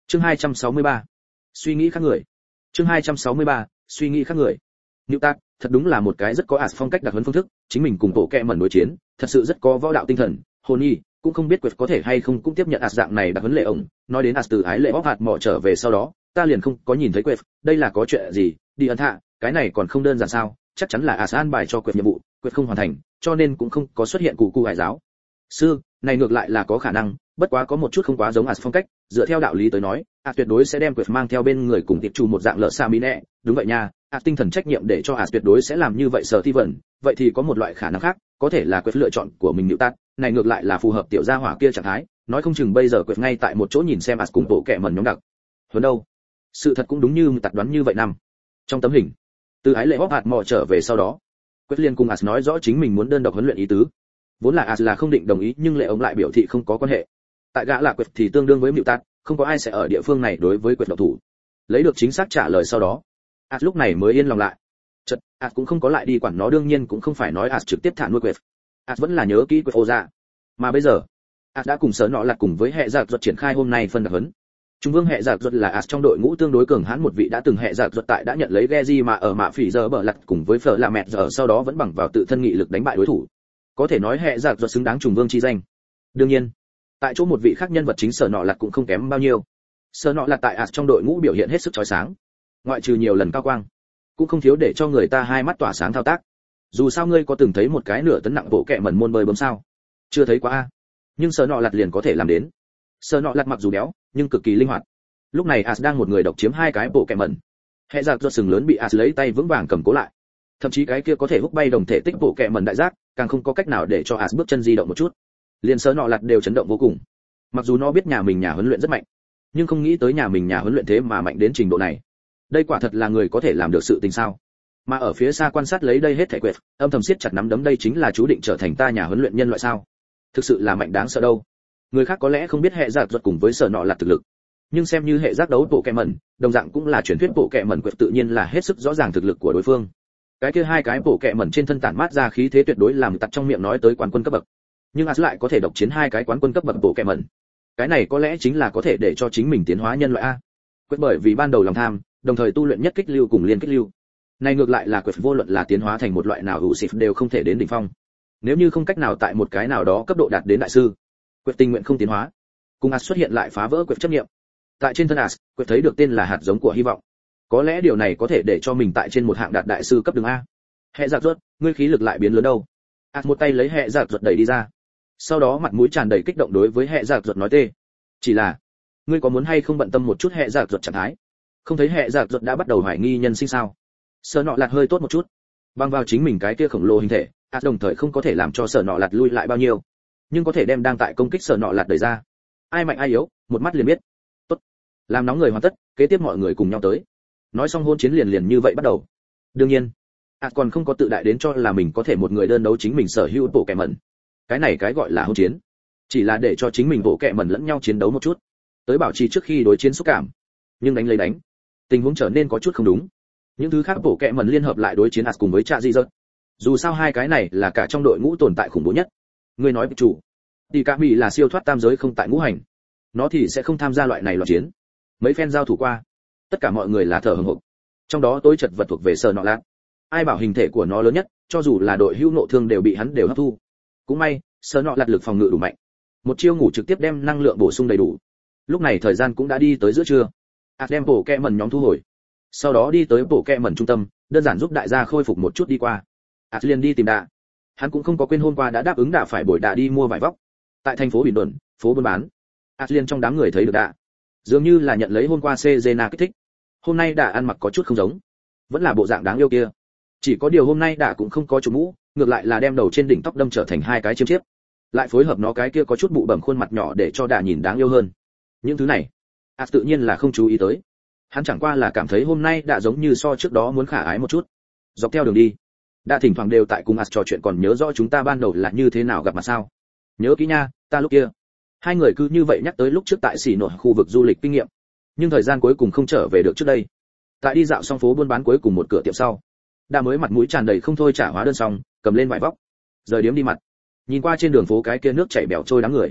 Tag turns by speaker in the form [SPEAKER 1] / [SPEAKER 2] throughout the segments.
[SPEAKER 1] Chương 263. Suy nghĩ khác người. Chương 263. Suy nghĩ khác người. Nữu Tạc, thật đúng là một cái rất có ạt phong cách đặc huấn phương thức, chính mình cùng bộ kẹ mẩn đối chiến, thật sự rất có võ đạo tinh thần. Hồn nhi, cũng không biết Quệt có thể hay không cũng tiếp nhận ạt dạng này đặc huấn lệ ổng. Nói đến ạt từ ái lệ bóc hạt mỏ trở về sau đó, ta liền không có nhìn thấy Quệt, đây là có chuyện gì? Đi ẩn hạ, cái này còn không đơn giản sao? Chắc chắn là ạt an bài cho Quệt nhiệm vụ, Quệt không hoàn thành, cho nên cũng không có xuất hiện cụ hải giáo. Sư, này ngược lại là có khả năng, bất quá có một chút không quá giống ạt phong cách, dựa theo đạo lý tới nói, ạt tuyệt đối sẽ đem Quệt mang theo bên người cùng tiệp chủ một dạng lợ xa mỹ nẹ, đúng vậy nha, ạt tinh thần trách nhiệm để cho ạt tuyệt đối sẽ làm như vậy sở thi vẩn, vậy thì có một loại khả năng khác, có thể là Quệt lựa chọn của mình Nữu Tạc, này ngược lại là phù hợp tiểu gia hỏa kia trạng thái, nói không chừng bây giờ Quệt ngay tại một chỗ nhìn xem ạt cùng bộ kẻ mẩn nhóm đặc. Hơn đâu, sự thật cũng đúng như Tạc đoán như vậy năm. Trong tấm hình, từ ái lệ bóc hạt mò trở về sau đó, Quệt liền cùng ạt nói rõ chính mình muốn đơn độc huấn luyện ý tứ. Vốn là ạt là không định đồng ý, nhưng lệ ông lại biểu thị không có quan hệ. Tại gã là Quệt thì tương đương với Nữu Tạc, không có ai sẽ ở địa phương này đối với Quệt độc thủ. Lấy được chính xác trả lời sau đó, ạt lúc này mới yên lòng lại. Chợt, ạt cũng không có lại đi quản nó, đương nhiên cũng không phải nói ạt trực tiếp thả nuôi Quệt. ạt vẫn là nhớ kỹ Quệt ô dạ. Mà bây giờ, ạt đã cùng sở nọ lạt cùng với hệ giặc ruột triển khai hôm nay phân đặc huấn. Trung vương hệ giặc ruột là ạt trong đội ngũ tương đối cường hãn một vị, đã từng hệ giặc ruột tại đã nhận lấy Geji mà ở mạ phỉ giờ bờ lật cùng với phở là mẹ giờ sau đó vẫn bằng vào tự thân nghị lực đánh bại đối thủ. Có thể nói hệ giặc ruột xứng đáng trùng vương chi danh. Đương nhiên, tại chỗ một vị khác nhân vật chính sở nọ lạt cũng không kém bao nhiêu. Sở nọ lạt tại ạt trong đội ngũ biểu hiện hết sức chói sáng, ngoại trừ nhiều lần cao quang, cũng không thiếu để cho người ta hai mắt tỏa sáng thao tác. Dù sao ngươi có từng thấy một cái nửa tấn nặng bộ kệ mẩn môn bơi bấm sao? Chưa thấy quá a. Nhưng sở nọ lạt liền có thể làm đến. Sở nọ lạt mặc dù béo, nhưng cực kỳ linh hoạt. Lúc này As đang một người độc chiếm hai cái bộ kệ mẩn. Hệ giặc do sừng lớn bị As lấy tay vững vàng cầm cố lại. Thậm chí cái kia có thể hút bay đồng thể tích bộ kệ mẩn đại giác, càng không có cách nào để cho As bước chân di động một chút. Liền sở nọ lạt đều chấn động vô cùng. Mặc dù nó biết nhà mình nhà huấn luyện rất mạnh, nhưng không nghĩ tới nhà mình nhà huấn luyện thế mà mạnh đến trình độ này. Đây quả thật là người có thể làm được sự tình sao? Mà ở phía xa quan sát lấy đây hết thảy Quệt, âm thầm siết chặt nắm đấm, đây chính là chú định trở thành ta nhà huấn luyện nhân loại sao? Thực sự là mạnh đáng sợ đâu. Người khác có lẽ không biết hệ giặc ruột cùng với sở nọ là thực lực, nhưng xem như hệ giác đấu bộ kệ mẩn, đồng dạng cũng là truyền thuyết bộ kệ mẩn Quệt tự nhiên là hết sức rõ ràng thực lực của đối phương. Cái kia hai cái bộ kệ mẩn trên thân tản mát ra khí thế tuyệt đối làm tặc trong miệng nói tới quán quân cấp bậc. Nhưng As lại có thể độc chiến hai cái quán quân cấp bậc bộ kệ mẩn. Cái này có lẽ chính là có thể để cho chính mình tiến hóa nhân loại a. Quệt bởi vì ban đầu lòng tham, đồng thời tu luyện nhất kích lưu cùng liên kích lưu. Này ngược lại là Quệt vô luận là tiến hóa thành một loại nào hữu xịp đều không thể đến đỉnh phong. Nếu như không cách nào tại một cái nào đó cấp độ đạt đến đại sư, Quệt tình nguyện không tiến hóa. Cùng As xuất hiện lại phá vỡ Quệt chấp niệm. Tại trên thân As, Quệt thấy được tên là hạt giống của hy vọng. Có lẽ điều này có thể để cho mình tại trên một hạng đạt đại sư cấp đường a. Hệ giặc ruột, ngươi khí lực lại biến lớn đâu? As một tay lấy hệ giặc ruột đẩy đi ra. Sau đó mặt mũi tràn đầy kích động đối với hệ giặc ruột nói tê. Chỉ là, ngươi có muốn hay không bận tâm một chút hệ giặc ruột trạng thái? Không thấy hệ giặc ruột đã bắt đầu hoài nghi nhân sinh sao? Sở nọ lạt hơi tốt một chút, bằng vào chính mình cái kia khổng lồ hình thể, As đồng thời không có thể làm cho sở nọ lạt lui lại bao nhiêu, nhưng có thể đem đang tại công kích sở nọ lạt đẩy ra. Ai mạnh ai yếu, một mắt liền biết. Tốt, làm nóng người hoàn tất, kế tiếp mọi người cùng nhau tới. Nói xong hôn chiến liền như vậy bắt đầu. Đương nhiên, As còn không có tự đại đến cho là mình có thể một người đơn đấu chính mình sở hữu bộ kệ mẩn. Cái này cái gọi là hôn chiến, chỉ là để cho chính mình bộ kệ mẩn lẫn nhau chiến đấu một chút, tới bảo trì trước khi đối chiến xúc cảm. Nhưng đánh lấy đánh, tình huống trở nên có chút không đúng. Những thứ khác bộ kệ mẩn liên hợp lại đối chiến As cùng với Cha Di Dật. Dù sao hai cái này là cả trong đội ngũ tồn tại khủng bố nhất. Người nói chủ, thì cả Mỹ là siêu thoát tam giới không tại ngũ hành, nó thì sẽ không tham gia loại này loạn chiến. Mấy phen giao thủ qua, tất cả mọi người là thở hổn hộc. Trong đó tối chật vật thuộc về sở nọ lạt. Ai bảo hình thể của nó lớn nhất, cho dù là đội hữu nộ thương đều bị hắn đều hấp thu. Cũng may, sở nọ lạt lực phòng ngự đủ mạnh. Một chiêu ngủ trực tiếp đem năng lượng bổ sung đầy đủ. Lúc này thời gian cũng đã đi tới giữa trưa. As đem bộ kệ mẩn nhóm thu hồi. Sau đó đi tới bộ kệ mẩn trung tâm, đơn giản giúp đại gia khôi phục một chút đi qua. As liền đi tìm Đạ. Hắn cũng không có quên hôm qua đã đáp ứng Đạ phải bồi Đạ đi mua vải vóc. Tại thành phố Bình Đồn, phố buôn bán. As liền trong đám người thấy được Đạ. Dường như là nhận lấy hôm qua Cezena kích thích. Hôm nay Đạ ăn mặc có chút không giống, vẫn là bộ dạng đáng yêu kia. Chỉ có điều hôm nay Đạ cũng không có chụp mũ, ngược lại là đem đầu trên đỉnh tóc đâm trở thành hai cái chiêm chiếp. Lại phối hợp nó cái kia có chút bụ bẩm khuôn mặt nhỏ để cho Đạ nhìn đáng yêu hơn. Những thứ này, As tự nhiên là không chú ý tới. Hắn chẳng qua là cảm thấy hôm nay Đạ giống như so trước đó muốn khả ái một chút. Dọc theo đường đi, Đạ thỉnh thoảng đều tại cùng As trò chuyện, còn nhớ rõ chúng ta ban đầu là như thế nào gặp mặt sao? Nhớ kỹ nha, ta lúc kia. Hai người cứ như vậy nhắc tới lúc trước tại xỉ nổi khu vực du lịch kinh nghiệm. Nhưng thời gian cuối cùng không trở về được trước đây. Tại đi dạo xong phố buôn bán cuối cùng một cửa tiệm sau, Đạ mới mặt mũi tràn đầy không thôi trả hóa đơn xong, cầm lên vải vóc, rời điếm đi mặt. Nhìn qua trên đường phố cái kia nước chảy bèo trôi đám người,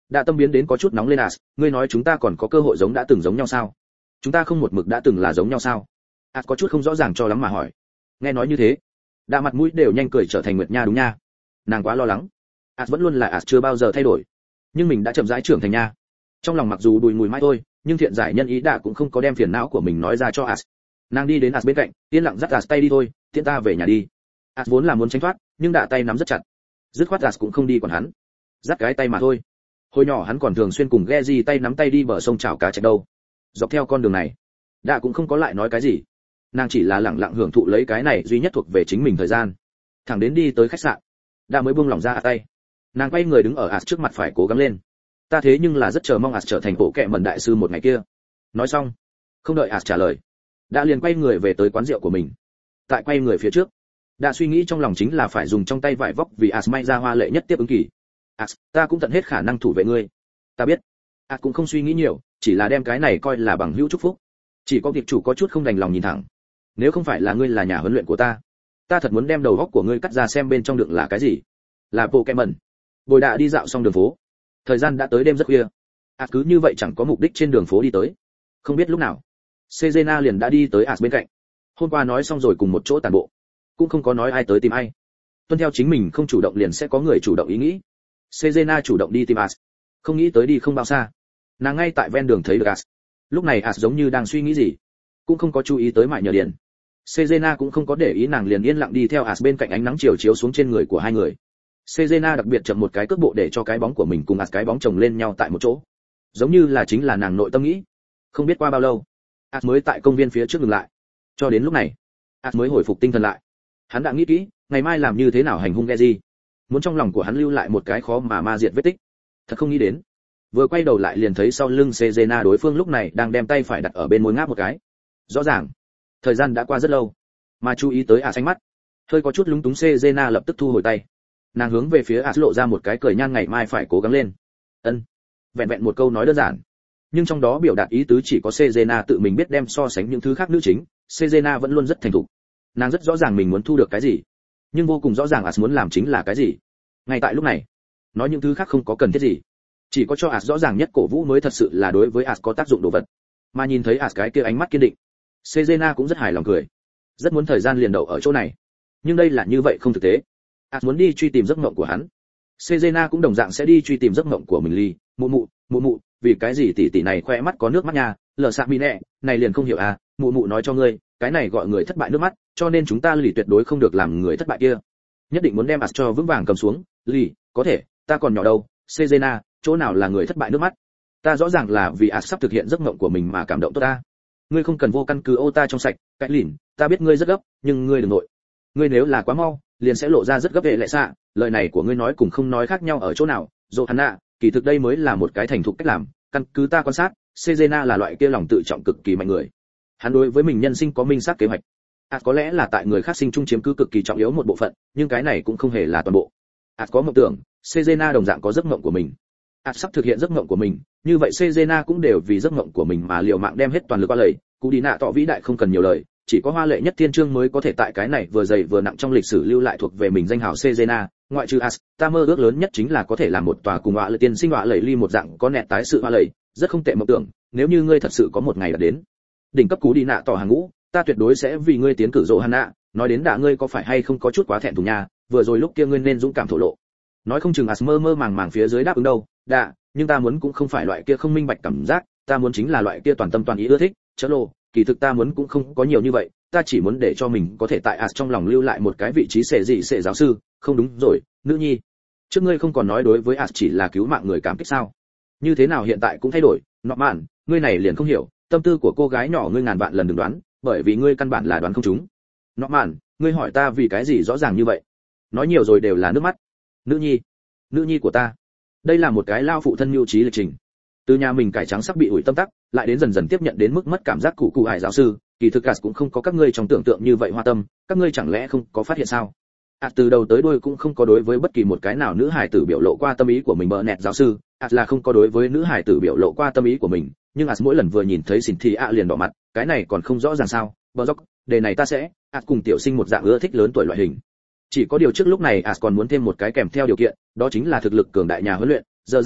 [SPEAKER 1] Đã tâm biến đến có chút nóng lên. Ngươi nói chúng ta còn có cơ hội giống đã từng giống nhau sao? Chúng ta không một mực đã từng là giống nhau sao? Có chút không rõ ràng cho lắm mà hỏi. Nghe nói như thế, Đã mặt mũi đều nhanh cười trở thành Nguyệt Nha đúng nha. Nàng quá lo lắng. Vẫn luôn là chưa bao giờ thay đổi, nhưng mình đã chậm rãi trưởng thành nha. Trong lòng mặc dù đùi mùi mãi thôi, nhưng thiện giải nhân ý Đã cũng không có đem phiền não của mình nói ra cho Nàng đi đến bên cạnh, yên lặng dắt tay đi thôi, tiễn ta về nhà đi. Vốn là muốn tránh thoát, nhưng Đã tay nắm rất chặt. Dứt khoát cũng không đi còn hắn. Dắt cái tay mà thôi. Hồi nhỏ hắn còn thường xuyên cùng Geji tay nắm tay đi bờ sông chảo cá chạch đâu. Dọc theo con đường này, Đã cũng không có lại nói cái gì. Nàng chỉ là lặng lặng hưởng thụ lấy cái này duy nhất thuộc về chính mình thời gian. Thẳng đến đi tới khách sạn, Đã mới buông lỏng ra tay. Nàng quay người đứng ở trước mặt phải cố gắng lên. Ta thế nhưng là rất chờ mong trở thành bộ kệ mẩn đại sư một ngày kia. Nói xong, không đợi trả lời, Đã liền quay người về tới quán rượu của mình. Tại quay người phía trước, Đã suy nghĩ trong lòng chính là phải dùng trong tay vải vóc vì may ra hoa lệ nhất tiếp ứng kỳ. Ta cũng tận hết khả năng thủ vệ ngươi. Ta biết. Cũng không suy nghĩ nhiều, chỉ là đem cái này coi là bằng hữu chúc phúc. Chỉ có việc chủ có chút không đành lòng nhìn thẳng. Nếu không phải là ngươi là nhà huấn luyện của ta thật muốn đem đầu góc của ngươi cắt ra xem bên trong đựng là cái gì. Là bộ kệ mẩn. Bồi Đã đi dạo xong đường phố. Thời gian đã tới đêm rất khuya. Cứ như vậy chẳng có mục đích trên đường phố đi tới. Không biết lúc nào, Sejena liền đã đi tới bên cạnh. Hôm qua nói xong rồi cùng một chỗ tản bộ, cũng không có nói ai tới tìm ai. Tuân theo chính mình không chủ động liền sẽ có người chủ động ý nghĩ. Sejena chủ động đi tìm không nghĩ tới đi không bao xa, nàng ngay tại ven đường thấy được Lúc này giống như đang suy nghĩ gì, cũng không có chú ý tới Mại Nhờ Điền. Sejena cũng không có để ý, nàng liền yên lặng đi theo bên cạnh, ánh nắng chiều chiếu xuống trên người của hai người. Sejena đặc biệt chậm một cái cước bộ để cho cái bóng của mình cùng cái bóng chồng lên nhau tại một chỗ, giống như là chính là nàng nội tâm nghĩ. Không biết qua bao lâu, mới tại công viên phía trước dừng lại. Cho đến lúc này, mới hồi phục tinh thần lại. Hắn đã nghĩ kỹ, ngày mai làm như thế nào hành hung Geji. Muốn trong lòng của hắn lưu lại một cái khó mà ma diệt vết tích. Thật không nghĩ đến, vừa quay đầu lại liền thấy sau lưng Sejena đối phương lúc này đang đem tay phải đặt ở bên môi ngáp một cái. Rõ ràng, thời gian đã qua rất lâu, mà chú ý tới ánh mắt, hơi có chút lúng túng Sejena lập tức thu hồi tay. Nàng hướng về phía lộ ra một cái cười nhan, ngày mai phải cố gắng lên. Ân. Vẹn vẹn một câu nói đơn giản, nhưng trong đó biểu đạt ý tứ chỉ có Sejena tự mình biết, đem so sánh những thứ khác nữ chính, Sejena vẫn luôn rất thành thục. Nàng rất rõ ràng mình muốn thu được cái gì, nhưng vô cùng rõ ràng muốn làm chính là cái gì. Ngay tại lúc này, nói những thứ khác không có cần thiết gì, chỉ có cho rõ ràng nhất cổ vũ mới thật sự là đối với có tác dụng đồ vật. Mà nhìn thấy cái kia ánh mắt kiên định, Sejena cũng rất hài lòng cười, rất muốn thời gian liền đậu ở chỗ này, nhưng đây là như vậy không thực tế. Muốn đi truy tìm giấc mộng của hắn, Sejena cũng đồng dạng sẽ đi truy tìm giấc mộng của mình. Ly, mụ mụ, vì cái gì tỷ tỷ này khoe mắt có nước mắt nha, lờ sạc mi nè, này liền không hiểu mụ nói cho ngươi, cái này gọi người thất bại nước mắt, cho nên chúng ta Lì tuyệt đối không được làm người thất bại kia, nhất định muốn đem cho vững vàng cầm xuống. Lì, có thể, ta còn nhỏ đâu. Sejena, chỗ nào là người thất bại nước mắt, ta rõ ràng là vì sắp thực hiện giấc mộng của mình mà cảm động tốt ta. Ngươi không cần vô căn cứ ô ta trong sạch, cái lìn, ta biết ngươi rất gấp, nhưng ngươi đừng nội. Ngươi nếu là quá mau, liền sẽ lộ ra rất gấp vệ lệ xạ. Lời này của ngươi nói cùng không nói khác nhau ở chỗ nào, Johanna, kỳ thực đây mới là một cái thành thục cách làm. Căn cứ ta quan sát, Sejena là loại kia lòng tự trọng cực kỳ mạnh người. Hắn đối với mình nhân sinh có minh xác kế hoạch. Có lẽ là tại người khác sinh chung chiếm cứ cực kỳ trọng yếu một bộ phận, nhưng cái này cũng không hề là toàn bộ. Có mộng tưởng, Sejena đồng dạng có giấc mộng của mình. Sắp thực hiện giấc mộng của mình, như vậy Sejena cũng đều vì giấc mộng của mình mà liều mạng đem hết toàn lực qua lầy. Cú đi nạ tọ vĩ đại không cần nhiều lời, chỉ có hoa lệ nhất thiên chương mới có thể tại cái này vừa dày vừa nặng trong lịch sử lưu lại thuộc về mình danh hào Sejena. Ngoại trừ ta mơ ước lớn nhất chính là có thể làm một tòa cùng họa lệ tiên sinh họa lầy ly một dạng có nét tái sự họa lầy, rất không tệ mộng tưởng. Nếu như ngươi thật sự có một ngày đã đến đỉnh cấp cú đi nạ tỏ hàng ngũ, ta tuyệt đối sẽ vì ngươi tiến cử Johanna. Nói đến đã, ngươi có phải hay không có chút quá thẹn thùng nha, vừa rồi lúc kia ngươi nên dũng cảm thổ lộ. Nói không chừng mơ mơ màng phía dưới đáp ứng đâu. Đã, nhưng ta muốn cũng không phải loại kia không minh bạch cảm giác, ta muốn chính là loại kia toàn tâm toàn ý ưa thích. Chớ lô, kỳ thực ta muốn cũng không có nhiều như vậy, ta chỉ muốn để cho mình có thể tại trong lòng lưu lại một cái vị trí sệ giáo sư. Không đúng rồi, nữ nhi, trước ngươi không còn nói đối với chỉ là cứu mạng người cảm kích sao? Như thế nào hiện tại cũng thay đổi? Nọ mạn, ngươi này liền không hiểu, tâm tư của cô gái nhỏ ngươi ngàn vạn lần đừng đoán, bởi vì ngươi căn bản là đoán không trúng. Nọ mạn, ngươi hỏi ta vì cái gì rõ ràng như vậy? Nói nhiều rồi đều là nước mắt. Nữ nhi của ta. Đây là một cái lao phụ thân mưu trí lịch trình. Từ nhà mình cải trắng sắp bị ủi tâm tắc, lại đến dần dần tiếp nhận đến mức mất cảm giác cụ hải giáo sư, kỳ thực cũng không có các ngươi trong tưởng tượng như vậy hoa tâm, các ngươi chẳng lẽ không có phát hiện sao? Từ đầu tới đuôi cũng không có đối với bất kỳ một cái nào nữ hài tử biểu lộ qua tâm ý của mình. Bờ nẹt giáo sư, là không có đối với nữ hài tử biểu lộ qua tâm ý của mình, nhưng mỗi lần vừa nhìn thấy xỉn thì liền đỏ mặt, cái này còn không rõ ràng sao? Bờ dốc, đề này ta sẽ, cùng tiểu sinh một dạng ưa thích lớn tuổi loại hình. Chỉ có điều trước lúc này còn muốn thêm một cái kèm theo điều kiện, đó chính là thực lực cường đại nhà huấn luyện. Giờ Gianna,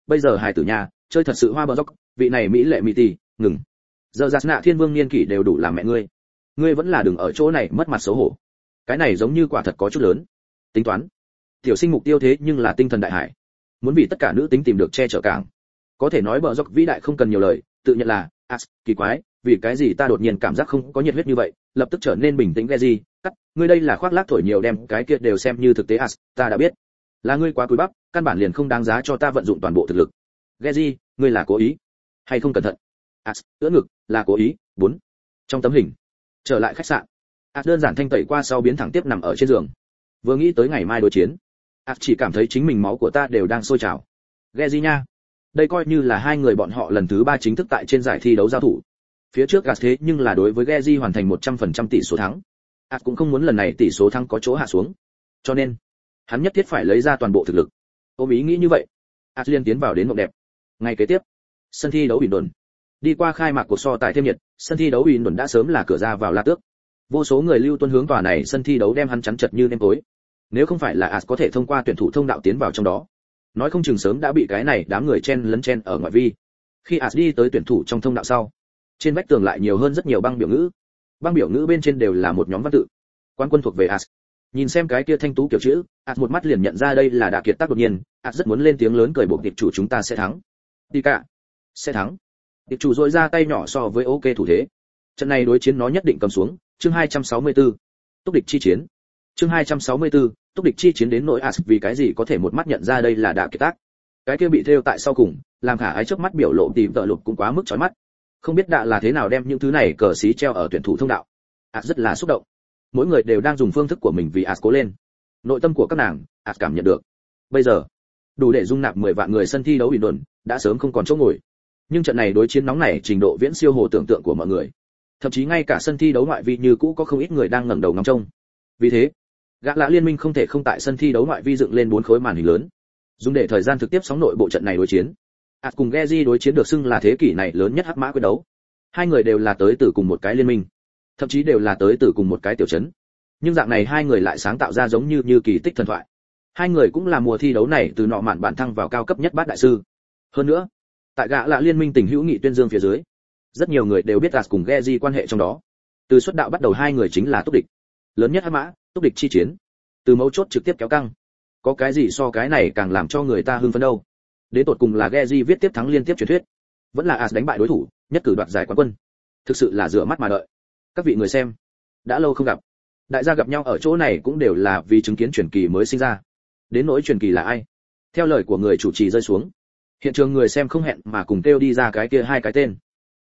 [SPEAKER 1] bây giờ hài tử nhà chơi thật sự hoa bờ dốc, vị này mỹ lệ mỹ tỷ, ngừng. Giờ giặt nạ thiên vương niên kỷ đều đủ làm mẹ ngươi vẫn là đừng ở chỗ này mất mặt xấu hổ. Cái này giống như quả thật có chút lớn. Tính toán, tiểu sinh mục tiêu thế nhưng là tinh thần đại hải, muốn vì tất cả nữ tính tìm được che chở cảng. Có thể nói bờ dốc vĩ đại không cần nhiều lời, tự nhận là kỳ quái, vì cái gì ta đột nhiên cảm giác không có nhiệt huyết như vậy, lập tức trở nên bình tĩnh. Geji, cắt, ngươi đây là khoác lác thổi nhiều đem cái kia đều xem như thực tế. Ta đã biết, là ngươi quá cúi bắp, căn bản liền không đáng giá cho ta vận dụng toàn bộ thực lực. Geji, ngươi là cố ý hay không cẩn thận? Ưỡn ngực, là cố ý. 4. Trong tấm hình, trở lại khách sạn, đơn giản thanh tẩy qua sau biến thẳng tiếp nằm ở trên giường. Vừa nghĩ tới ngày mai đối chiến, chỉ cảm thấy chính mình máu của ta đều đang sôi trào. Geji nha, đây coi như là hai người bọn họ lần thứ 3 chính thức tại trên giải thi đấu giao thủ. Phía trước thế nhưng là đối với Geji hoàn thành 100% tỷ số thắng. Cũng không muốn lần này tỷ số thắng có chỗ hạ xuống, cho nên hắn nhất thiết phải lấy ra toàn bộ thực lực. Ôm ý nghĩ như vậy, liên tiến vào đến mộng đẹp. Ngày kế tiếp, sân thi đấu Wimbledon. Đi qua khai mạc cuộc so tài thêm nhiệt, sân thi đấu Wimbledon đã sớm là cửa ra vào la tước. Vô số người lưu tuân hướng tòa này sân thi đấu đem hắn chắn chật như nêm tối. Nếu không phải là có thể thông qua tuyển thủ thông đạo tiến vào trong đó, nói không chừng sớm đã bị cái này đám người chen ở ngoại vi. Khi đi tới tuyển thủ trong thông đạo sau, trên vách tường lại nhiều hơn rất nhiều băng biểu ngữ. Băng biểu ngữ bên trên đều là một nhóm văn tự. Quan quân thuộc về Nhìn xem cái kia thanh tú kiểu chữ, một mắt liền nhận ra đây là Đả Kiệt Tác. Đột nhiên, rất muốn lên tiếng lớn cười buộc tiệp chủ chúng ta sẽ thắng. Đi cả, sẽ thắng. Tiệp chủ rỗi ra tay nhỏ so với ok thủ thế. Trận này đối chiến nó nhất định cầm xuống. Chương 264. Túc địch chi chiến. Chương 264. Túc địch chi chiến đến nỗi vì cái gì có thể một mắt nhận ra đây là Đả Kiệt Tác. Cái kia bị thêu tại sau cùng, làm khả ái chớp mắt biểu lộ tìm tợ lục cũng quá mức chói mắt. Không biết Đạ là thế nào đem những thứ này cờ xí treo ở tuyển thủ thông đạo. Rất là xúc động. Mỗi người đều đang dùng phương thức của mình vì cố lên. Nội tâm của các nàng, cảm nhận được. Bây giờ, đủ để dung nạp 10 vạn người sân thi đấu Wimbledon đã sớm không còn chỗ ngồi. Nhưng trận này đối chiến nóng này trình độ viễn siêu hồ tưởng tượng của mọi người. Thậm chí ngay cả sân thi đấu ngoại vi như cũ có không ít người đang ngẩng đầu ngắm trông. Vì thế, gã lạ liên minh không thể không tại sân thi đấu ngoại vi dựng lên 4 khối màn hình lớn, dùng để thời gian thực tiếp sóng nội bộ trận này đối chiến. Cùng Geji đối chiến được xưng là thế kỷ này lớn nhất hắc mã quyết đấu. Hai người đều là tới từ cùng một cái liên minh, thậm chí đều là tới từ cùng một cái tiểu trấn. Nhưng dạng này hai người lại sáng tạo ra giống như kỳ tích thần thoại. Hai người cũng là mùa thi đấu này từ nọ mạn bản thăng vào cao cấp nhất bát đại sư. Hơn nữa, tại gã lạ liên minh tình hữu nghị tuyên dương phía dưới, rất nhiều người đều biết cùng Geji quan hệ trong đó. Từ xuất đạo bắt đầu hai người chính là túc địch. Lớn nhất hắc mã, túc địch chi chiến. Từ mấu chốt trực tiếp kéo căng. Có cái gì so cái này càng làm cho người ta hưng phấn đâu. Đến tột cùng là Geji viết tiếp thắng liên tiếp truyền thuyết, vẫn là đánh bại đối thủ, nhất cử đoạt giải quán quân. Thực sự là rửa mắt mà đợi. Các vị người xem, đã lâu không gặp. Đại gia gặp nhau ở chỗ này cũng đều là vì chứng kiến truyền kỳ mới sinh ra. Đến nỗi truyền kỳ là ai? Theo lời của người chủ trì rơi xuống, hiện trường người xem không hẹn mà cùng kêu đi ra cái kia hai cái tên.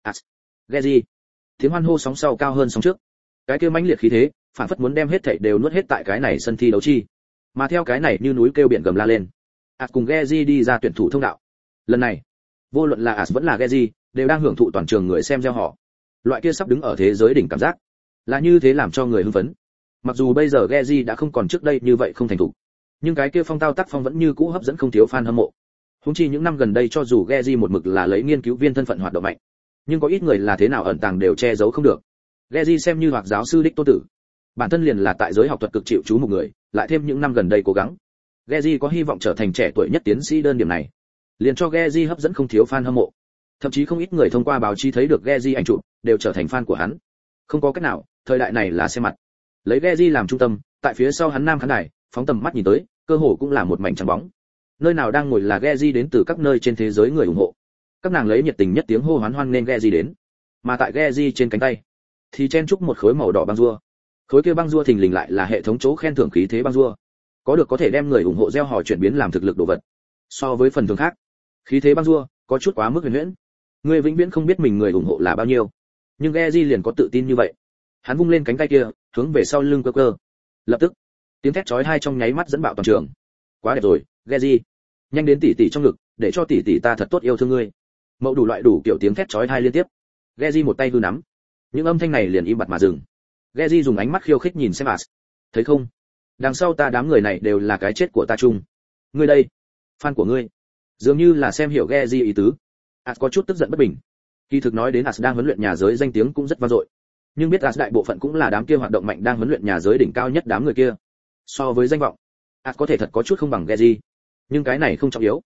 [SPEAKER 1] Geji. Tiếng hoan hô sóng sau cao hơn sóng trước. Cái kia mãnh liệt khí thế, phản phất muốn đem hết thảy đều nuốt hết tại cái này sân thi đấu chi. Mà theo cái này như núi kêu biển gầm la lên. Cùng Geji đi ra tuyển thủ thông đạo. Lần này, vô luận là vẫn là Geji, đều đang hưởng thụ toàn trường người xem gieo họ. Loại kia sắp đứng ở thế giới đỉnh cảm giác, là như thế làm cho người hưng phấn. Mặc dù bây giờ Geji đã không còn trước đây như vậy không thành thục, nhưng cái kia phong tao tác phong vẫn như cũ hấp dẫn không thiếu fan hâm mộ. Huống chi những năm gần đây cho dù Geji một mực là lấy nghiên cứu viên thân phận hoạt động mạnh, nhưng có ít người là thế nào ẩn tàng đều che giấu không được. Geji xem như hoạt giáo sư đích tôn tử, bản thân liền là tại giới học thuật cực chịu chú một người, lại thêm những năm gần đây cố gắng, Geji có hy vọng trở thành trẻ tuổi nhất tiến sĩ đơn điểm này, liền cho Geji hấp dẫn không thiếu fan hâm mộ. Thậm chí không ít người thông qua báo chí thấy được Geji ảnh chụp, đều trở thành fan của hắn. Không có cách nào, thời đại này là xem mặt. Lấy Geji làm trung tâm, tại phía sau hắn nam khán đài, phóng tầm mắt nhìn tới, cơ hồ cũng là một mảnh trắng bóng. Nơi nào đang ngồi là Geji đến từ các nơi trên thế giới người ủng hộ. Các nàng lấy nhiệt tình nhất tiếng hô hoán nên Geji đến. Mà tại Geji trên cánh tay, thì chen chúc một khối màu đỏ băng rua. Khối kia băng rua thình lình lại là hệ thống chỗ khen thưởng khí thế băng rua. Có được có thể đem người ủng hộ gieo hò chuyển biến làm thực lực đồ vật. So với phần thưởng khác, khí thế băng rua có chút quá mức huyền huyễn. Người vĩnh viễn không biết mình người ủng hộ là bao nhiêu. Nhưng Geji liền có tự tin như vậy. Hắn vung lên cánh tay kia, hướng về sau lưng cơ cơ. Lập tức, tiếng thét chói tai trong nháy mắt dẫn bạo toàn trường. Quá đẹp rồi, Geji, nhanh đến tỉ tỉ trong ngực, để cho tỉ tỉ ta thật tốt yêu thương ngươi. Mậu đủ loại đủ kiểu tiếng thét chói tai liên tiếp. Geji một tay hư nắm, những âm thanh này liền im bặt mà dừng. Geji dùng ánh mắt khiêu khích nhìn xem thấy không, đằng sau ta đám người này đều là cái chết của ta chung. Ngươi đây, fan của ngươi, dường như là xem hiểu Geji ý tứ. Có chút tức giận bất bình. Kỳ thực nói đến đang huấn luyện nhà giới danh tiếng cũng rất vang dội, nhưng biết đại bộ phận cũng là đám kia hoạt động mạnh đang huấn luyện nhà giới đỉnh cao nhất đám người kia. So với danh vọng, có thể thật có chút không bằng Geji, nhưng cái này không trọng yếu.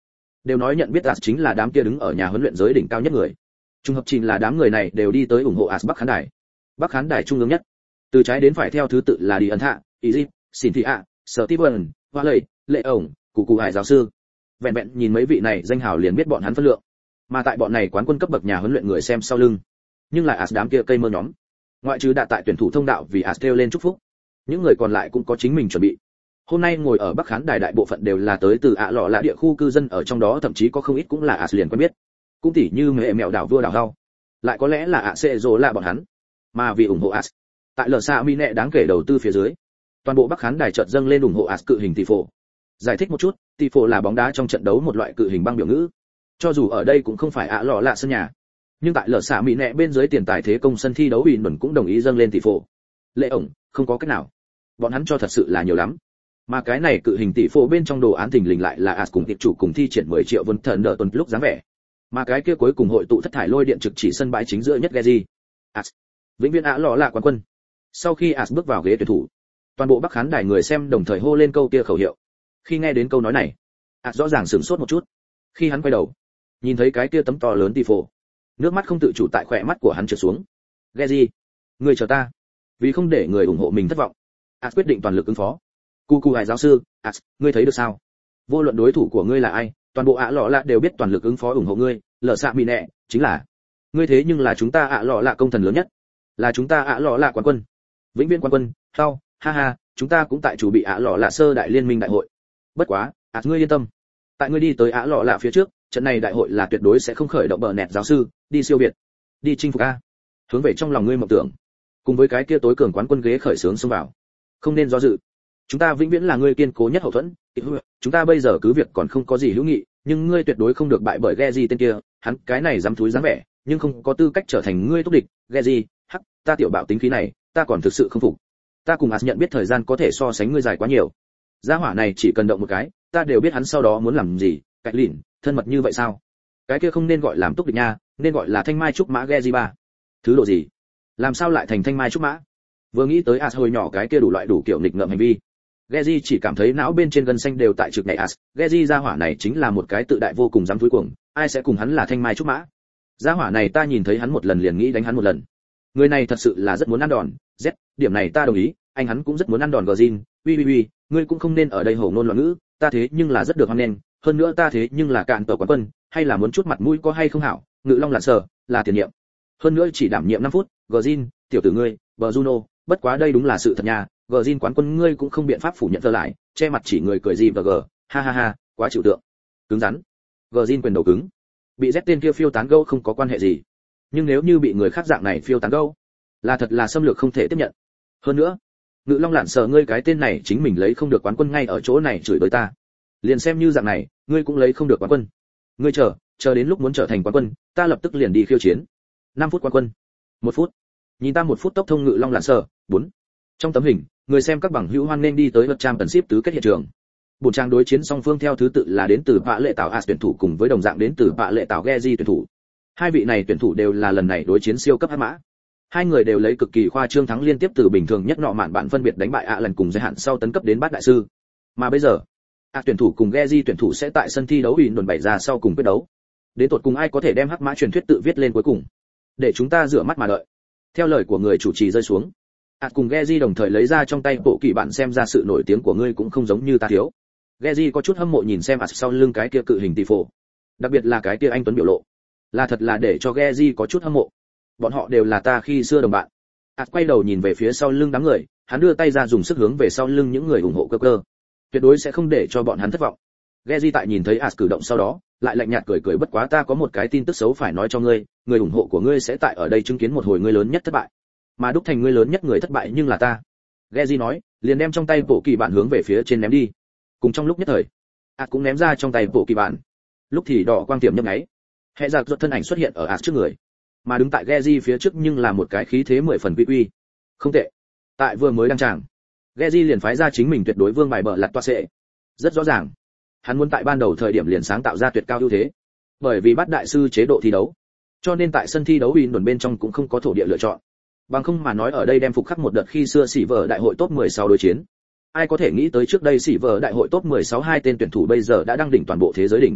[SPEAKER 1] Đều nói nhận biết As chính là đám kia đứng ở nhà huấn luyện giới đỉnh cao nhất người. Trùng hợp chính là đám người này đều đi tới ủng hộ As Bắc khán đài. Bắc khán đài trung ương nhất. Từ trái đến phải theo thứ tự là Đi Ân Hạ, Izip, Cynthia, Steven, Hoa Lệ, Lệ ổng, Cụ Hải giáo sư. Vẹn vẹn nhìn mấy vị này danh hào liền biết bọn hắn phân lượng. Mà tại bọn này quán quân cấp bậc nhà huấn luyện người xem sau lưng, nhưng lại As đám kia cây mơ nhóm. Ngoại trừ đã tại tuyển thủ thông đạo vì As kêu lên chúc phúc, những người còn lại cũng có chính mình chuẩn bị. Hôm nay ngồi ở Bắc khán đài đại bộ phận đều là tới từ ạ lọ là địa khu cư dân, ở trong đó thậm chí có không ít cũng là As liền quen biết. Cũng tỉ như mẹ mèo đảo vua đảo hao, lại có lẽ là ạ sẽ rồ là bọn hắn. Mà vì ủng hộ As, tại lờ xa mi nẹ đáng kể đầu tư phía dưới, toàn bộ Bắc khán đài chợt dâng lên ủng hộ As cự hình tỷ phổ. Giải thích một chút, tỷ phổ là bóng đá trong trận đấu một loại cự hình băng biểu ngữ. Cho dù ở đây cũng không phải ạ lọ là sân nhà, nhưng tại lờ xạ mỹ nẹ bên dưới tiền tài thế công sân thi đấu Bình Bẩn cũng đồng ý dâng lên tỷ phổ. Lệ ổng, không có cách nào. Bọn hắn cho thật sự là nhiều lắm. Mà cái này cự hình tỷ phổ bên trong đồ án thình lình lại là As cùng tiệp chủ cùng thi triển 10 triệu vốn thần đỡ tuần lúc dáng vẻ. Mà cái kia cuối cùng hội tụ thất thải lôi điện trực chỉ sân bãi chính giữa nhất Geji. As, vĩnh viễn ạ lọ là quán quân. Sau khi As bước vào ghế tuyển thủ, toàn bộ Bắc khán đài người xem đồng thời hô lên câu kia khẩu hiệu. Khi nghe đến câu nói này, As rõ ràng sửng sốt một chút. Khi hắn quay đầu, nhìn thấy cái kia tấm to lớn tỷ phổ, nước mắt không tự chủ tại khỏe mắt của hắn trượt xuống. Geji, người chờ ta. Vì không để người ủng hộ mình thất vọng, As quyết định toàn lực ứng phó. Cụ Hải giáo sư, As, ngươi thấy được sao? Vô luận đối thủ của ngươi là ai, toàn bộ ạ lọ lạ đều biết toàn lực ứng phó ủng hộ ngươi. Lở xạ mì nẹ, chính là ngươi, thế nhưng là chúng ta ạ lọ lạ công thần lớn nhất, là chúng ta ạ lọ lạ quán quân, vĩnh viễn quán quân. Thao, ha ha, chúng ta cũng tại chủ bị ạ lọ lạ sơ đại liên minh đại hội. Bất quá, As ngươi yên tâm, tại ngươi đi tới ạ lọ lạ phía trước, trận này đại hội là tuyệt đối sẽ không khởi động bờ nẹt giáo sư, đi siêu biệt, đi chinh phục a. Hướng về trong lòng ngươi mộng tưởng, cùng với cái kia tối cường quán quân ghế khởi sướng xông vào. Không nên do dự. Chúng ta vĩnh viễn là ngươi kiên cố nhất hậu thuẫn. Chúng ta bây giờ cứ việc còn không có gì hữu nghị, nhưng ngươi tuyệt đối không được bại bởi Geji tên kia, hắn cái này dám thúi dám vẻ, nhưng không có tư cách trở thành ngươi tốt địch. Geji, hắc, ta tiểu bạo tính khí này, ta còn thực sự không phục. Ta cùng As nhận biết thời gian có thể so sánh ngươi dài quá nhiều. Gia hỏa này chỉ cần động một cái, ta đều biết hắn sau đó muốn làm gì. Cạch lìn, thân mật như vậy sao? Cái kia không nên gọi làm túc địch nha, nên gọi là thanh mai trúc mã Geji ba. Thứ độ gì? Làm sao lại thành thanh mai trúc mã? Vừa nghĩ tới As hồi nhỏ cái kia đủ loại đủ kiểu nghịch ngợm hành vi, Geji chỉ cảm thấy não bên trên gân xanh đều tại trực nhảy. As, Geji gia hỏa này chính là một cái tự đại vô cùng dám thúi cuồng, ai sẽ cùng hắn là thanh mai trúc mã? Gia hỏa này ta nhìn thấy hắn một lần liền nghĩ đánh hắn một lần. Người này thật sự là rất muốn ăn đòn. Z, điểm này ta đồng ý, anh hắn cũng rất muốn ăn đòn Gjin. Uy, ngươi cũng không nên ở đây hổ ngôn loạn ngữ, ta thế nhưng là rất được hoan nghênh, hơn nữa ta thế nhưng là cạn tờ quán quân, hay là muốn chút mặt mũi có hay không hảo? Ngự Long là sở, là tiền nhiệm. Hơn nữa chỉ đảm nhiệm 5 phút, Gjin, tiểu tử ngươi, bờ Juno, bất quá đây đúng là sự thật nha. Gjin quán quân ngươi cũng không biện pháp phủ nhận giờ lại, che mặt chỉ người cười gì và g, ha, quá chịu tượng. Cứng rắn. Gjin quyền đầu cứng. Bị Z tên kia phiêu tán gẫu không có quan hệ gì, nhưng nếu như bị người khác dạng này phiêu tán gẫu, là thật là xâm lược không thể tiếp nhận. Hơn nữa, Ngự Long lạn sợ ngươi cái tên này chính mình lấy không được quán quân ngay ở chỗ này chửi bới ta. Liền xem như dạng này, ngươi cũng lấy không được quán quân. Ngươi chờ đến lúc muốn trở thành quán quân, ta lập tức liền đi khiêu chiến. 5 phút quán quân. 1 phút. Nhìn ta 1 phút tốc thông Ngự Long lạn sợ. 4. Trong tấm hình, người xem các bằng hữu hoan nên đi tới vật trang tần ship tứ kết hiện trường. Bổn trang đối chiến song phương theo thứ tự là đến từ Bạ Lệ Tảo As tuyển thủ cùng với đồng dạng đến từ Bạ Lệ Tảo Geji tuyển thủ. Hai vị này tuyển thủ đều là lần này đối chiến siêu cấp hắc mã. Hai người đều lấy cực kỳ khoa trương thắng liên tiếp từ bình thường nhất nọ mạn bạn phân biệt đánh bại ạ lần cùng giới hạn sau tấn cấp đến bát đại sư. Mà bây giờ, tuyển thủ cùng Geji tuyển thủ sẽ tại sân thi đấu Bình đồn bày ra sau cùng quyết đấu. Đến tột cùng ai có thể đem hắc mã truyền thuyết tự viết lên cuối cùng. Để chúng ta rửa mắt mà đợi. Theo lời của người chủ trì rơi xuống, cùng Geji đồng thời lấy ra trong tay bộ kỳ bản, xem ra sự nổi tiếng của ngươi cũng không giống như ta thiếu. Geji có chút hâm mộ nhìn xem sau lưng cái kia cự hình tỷ phổ, đặc biệt là cái kia anh tuấn biểu lộ, là thật là để cho Geji có chút hâm mộ. Bọn họ đều là ta khi xưa đồng bạn. Quay đầu nhìn về phía sau lưng đám người, hắn đưa tay ra dùng sức hướng về sau lưng những người ủng hộ cơ, tuyệt đối sẽ không để cho bọn hắn thất vọng. Geji tại nhìn thấy cử động sau đó, lại lạnh nhạt cười, bất quá ta có một cái tin tức xấu phải nói cho ngươi, người ủng hộ của ngươi sẽ tại ở đây chứng kiến một hồi ngươi lớn nhất thất bại, mà đúc thành ngươi lớn nhất người thất bại nhưng là ta. Geji nói, liền đem trong tay bộ kỳ bản hướng về phía trên ném đi. Cùng trong lúc nhất thời, cũng ném ra trong tay bộ kỳ bản. Lúc thì đỏ quang tiềm nhấp nháy, hệ giặc ruột thân ảnh xuất hiện ở trước người, mà đứng tại Geji phía trước nhưng là một cái khí thế 10 phần uy. Không tệ. Tại vừa mới đăng tràng, Geji liền phái ra chính mình tuyệt đối vương bài bờ lật toa sệ. Rất rõ ràng, hắn muốn tại ban đầu thời điểm liền sáng tạo ra tuyệt cao ưu thế. Bởi vì bắt đại sư chế độ thi đấu, cho nên tại sân thi đấu Bình đồn bên trong cũng không có thổ địa lựa chọn. Bằng không mà nói ở đây đem phục khắc một đợt khi xưa xỉ vở đại hội top 16 đối chiến. Ai có thể nghĩ tới trước đây xỉ vở đại hội top 16 hai tên tuyển thủ bây giờ đã đăng đỉnh toàn bộ thế giới đỉnh.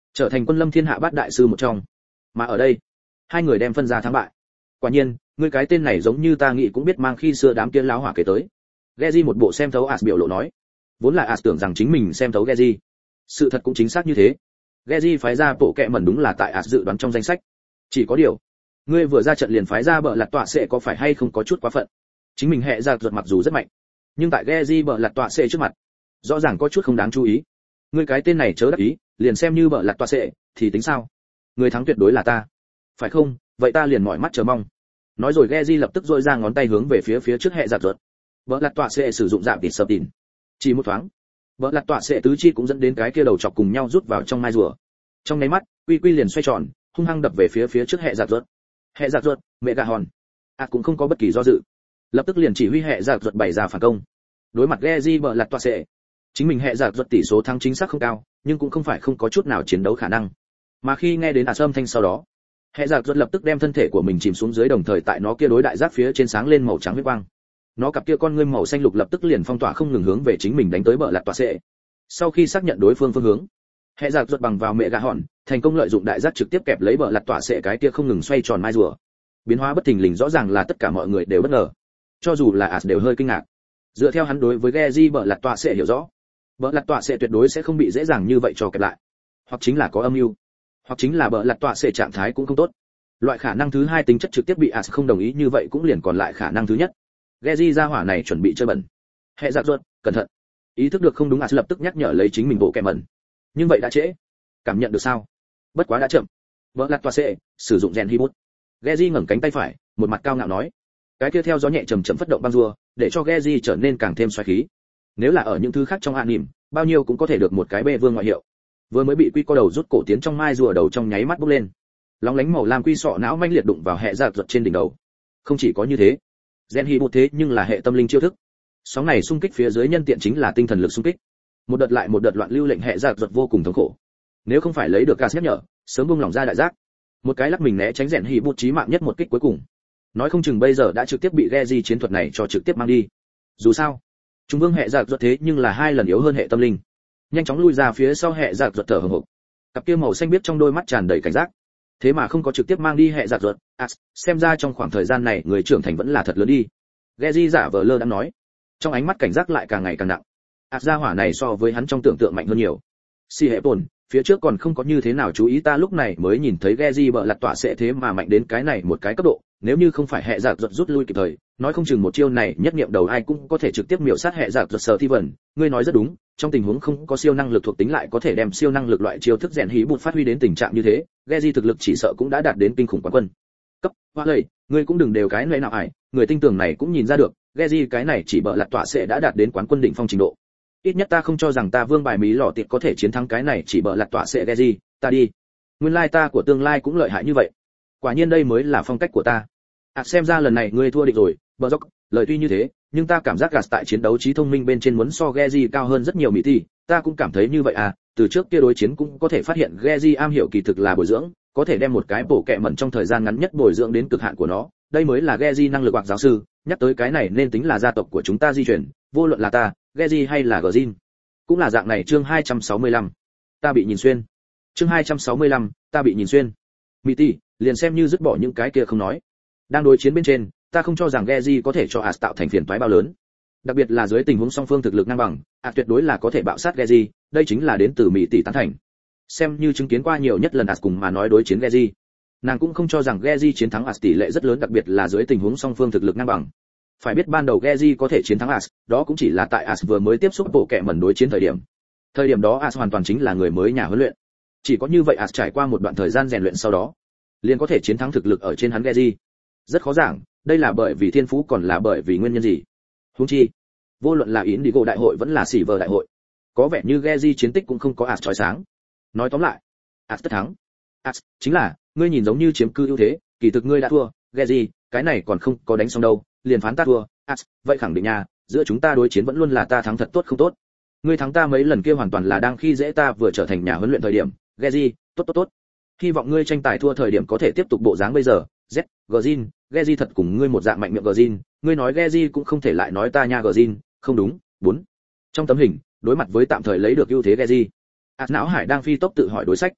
[SPEAKER 1] trở thành quân lâm thiên hạ bát đại sư một trong. Mà ở đây, hai người đem phân ra thắng bại. Quả nhiên, ngươi cái tên này giống như ta nghĩ cũng biết mang khi xưa đám kia láo hỏa kể tới. Geji một bộ xem thấu As biểu lộ nói. Vốn là As tưởng rằng chính mình xem thấu Geji. Sự thật cũng chính xác như thế. Geji phái ra bộ kệ mẩn đúng là tại As dự đoán trong danh sách. Chỉ có điều, ngươi vừa ra trận liền phái ra bợ lạt tọa sẽ có phải hay không có chút quá phận. Chính mình hệ ra ruột mặc dù rất mạnh, nhưng tại Geji bợ lạt tọa sẽ trước mặt, rõ ràng có chút không đáng chú ý. Ngươi cái tên này chớ đắc ý, liền xem như bợ lạt tọa sẽ thì tính sao? Người thắng tuyệt đối là ta. Phải không? Vậy ta liền mỏi mắt chờ mong. Nói rồi Geji lập tức dội ra ngón tay hướng về phía trước hệ giặt ruột. Bợ lạt tọa sẽ sử dụng giảm tịt sập tịn. Chỉ một thoáng, bợ lạt tọa sẽ tứ chi cũng dẫn đến cái kia đầu chọc cùng nhau rút vào trong mai rùa. Trong nháy mắt, quy liền xoay tròn, hung hăng đập về phía trước hệ giặt ruột. Hệ giặt ruột, mẹ gà hòn. Cũng không có bất kỳ do dự, lập tức liền chỉ huy hệ giặt ruột bày ra phản công. Đối mặt Geji bợ lạt tọa sẽ, chính mình hệ giặt ruột tỷ số thắng chính xác không cao, nhưng cũng không phải không có chút nào chiến đấu khả năng. Mà khi nghe đến âm thanh sau đó, hệ giặc ruột lập tức đem thân thể của mình chìm xuống dưới, đồng thời tại nó kia đối đại giáp phía trên sáng lên màu trắng huyết quang. Nó cặp kia con ngươi màu xanh lục lập tức liền phong tỏa không ngừng hướng về chính mình đánh tới bợ lạt tọa sẽ. Sau khi xác nhận đối phương phương hướng, hệ giặc ruột bằng vào mẹ gà hòn, thành công lợi dụng đại giáp trực tiếp kẹp lấy bợ lạt tọa sẽ cái kia không ngừng xoay tròn mai rùa. Biến hóa bất thình lình rõ ràng là tất cả mọi người đều bất ngờ, cho dù là As đều hơi kinh ngạc. Dựa theo hắn đối với Geji bợ lạt tọa sẽ hiểu rõ, bợ lạt tọa sẽ tuyệt đối sẽ không bị dễ dàng như vậy cho kẹp lại, hoặc chính là có âm mưu, hoặc chính là bợ lạt tọa sẽ trạng thái cũng không tốt. Loại khả năng thứ hai tính chất trực tiếp bị As không đồng ý, như vậy cũng liền còn lại khả năng thứ nhất. Geji ra hỏa này chuẩn bị chơi bẩn. Hệ giặc ruột, cẩn thận. Ý thức được không đúng, As lập tức nhắc nhở lấy chính mình bộ kẻ mẩn. Nhưng vậy đã trễ. Cảm nhận được sao? Bất quá đã chậm. Bợ lạt tọa sẽ sử dụng rèn hibut. Geji ngẩng cánh tay phải, một mặt cao ngạo nói. Cái kia theo gió nhẹ chậm chậm phất động băng rùa, để cho Geji trở nên càng thêm xoáy khí. Nếu là ở những thứ khác trong anime, bao nhiêu cũng có thể được một cái bê vương ngoại hiệu. Vừa mới bị quy co đầu rút cổ tiến trong mai rùa đầu trong nháy mắt bốc lên, lóng lánh màu lam quy sọ não manh liệt đụng vào hệ giặc ruột trên đỉnh đầu. Không chỉ có như thế, gen hi một thế nhưng là hệ tâm linh chiêu thức. Sóng này xung kích phía dưới nhân tiện chính là tinh thần lực xung kích. Một đợt lại một đợt loạn lưu lệnh hệ giặc ruột vô cùng thống khổ. Nếu không phải lấy được gas nhắc nhở, sớm buông lỏng ra đại giác, một cái lắc mình né tránh rèn hi bút chí mạng nhất một kích cuối cùng, nói không chừng bây giờ đã trực tiếp bị Geji chiến thuật này cho trực tiếp mang đi. Dù sao, trung vương hệ giặc ruột thế nhưng là hai lần yếu hơn hệ tâm linh. Nhanh chóng lui ra phía sau, hệ giặc ruột thở hổn hển, cặp kia màu xanh biếc trong đôi mắt tràn đầy cảnh giác. Thế mà không có trực tiếp mang đi hệ giặc ruột. Xem ra trong khoảng thời gian này người trưởng thành vẫn là thật lớn đi. Geji giả vờ lơ đang nói, trong ánh mắt cảnh giác lại càng ngày càng nặng. Gia hỏa này so với hắn trong tưởng tượng mạnh hơn nhiều. Si hệ tồn, phía trước còn không có như thế nào chú ý, ta lúc này mới nhìn thấy Geji bợ lạt tọa sẽ thế mà mạnh đến cái này một cái cấp độ. Nếu như không phải hệ giặc ruột rút lui kịp thời, nói không chừng một chiêu này nhất niệm đầu ai cũng có thể trực tiếp miểu sát hệ giặc ruột. Sở Thi Vân, ngươi nói rất đúng, trong tình huống không có siêu năng lực thuộc tính lại có thể đem siêu năng lực loại chiêu thức rèn hí bụt phát huy đến tình trạng như thế, Geji thực lực chỉ sợ cũng đã đạt đến kinh khủng quán quân cấp. Hoa lầy, ngươi cũng đừng đều cái nơi nào ải, người tinh tường này cũng nhìn ra được, Geji cái này chỉ bợ lạt tọa sẽ đã đạt đến quán quân đỉnh phong trình độ. Ít nhất ta không cho rằng ta vương bài mí lọ tiệp có thể chiến thắng cái này chỉ bợ lạt tọa sẽ Geji, ta đi. Nguyên lai ta của tương lai cũng lợi hại như vậy. Quả nhiên đây mới là phong cách của ta. Xem ra lần này ngươi thua định rồi, bờ dốc, lời tuy như thế, nhưng ta cảm giác Gas tại chiến đấu trí thông minh bên trên muốn so Geji cao hơn rất nhiều. Mỹ tỷ, ta cũng cảm thấy như vậy à, từ trước kia đối chiến cũng có thể phát hiện Geji am hiểu kỳ thực là bồi dưỡng, có thể đem một cái bổ kẹ mẩn trong thời gian ngắn nhất bồi dưỡng đến cực hạn của nó, đây mới là Geji năng lực hoặc giáo sư, nhắc tới cái này nên tính là gia tộc của chúng ta di chuyển, vô luận là ta, Geji hay là Gjin. Cũng là dạng này. Chương 265. Ta bị nhìn xuyên. Chương 265, ta bị nhìn xuyên. Mỹ tỷ, liền xem như dứt bỏ những cái kia không nói. Đang đối chiến bên trên, ta không cho rằng Geji có thể cho As tạo thành phiền toái bao lớn. Đặc biệt là dưới tình huống song phương thực lực ngang bằng, As tuyệt đối là có thể bạo sát Geji, đây chính là đến từ Mỹ tỷ tán thành. Xem như chứng kiến qua nhiều nhất lần As cùng mà nói đối chiến Geji, nàng cũng không cho rằng Geji chiến thắng As tỷ lệ rất lớn, đặc biệt là dưới tình huống song phương thực lực ngang bằng. Phải biết ban đầu Geji có thể chiến thắng As, đó cũng chỉ là tại As vừa mới tiếp xúc bộ kệ mẩn đối chiến thời điểm. Thời điểm đó As hoàn toàn chính là người mới nhà huấn luyện. Chỉ có như vậy As trải qua một đoạn thời gian rèn luyện sau đó, liền có thể chiến thắng thực lực ở trên hắn Geji. Rất khó giảng, đây là bởi vì thiên phú còn là bởi vì nguyên nhân gì? Huống chi, vô luận là Indigo đại hội vẫn là Silver đại hội, có vẻ như Geji chiến tích cũng không có As chói sáng. Nói tóm lại, As tất thắng. As chính là, ngươi nhìn giống như chiếm cư ưu thế, kỳ thực ngươi đã thua, Geji, cái này còn không có đánh xong đâu, liền phán ta thua. As, vậy khẳng định nha, giữa chúng ta đối chiến vẫn luôn là ta thắng thật tốt không tốt. Ngươi thắng ta mấy lần kia hoàn toàn là đang khi dễ ta vừa trở thành nhà huấn luyện thời điểm, Geji, tốt. Hy vọng ngươi tranh tài thua thời điểm có thể tiếp tục bộ dáng bây giờ. Z, Gjin, Geji thật cùng ngươi một dạng mạnh miệng Gjin, ngươi nói Geji cũng không thể lại nói ta nha Gjin, không đúng. 4. Trong tấm hình, đối mặt với tạm thời lấy được ưu thế Geji, As não hải đang phi tốc tự hỏi đối sách.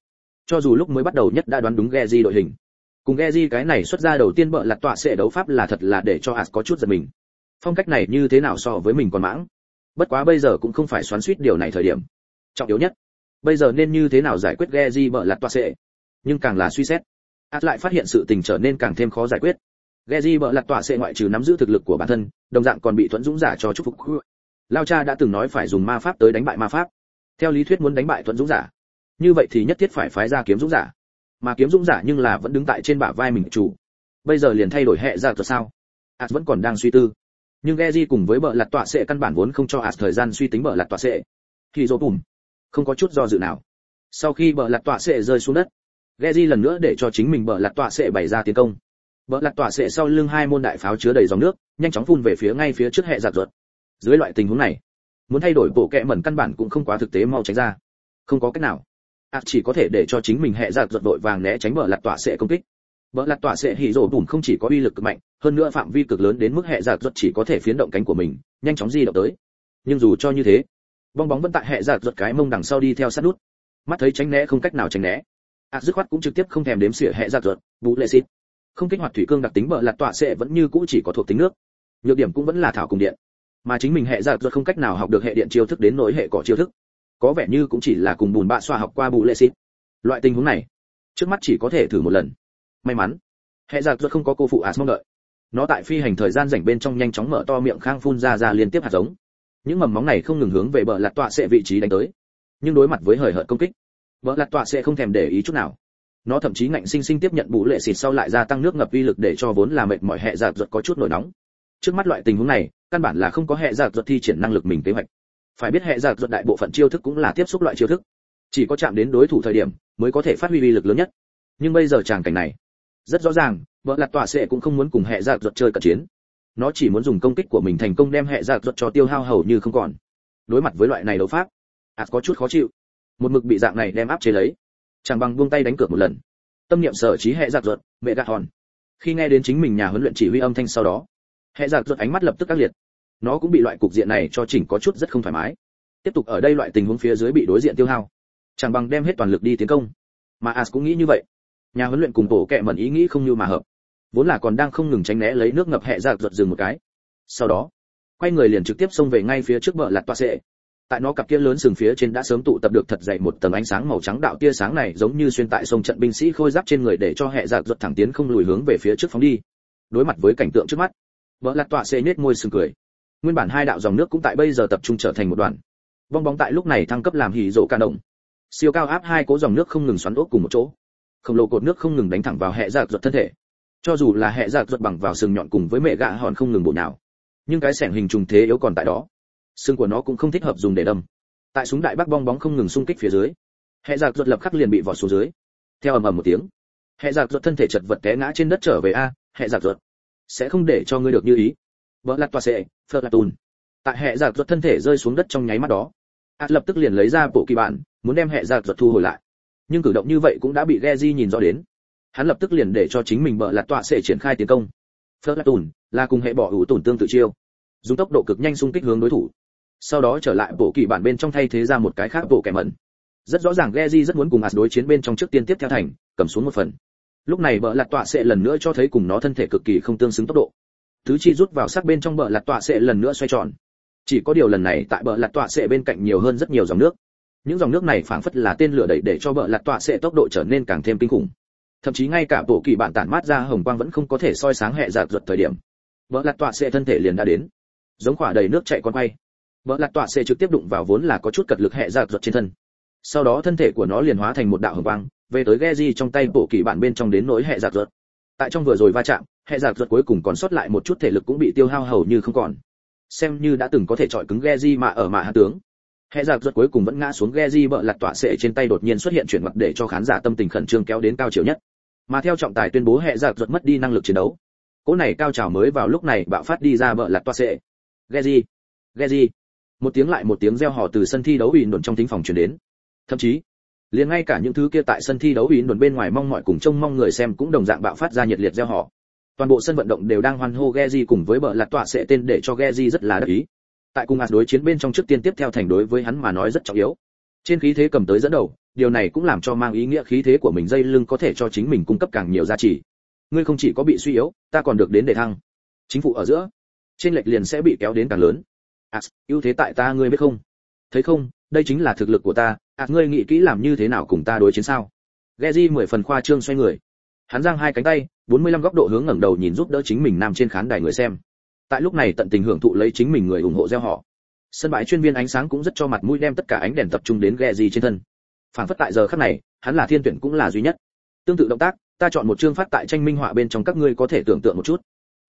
[SPEAKER 1] Cho dù lúc mới bắt đầu nhất đã đoán đúng Geji đội hình. Cùng Geji cái này xuất ra đầu tiên bợ lặt tọa sẽ đấu pháp là thật là để cho As có chút giật mình. Phong cách này như thế nào so với mình còn mãng. Bất quá bây giờ cũng không phải xoắn xuýt điều này thời điểm. Trọng yếu nhất, bây giờ nên như thế nào giải quyết Geji bợ lặt tọa sẽ. Nhưng càng là suy xét, As lại phát hiện sự tình trở nên càng thêm khó giải quyết. Geji bợ lặt tọa sẽ ngoại trừ nắm giữ thực lực của bản thân, đồng dạng còn bị Thuẫn Dũng giả cho chúc phúc. Lao cha đã từng nói phải dùng ma pháp tới đánh bại ma pháp. Theo lý thuyết muốn đánh bại Thuẫn Dũng giả, như vậy thì nhất thiết phải phái ra Kiếm Dũng giả. Mà Kiếm Dũng giả nhưng là vẫn đứng tại trên bả vai mình chủ. Bây giờ liền thay đổi hệ ra rồi sao? As vẫn còn đang suy tư. Nhưng Geji cùng với bợ lặt tọa sẽ căn bản vốn không cho As thời gian suy tính bợ lặt tọa sẽ. Thì rồ bùm, không có chút do dự nào. Sau khi bợ lặt tọa sẽ rơi xuống đất, Geji lần nữa để cho chính mình bợ lặt tọa sẽ bày ra tiến công. Bợ lặt tọa sẽ sau lưng hai môn đại pháo chứa đầy dòng nước, nhanh chóng phun về phía ngay phía trước hệ giặc ruột. Dưới loại tình huống này, muốn thay đổi bộ kệ mẩn căn bản cũng không quá thực tế, mau tránh ra. Không có cách nào. As chỉ có thể để cho chính mình hệ giặc ruột đội vàng né tránh bợ lặt tọa sẽ công kích. Bợ lặt tọa sẽ hỉ rồ bùm không chỉ có uy lực cực mạnh, hơn nữa phạm vi cực lớn đến mức hệ giặc ruột chỉ có thể phiến động cánh của mình, nhanh chóng di động tới. Nhưng dù cho như thế, bong bóng vẫn tại hệ giặc ruột cái mông đằng sau đi theo sát nút. Mắt thấy tránh né không cách nào tránh né, As dứt khoát cũng trực tiếp không thèm đếm xỉa hệ giặc ruột, bú lệ xịt. Không kích hoạt thủy cương đặc tính bợ lặt tọa sẽ vẫn như cũ chỉ có thuộc tính nước. Nhược điểm cũng vẫn là thảo cùng điện. Mà chính mình hệ giặc ruột không cách nào học được hệ điện chiêu thức đến nỗi hệ cỏ chiêu thức. Có vẻ như cũng chỉ là cùng bùn bạ xoa học qua bú lệ xịt. Loại tình huống này, trước mắt chỉ có thể thử một lần. May mắn, hệ giặc ruột không có cô phụ As mong đợi. Nó tại phi hành thời gian rảnh bên trong nhanh chóng mở to miệng khang phun ra liên tiếp hạt giống. Những mầm móng này không ngừng hướng về bợ lặt tọa sẽ vị trí đánh tới. Nhưng đối mặt với hời hợt công kích, bợ lặt tọa sẽ không thèm để ý chút nào. Nó thậm chí ngạnh sinh sinh tiếp nhận bú lệ xịt sau lại gia tăng nước ngập uy lực để cho vốn là mệt mỏi hệ giặc ruột có chút nổi nóng. Trước mắt loại tình huống này, căn bản là không có hệ giặc ruột thi triển năng lực mình kế hoạch. Phải biết hệ giặc ruột đại bộ phận chiêu thức cũng là tiếp xúc loại chiêu thức, chỉ có chạm đến đối thủ thời điểm mới có thể phát huy uy lực lớn nhất. Nhưng bây giờ tràng cảnh này, rất rõ ràng, bợ lặt tọa sẽ cũng không muốn cùng hệ giặc ruột chơi cận chiến. Nó chỉ muốn dùng công kích của mình thành công đem hệ giặc ruột cho tiêu hao hầu như không còn. Đối mặt với loại này đấu pháp, As có chút khó chịu. Một mực bị dạng này đem áp chế lấy, chẳng bằng buông tay đánh cược một lần. Tâm niệm sở trí hệ giặc ruột, mẹ gạt hòn. Khi nghe đến chính mình nhà huấn luyện chỉ huy âm thanh sau đó, hệ giặc ruột ánh mắt lập tức các liệt. Nó cũng bị loại cục diện này cho chỉnh có chút rất không thoải mái. Tiếp tục ở đây loại tình huống phía dưới bị đối diện tiêu hao, chẳng bằng đem hết toàn lực đi tiến công. Mà As cũng nghĩ như vậy. Nhà huấn luyện cùng tổ kệ mẩn ý nghĩ không như mà hợp. Vốn là còn đang không ngừng tránh né lấy nước ngập hệ giặc ruột dừng một cái. Sau đó, quay người liền trực tiếp xông về ngay phía trước bợ lặt tọa sẽ. Tại nó cặp kia lớn sừng phía trên đã sớm tụ tập được thật dày một tầng ánh sáng màu trắng, đạo tia sáng này giống như xuyên tại sông trận binh sĩ khôi giáp trên người để cho hệ giặc ruột thẳng tiến không lùi hướng về phía trước phóng đi. Đối mặt với cảnh tượng trước mắt, bợ lặt tọa sẽ nhếch môi sừng cười. Nguyên bản hai đạo dòng nước cũng tại bây giờ tập trung trở thành một đoàn. Bong bóng tại lúc này thăng cấp làm hỉ rổ ca động. Siêu cao áp hai cố dòng nước không ngừng xoắn ốc cùng một chỗ. Khổng lồ cột nước không ngừng đánh thẳng vào hệ giặc ruột thân thể. Cho dù là hệ giặc ruột bằng vào sừng nhọn cùng với mẹ gạ hòn không ngừng bổ nhào, nhưng cái xẻng hình trùng thế yếu còn tại đó. Sừng của nó cũng không thích hợp dùng để đâm. Tại súng đại bác bong bóng không ngừng xung kích phía dưới, hệ giặc ruột lập khắc liền bị vọt xuống dưới. Theo ầm ầm một tiếng, hệ giặc ruột thân thể chật vật té ngã trên đất trở về. Hệ giặc ruột sẽ không để cho ngươi được như ý. Bợ lặt tọa sẽ, Flatun. Tại hệ giặc ruột thân thể rơi xuống đất trong nháy mắt đó, As lập tức liền lấy ra bộ kỳ bản, muốn đem hệ giặc ruột thu hồi lại. Nhưng cử động như vậy cũng đã bị Geji nhìn rõ đến. Hắn lập tức liền để cho chính mình bợ lặt tọa sẽ triển khai tiến công. Flatun là cùng hệ bỏ hữu tổn tương tự chiêu, dùng tốc độ cực nhanh xung kích hướng đối thủ. Sau đó trở lại bộ kỳ bản bên trong thay thế ra một cái khác bộ kẻ mẩn. Rất rõ ràng Geji rất muốn cùng As đối chiến bên trong trước tiên tiếp theo thành, cầm xuống một phần. Lúc này bợ lặt tọa sẽ lần nữa cho thấy cùng nó thân thể cực kỳ không tương xứng tốc độ. Tứ chi rút vào sắc bên trong bợ lặt tọa sẽ lần nữa xoay tròn. Chỉ có điều lần này tại bợ lặt tọa sẽ bên cạnh nhiều hơn rất nhiều dòng nước. Những dòng nước này phảng phất là tên lửa đẩy để cho bợ lặt tọa sẽ tốc độ trở nên càng thêm kinh khủng. Thậm chí ngay cả bộ kỳ bản tản mát ra hồng quang vẫn không có thể soi sáng hệ giặc ruột thời điểm. Bợ lặt tọa sẽ thân thể liền đã đến, giống quả đầy nước chạy con quay. Bợ lặt tọa sẽ trực tiếp đụng vào vốn là có chút cật lực hệ giặc ruột trên thân. Sau đó thân thể của nó liền hóa thành một đạo hồng quang, về tới Geji trong tay bộ kỳ bản bên trong đến nỗi hệ giặc ruột. Tại trong vừa rồi va chạm, hệ giặc ruột cuối cùng còn sót lại một chút thể lực cũng bị tiêu hao hầu như không còn. Xem như đã từng có thể chọi cứng Geji mà ở hạ tướng. Hệ giặc ruột cuối cùng vẫn ngã xuống. Geji bợ lặt tọa sẽ trên tay đột nhiên xuất hiện chuyển mặt để cho khán giả tâm tình khẩn trương kéo đến cao chiều nhất. Mà theo trọng tài tuyên bố hệ giặc ruột mất đi năng lực chiến đấu, cỗ này cao trào mới vào lúc này bạo phát đi ra bợ lặt tọa sẽ. Geji. Một tiếng lại một tiếng reo hò từ sân thi đấu ủy đồn trong thính phòng truyền đến. Thậm chí, liền ngay cả những thứ kia tại sân thi đấu ủy đồn bên ngoài mong mọi cùng trông mong người xem cũng đồng dạng bạo phát ra nhiệt liệt reo hò. Toàn bộ sân vận động đều đang hoan hô Geji cùng với bợ lặt tọa sẽ tên để cho Geji rất là đắc ý. Tại cùng As đối chiến bên trong trước tiên tiếp theo thành đối với hắn mà nói rất trọng yếu. Trên khí thế cầm tới dẫn đầu, điều này cũng làm cho mang ý nghĩa khí thế của mình dây lưng có thể cho chính mình cung cấp càng nhiều giá trị. Ngươi không chỉ có bị suy yếu, ta còn được đến đề thăng. Chính phủ ở giữa, trên lệch liền sẽ bị kéo đến càng lớn. Ưu thế tại ta ngươi biết không? Thấy không, đây chính là thực lực của ta. Ngươi nghĩ kỹ làm như thế nào cùng ta đối chiến sao? Geji 10 phần khoa trương xoay người. Hắn giang hai cánh tay, 45 góc độ hướng ngẩng đầu nhìn giúp đỡ chính mình nằm trên khán đài người xem. Tại lúc này tận tình hưởng thụ lấy chính mình người ủng hộ gieo họ. Sân bãi chuyên viên ánh sáng cũng rất cho mặt mũi đem tất cả ánh đèn tập trung đến Geji trên thân. Phản phất tại giờ khắc này, hắn là thiên tuyển cũng là duy nhất. Tương tự động tác, ta chọn một chương phát tại tranh minh họa bên trong, các ngươi có thể tưởng tượng một chút.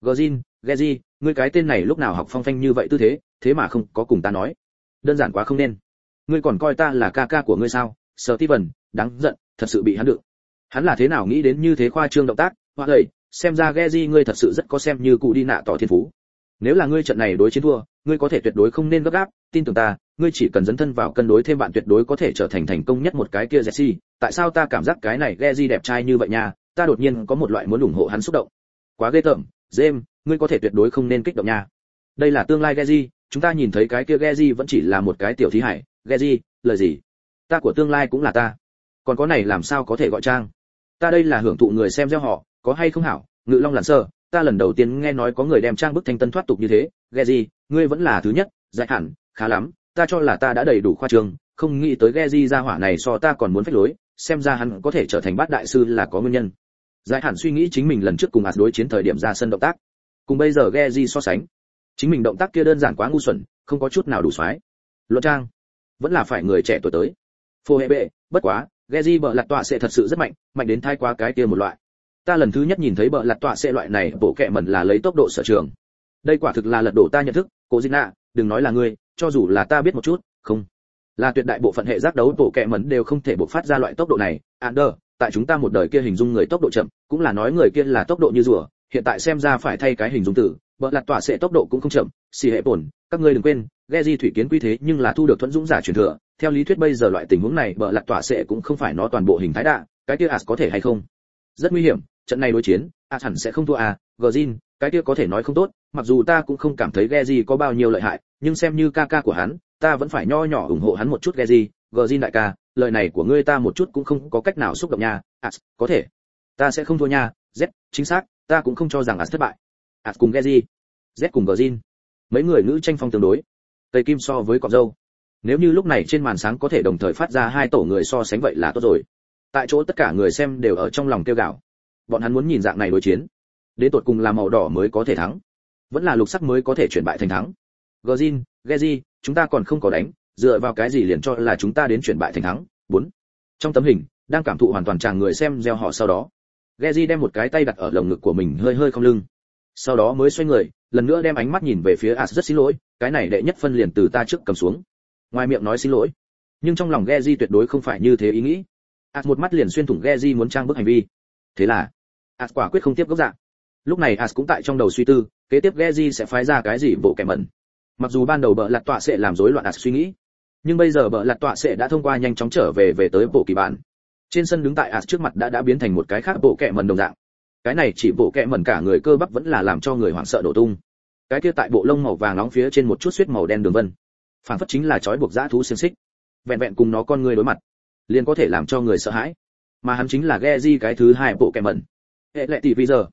[SPEAKER 1] Geji, ngươi cái tên này lúc nào học phong phanh như vậy tư thế, thế mà không có cùng ta nói. Đơn giản quá không nên. Ngươi còn coi ta là ca ca của ngươi sao? Steven, đáng giận, thật sự bị hắn đựng. Hắn là thế nào nghĩ đến như thế khoa trương động tác, hoa lầy, xem ra Geji ngươi thật sự rất có xem như cụ đi nạ tỏ thiên phú. Nếu là ngươi trận này đối chiến thua, ngươi có thể tuyệt đối không nên gấp gáp, tin tưởng ta, ngươi chỉ cần dấn thân vào cân đối thêm bạn tuyệt đối có thể trở thành thành công nhất một cái kia Jesse. Tại sao ta cảm giác cái này Geji đẹp trai như vậy nha, ta đột nhiên có một loại muốn ủng hộ hắn xúc động. Quá ghê tởm, James, ngươi có thể tuyệt đối không nên kích động nha. Đây là tương lai Geji, chúng ta nhìn thấy cái kia Geji vẫn chỉ là một cái tiểu thí hải. Geji, lời gì? Ta của tương lai cũng là ta. Còn có này làm sao có thể gọi trang? Ta đây là hưởng thụ người xem gieo họ, có hay không hảo? Ngự Long lặn sơ, ta lần đầu tiên nghe nói có người đem trang bức thanh tân thoát tục như thế. Geji, ngươi vẫn là thứ nhất, dạy hẳn, khá lắm, ta cho là ta đã đầy đủ khoa trương, không nghĩ tới Geji ra hỏa này so ta còn muốn phách lối, xem ra hắn có thể trở thành bát đại sư là có nguyên nhân. Giải hẳn suy nghĩ chính mình lần trước cùng đối chiến thời điểm ra sân động tác, cùng bây giờ Geji so sánh, chính mình động tác kia đơn giản quá ngu xuẩn, không có chút nào đủ xoái. Luận trang, vẫn là phải người trẻ tuổi tới. Phô hệ bệ, bất quá, Geji bợ lật tọa sẽ thật sự rất mạnh, mạnh đến thái quá cái kia một loại. Ta lần thứ nhất nhìn thấy bợ lật tọa sẽ loại này bộ kệ mẩn là lấy tốc độ sở trường. Đây quả thực là lật đổ ta nhận thức, Cố Jinna, đừng nói là ngươi, cho dù là ta biết một chút, không, là tuyệt đại bộ phận hệ giác đấu bộ kệ mẩn đều không thể bộc phát ra loại tốc độ này. Ander, tại chúng ta một đời kia hình dung người tốc độ chậm, cũng là nói người kia là tốc độ như rùa, hiện tại xem ra phải thay cái hình dung từ, bợ lật tọa sẽ tốc độ cũng không chậm, xì hệ bổn, các ngươi đừng quên, Geji thủy kiến quy thế nhưng là thu được thuẫn dũng giả truyền thừa, theo lý thuyết bây giờ loại tình huống này bợ lật tọa sẽ cũng không phải nó toàn bộ hình thái đạ, cái kia có thể hay không? Rất nguy hiểm, trận này đối chiến, hẳn sẽ không thua Gjin, cái kia có thể nói không tốt, mặc dù ta cũng không cảm thấy Geji có bao nhiêu lợi hại, nhưng xem như ca ca của hắn, ta vẫn phải nho nhỏ ủng hộ hắn một chút. Gjin đại ca, lời này của ngươi ta một chút cũng không có cách nào xúc động nha. Có thể, ta sẽ không thua nha. Z, chính xác, ta cũng không cho rằng thất bại. Cùng Geji, Z cùng Gjin, mấy người nữ tranh phong tương đối. Tây Kim so với cọp dâu. Nếu như lúc này trên màn sáng có thể đồng thời phát ra hai tổ người so sánh vậy là tốt rồi. Tại chỗ tất cả người xem đều ở trong lòng kêu gào. Bọn hắn muốn nhìn dạng này đối chiến. Đến tột cùng là màu đỏ mới có thể thắng, vẫn là lục sắc mới có thể chuyển bại thành thắng. Gjin, Geji, chúng ta còn không có đánh, dựa vào cái gì liền cho là chúng ta đến chuyển bại thành thắng? 4. Trong tấm hình, đang cảm thụ hoàn toàn tràng người xem gieo họ sau đó. Geji đem một cái tay đặt ở lồng ngực của mình hơi hơi không lưng. Sau đó mới xoay người, lần nữa đem ánh mắt nhìn về phía rất xin lỗi, cái này đệ nhất phân liền từ ta trước cầm xuống. Ngoài miệng nói xin lỗi, nhưng trong lòng Geji tuyệt đối không phải như thế ý nghĩ. Một mắt liền xuyên thủng Geji muốn trang bức hành vi. Thế là, quả quyết không tiếp gốc dạng. Lúc này cũng tại trong đầu suy tư, kế tiếp Geji sẽ phái ra cái gì bộ kẻ mẩn. Mặc dù ban đầu bợ lật tọa sẽ làm rối loạn suy nghĩ, nhưng bây giờ bợ lật tọa sẽ đã thông qua nhanh chóng trở về tới bộ kỳ bản. Trên sân đứng tại trước mặt đã biến thành một cái khác bộ kẻ mẩn đồng dạng. Cái này chỉ bộ kẻ mẩn cả người cơ bắp vẫn là làm cho người hoảng sợ đổ tung. Cái kia tại bộ lông màu vàng nóng phía trên một chút xuyết màu đen đường vân, phản phất chính là trói buộc dã thú xiềng xích. Vẹn vẹn cùng nó con người đối mặt, liền có thể làm cho người sợ hãi. Mà hắn chính là Geji cái thứ hai bộ kẻ mẩn. Hệ lệ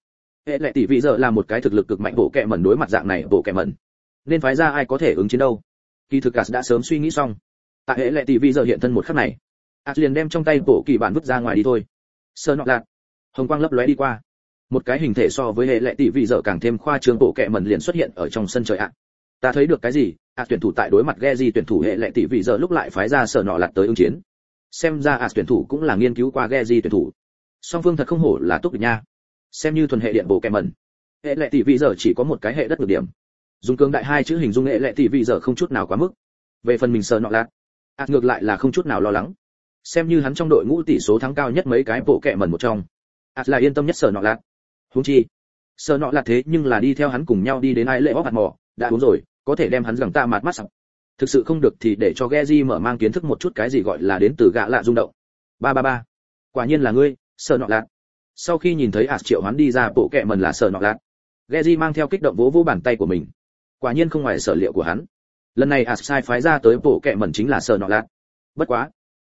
[SPEAKER 1] tỷ vị giờ là một cái thực lực cực mạnh bộ kẻ mẩn, đối mặt dạng này bộ kẻ mẩn nên phái ra ai có thể ứng chiến đâu. Kỳ thực đã sớm suy nghĩ xong, tại hệ lệ tỷ vị giờ hiện thân một khắc này, liền đem trong tay bộ kỳ bản vứt ra ngoài đi thôi. Sơ nọ lạc, hồng quang lấp lóe đi qua, một cái hình thể so với hệ lệ tỷ vị giờ càng thêm khoa trương bộ kẻ mẩn liền xuất hiện ở trong sân trời ạ. Ta thấy được cái gì? Tuyển thủ tại đối mặt Geji tuyển thủ hệ lệ tỷ vị giờ lúc lại phái ra Sở Nọ Lạt tới ứng chiến. Xem ra tuyển thủ cũng là nghiên cứu qua Geji tuyển thủ. Song phương thật không hổ là tốt địch nha. Xem như thuần hệ điện bộ kẻ mẩn, hệ lệ tỷ vị giờ chỉ có một cái hệ đất được điểm. Dùng cường đại hai chữ hình dung hệ lệ tỷ vị giờ không chút nào quá mức. Về phần mình Sở Nọ Lạt, ngược lại là không chút nào lo lắng. Xem như hắn trong đội ngũ tỷ số thắng cao nhất mấy cái bộ kẻ mẩn một trong, là yên tâm nhất Sở Nọ Lạt. Huống chi, Sở Nọ Lạt thế nhưng là đi theo hắn cùng nhau đi đến ai lệ bóc hạt mỏ, đã uống rồi, có thể đem hắn gẳng ta mạt mắt sặc. Thực sự không được thì để cho Geji mở mang kiến thức một chút cái gì gọi là đến từ gã lạ rung động. 333. Quả nhiên là ngươi, Sở Nọ Lạt. Sau khi nhìn thấy triệu hoán đi ra bộ kệ mẩn là Sở Nọ Lạt, Geji mang theo kích động vỗ vỗ bàn tay của mình. Quả nhiên không ngoài sở liệu của hắn. Lần này sai phái ra tới bộ kệ mẩn chính là Sở Nọ Lạt. Bất quá,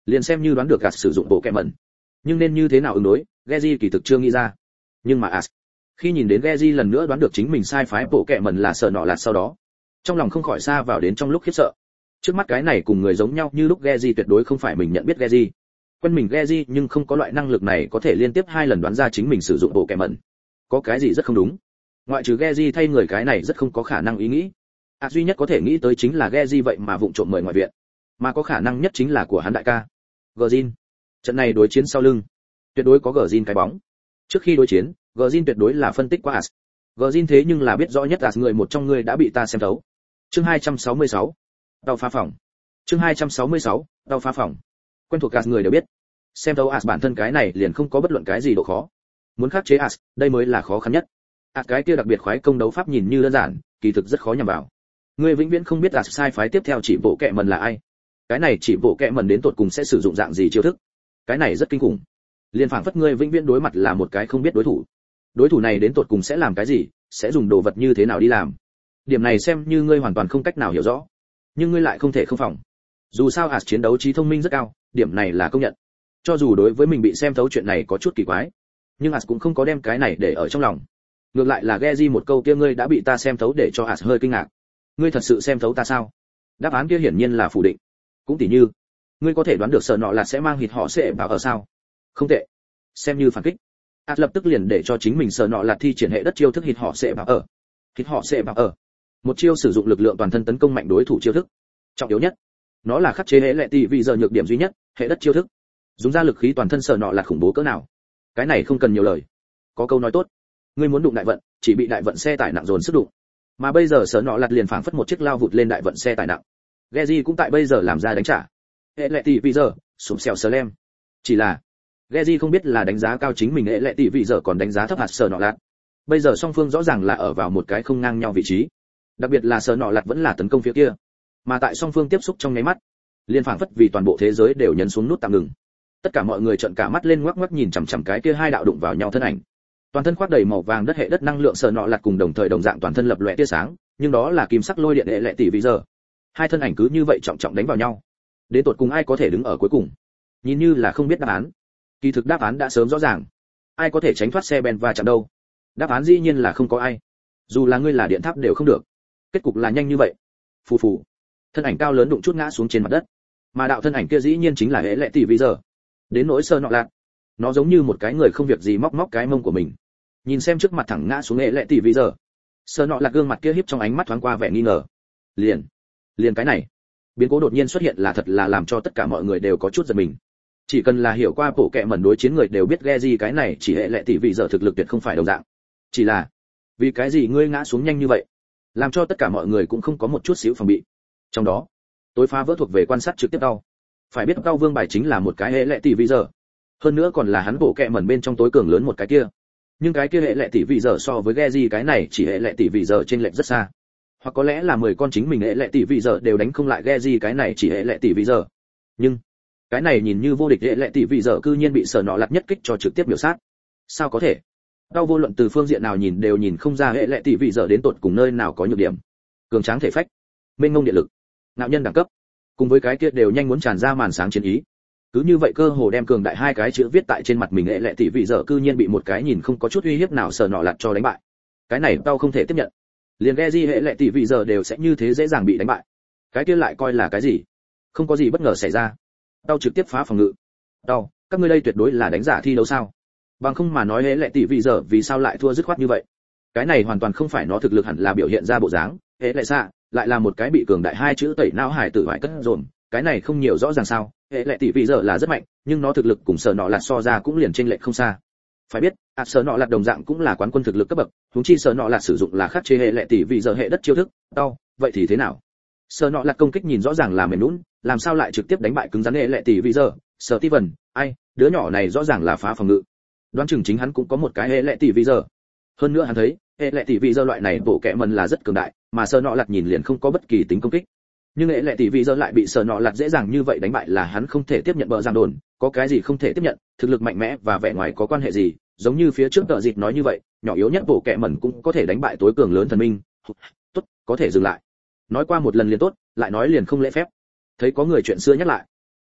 [SPEAKER 1] Liền xem như đoán được As sử dụng bộ kẹ mẩn, nhưng nên như thế nào ứng đối, Geji kỳ thực chưa nghĩ ra. Nhưng mà As, khi nhìn đến Geji lần nữa đoán được chính mình sai phái bộ kẹ mẩn là sợ nọ lạt sau đó, trong lòng không khỏi xa vào đến trong lúc khiếp sợ. Trước mắt cái này cùng người giống nhau như lúc Geji tuyệt đối không phải mình nhận biết Geji. Quen mình Geji nhưng không có loại năng lực này có thể liên tiếp 2 lần đoán ra chính mình sử dụng bộ kẹ mẩn. Có cái gì rất không đúng. Ngoại trừ Geji thay người cái này rất không có khả năng ý nghĩ. Duy nhất có thể nghĩ tới chính là Geji vậy mà vụng trộm mời ngoại viện. Mà có khả năng nhất chính là của hắn đại ca. Gjin. Trận này đối chiến sau lưng, tuyệt đối có Gjin cái bóng. Trước khi đối chiến, Gjin tuyệt đối là phân tích qua As. Gjin thế nhưng là biết rõ nhất As người một trong người đã bị ta xem thấu. Chương 266. Đau phá phòng. Chương 266. Đau phá phòng. Quen thuộc As người đều biết, xem thấu As bản thân cái này liền không có bất luận cái gì độ khó. Muốn khắc chế As, đây mới là khó khăn nhất. As cái kia đặc biệt khoái công đấu pháp nhìn như đơn giản, kỳ thực rất khó nhằm vào. Ngươi vĩnh viễn không biết As sai phái tiếp theo chỉ bộ kệ mần là ai. Cái này chỉ bộ kệ mần đến tột cùng sẽ sử dụng dạng gì chiêu thức. Cái này rất kinh khủng. Liên phảng phất ngươi vĩnh viễn đối mặt là một cái không biết đối thủ. Đối thủ này đến tột cùng sẽ làm cái gì, sẽ dùng đồ vật như thế nào đi làm. Điểm này xem như ngươi hoàn toàn không cách nào hiểu rõ, nhưng ngươi lại không thể không phòng. Dù sao As chiến đấu trí thông minh rất cao, điểm này là công nhận. Cho dù đối với mình bị xem thấu chuyện này có chút kỳ quái, nhưng As cũng không có đem cái này để ở trong lòng. Ngược lại là Geji một câu kia ngươi đã bị ta xem thấu để cho As hơi kinh ngạc. Ngươi thật sự xem thấu ta sao? Đáp án kia hiển nhiên là phủ định. Cũng tỉ như, ngươi có thể đoán được sợ nọ là sẽ mang hịt họ sẽ bảo ở sao? Không tệ. Xem như phản kích. As lập tức liền để cho chính mình sợ nọ là thi triển hệ đất chiêu thức hịt họ sẽ bảo ở. Hịt họ sẽ bảo ở. Một chiêu sử dụng lực lượng toàn thân tấn công mạnh đối thủ chiêu thức. Trọng yếu nhất, nó là khắc chế hệ lệ tỷ vì giờ nhược điểm duy nhất, hệ đất chiêu thức. Dùng ra lực khí toàn thân sợ nọ là khủng bố cỡ nào. Cái này không cần nhiều lời. Có câu nói tốt, ngươi muốn đụng đại vận, chỉ bị đại vận xe tải nặng dồn sức đụng. Mà bây giờ sợ nọ lật liền phảng phất một chiếc lao vụt lên đại vận xe tải nặng. Geji cũng tại bây giờ làm ra đánh trả. Hệ lệ tỷ vì giờ, sụp xèo Slam. Chỉ là Geji không biết là đánh giá cao chính mình hệ lệ tỷ vì giờ còn đánh giá thấp hạt sợ nọ lật. Bây giờ song phương rõ ràng là ở vào một cái không ngang nhau vị trí. Đặc biệt là sợ nọ lật vẫn là tấn công phía kia. Mà tại song phương tiếp xúc trong nháy mắt, liền phảng phất vì toàn bộ thế giới đều nhấn xuống nút tạm ngừng. Tất cả mọi người trợn cả mắt lên ngoắc ngoắc nhìn chằm chằm cái kia hai đạo đụng vào nhau thân ảnh. Toàn thân khoác đầy màu vàng đất hệ đất năng lượng sợ nọ lật cùng đồng thời đồng dạng toàn thân lập lòe tia sáng, nhưng đó là kim sắc lôi điện hệ lệ tỷ vì giờ. Hai thân ảnh cứ như vậy trọng trọng đánh vào nhau. Đến tột cùng ai có thể đứng ở cuối cùng? Nhìn như là không biết đáp án. Kỳ thực đáp án đã sớm rõ ràng. Ai có thể tránh thoát xe ben va chạm đâu? Đáp án dĩ nhiên là không có ai. Dù là ngươi là điện tháp đều không được. Kết cục là nhanh như vậy. Phù phù. Thân ảnh cao lớn đụng chút ngã xuống trên mặt đất. Mà đạo thân ảnh kia dĩ nhiên chính là hệ lệ tỷ vì giờ. Đến nỗi sơ nọ lạt, nó giống như một cái người không việc gì móc móc cái mông của mình. Nhìn xem trước mặt thẳng ngã xuống hệ lệ tỷ vì giờ. Sơ nọ lạt gương mặt kia híp trong ánh mắt thoáng qua vẻ nghi ngờ. Liền cái này, biến cố đột nhiên xuất hiện là thật là làm cho tất cả mọi người đều có chút giật mình. Chỉ cần là hiểu qua bộ kệ mẩn đối chiến người đều biết Geji cái này chỉ hệ lệ tỷ vị giờ thực lực tuyệt không phải đồng dạng. Chỉ là, vì cái gì ngươi ngã xuống nhanh như vậy? Làm cho tất cả mọi người cũng không có một chút xíu phòng bị. Trong đó, tối phá vỡ thuộc về quan sát trực tiếp đau. Phải biết đau vương bài chính là một cái hệ lệ tỷ vị giờ. Hơn nữa còn là hắn bộ kệ mẩn bên trong tối cường lớn một cái kia. Nhưng cái kia hệ lệ tỷ vị giờ so với Geji cái này chỉ hệ lệ tỷ vị giờ trên lệch rất xa. Hoặc có lẽ là 10 con chính mình hệ lệ tỷ vị giờ đều đánh không lại Geji cái này chỉ hệ lệ tỷ vị giờ. Nhưng cái này nhìn như vô địch hệ lệ tỷ vị giờ cư nhiên bị sở nọ lật nhất kích cho trực tiếp biểu sát. Sao có thể? Đau vô luận từ phương diện nào nhìn đều nhìn không ra hệ lệ tỷ vị giờ đến tột cùng nơi nào có nhược điểm. Cường tráng thể phách, mênh mông điện lực, ngạo nhân đẳng cấp, cùng với cái kia đều nhanh muốn tràn ra màn sáng chiến ý. Cứ như vậy cơ hồ đem cường đại hai cái chữ viết tại trên mặt mình hệ lệ tỷ vị giờ cư nhiên bị một cái nhìn không có chút uy hiếp nào sở nọ lật cho đánh bại. Cái này đau không thể tiếp nhận. Liền Geji hệ lệ tỷ vị giờ đều sẽ như thế dễ dàng bị đánh bại. Cái kia lại coi là cái gì? Không có gì bất ngờ xảy ra. Đau trực tiếp phá phòng ngự. Đau, các ngươi đây tuyệt đối là đánh giả thi đấu sao? Bằng không mà nói hệ lệ tỷ vị giờ vì sao lại thua dứt khoát như vậy? Cái này hoàn toàn không phải nó thực lực hẳn là biểu hiện ra bộ dáng, hệ lệ xạ lại là một cái bị cường đại hai chữ tẩy não hải tử hoại cất dồn, cái này không nhiều rõ ràng sao? Hệ lệ tỷ vị giờ là rất mạnh, nhưng nó thực lực cùng sở nọ lạt so ra cũng liền chênh lệch không xa. Phải biết, sở nọ lạt đồng dạng cũng là quán quân thực lực cấp bậc, huống chi sở nọ lạt sử dụng là khắc chế hệ lệ tỷ vị giờ hệ đất chiêu thức, đau, vậy thì thế nào? Sở nọ lạt công kích nhìn rõ ràng là mềm nhũn, làm sao lại trực tiếp đánh bại cứng rắn hệ lệ tỷ vị giờ? Sở Steven, ai, đứa nhỏ này rõ ràng là phá phòng ngự. Đoán chừng chính hắn cũng có một cái hệ lệ tỷ vị giờ. Hơn nữa hắn thấy, hệ lệ tỷ vị giờ loại này bộ kệ mần là rất cường đại, mà sở nọ lạt nhìn liền không có bất kỳ tính công kích. Nhưng hệ lệ tỷ vị giờ lại bị sở nọ lạt dễ dàng như vậy đánh bại là hắn không thể tiếp nhận bờ giang đồn, có cái gì không thể tiếp nhận, thực lực mạnh mẽ và vẻ ngoài có quan hệ gì? Giống như phía trước tợ dịt nói như vậy, nhỏ yếu nhất bộ kệ mẩn cũng có thể đánh bại tối cường lớn thần minh. Tốt, có thể dừng lại. Nói qua một lần liền tốt, lại nói liền không lễ phép. Thấy có người chuyện xưa nhắc lại,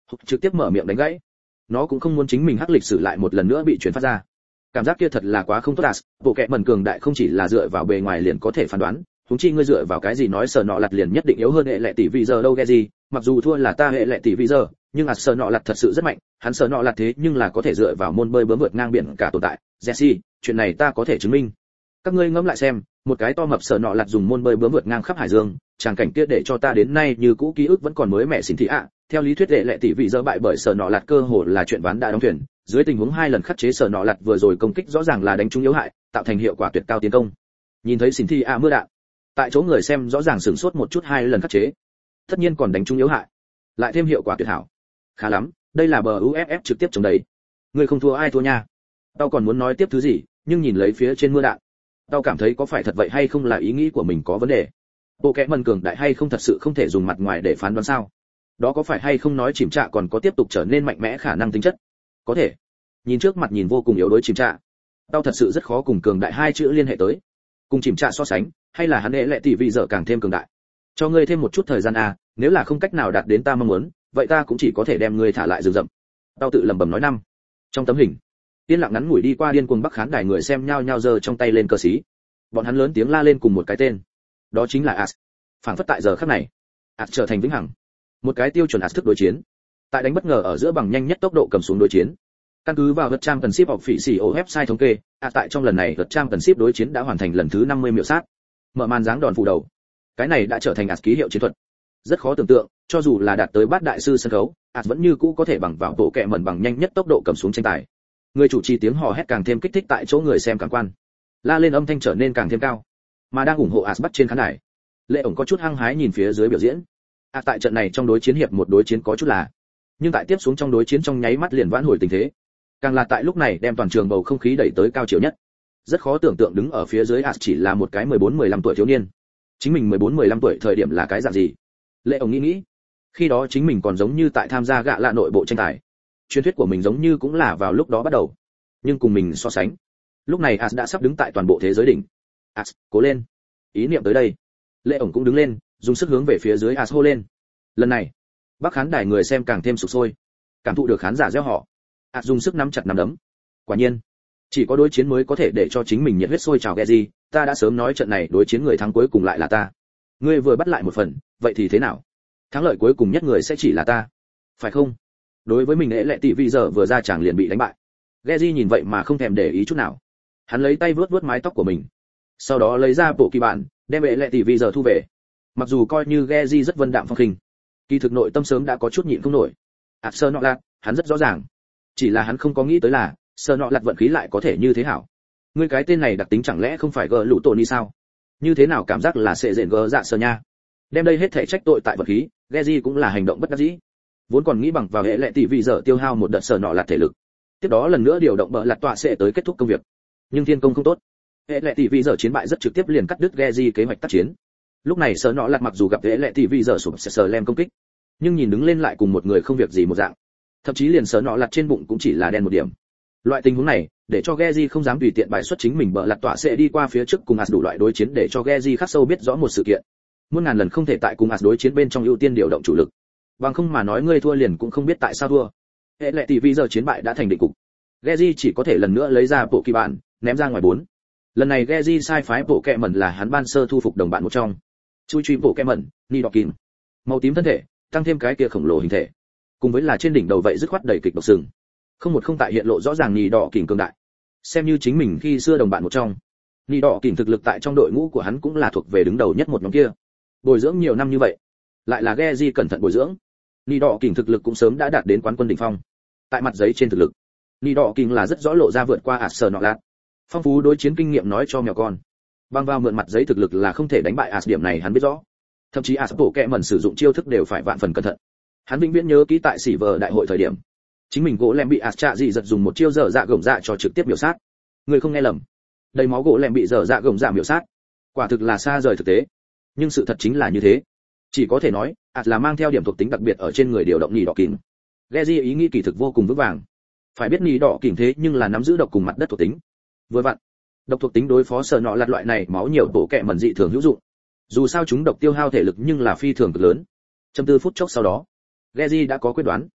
[SPEAKER 1] trực tiếp mở miệng đánh gãy. Nó cũng không muốn chính mình hắc lịch sử lại một lần nữa bị truyền phát ra. Cảm giác kia thật là quá không tốt à, bộ kệ mẩn cường đại không chỉ là dựa vào bề ngoài liền có thể phán đoán, huống chi ngươi dựa vào cái gì nói sở nọ lật liền nhất định yếu hơn hệ lệ tỷ vị giờ đâu ghê gì, mặc dù thua là ta hệ lệ tỷ vị giờ, nhưng sở nọ lật thật sự rất mạnh, hắn sở nọ lật thế nhưng là có thể dựa vào môn bơi bướm vượt ngang biển cả tồn tại. Jesse, chuyện này ta có thể chứng minh. Các ngươi ngẫm lại xem, một cái to mập sở nọ lật dùng môn bơi bướm vượt ngang khắp hải dương, tràng cảnh kia để cho ta đến nay như cũ ký ức vẫn còn mới mẻ xỉn thị ạ. Theo lý thuyết hệ lệ tỷ vị giờ bại bởi sở nọ lật cơ hồ là chuyện ván đã đóng thuyền, dưới tình huống 2 lần khắc chế sở nọ lật vừa rồi công kích rõ ràng là đánh trúng yếu hại, tạo thành hiệu quả tuyệt cao tiến công. Nhìn thấy xỉn thị ạ mưa đạn, tại chỗ người xem rõ ràng sửng sốt một chút, 2 lần khắc chế, tất nhiên còn đánh trúng yếu hại, lại thêm hiệu quả tuyệt hảo. Khá lắm, đây là bờ UFF trực tiếp chống đấy. Người không thua ai thua nha. Tao còn muốn nói tiếp thứ gì, nhưng nhìn lấy phía trên mưa đạn, tao cảm thấy có phải thật vậy hay không là ý nghĩ của mình có vấn đề. Bộ kẽ mần cường đại hay không thật sự không thể dùng mặt ngoài để phán đoán sao? Đó có phải hay không nói chìm trạ còn có tiếp tục trở nên mạnh mẽ khả năng tính chất? Có thể. Nhìn trước mặt nhìn vô cùng yếu đối chìm trạ, tao thật sự rất khó cùng cường đại hai chữ liên hệ tới. Cùng chìm trạ so sánh, hay là hắn hệ lệ tỷ vị giờ càng thêm cường đại. Cho ngươi thêm một chút thời gian à, nếu là không cách nào đạt đến ta mong muốn, vậy ta cũng chỉ có thể đem ngươi thả lại rừng rậm. Tao tự lẩm bẩm nói năm. Trong tấm hình, yên lặng ngắn ngủi đi qua điên cuồng bắc khán đài người xem nhao nhao giơ trong tay lên cờ xí. Bọn hắn lớn tiếng la lên cùng một cái tên, đó chính là As. Phảng phất tại giờ khắc này, As trở thành vĩnh hằng. Một cái tiêu chuẩn As thức đối chiến. Tại đánh bất ngờ ở giữa bằng nhanh nhất tốc độ cầm xuống đối chiến. Căn cứ vào vật trang tần ship học phỉ xỉ ổ website thống kê, tại trong lần này vật trang tần ship đối chiến đã hoàn thành lần thứ 50 miểu sát. Mở màn dáng đòn phủ đầu. Cái này đã trở thành As ký hiệu chiến thuật. Rất khó tưởng tượng, cho dù là đạt tới bát đại sư sân khấu, As vẫn như cũ có thể bằng vào bộ kệ mẩn bằng nhanh nhất tốc độ cầm xuống tranh tài. Người chủ trì tiếng hò hét càng thêm kích thích tại chỗ người xem cảm quan. La lên âm thanh trở nên càng thêm cao. Mà đang ủng hộ As bắt trên khán đài. Lệ ổng có chút hăng hái nhìn phía dưới biểu diễn. Tại trận này trong đối chiến hiệp một đối chiến có chút là, nhưng tại tiếp xuống trong đối chiến trong nháy mắt liền vãn hồi tình thế. Càng là tại lúc này đem toàn trường bầu không khí đẩy tới cao chiều nhất. Rất khó tưởng tượng đứng ở phía dưới As chỉ là một cái 14-15 tuổi thiếu niên. Chính mình 14-15 tuổi thời điểm là cái dạng gì? Lệ ổng nghĩ. Khi đó chính mình còn giống như tại tham gia gạ lạ nội bộ tranh tài. Truyền thuyết của mình giống như cũng là vào lúc đó bắt đầu. Nhưng cùng mình so sánh, lúc này As đã sắp đứng tại toàn bộ thế giới đỉnh. As, cố lên. Ý niệm tới đây, Lệ ổng cũng đứng lên, dùng sức hướng về phía dưới As hô lên. Lần này, bắc khán đài người xem càng thêm sục sôi, cảm thụ được khán giả reo hò. As dùng sức nắm chặt nắm đấm. Quả nhiên, chỉ có đối chiến mới có thể để cho chính mình nhiệt huyết sôi trào Geji, ta đã sớm nói trận này đối chiến người thắng cuối cùng lại là ta. Ngươi vừa bắt lại một phần, vậy thì thế nào? Thắng lợi cuối cùng nhất người sẽ chỉ là ta, phải không? Đối với mình hệ lệ tỷ vị giờ vừa ra chàng liền bị đánh bại. Geji nhìn vậy mà không thèm để ý chút nào. Hắn lấy tay vuốt vuốt mái tóc của mình, sau đó lấy ra bộ kỳ bản, đem hệ lệ tỷ vị giờ thu về. Mặc dù coi như Geji rất vân đạm phong khinh, kỳ thực nội tâm sớm đã có chút nhịn không nổi. Sơ nọ lạt, hắn rất rõ ràng, chỉ là hắn không có nghĩ tới là sơ nọ lạt vận khí lại có thể như thế hảo. Ngươi cái tên này đặc tính chẳng lẽ không phải gờ lũ tổ ni sao? Như thế nào cảm giác là sẽ rện gờ dạ sơ nha? Đem đây hết thảy trách tội tại vận khí, Geji cũng là hành động bất đắc dĩ. Vốn còn nghĩ bằng vào hệ lệ tỷ vị giờ tiêu hao một đợt sơ nọ lạt thể lực, tiếp đó lần nữa điều động bợ lạt tọa sẽ tới kết thúc công việc. Nhưng thiên công không tốt, hệ lệ tỷ vị giờ chiến bại rất trực tiếp liền cắt đứt Geji kế hoạch tác chiến. Lúc này sơ nọ lạt mặc dù gặp hệ lệ tỷ vị giờ sụp sờ lem công kích, nhưng nhìn đứng lên lại cùng một người không việc gì một dạng. Thậm chí liền sờ nọ lặt trên bụng cũng chỉ là đen một điểm. Loại tình huống này để cho Geji không dám tùy tiện bài xuất chính mình bợ lặt tọa sẽ đi qua phía trước cùng As đủ loại đối chiến, để cho Geji khắc sâu biết rõ một sự kiện, muôn ngàn lần không thể tại cùng As đối chiến bên trong ưu tiên điều động chủ lực, bằng không mà nói ngươi thua liền cũng không biết tại sao thua. Hệ lệ tỷ vị giờ chiến bại đã thành định cục. Geji chỉ có thể lần nữa lấy ra bộ kỳ bản, ném ra ngoài 4. Lần này Geji sai phái bộ kẹ mẩn là hắn ban sơ thu phục đồng bạn một trong. Chui truy bộ kẹ mẩn, ni đỏ kín, màu tím thân thể, tăng thêm cái kia khổng lồ hình thể, cùng với là trên đỉnh đầu vậy dứt khoát đầy kịch độc sừng, không tại hiện lộ rõ ràng nhì đỏ kình cường đại. Xem như chính mình khi xưa đồng bạn một trong, nhì đỏ kình thực lực tại trong đội ngũ của hắn cũng là thuộc về đứng đầu nhất một nhóm kia. Bồi dưỡng nhiều năm như vậy, lại là Geji cẩn thận bồi dưỡng, nhì đỏ kình thực lực cũng sớm đã đạt đến quán quân đỉnh phong. Tại mặt giấy trên thực lực, nhì đỏ kình là rất rõ lộ ra vượt qua As nọ lạt. Phong phú đối chiến kinh nghiệm nói cho mèo con, băng vào mượn mặt giấy thực lực là không thể đánh bại As, điểm này hắn biết rõ. Thậm chí As bộ kẹ mẩn sử dụng chiêu thức đều phải vạn phần cẩn thận. Hắn vĩnh viễn nhớ kỹ tại xỉ vờ đại hội thời điểm, chính mình gỗ lem bị As trạ dị giật dùng một chiêu dở dạ gồng dạ cho trực tiếp miểu sát. Người không nghe lầm, đầy máu gỗ lem bị dở dạ gồng dạ miểu sát, quả thực là xa rời thực tế. Nhưng sự thật chính là như thế. Chỉ có thể nói, As là mang theo điểm thuộc tính đặc biệt ở trên người điều động nhì đỏ kình. Geji ý nghĩ kỳ thực vô cùng vững vàng. Phải biết nhì đỏ kình thế nhưng là nắm giữ độc cùng mặt đất thuộc tính. Vừa vặn, độc thuộc tính đối phó sờ nọ lạt loại này máu nhiều tổ kẹ mẩn dị thường hữu dụng. Dù sao chúng độc tiêu hao thể lực nhưng là phi thường cực lớn. Trong 4 phút chốc sau đó, Geji đã có quyết đoán.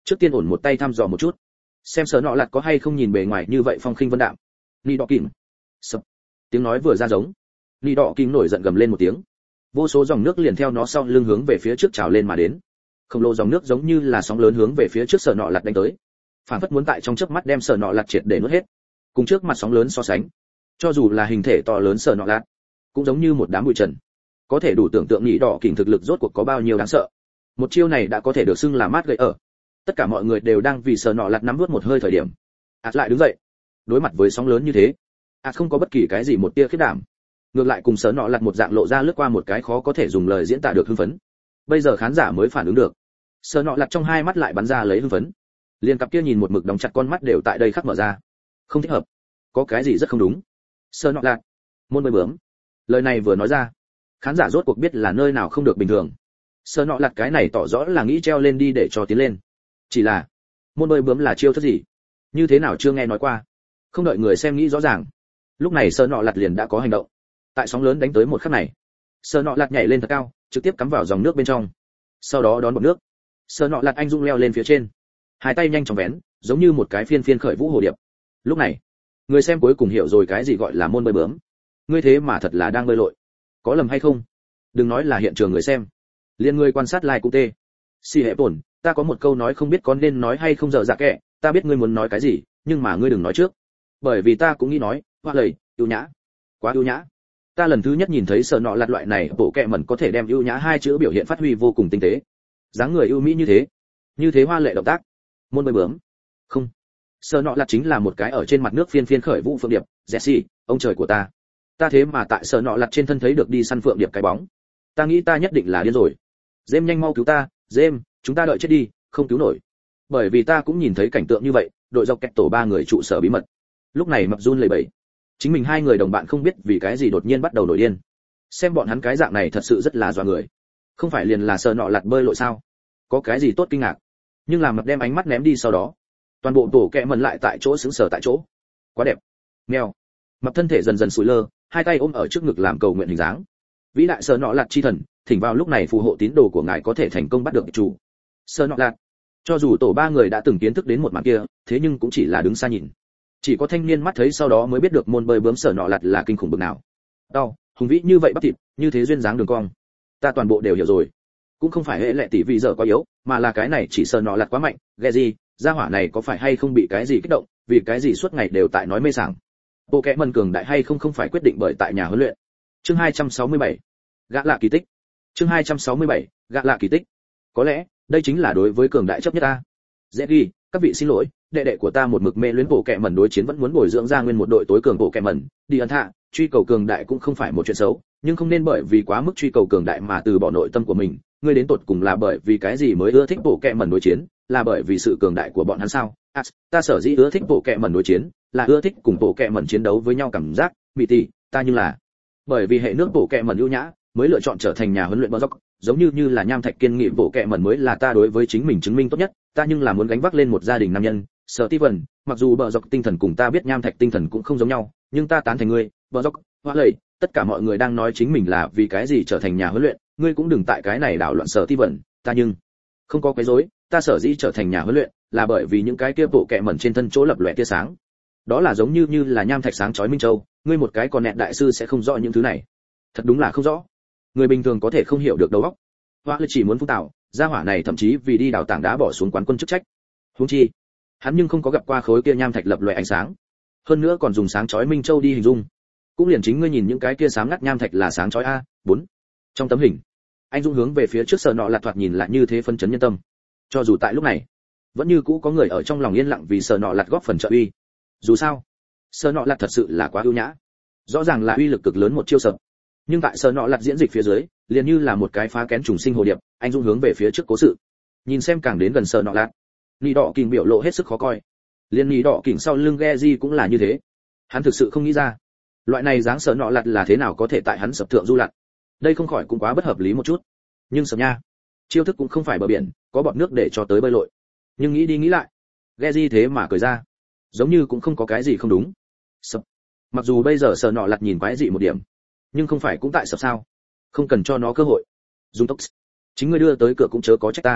[SPEAKER 1] trước tiên ổn một tay thăm dò một chút, xem sở nọ lặt có hay không nhìn bề ngoài như vậy phong khinh vân đạm. Nị đỏ kìm. Sập. Tiếng nói vừa ra giống. Nị đỏ kìm nổi giận gầm lên một tiếng. Vô số dòng nước liền theo nó sau lưng hướng về phía trước trào lên mà đến. Khổng lồ dòng nước giống như là sóng lớn hướng về phía trước sở nọ lặt đánh tới. Phản phất muốn tại trong chớp mắt đem sở nọ lặt triệt để nuốt hết. Cùng trước mặt sóng lớn so sánh, cho dù là hình thể to lớn sở nọ lặt, cũng giống như một đám bụi trần. Có thể đủ tưởng tượng Nị đỏ kìm thực lực rốt cuộc có bao nhiêu đáng sợ. Một chiêu này đã có thể được xưng là mát gậy ở. Tất cả mọi người đều đang vì sở nọ lặt nắm nuốt một hơi thời điểm. Lại đứng dậy. Đối mặt với sóng lớn như thế, không có bất kỳ cái gì một tia khiếp đảm, ngược lại cùng sở nọ lặt một dạng lộ ra lướt qua một cái khó có thể dùng lời diễn tả được hưng phấn. Bây giờ khán giả mới phản ứng được, sở nọ lặt trong hai mắt lại bắn ra lấy hưng phấn, liền cặp kia nhìn một mực đóng chặt con mắt đều tại đây khắc mở ra. Không thích hợp, có cái gì rất không đúng. Sở nọ lặt, môn bơi bướm. Lời này vừa nói ra, khán giả rốt cuộc biết là nơi nào không được bình thường. Sở nọ lặt cái này tỏ rõ là nghĩ treo lên đi để cho tiến lên. Chỉ là, môn bơi bướm là chiêu thức gì? Như thế nào chưa nghe nói qua. Không đợi người xem nghĩ rõ ràng, lúc này sở nọ lặt liền đã có hành động. Tại sóng lớn đánh tới một khắc này, sở nọ lặt nhảy lên thật cao, trực tiếp cắm vào dòng nước bên trong, sau đó đón bọt nước. Sở nọ lặt anh dung leo lên phía trên, hai tay nhanh chóng vén, giống như một cái phiên phiên khởi vũ hồ điệp. Lúc này, người xem cuối cùng hiểu rồi cái gì gọi là môn bơi bướm. Ngươi thế mà thật là đang bơi lội, có lầm hay không? Đừng nói là hiện trường người xem, liên người quan sát live cũng tê. Si hệ tổn, ta có một câu nói không biết có nên nói hay không, giờ dạ kệ, ta biết ngươi muốn nói cái gì, nhưng mà ngươi đừng nói trước, bởi vì ta cũng nghĩ nói, hoa lầy, ưu nhã, quá ưu nhã. Ta lần thứ nhất nhìn thấy sở nọ lặt loại này bộ kệ mẩn có thể đem ưu nhã hai chữ biểu hiện phát huy vô cùng tinh tế, dáng người ưu mỹ như thế hoa lệ động tác. Môn bơi bướm, không, sở nọ lặt chính là một cái ở trên mặt nước phiên phiên khởi vũ phượng điệp. Jesse, ông trời của ta thế mà tại sở nọ lặt trên thân thấy được đi săn phượng điệp cái bóng. Ta nghĩ ta nhất định là điên rồi. James nhanh mau cứu ta, James, chúng ta đợi chết đi, không cứu nổi. Bởi vì ta cũng nhìn thấy cảnh tượng như vậy, đội dọc kẹt tổ ba người trụ sở bí mật. Lúc này mập run lẩy bẩy. Chính mình hai người đồng bạn không biết vì cái gì đột nhiên bắt đầu nổi điên. Xem bọn hắn cái dạng này thật sự rất là dọa người. Không phải liền là sở nọ lặt bơi lội sao? Có cái gì tốt kinh ngạc? Nhưng làm mập đem ánh mắt ném đi sau đó, toàn bộ tổ kẹ mẩn lại tại chỗ sững sờ tại chỗ. Quá đẹp. Mèo. Mập thân thể dần dần sụi lơ, hai tay ôm ở trước ngực làm cầu nguyện hình dáng. Vĩ đại sở nọ lặt chi thần, thỉnh vào lúc này phù hộ tín đồ của ngài có thể thành công bắt được chủ. Sở nọ lặt. Cho dù tổ ba người đã từng kiến thức đến một màn kia, thế nhưng cũng chỉ là đứng xa nhìn. Chỉ có thanh niên mắt thấy sau đó mới biết được môn bơi bướm sở nọ lặt là kinh khủng bực nào. Đau, hùng vĩ như vậy bắp thịt, như thế duyên dáng đường cong. Ta toàn bộ đều hiểu rồi. Cũng không phải hệ lệ tỷ vì giờ quá yếu, mà là cái này chỉ sở nọ lặt quá mạnh. Ghê gì, gia hỏa này có phải hay không bị cái gì kích động, vì cái gì suốt ngày đều tại nói mê sảng. Bộ kẽ mần cường đại hay không không phải quyết định bởi tại nhà huấn luyện. Chương 267. Gã lạ kỳ tích. Chương 267. Gã lạ kỳ tích. Có lẽ, đây chính là đối với cường đại chấp nhất ta. Dễ ghi, các vị xin lỗi, đệ đệ của ta một mực mê luyến bộ kệ mẩn đối chiến vẫn muốn bồi dưỡng ra nguyên một đội tối cường bộ kệ mẩn, đi ân thạ, truy cầu cường đại cũng không phải một chuyện xấu, nhưng không nên bởi vì quá mức truy cầu cường đại mà từ bỏ nội tâm của mình. Ngươi đến tột cùng là bởi vì cái gì mới ưa thích bộ kệ mẩn đối chiến, là bởi vì sự cường đại của bọn hắn sao? Ta sở dĩ ưa thích bộ kệ mẩn đối chiến, là ưa thích cùng bộ kệ mẩn chiến đấu với nhau cảm giác, bị tỷ, ta nhưng là bởi vì hệ nước bộ kệ mẩn ưu nhã, mới lựa chọn trở thành nhà huấn luyện bờ dốc, giống như là nham thạch kiên nghị bộ kệ mẩn mới là ta đối với chính mình chứng minh tốt nhất, ta nhưng là muốn gánh vác lên một gia đình nam nhân. Steven, mặc dù bờ dốc tinh thần cùng ta biết nham thạch tinh thần cũng không giống nhau, nhưng ta tán thành ngươi, bờ dốc, hoa lầy, tất cả mọi người đang nói chính mình là vì cái gì trở thành nhà huấn luyện, ngươi cũng đừng tại cái này đảo loạn Steven, ta nhưng không có quấy rối, ta sở dĩ trở thành nhà huấn luyện là bởi vì những cái kia bộ kệ mẩn trên thân chỗ lập lòe tia sáng. Đó là giống như là nham thạch sáng chói minh châu, ngươi một cái còn nẹt đại sư sẽ không rõ những thứ này. Thật đúng là không rõ. Người bình thường có thể không hiểu được đầu óc. Hoa lệ chỉ muốn phúc tạo, gia hỏa này thậm chí vì đi đào tảng đá bỏ xuống quán quân chức trách. Huống chi, hắn nhưng không có gặp qua khối kia nham thạch lập lòe ánh sáng. Hơn nữa còn dùng sáng chói minh châu đi hình dung. Cũng liền chính ngươi nhìn những cái kia sáng ngắt nham thạch là sáng chói a. 4. Trong tấm hình, anh dũng hướng về phía trước sở nọ lạt thoạt nhìn lại như thế phân chấn nhân tâm. Cho dù tại lúc này, vẫn như cũ có người ở trong lòng yên lặng vì sở nọ lạt góp phần trợ uy. Dù sao, sở nọ lạt thật sự là quá ưu nhã. Rõ ràng là uy lực cực lớn một chiêu sập. Nhưng tại sở nọ lạt diễn dịch phía dưới, liền như là một cái phá kén trùng sinh hồ điệp, anh dũng hướng về phía trước cố sự. Nhìn xem càng đến gần sở nọ lạt, Nị Đỏ Kình biểu lộ hết sức khó coi. Liên Nị Đỏ Kình sau lưng Geji cũng là như thế. Hắn thực sự không nghĩ ra, loại này dáng sở nọ lạt là thế nào có thể tại hắn sập thượng du lặn. Đây không khỏi cũng quá bất hợp lý một chút. Nhưng sập nha, chiêu thức cũng không phải bờ biển, có bọt nước để cho tới bơi lội. Nhưng nghĩ đi nghĩ lại, Geji thế mà cười ra, giống như cũng không có cái gì không đúng. Sập. Mặc dù bây giờ sở nọ lạt nhìn quái dị một điểm, nhưng không phải cũng tại sập sao? Không cần cho nó cơ hội. Dùng tốc. Chính ngươi đưa tới cửa cũng chớ có trách ta.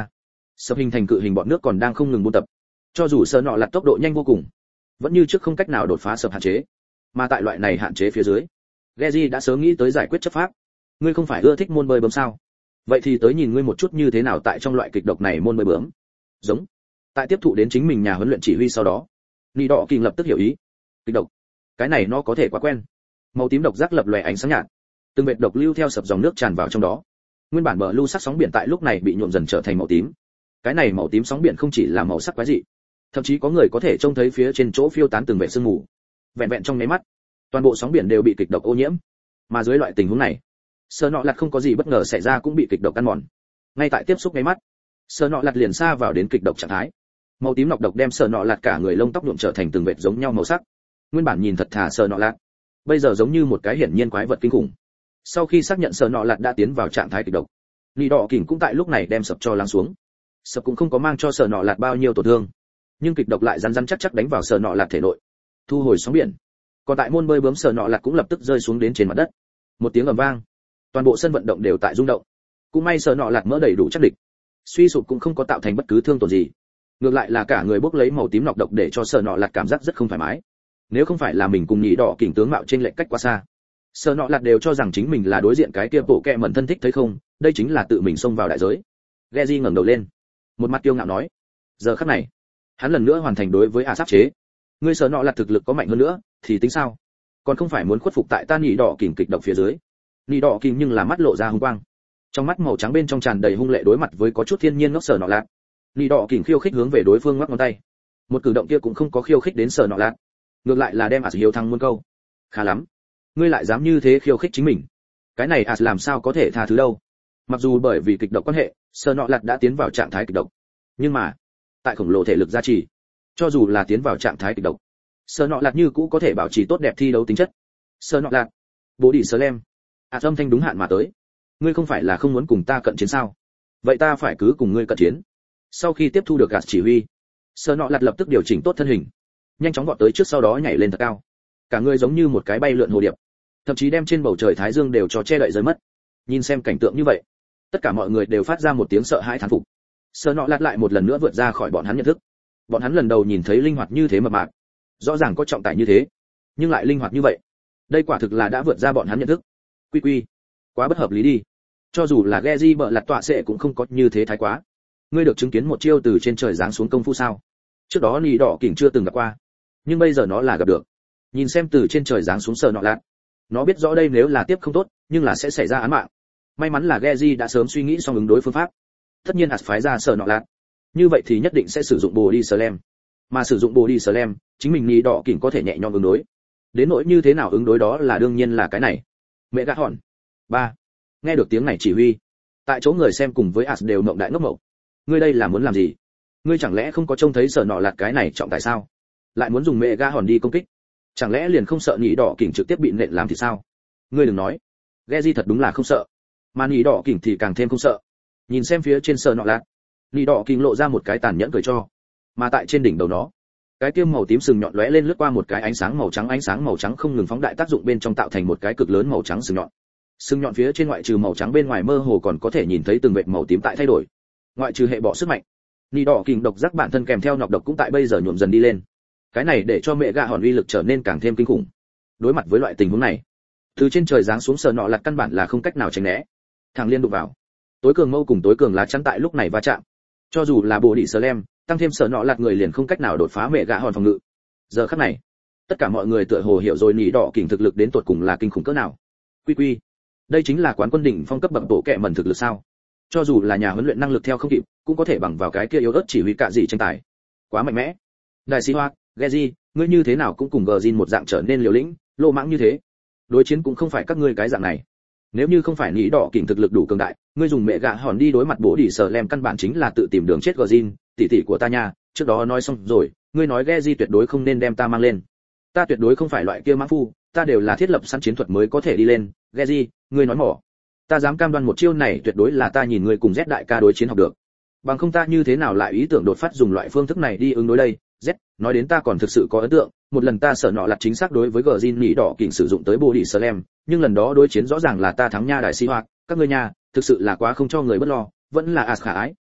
[SPEAKER 1] Sập hình thành cự hình bọn nước còn đang không ngừng buôn tập. Cho dù Sở Nọ Lạt tốc độ nhanh vô cùng, vẫn như trước không cách nào đột phá sập hạn chế. Mà tại loại này hạn chế phía dưới, Geji đã sớm nghĩ tới giải quyết chấp pháp. Ngươi không phải ưa thích môn bơi bướm sao? Vậy thì tới nhìn ngươi một chút như thế nào tại trong loại kịch độc này môn bơi bướm. Giống. Tại tiếp thụ đến chính mình nhà huấn luyện chỉ huy sau đó, Nị Đỏ Kình lập tức hiểu ý. Kịch độc, cái này nó có thể quá quen. Màu tím độc giác lập lòe ánh sáng nhạt, từng vệt độc lưu theo sập dòng nước tràn vào trong đó. Nguyên bản bờ lưu sắc sóng biển tại lúc này bị nhuộm dần trở thành màu tím. Cái này màu tím sóng biển không chỉ là màu sắc quái dị, thậm chí có người có thể trông thấy phía trên chỗ phiêu tán từng vệt sương mù. Vẹn vẹn trong nháy mắt, toàn bộ sóng biển đều bị kịch độc ô nhiễm. Mà dưới loại tình huống này, Sở Nọ Lạt không có gì bất ngờ xảy ra cũng bị kịch độc ăn mòn. Ngay tại tiếp xúc nháy mắt, Sở Nọ Lạt liền xa vào đến kịch độc trạng thái. Màu tím nọc độc đem Sở Nọ Lạt cả người lông tóc nhuộm trở thành từng vệt giống nhau màu sắc. Nguyên bản nhìn thật thà Sở Nọ Lạt, bây giờ giống như một cái hiển nhiên quái vật kinh khủng. Sau khi xác nhận Sở Nọ Lạt đã tiến vào trạng thái kịch độc, Nị Đỏ Kình cũng tại lúc này đem sập cho lắng xuống. Sập cũng không có mang cho Sở Nọ Lạt bao nhiêu tổn thương, nhưng kịch độc lại rắn rắn chắc chắc đánh vào Sở Nọ Lạt thể nội, thu hồi sóng biển. Còn tại môn bơi bướm Sở Nọ Lạt cũng lập tức rơi xuống đến trên mặt đất. Một tiếng ầm vang, toàn bộ sân vận động đều tại rung động. Cũng may Sở Nọ Lạt mỡ đầy đủ chắc địch, suy sụp cũng không có tạo thành bất cứ thương tổn gì. Ngược lại là cả người bốc lấy màu tím nọc độc để cho Sở Nọ Lạt cảm giác rất không thoải mái. Nếu không phải là mình cùng Nị Đỏ Kình tướng mạo trên lệch cách quá xa, Sở Nọ Lạt đều cho rằng chính mình là đối diện cái kia bộ kẹ mẩn thân thích, thấy không, đây chính là tự mình xông vào đại giới. Geji ngẩng đầu lên, một mặt kiêu ngạo nói, giờ khắc này, hắn lần nữa hoàn thành đối với sắp chế. Ngươi Sở Nọ Lạt thực lực có mạnh hơn nữa thì tính sao? Còn không phải muốn khuất phục tại ta Nị Đỏ Kình kịch độc phía dưới. Nị Đỏ Kình nhưng là mắt lộ ra hung quang, trong mắt màu trắng bên trong tràn đầy hung lệ đối mặt với có chút thiên nhiên ngốc Sở Nọ Lạt. Nị Đỏ Kình khiêu khích hướng về đối phương ngoắc ngón tay. Một cử động kia cũng không có khiêu khích đến Sở Nọ Lạt, ngược lại là đem hiếu thắng muôn câu. Khá lắm, ngươi lại dám như thế khiêu khích chính mình, cái này làm sao có thể tha thứ đâu. Mặc dù bởi vì kịch độc quan hệ, Sở Nọ Lạt đã tiến vào trạng thái kịch độc, nhưng mà tại khổng lồ thể lực gia trì, cho dù là tiến vào trạng thái kịch độc, Sở Nọ Lạt như cũ có thể bảo trì tốt đẹp thi đấu tính chất. Sở Nọ Lạt, bố đi Slam, âm thanh đúng hạn mà tới. Ngươi không phải là không muốn cùng ta cận chiến sao? Vậy ta phải cứ cùng ngươi cận chiến. Sau khi tiếp thu được gạt chỉ huy, Sở Nọ Lạt lập tức điều chỉnh tốt thân hình, nhanh chóng vọt tới trước, sau đó nhảy lên thật cao, cả người giống như một cái bay lượn hồ điệp, thậm chí đem trên bầu trời thái dương đều cho che đậy rơi mất. Nhìn xem cảnh tượng như vậy, tất cả mọi người đều phát ra một tiếng sợ hãi thán phục. Sở Nọ Lạt lại một lần nữa vượt ra khỏi bọn hắn nhận thức. Bọn hắn lần đầu nhìn thấy linh hoạt như thế mập mạp, rõ ràng có trọng tải như thế, nhưng lại linh hoạt như vậy. Đây quả thực là đã vượt ra bọn hắn nhận thức. Quy, quá bất hợp lý đi. Cho dù là Geji bợ lặt tọa sẽ cũng không có như thế thái quá. Ngươi được chứng kiến một chiêu từ trên trời giáng xuống công phu sao? Trước đó Nị Đỏ Kình chưa từng gặp qua, nhưng bây giờ nó là gặp được. Nhìn xem từ trên trời giáng xuống Sở Nọ Lạt, nó biết rõ đây nếu là tiếp không tốt, nhưng là sẽ xảy ra án mạng. May mắn là Geji đã sớm suy nghĩ xong ứng đối phương pháp. Tất nhiên phái ra Sở Nọ Lạt, như vậy thì nhất định sẽ sử dụng Body Slam. Mà sử dụng Body Slam, chính mình Nị Đỏ Kình có thể nhẹ nhõm ứng đối. Đến nỗi như thế nào ứng đối đó là đương nhiên là cái này. Mẹ gã hòn. 3. Nghe được tiếng này chỉ huy, tại chỗ người xem cùng với đều ngộng đại ngốc mộng. Ngươi đây là muốn làm gì? Ngươi chẳng lẽ không có trông thấy Sở Nọ Lạt cái này trọng tại sao? Lại muốn dùng mẹ gã hòn đi công kích? Chẳng lẽ liền không sợ Nị Đỏ Kình trực tiếp bị nện làm thì sao? Ngươi đừng nói. Geji thật đúng là không sợ, mà Nị Đỏ Kình thì càng thêm không sợ. Nhìn xem phía trên Sở Nọ Lạt, Nị Đỏ Kình lộ ra một cái tàn nhẫn cười cho, mà tại trên đỉnh đầu nó, cái tiêm màu tím sừng nhọn lóe lên lướt qua một cái ánh sáng màu trắng không ngừng phóng đại tác dụng bên trong tạo thành một cái cực lớn màu trắng sừng nhọn. Sừng nhọn phía trên ngoại trừ màu trắng bên ngoài mơ hồ còn có thể nhìn thấy từng vệt màu tím tại thay đổi. Ngoại trừ hệ bọ sức mạnh, Nị Đỏ Kình độc giác bản thân kèm theo nọc độc cũng tại bây giờ nhuộm dần đi lên. Cái này để cho mẹ gạ hòn uy lực trở nên càng thêm kinh khủng. Đối mặt với loại tình huống này, từ trên trời giáng xuống Sở Nọ Lạt căn bản là không cách nào tránh né, thẳng liên đụng vào. Tối cường mâu cùng tối cường lá chắn tại lúc này va chạm. Cho dù là Body Slam, tăng thêm Sở Nọ Lạt người liền không cách nào đột phá mẹ gạ hòn phòng ngự. Giờ khắc này, tất cả mọi người tựa hồ hiểu rồi Nị Đỏ Kình thực lực đến tột cùng là kinh khủng cỡ nào. Quy, đây chính là quán quân đỉnh phong cấp bậc bộ kệ mẩn thực lực sao? Cho dù là nhà huấn luyện năng lực theo không kịp, cũng có thể bằng vào cái kia yếu ớt chỉ huy cả gì tranh tài. Quá mạnh mẽ. Đại sĩ Hoa, Geji, ngươi như thế nào cũng cùng Gjin một dạng trở nên liều lĩnh, lô mãng như thế. Đối chiến cũng không phải các ngươi cái dạng này. Nếu như không phải Nị Đỏ Kình thực lực đủ cường đại, ngươi dùng mẹ gạ hòn đi đối mặt bố đỉ sở lem căn bản chính là tự tìm đường chết. Gjin, tỷ tỷ của ta nha, trước đó nói xong rồi, ngươi nói Geji tuyệt đối không nên đem ta mang lên. Ta tuyệt đối không phải loại kia mãng phu, ta đều là thiết lập sẵn chiến thuật mới có thể đi lên. Geji, ngươi nói mỏ. Ta dám cam đoan một chiêu này tuyệt đối là ta nhìn ngươi cùng Z đại ca đối chiến học được. Bằng không ta như thế nào lại ý tưởng đột phát dùng loại phương thức này đi ứng đối đây. Z, nói đến ta còn thực sự có ấn tượng, một lần ta Sở Nọ Lạt chính xác đối với Gjin Nị Đỏ Kình sử dụng tới Body Slam, nhưng lần đó đối chiến rõ ràng là ta thắng nha. Đại sĩ Hoạt, các ngươi nha, thực sự là quá không cho người bất lo, vẫn là khả ái,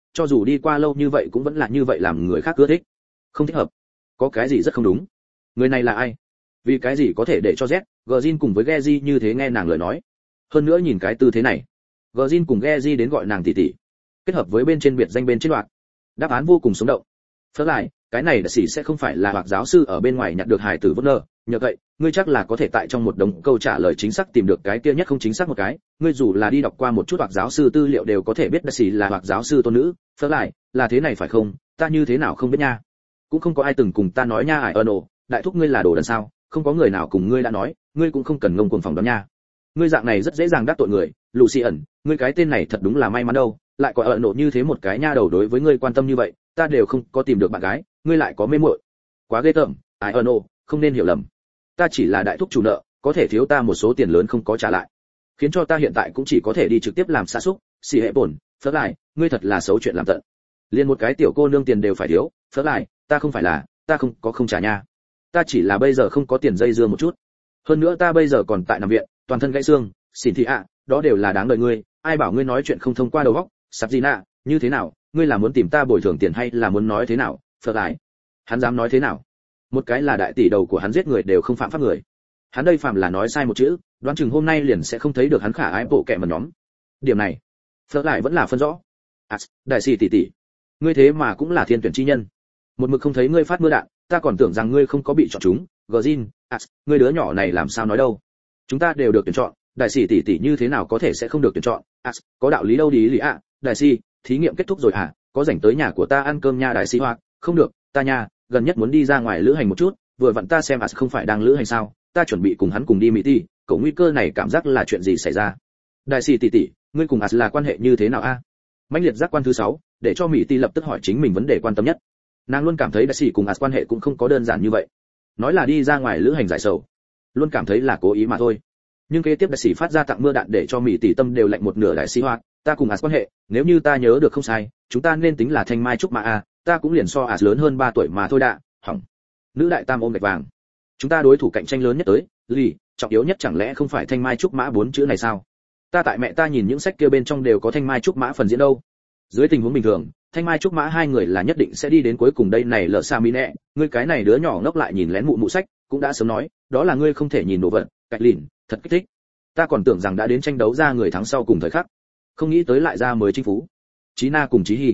[SPEAKER 1] cho dù đi qua lâu như vậy cũng vẫn là như vậy làm người khác ưa thích. Không thích hợp. Có cái gì rất không đúng. Người này là ai? Vì cái gì có thể để cho Z, Gjin cùng với Geji như thế nghe nàng lời nói? Hơn nữa nhìn cái tư thế này, Gjin cùng Geji đến gọi nàng tỷ tỷ, kết hợp với bên trên biệt danh bên trên loạt. Đáp án vô cùng sống động. Phớt lại, cái này đại sĩ sẽ không phải là hoặc giáo sư ở bên ngoài nhặt được hài tử vỡ nợ, nhờ vậy, ngươi chắc là có thể tại trong một đống câu trả lời chính xác tìm được cái kia nhất không chính xác một cái, ngươi dù là đi đọc qua một chút hoặc giáo sư tư liệu đều có thể biết đại sĩ là hoặc giáo sư tôn nữ. Phớt lại, là thế này phải không? Ta như thế nào không biết nha. Cũng không có ai từng cùng ta nói nha ải ơn ồ, đại thúc ngươi là đồ đần sao, không có người nào cùng ngươi đã nói, ngươi cũng không cần ngông cuồng phòng đó nha. Ngươi dạng này rất dễ dàng đắc tội người, Lucian, ngươi cái tên này thật đúng là may mắn đâu, lại có ẩn nộ như thế một cái nha đầu đối với ngươi quan tâm như vậy, ta đều không có tìm được bạn gái, ngươi lại có mê muội. Quá ghê tởm, ải ơn ồ, không nên hiểu lầm. Ta chỉ là đại thúc chủ nợ, có thể thiếu ta một số tiền lớn không có trả lại, khiến cho ta hiện tại cũng chỉ có thể đi trực tiếp làm xã xúc, xì hệ bổn, phớt lại, ngươi thật là xấu chuyện làm tận. Liên một cái tiểu cô nương tiền đều phải thiếu, phớt lại, ta không phải là, ta không trả nha. Ta chỉ là bây giờ không có tiền dây dưa một chút. Hơn nữa ta bây giờ còn tại nằm viện, toàn thân gãy xương, xỉn thị ạ, đó đều là đáng đợi ngươi, ai bảo ngươi nói chuyện không thông qua đầu óc, sắp gì nạ, như thế nào, ngươi là muốn tìm ta bồi thường tiền hay là muốn nói thế nào, phớt lại. Hắn dám nói thế nào? Một cái là đại tỷ đầu của hắn giết người đều không phạm pháp người. Hắn đây phạm là nói sai một chữ, đoán chừng hôm nay liền sẽ không thấy được hắn khả ái bộ kệ mà nhóm. Điểm này, phớt lại vẫn là phân rõ. Đại sĩ tỷ tỷ, ngươi thế mà cũng là thiên tuyển chi nhân. Một mực không thấy ngươi phát mưa đạn, ta còn tưởng rằng ngươi không có bị chọn chúng. Gjin, ngươi đứa nhỏ này làm sao nói đâu? Chúng ta đều được tuyển chọn, đại sĩ tỷ tỷ như thế nào có thể sẽ không được tuyển chọn? Có đạo lý đâu đi lý ạ, đại sĩ, thí nghiệm kết thúc rồi hả? Có rảnh tới nhà của ta ăn cơm nha đại sĩ hoặc, không được, ta nha, gần nhất muốn đi ra ngoài lữ hành một chút, vừa vặn ta xem không phải đang lữ hành sao, ta chuẩn bị cùng hắn cùng đi Mỹ ti, cậu nguy cơ này cảm giác là chuyện gì xảy ra? Đại sĩ tỷ tỷ, ngươi cùng là quan hệ như thế nào a? Mãnh liệt giác quan thứ 6, để cho Mỹ ti lập tức hỏi chính mình vấn đề quan tâm nhất. Nàng luôn cảm thấy đại sĩ cùng quan hệ cũng không có đơn giản như vậy. Nói là đi ra ngoài lữ hành giải sầu, luôn cảm thấy là cố ý mà thôi. Nhưng kế tiếp đại sĩ phát ra tặng mưa đạn để cho Mỹ tỷ tâm đều lạnh một nửa. Đại sĩ hoặc, ta cùng quan hệ, nếu như ta nhớ được không sai, chúng ta nên tính là thanh mai trúc mã a, ta cũng liền so lớn hơn 3 tuổi mà thôi đạ, hỏng. Nữ đại tam ôm gạch vàng. Chúng ta đối thủ cạnh tranh lớn nhất tới, lì, trọng yếu nhất chẳng lẽ không phải thanh mai trúc mã 4 chữ này sao? Ta tại mẹ ta nhìn những sách kia bên trong đều có thanh mai trúc mã phần diễn đâu. Dưới tình huống bình thường, thanh mai trúc mã hai người là nhất định sẽ đi đến cuối cùng đây này lỡ xa mi nẹ, ngươi cái này đứa nhỏ ngốc lại nhìn lén mụ sách, cũng đã sớm nói, đó là ngươi không thể nhìn đồ vật, cạch lìn, thật kích thích. Ta còn tưởng rằng đã đến tranh đấu ra người thắng sau cùng thời khắc, không nghĩ tới lại ra mới chinh phú. Chí Na cùng Chí Hy,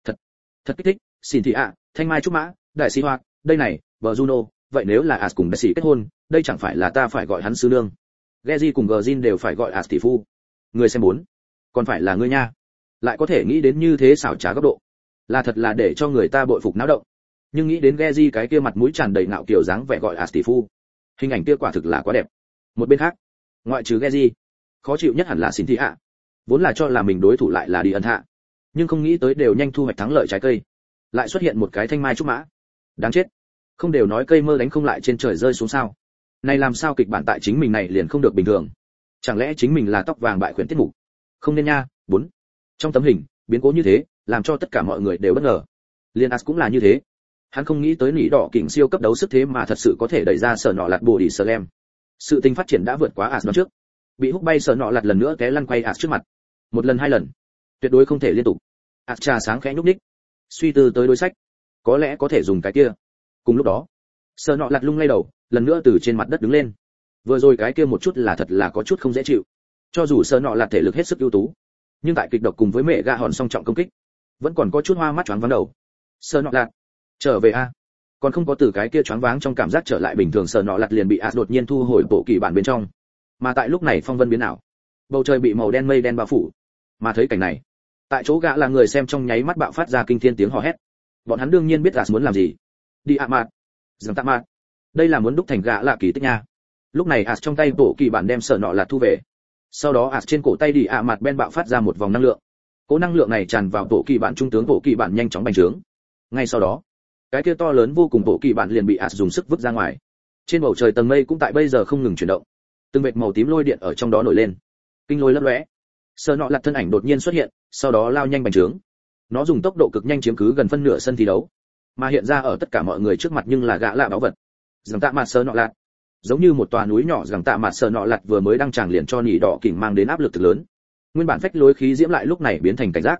[SPEAKER 1] thật kích thích, xin thị ạ, thanh mai trúc mã, đại sĩ hoạt, đây này, vợ Juno, vậy nếu là cùng đại sĩ kết hôn, đây chẳng phải là ta phải gọi hắn sư nương. Geji cùng Gjin đều phải gọi tỷ phu. Người xem muốn, còn phải là ngươi nha. Lại có thể nghĩ đến như thế xảo trá góc độ, là thật là để cho người ta bội phục náo động. Nhưng nghĩ đến Geji cái kia mặt mũi tràn đầy ngạo kiều dáng vẻ gọi tỷ phu, hình ảnh kia quả thực là quá đẹp. Một bên khác, ngoại trừ Geji, khó chịu nhất hẳn là xin thị ạ. Vốn là cho là mình đối thủ lại là đi ân hạ, nhưng không nghĩ tới đều nhanh thu hoạch thắng lợi trái cây, lại xuất hiện một cái thanh mai trúc mã. Đáng chết, không đều nói cây mơ đánh không lại trên trời rơi xuống sao? Này làm sao kịch bản tại chính mình này liền không được bình thường? Chẳng lẽ chính mình là tóc vàng bại khuyển tiết mục? Không nên nha. 4. Trong tấm hình, biến cố như thế, làm cho tất cả mọi người đều bất ngờ. Liên cũng là như thế. Hắn không nghĩ tới nỉ đỏ kình siêu cấp đấu sức thế mà thật sự có thể đẩy ra sở nọ lạt bồ đi Slam. Sự tình phát triển đã vượt quá đoán trước. Bị húc bay sở nọ lạt lần nữa té lăn quay trước mặt. Một lần hai lần, tuyệt đối không thể liên tục. Trà sáng khẽ nhúc nhích, suy tư tới đối sách, có lẽ có thể dùng cái kia. Cùng lúc đó, sở nọ lạt lung lay đầu, lần nữa từ trên mặt đất đứng lên. Vừa rồi cái kia một chút là thật là có chút không dễ chịu. Cho dù sở nọ lạt thể lực hết sức ưu tú, nhưng tại kịch độc cùng với mẹ gạ hòn song trọng công kích, vẫn còn có chút hoa mắt choáng váng đầu. Sở nọ lạt, trở về a. Còn không có từ cái kia choáng váng trong cảm giác trở lại bình thường, sở nọ lạt liền bị đột nhiên thu hồi bộ kỳ bản bên trong. Mà tại lúc này phong vân biến ảo, bầu trời bị màu đen mây đen bao phủ. Mà thấy cảnh này, tại chỗ gã là người xem trong nháy mắt bạo phát ra kinh thiên tiếng hò hét. Bọn hắn đương nhiên biết muốn làm gì. Đi ạ mạt, dừng tạ mạt. Đây là muốn đúc thành gã là kỳ tích nha. Lúc này trong tay bộ kỳ bản đem sở nọ lạt thu về. Sau đó trên cổ tay đi ạ mạt ben bạo phát ra một vòng năng lượng. Cỗ năng lượng này tràn vào bộ kỳ bản, trung tướng bộ kỳ bản nhanh chóng bành trướng. Ngay sau đó, cái kia to lớn vô cùng bộ kỳ bản liền bị dùng sức vứt ra ngoài. Trên bầu trời tầng mây cũng tại bây giờ không ngừng chuyển động. Từng vệt màu tím lôi điện ở trong đó nổi lên. Kinh lôi lấp lóe. Sở nọ lạt thân ảnh đột nhiên xuất hiện, sau đó lao nhanh bành trướng. Nó dùng tốc độ cực nhanh chiếm cứ gần phân nửa sân thi đấu, mà hiện ra ở tất cả mọi người trước mặt nhưng là gã lạ báu vật. Rằng tạ mặt sở nọ lạt, giống như một tòa núi nhỏ. Rằng tạ mặt sở nọ lạt vừa mới đăng tràng liền cho nỉ đỏ kình mang đến áp lực thực lớn. Nguyên bản phách lối khí diễm lại lúc này biến thành cảnh giác.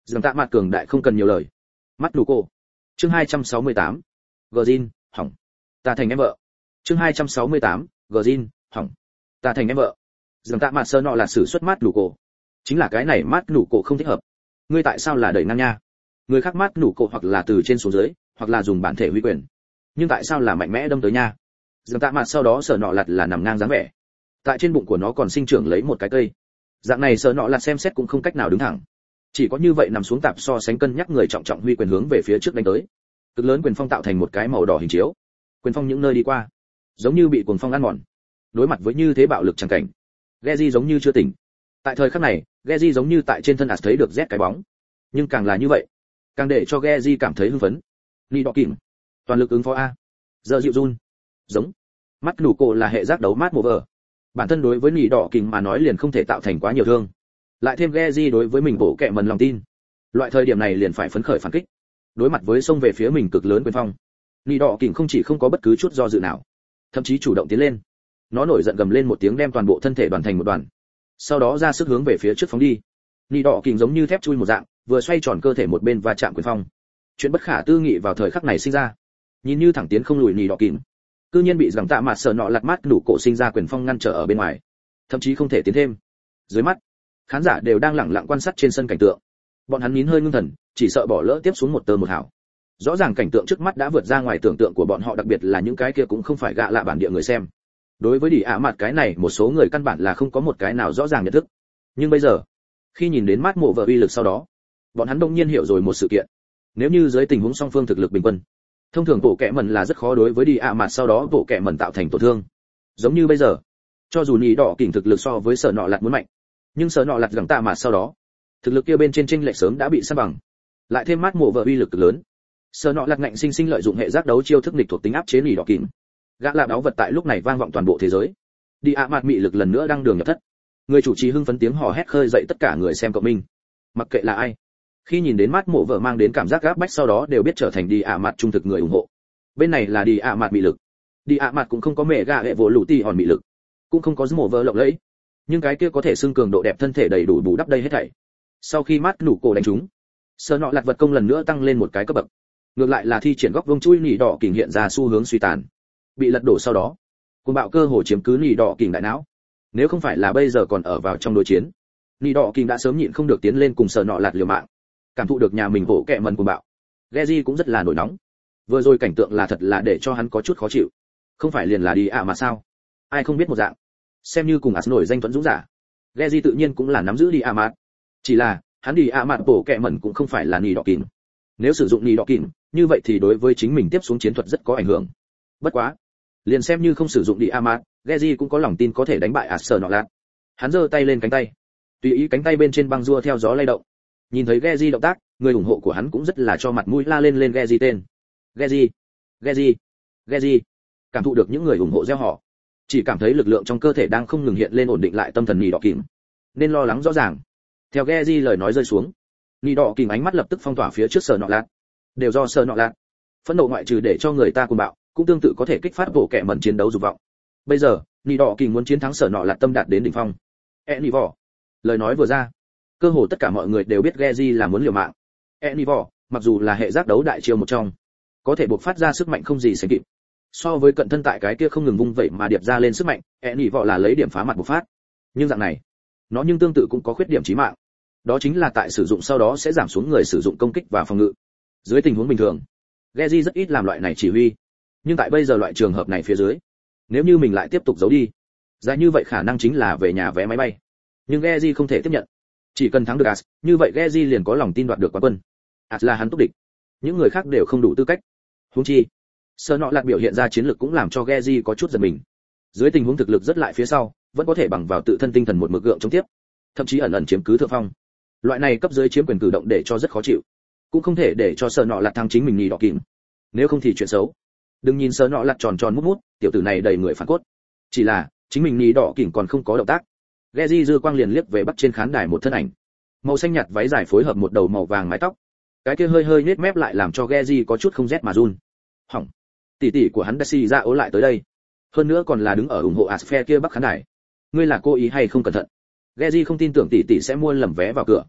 [SPEAKER 1] Dường tạ mặt cường đại không cần nhiều lời. Mắt đủ cổ. Chương 268. Gjin, hỏng. Ta thành em vợ. Chương 268. Gjin, hỏng. Ta thành em vợ. Dường tạ mặt sơ nọ là sử xuất mắt đủ cổ. Chính là cái này mắt đủ cổ không thích hợp. Ngươi tại sao là đẩy ngang nha? Người khác mắt đủ cổ hoặc là từ trên xuống dưới, hoặc là dùng bản thể huy quyền. Nhưng tại sao là mạnh mẽ đâm tới nha? Dường tạ mặt sau đó sờ nọ lặt là nằm ngang dáng vẻ. Tại trên bụng của nó còn sinh trưởng lấy một cái cây. Dạng này sờ nọ lặt xem xét cũng không cách nào đứng thẳng. Chỉ có như vậy nằm xuống tạp so sánh cân nhắc người trọng trọng huy quyền hướng về phía trước đánh tới. Cực lớn quyền phong tạo thành một cái màu đỏ hình chiếu. Quyền phong những nơi đi qua, giống như bị cuồng phong ăn mòn. Đối mặt với như thế bạo lực chẳng cảnh, Geji giống như chưa tỉnh. Tại thời khắc này, Geji giống như tại trên thân As thấy được Z cái bóng. Nhưng càng là như vậy, càng để cho Geji cảm thấy hưng phấn. Nị đỏ kìm, toàn lực ứng phó a. Giờ dịu run. Giống. Mắt nủ cổ là hệ giác đấu mát mùa vờ. Bản thân đối với nị đỏ kìm mà nói liền không thể tạo thành quá nhiều thương. Lại thêm Geji đối với mình bổ kẹ mần lòng tin. Loại thời điểm này liền phải phấn khởi phản kích. Đối mặt với xông về phía mình cực lớn quyền phong, nị đỏ kìm không chỉ không có bất cứ chút do dự nào, thậm chí chủ động tiến lên. Nó nổi giận gầm lên một tiếng đem toàn bộ thân thể đoàn thành một đoàn, sau đó ra sức hướng về phía trước phóng đi. Nị đỏ kìm giống như thép chui một dạng, vừa xoay tròn cơ thể một bên va chạm quyền phong. Chuyện bất khả tư nghị vào thời khắc này sinh ra. Nhìn như thẳng tiến không lùi nị đỏ kìm, cư nhiên bị rằng tạ mặt sờ nọ lật mắt đủ cổ sinh ra quyền phong ngăn trở ở bên ngoài, thậm chí không thể tiến thêm. Dưới mắt, khán giả đều đang lặng lặng quan sát trên sân cảnh tượng. Bọn hắn nín hơi ngưng thần, chỉ sợ bỏ lỡ tiếp xuống một tơ một hào. Rõ ràng cảnh tượng trước mắt đã vượt ra ngoài tưởng tượng của bọn họ, đặc biệt là những cái kia cũng không phải gạ lạ bản địa người xem. Đối với đỉ ạ mặt cái này một số người căn bản là không có một cái nào rõ ràng nhận thức. Nhưng bây giờ, khi nhìn đến mát mộ vợ uy lực sau đó, bọn hắn đông nhiên hiểu rồi một sự kiện. Nếu như dưới tình huống song phương thực lực bình quân, thông thường bộ kẻ mẩn là rất khó đối với đỉ ạ mặt sau đó bộ kẻ mẩn tạo thành tổn thương. Giống như bây giờ, cho dù nỉ đỏ kỉnh thực lực so với sở nọ lạt muốn mạnh, nhưng sở nọ lạt gẳng tạ mặt sau đó, thực lực kia bên trên chênh lệch sớm đã bị san bằng. Lại thêm mát mộ vợ uy lực cực lớn, sở nọ lạt ngạnh sinh sinh lợi dụng hệ giác đấu chiêu thức nghịch thuộc tính áp chế nỉ đỏ kỉnh. Gã là đáo vật tại lúc này vang vọng toàn bộ thế giới. Đi ạ mạt mị lực lần nữa đang đường nhập thất. Người chủ trì hưng phấn tiếng hò hét khơi dậy tất cả người xem cộng minh. Mặc kệ là ai, khi nhìn đến mát mộ vợ mang đến cảm giác gáp bách sau đó đều biết trở thành đi ạ mạt trung thực người ủng hộ. Bên này là đi ạ mạt mị lực. Đi ạ mạt cũng không có mẹ gà hệ vỗ lũ ti hòn mị lực, cũng không có mộ vợ lộng lẫy, nhưng cái kia có thể xưng cường độ đẹp thân thể đầy đủ bù đắp đây hết thảy. Sau khi mát nủ cổ đánh trúng, sơ nọ lạt vật công lần nữa tăng lên một cái cấp bậc. Ngược lại là thi triển góc vuông chui nỉ đỏ kình hiện ra xu hướng suy tàn. Bị lật đổ sau đó, cuồng bạo cơ hồ chiếm cứ nỉ đỏ kình đại não. Nếu không phải là bây giờ còn ở vào trong đối chiến, nỉ đỏ kình đã sớm nhịn không được tiến lên cùng sờ nọ lạt liều mạng. Cảm thụ được nhà mình vỗ kẹ mần cuồng bạo, Geji cũng rất là nổi nóng. Vừa rồi cảnh tượng là thật là để cho hắn có chút khó chịu. Không phải liền là đi ạ mà sao? Ai không biết một dạng. Xem như cùng As nổi danh thuẫn dũng giả, Geji tự nhiên cũng là nắm giữ đi ạ mạt. Chỉ là hắn đi ạ mạt bổ kẹ mần cũng không phải là nỉ đỏ kình. Nếu sử dụng nỉ đỏ kình, như vậy thì đối với chính mình tiếp xuống chiến thuật rất có ảnh hưởng. Bất quá, liền xem như không sử dụng đi Amat, Geji cũng có lòng tin có thể đánh bại Acer nọ lạt. Hắn giơ tay lên cánh tay, tùy ý cánh tay bên trên băng rua theo gió lay động. Nhìn thấy Geji động tác, người ủng hộ của hắn cũng rất là cho mặt mũi la lên Geji tên. Geji, Geji, Geji. Cảm thụ được những người ủng hộ reo hò, chỉ cảm thấy lực lượng trong cơ thể đang không ngừng hiện lên, ổn định lại tâm thần Nỉ đỏ kìm. Nên lo lắng rõ ràng. Theo Geji lời nói rơi xuống, Nỉ đỏ kìm ánh mắt lập tức phong tỏa phía trước Sở nọ lạt. Đều do Sở nọ lạt. Phẫn nộ ngoại trừ để cho người ta cuồng bạo, cũng tương tự có thể kích phát bộ kẻ mẩn chiến đấu dục vọng. Bây giờ, Nỉ đỏ kình muốn chiến thắng Sở nọ lạt tâm đạt đến đỉnh phong. Enivor. Lời nói vừa ra, cơ hồ tất cả mọi người đều biết Geji là muốn liều mạng. Enivor, mặc dù là hệ giác đấu đại chiêu một trong, có thể bộc phát ra sức mạnh không gì sánh kịp. So với cận thân tại cái kia không ngừng vung vẩy mà điệp ra lên sức mạnh, Enivor là lấy điểm phá mặt bộc phát. Nhưng dạng này, nó nhưng tương tự cũng có khuyết điểm chí mạng. Đó chính là tại sử dụng sau đó sẽ giảm xuống người sử dụng công kích và phòng ngự. Dưới tình huống bình thường, Geji rất ít làm loại này chỉ huy. Nhưng tại bây giờ loại trường hợp này phía dưới, nếu như mình lại tiếp tục giấu đi, dài như vậy khả năng chính là về nhà vé máy bay. Nhưng Geji không thể tiếp nhận. Chỉ cần thắng được As, như vậy Geji liền có lòng tin đoạt được quán quân. As là hắn túc địch, những người khác đều không đủ tư cách. Huống chi, Sơ nọ lạt biểu hiện ra chiến lược cũng làm cho Geji có chút giật mình. Dưới tình huống thực lực rất lại phía sau, vẫn có thể bằng vào tự thân tinh thần một mực gượng chống tiếp, thậm chí ẩn ẩn chiếm cứ thượng phong. Loại này cấp dưới chiếm quyền cử động để cho rất khó chịu, cũng không thể để cho Sơ nọ lạt thắng chính mình Nỉ đỏ kìm. Nếu không thì chuyện xấu. Đừng nhìn Sơ nọ lạt tròn tròn mút mút, tiểu tử này đầy người phản cốt. Chỉ là chính mình Nỉ đỏ kìm còn không có động tác. Geji dư quang liền liếc về bắc trên khán đài một thân ảnh, màu xanh nhạt váy dài phối hợp một đầu màu vàng mái tóc, cái kia hơi hơi nết mép lại làm cho Geji có chút không rét mà run. Hỏng, tỷ tỷ của hắn Daisy ra ố lại tới đây, hơn nữa còn là đứng ở ủng hộ Asphe kia bắc khán đài. Ngươi là cố ý hay không cẩn thận? Geji không tin tưởng tỷ tỷ sẽ mua lầm vé vào cửa.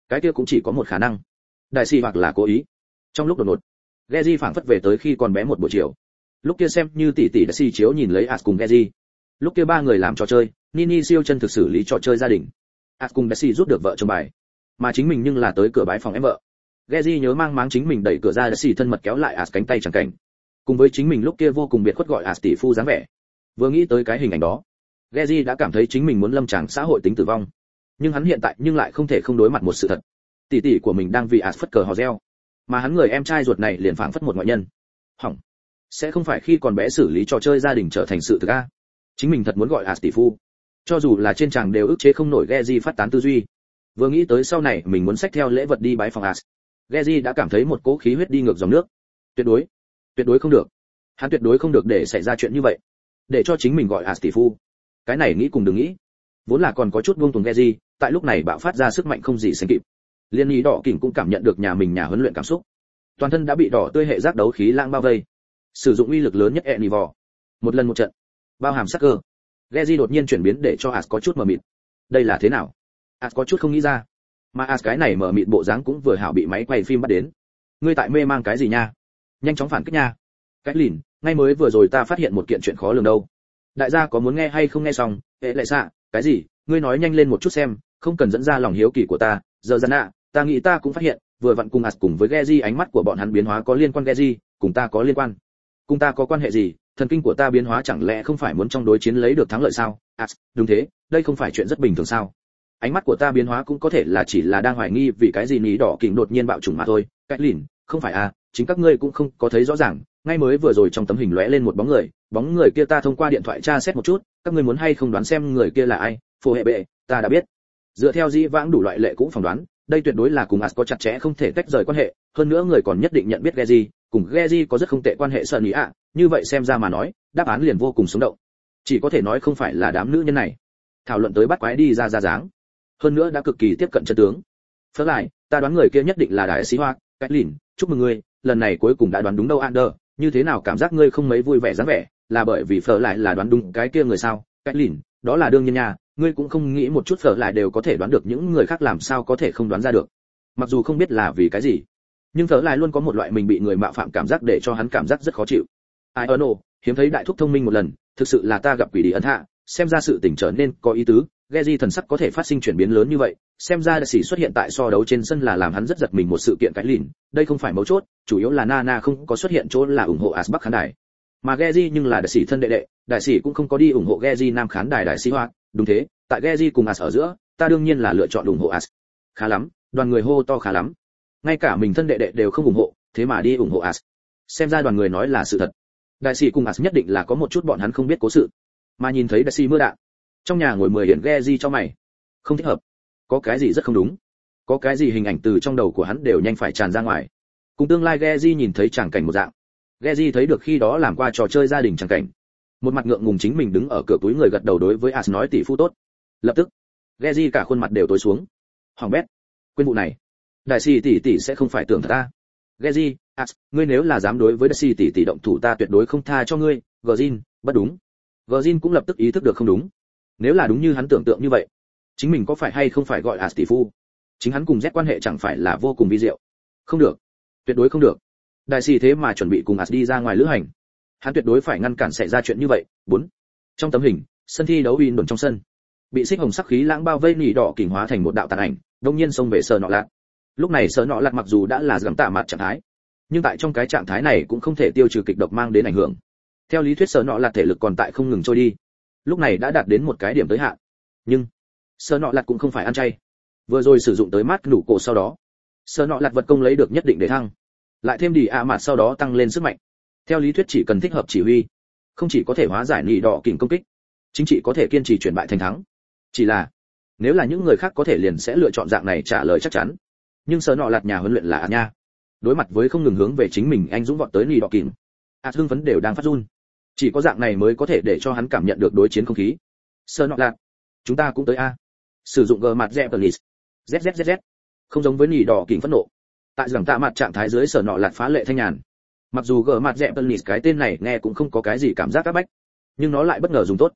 [SPEAKER 1] cái kia cũng chỉ có một khả năng, đại sĩ hoặc là cố ý. Trong lúc đột ngột, Geji phảng phất về tới khi còn bé một buổi chiều. Lúc kia xem như tỷ tỷ đã si chiếu nhìn lấy As cùng Geji. Lúc kia ba người làm trò chơi, Nini siêu chân thực xử lý trò chơi gia đình. As cùng Daisy rút được vợ chồng bài, mà chính mình nhưng là tới cửa bái phòng em vợ. Geji nhớ mang máng chính mình đẩy cửa ra Daisy thân mật kéo lại As cánh tay chẳng cảnh. Cùng với chính mình lúc kia vô cùng biệt khuất gọi As tỷ phu dáng vẻ. Vừa nghĩ tới cái hình ảnh đó, Geji đã cảm thấy chính mình muốn lâm tràng xã hội tính tử vong. Nhưng hắn hiện tại nhưng lại không thể không đối mặt một sự thật. Tỷ tỷ của mình đang vì As phất cờ hò reo, mà hắn người em trai ruột này liền phảng phất một ngoại nhân. Hỏng, sẽ không phải khi còn bé xử lý trò chơi gia đình trở thành sự thực a? Chính mình thật muốn gọi As tỷ phu. Cho dù là trên tràng đều ức chế không nổi Geji phát tán tư duy. Vừa nghĩ tới sau này mình muốn xách theo lễ vật đi bái phòng As, Geji đã cảm thấy một cỗ khí huyết đi ngược dòng nước. Tuyệt đối không được. Hắn tuyệt đối không được để xảy ra chuyện như vậy. Để cho chính mình gọi As tỷ phu. Cái này nghĩ cùng đừng nghĩ. Vốn là còn có chút buông tuồng Geji, tại lúc này bạo phát ra sức mạnh không gì sánh kịp. Liên Ý Đỏ Kỉnh cũng cảm nhận được nhà mình nhà huấn luyện cảm xúc. Toàn thân đã bị đỏ tươi hệ giác đấu khí lãng bao vây. Sử dụng uy lực lớn nhất Enivor. Một lần một trận. Bao hàm sắc cơ. Geji đột nhiên chuyển biến để cho As có chút mờ mịt. Đây là thế nào? As có chút không nghĩ ra. Mà As cái này mờ mịt bộ dáng cũng vừa hảo bị máy quay phim bắt đến. Ngươi tại mê mang cái gì nha? Nhanh chóng phản kích nha. Cách lìn, ngay mới vừa rồi ta phát hiện một kiện chuyện khó lường đâu. Đại gia có muốn nghe hay không nghe xong? Hệ lại xạ, cái gì? Ngươi nói nhanh lên một chút xem, không cần dẫn ra lòng hiếu kỳ của ta. Giờ gian ạ, ta nghĩ ta cũng phát hiện, vừa vặn cùng As cùng với Geji ánh mắt của bọn hắn biến hóa có liên quan. Geji, cùng ta có liên quan. Cùng ta có quan hệ gì? Thần kinh của ta biến hóa chẳng lẽ không phải muốn trong đối chiến lấy được thắng lợi sao? As, đúng thế, đây không phải chuyện rất bình thường sao? Ánh mắt của ta biến hóa cũng có thể là chỉ là đang hoài nghi vì cái gì Ní Đỏ Kỉnh đột nhiên bạo chủng mà thôi. Cách lìn, không phải à, chính các ngươi cũng không có thấy rõ ràng, ngay mới vừa rồi trong tấm hình lóe lên một bóng người kia ta thông qua điện thoại tra xét một chút, các ngươi muốn hay không đoán xem người kia là ai? Phù hệ bệ, ta đã biết. Dựa theo dĩ vãng đủ loại lệ cũng phỏng đoán, đây tuyệt đối là cùng As có chặt chẽ không thể tách rời quan hệ, hơn nữa người còn nhất định nhận biết Geji, cùng Geji có rất không tệ quan hệ sơn ý ạ, như vậy xem ra mà nói, đáp án liền vô cùng sống động. Chỉ có thể nói không phải là đám nữ nhân này. Thảo luận tới bắt quái đi ra dáng. Hơn nữa đã cực kỳ tiếp cận chân tướng. Phớt lại, ta đoán người kia nhất định là đại sĩ Hoa, Cách lìn, chúc mừng ngươi, lần này cuối cùng đã đoán đúng đâu Ander, như thế nào cảm giác ngươi không mấy vui vẻ dáng vẻ, là bởi vì Phở lại là đoán đúng cái kia người sao? Cách lìn, đó là đương nhiên nha, ngươi cũng không nghĩ một chút Phở lại đều có thể đoán được những người khác làm sao có thể không đoán ra được. Mặc dù không biết là vì cái gì, nhưng Phở lại luôn có một loại mình bị người mạo phạm cảm giác để cho hắn cảm giác rất khó chịu. Ai ơ nô, hiếm thấy đại thúc thông minh một lần, thực sự là ta gặp quỷ đi ấn hạ, xem ra sự tình trở nên có ý tứ. Geji thần sắc có thể phát sinh chuyển biến lớn như vậy, xem ra đại sĩ xuất hiện tại so đấu trên sân là làm hắn rất giật mình một sự kiện cái lìn, đây không phải mấu chốt, chủ yếu là Nana không có xuất hiện chỗ là ủng hộ As Bắc khán đài. Mà Geji nhưng là đại sĩ thân đệ đệ, đại sĩ cũng không có đi ủng hộ Geji nam khán đài đại sĩ Hoa, đúng thế, tại Geji cùng As ở giữa, ta đương nhiên là lựa chọn ủng hộ As. Khá lắm, đoàn người hô to khá lắm. Ngay cả mình thân đệ đệ đều không ủng hộ, thế mà đi ủng hộ As. Xem ra đoàn người nói là sự thật. Đại sĩ cùng As nhất định là có một chút bọn hắn không biết cố sự. Mà nhìn thấy đại sĩ mưa đạn, trong nhà ngồi 10 hiển Geji cho mày. Không thích hợp. Có cái gì rất không đúng. Có cái gì hình ảnh từ trong đầu của hắn đều nhanh phải tràn ra ngoài. Cùng tương lai Geji nhìn thấy tràng cảnh một dạng. Geji thấy được khi đó làm qua trò chơi gia đình tràng cảnh. Một mặt ngượng ngùng chính mình đứng ở cửa túi người gật đầu đối với As nói tỷ phu tốt. Lập tức, Geji cả khuôn mặt đều tối xuống. Hoàng bét. Quên vụ này. Đại sĩ tỷ sẽ không phải tưởng thật ta. Geji, As, ngươi nếu là dám đối với đại sĩ tỷ động thủ ta tuyệt đối không tha cho ngươi. Gjin, bất đúng. Gjin cũng lập tức ý thức được không đúng. Nếu là đúng như hắn tưởng tượng như vậy, chính mình có phải hay không phải gọi As tỷ phu? Chính hắn cùng Z quan hệ chẳng phải là vô cùng vi diệu? Không được, tuyệt đối không được. Đại sĩ thế mà chuẩn bị cùng As đi ra ngoài lữ hành, hắn tuyệt đối phải ngăn cản xảy ra chuyện như vậy. 4. Trong tấm hình, sân thi đấu in đồn trong sân, bị xích hồng sắc khí lãng bao vây Nỉ Đỏ Kỉnh hóa thành một đạo tàn ảnh, đông nhiên xông về Sở Nọ Lạt. Lúc này Sở Nọ Lạt mặc dù đã là gắng tạ mặt trạng thái, nhưng tại trong cái trạng thái này cũng không thể tiêu trừ kịch độc mang đến ảnh hưởng. Theo lý thuyết Sở Nọ Lạt thể lực còn tại không ngừng trôi đi, lúc này đã đạt đến một cái điểm tới hạn. Nhưng Sở Nọ Lạt cũng không phải ăn chay. Vừa rồi sử dụng tới mát nụ cổ sau đó, Sở Nọ Lạt vật công lấy được nhất định để thăng, lại thêm đi ạ mặt sau đó tăng lên sức mạnh. Theo lý thuyết chỉ cần thích hợp chỉ huy, không chỉ có thể hóa giải Nỉ Đỏ Kỉnh công kích, chính trị có thể kiên trì chuyển bại thành thắng. Chỉ là nếu là những người khác có thể liền sẽ lựa chọn dạng này trả lời chắc chắn. Nhưng Sở Nọ Lạt nhà huấn luyện là As nha. Đối mặt với không ngừng hướng về chính mình anh dũng vọt tới Nỉ Đỏ Kỉnh, As hưng phấn đều đang phát run. Chỉ có dạng này mới có thể để cho hắn cảm nhận được đối chiến không khí. Sở Nọ Lạt, chúng ta cũng tới a. Sử dụng gờ mặt Zeppelin. ZZZZ. Không giống với Nỉ Đỏ Kỉnh phẫn nộ. Tại rằng tạ mặt trạng thái dưới Sở Nọ Lạt phá lệ thanh nhàn. Mặc dù gờ mặt Zeppelin cái tên này nghe cũng không có cái gì cảm giác áp bách, nhưng nó lại bất ngờ dùng tốt.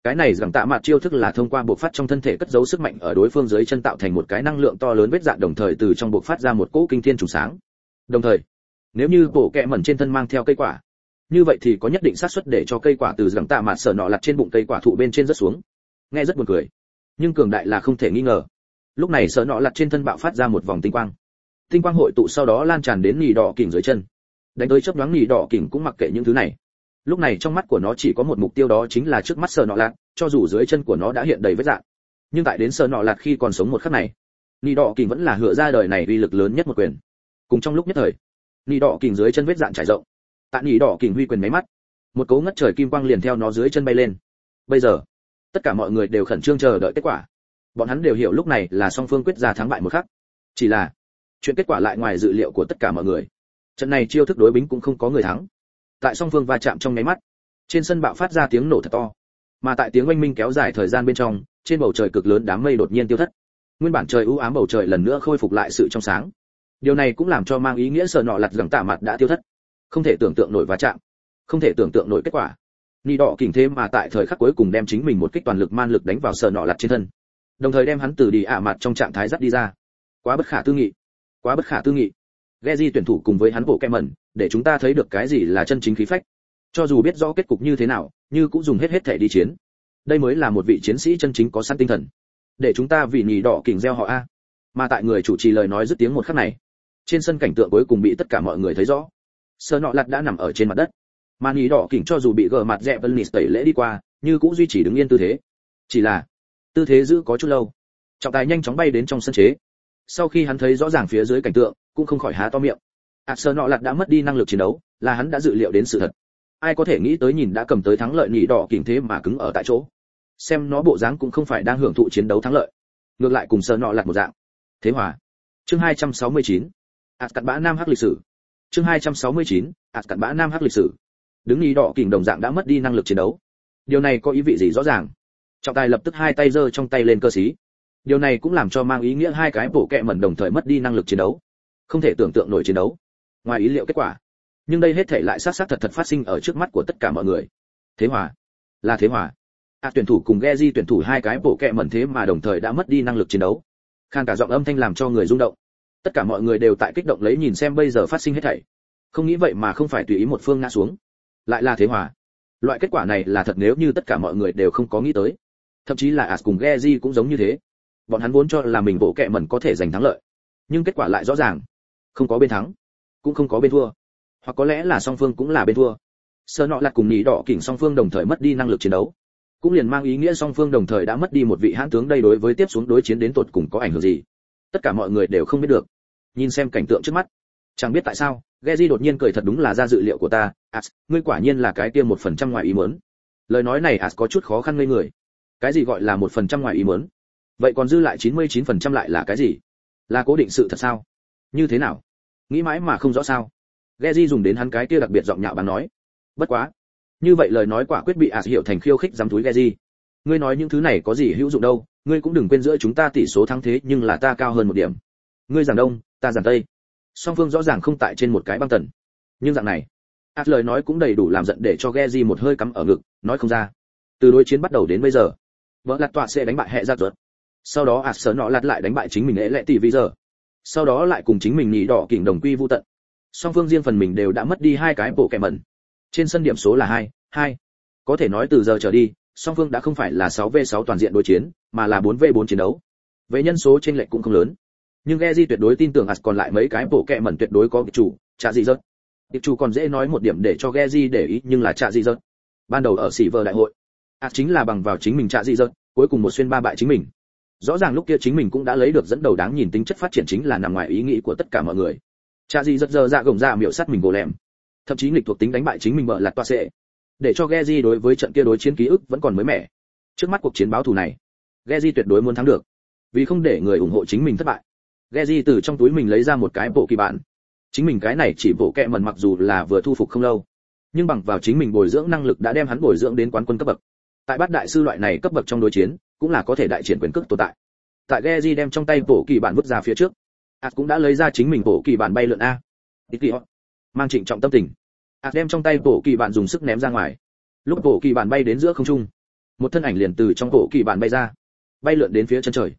[SPEAKER 1] Cái này rằng tạ mặt chiêu thức là thông qua bộc phát trong thân thể cất giấu sức mạnh ở đối phương dưới chân tạo thành một cái năng lượng to lớn vết dạn, đồng thời từ trong bộc phát ra một cỗ kinh thiên trùng sáng. Đồng thời, nếu như bộ kẹ mẩn trên thân mang theo cây quả, như vậy thì có nhất định xác suất để cho cây quả từ rằng tạ mặt sở nọ lặt trên bụng cây quả thụ bên trên rớt xuống. Nghe rất buồn cười, nhưng cường đại là không thể nghi ngờ. Lúc này sở nọ lặt trên thân bạo phát ra một vòng tinh quang. Tinh quang hội tụ sau đó lan tràn đến nỉ đỏ kỉnh dưới chân. Đánh tới chớp nhoáng nỉ đỏ kỉnh cũng mặc kệ những thứ này. Lúc này trong mắt của nó chỉ có một mục tiêu, đó chính là trước mắt sở nọ lặt, cho dù dưới chân của nó đã hiện đầy vết rạn. Nhưng tại đến sở nọ lặt khi còn sống một khắc này, nỉ đỏ kỉnh vẫn là hựa ra đời này uy lực lớn nhất một quyền. Cùng trong lúc nhất thời, nỉ đỏ kỉnh dưới chân vết rạn trải rộng. Tại nỉ đỏ kỉnh huy quyền mấy mắt, một cấu ngất trời kim quang liền theo nó dưới chân bay lên. Bây giờ, tất cả mọi người đều khẩn trương chờ đợi kết quả. Bọn hắn đều hiểu lúc này là song phương quyết ra thắng bại một khắc. Chỉ là, chuyện kết quả lại ngoài dự liệu của tất cả mọi người. Trận này chiêu thức đối bính cũng không có người thắng. Tại song phương va chạm trong nháy mắt, trên sân bạo phát ra tiếng nổ thật to. Mà tại tiếng oanh minh kéo dài thời gian bên trong, trên bầu trời cực lớn đám mây đột nhiên tiêu thất. Nguyên bản trời u ám bầu trời lần nữa khôi phục lại sự trong sáng. Điều này cũng làm cho mang ý nghĩa sở nọ lặt rằng tạ mặt đã tiêu thất. Không thể tưởng tượng nổi va chạm, không thể tưởng tượng nổi kết quả. Nỉ đỏ kỉnh thế mà tại thời khắc cuối cùng đem chính mình một kích toàn lực man lực đánh vào sở nọ lặt trên thân, đồng thời đem hắn từ đi ạ mặt trong trạng thái dắt đi ra. Quá bất khả tư nghị, quá bất khả tư nghị. Geji tuyển thủ cùng với hắn bộ kẹ mẩn, để chúng ta thấy được cái gì là chân chính khí phách. Cho dù biết rõ kết cục như thế nào, như cũng dùng hết thể đi chiến. Đây mới là một vị chiến sĩ chân chính có sẵn tinh thần. Để chúng ta vì nỉ đỏ kỉnh gieo họ a. Mà tại người chủ trì lời nói dứt tiếng một khắc này, trên sân cảnh tượng cuối cùng bị tất cả mọi người thấy rõ. Sở nọ lặt đã nằm ở trên mặt đất, mà nỉ đỏ kỉnh cho dù bị gờ mặt dẹp vân tẩy lễ đi qua, như cũng duy trì đứng yên tư thế. Chỉ là tư thế giữ có chút lâu. Trọng tài nhanh chóng bay đến trong sân chế. Sau khi hắn thấy rõ ràng phía dưới cảnh tượng, cũng không khỏi há to miệng. Sở nọ lặt đã mất đi năng lực chiến đấu, là hắn đã dự liệu đến sự thật. Ai có thể nghĩ tới nhìn đã cầm tới thắng lợi nỉ đỏ kỉnh thế mà cứng ở tại chỗ. Xem nó bộ dáng cũng không phải đang hưởng thụ chiến đấu thắng lợi, ngược lại cùng sở nọ lặt một dạng. Thế hòa. Chương 269. Cặn bã nam hắc lịch sử. Chương 269. Cặn bã nam hắc lịch sử. Đứng nỉ đỏ kỉnh đồng dạng đã mất đi năng lực chiến đấu. Điều này có ý vị gì rõ ràng. Trọng tài lập tức hai tay giơ trong tay lên cơ sĩ. Điều này cũng làm cho mang ý nghĩa hai cái bộ kẹ mẩn đồng thời mất đi năng lực chiến đấu. Không thể tưởng tượng nổi chiến đấu. Ngoài ý liệu kết quả. Nhưng đây hết thảy lại xác xác thật thật phát sinh ở trước mắt của tất cả mọi người. Thế hòa. Là thế hòa. Tuyển thủ cùng Geji tuyển thủ hai cái bộ kẹ mẩn thế mà đồng thời đã mất đi năng lực chiến đấu. Khan cả giọng âm thanh làm cho người rung động. Tất cả mọi người đều tại kích động lấy nhìn xem bây giờ phát sinh hết thảy. Không nghĩ vậy mà không phải tùy ý một phương ngã xuống. Lại là thế hòa. Loại kết quả này là thật nếu như tất cả mọi người đều không có nghĩ tới. Thậm chí là cùng Geji cũng giống như thế. Bọn hắn vốn cho là mình bộ kẹ mẩn có thể giành thắng lợi. Nhưng kết quả lại rõ ràng. Không có bên thắng, cũng không có bên thua. Hoặc có lẽ là song phương cũng là bên thua. Sở nọ lặt cùng nỉ đỏ kỉnh song phương đồng thời mất đi năng lực chiến đấu. Cũng liền mang ý nghĩa song phương đồng thời đã mất đi một vị hãn tướng, đây đối với tiếp xuống đối chiến đến tột cùng có ảnh hưởng gì. Tất cả mọi người đều không biết được. Nhìn xem cảnh tượng trước mắt, chẳng biết tại sao, Geji đột nhiên cười thật đúng là ra dự liệu của ta, ngươi quả nhiên là cái kia 1% ngoài ý muốn. Lời nói này có chút khó khăn ngây người. Cái gì gọi là 1% ngoài ý muốn? Vậy còn dư lại 99% lại là cái gì? Là cố định sự thật sao? Như thế nào? Nghĩ mãi mà không rõ sao? Geji dùng đến hắn cái kia đặc biệt giọng nhạo báng nói. Bất quá, như vậy lời nói quả quyết bị hiểu thành khiêu khích dám túi Geji. Ngươi nói những thứ này có gì hữu dụng đâu, ngươi cũng đừng quên giữa chúng ta tỷ số thắng thế nhưng là ta cao hơn một điểm. Ngươi giảng đông, ta giảng tây. Song phương rõ ràng không tại trên một cái băng tần. Nhưng dạng này, lời nói cũng đầy đủ làm giận để cho Geji một hơi cắm ở ngực, nói không ra. Từ đối chiến bắt đầu đến bây giờ, vợ lạt tọa sẽ đánh bại hệ ra ruột. Sau đó sở nọ lạt lại đánh bại chính mình lệ tỷ vì giờ. Sau đó lại cùng chính mình nỉ đỏ kỉnh đồng quy vu tận. Song phương riêng phần mình đều đã mất đi hai cái bộ kẹ mẩn. Trên sân điểm số là 2-2. Có thể nói từ giờ trở đi, song phương đã không phải là 6v6 toàn diện đối chiến, mà là 4v4 chiến đấu. Về nhân số chênh lệch cũng không lớn. Nhưng Geji tuyệt đối tin tưởng còn lại mấy cái bộ kẹ mẩn tuyệt đối có chủ, trả gì rớt. Điệp chủ còn dễ nói một điểm để cho Geji để ý, nhưng là trả gì rớt. Ban đầu ở Silver đại hội, chính là bằng vào chính mình trả gì rớt, cuối cùng một xuyên ba bại chính mình. Rõ ràng lúc kia chính mình cũng đã lấy được dẫn đầu đáng nhìn, tính chất phát triển chính là nằm ngoài ý nghĩ của tất cả mọi người. Trả gì rớt giờ gồng ra miểu sát mình gồ lẻm. Thậm chí nghịch thuộc tính đánh bại chính mình bợ lạt toa sẽ. Để cho Geji đối với trận kia đối chiến ký ức vẫn còn mới mẻ. Trước mắt cuộc chiến báo thù này, Geji tuyệt đối muốn thắng được. Vì không để người ủng hộ chính mình thất bại, Geji từ trong túi mình lấy ra một cái bộ kỳ bản. Chính mình cái này chỉ bộ kẹ mẩn mặc dù là vừa thu phục không lâu, nhưng bằng vào chính mình bồi dưỡng năng lực đã đem hắn bồi dưỡng đến quán quân cấp bậc. Tại bát đại sư loại này cấp bậc trong đối chiến, cũng là có thể đại triển quyền cước tồn tại. Tại Geji đem trong tay bộ kỳ bản vứt ra phía trước, cũng đã lấy ra chính mình bộ kỳ bản bay lượn a. Mang trịnh trọng tâm tình, đem trong tay bộ kỳ bản dùng sức ném ra ngoài. Lúc bộ kỳ bản bay đến giữa không trung, một thân ảnh liền từ trong bộ kỳ bản bay ra, bay lượn đến phía chân trời.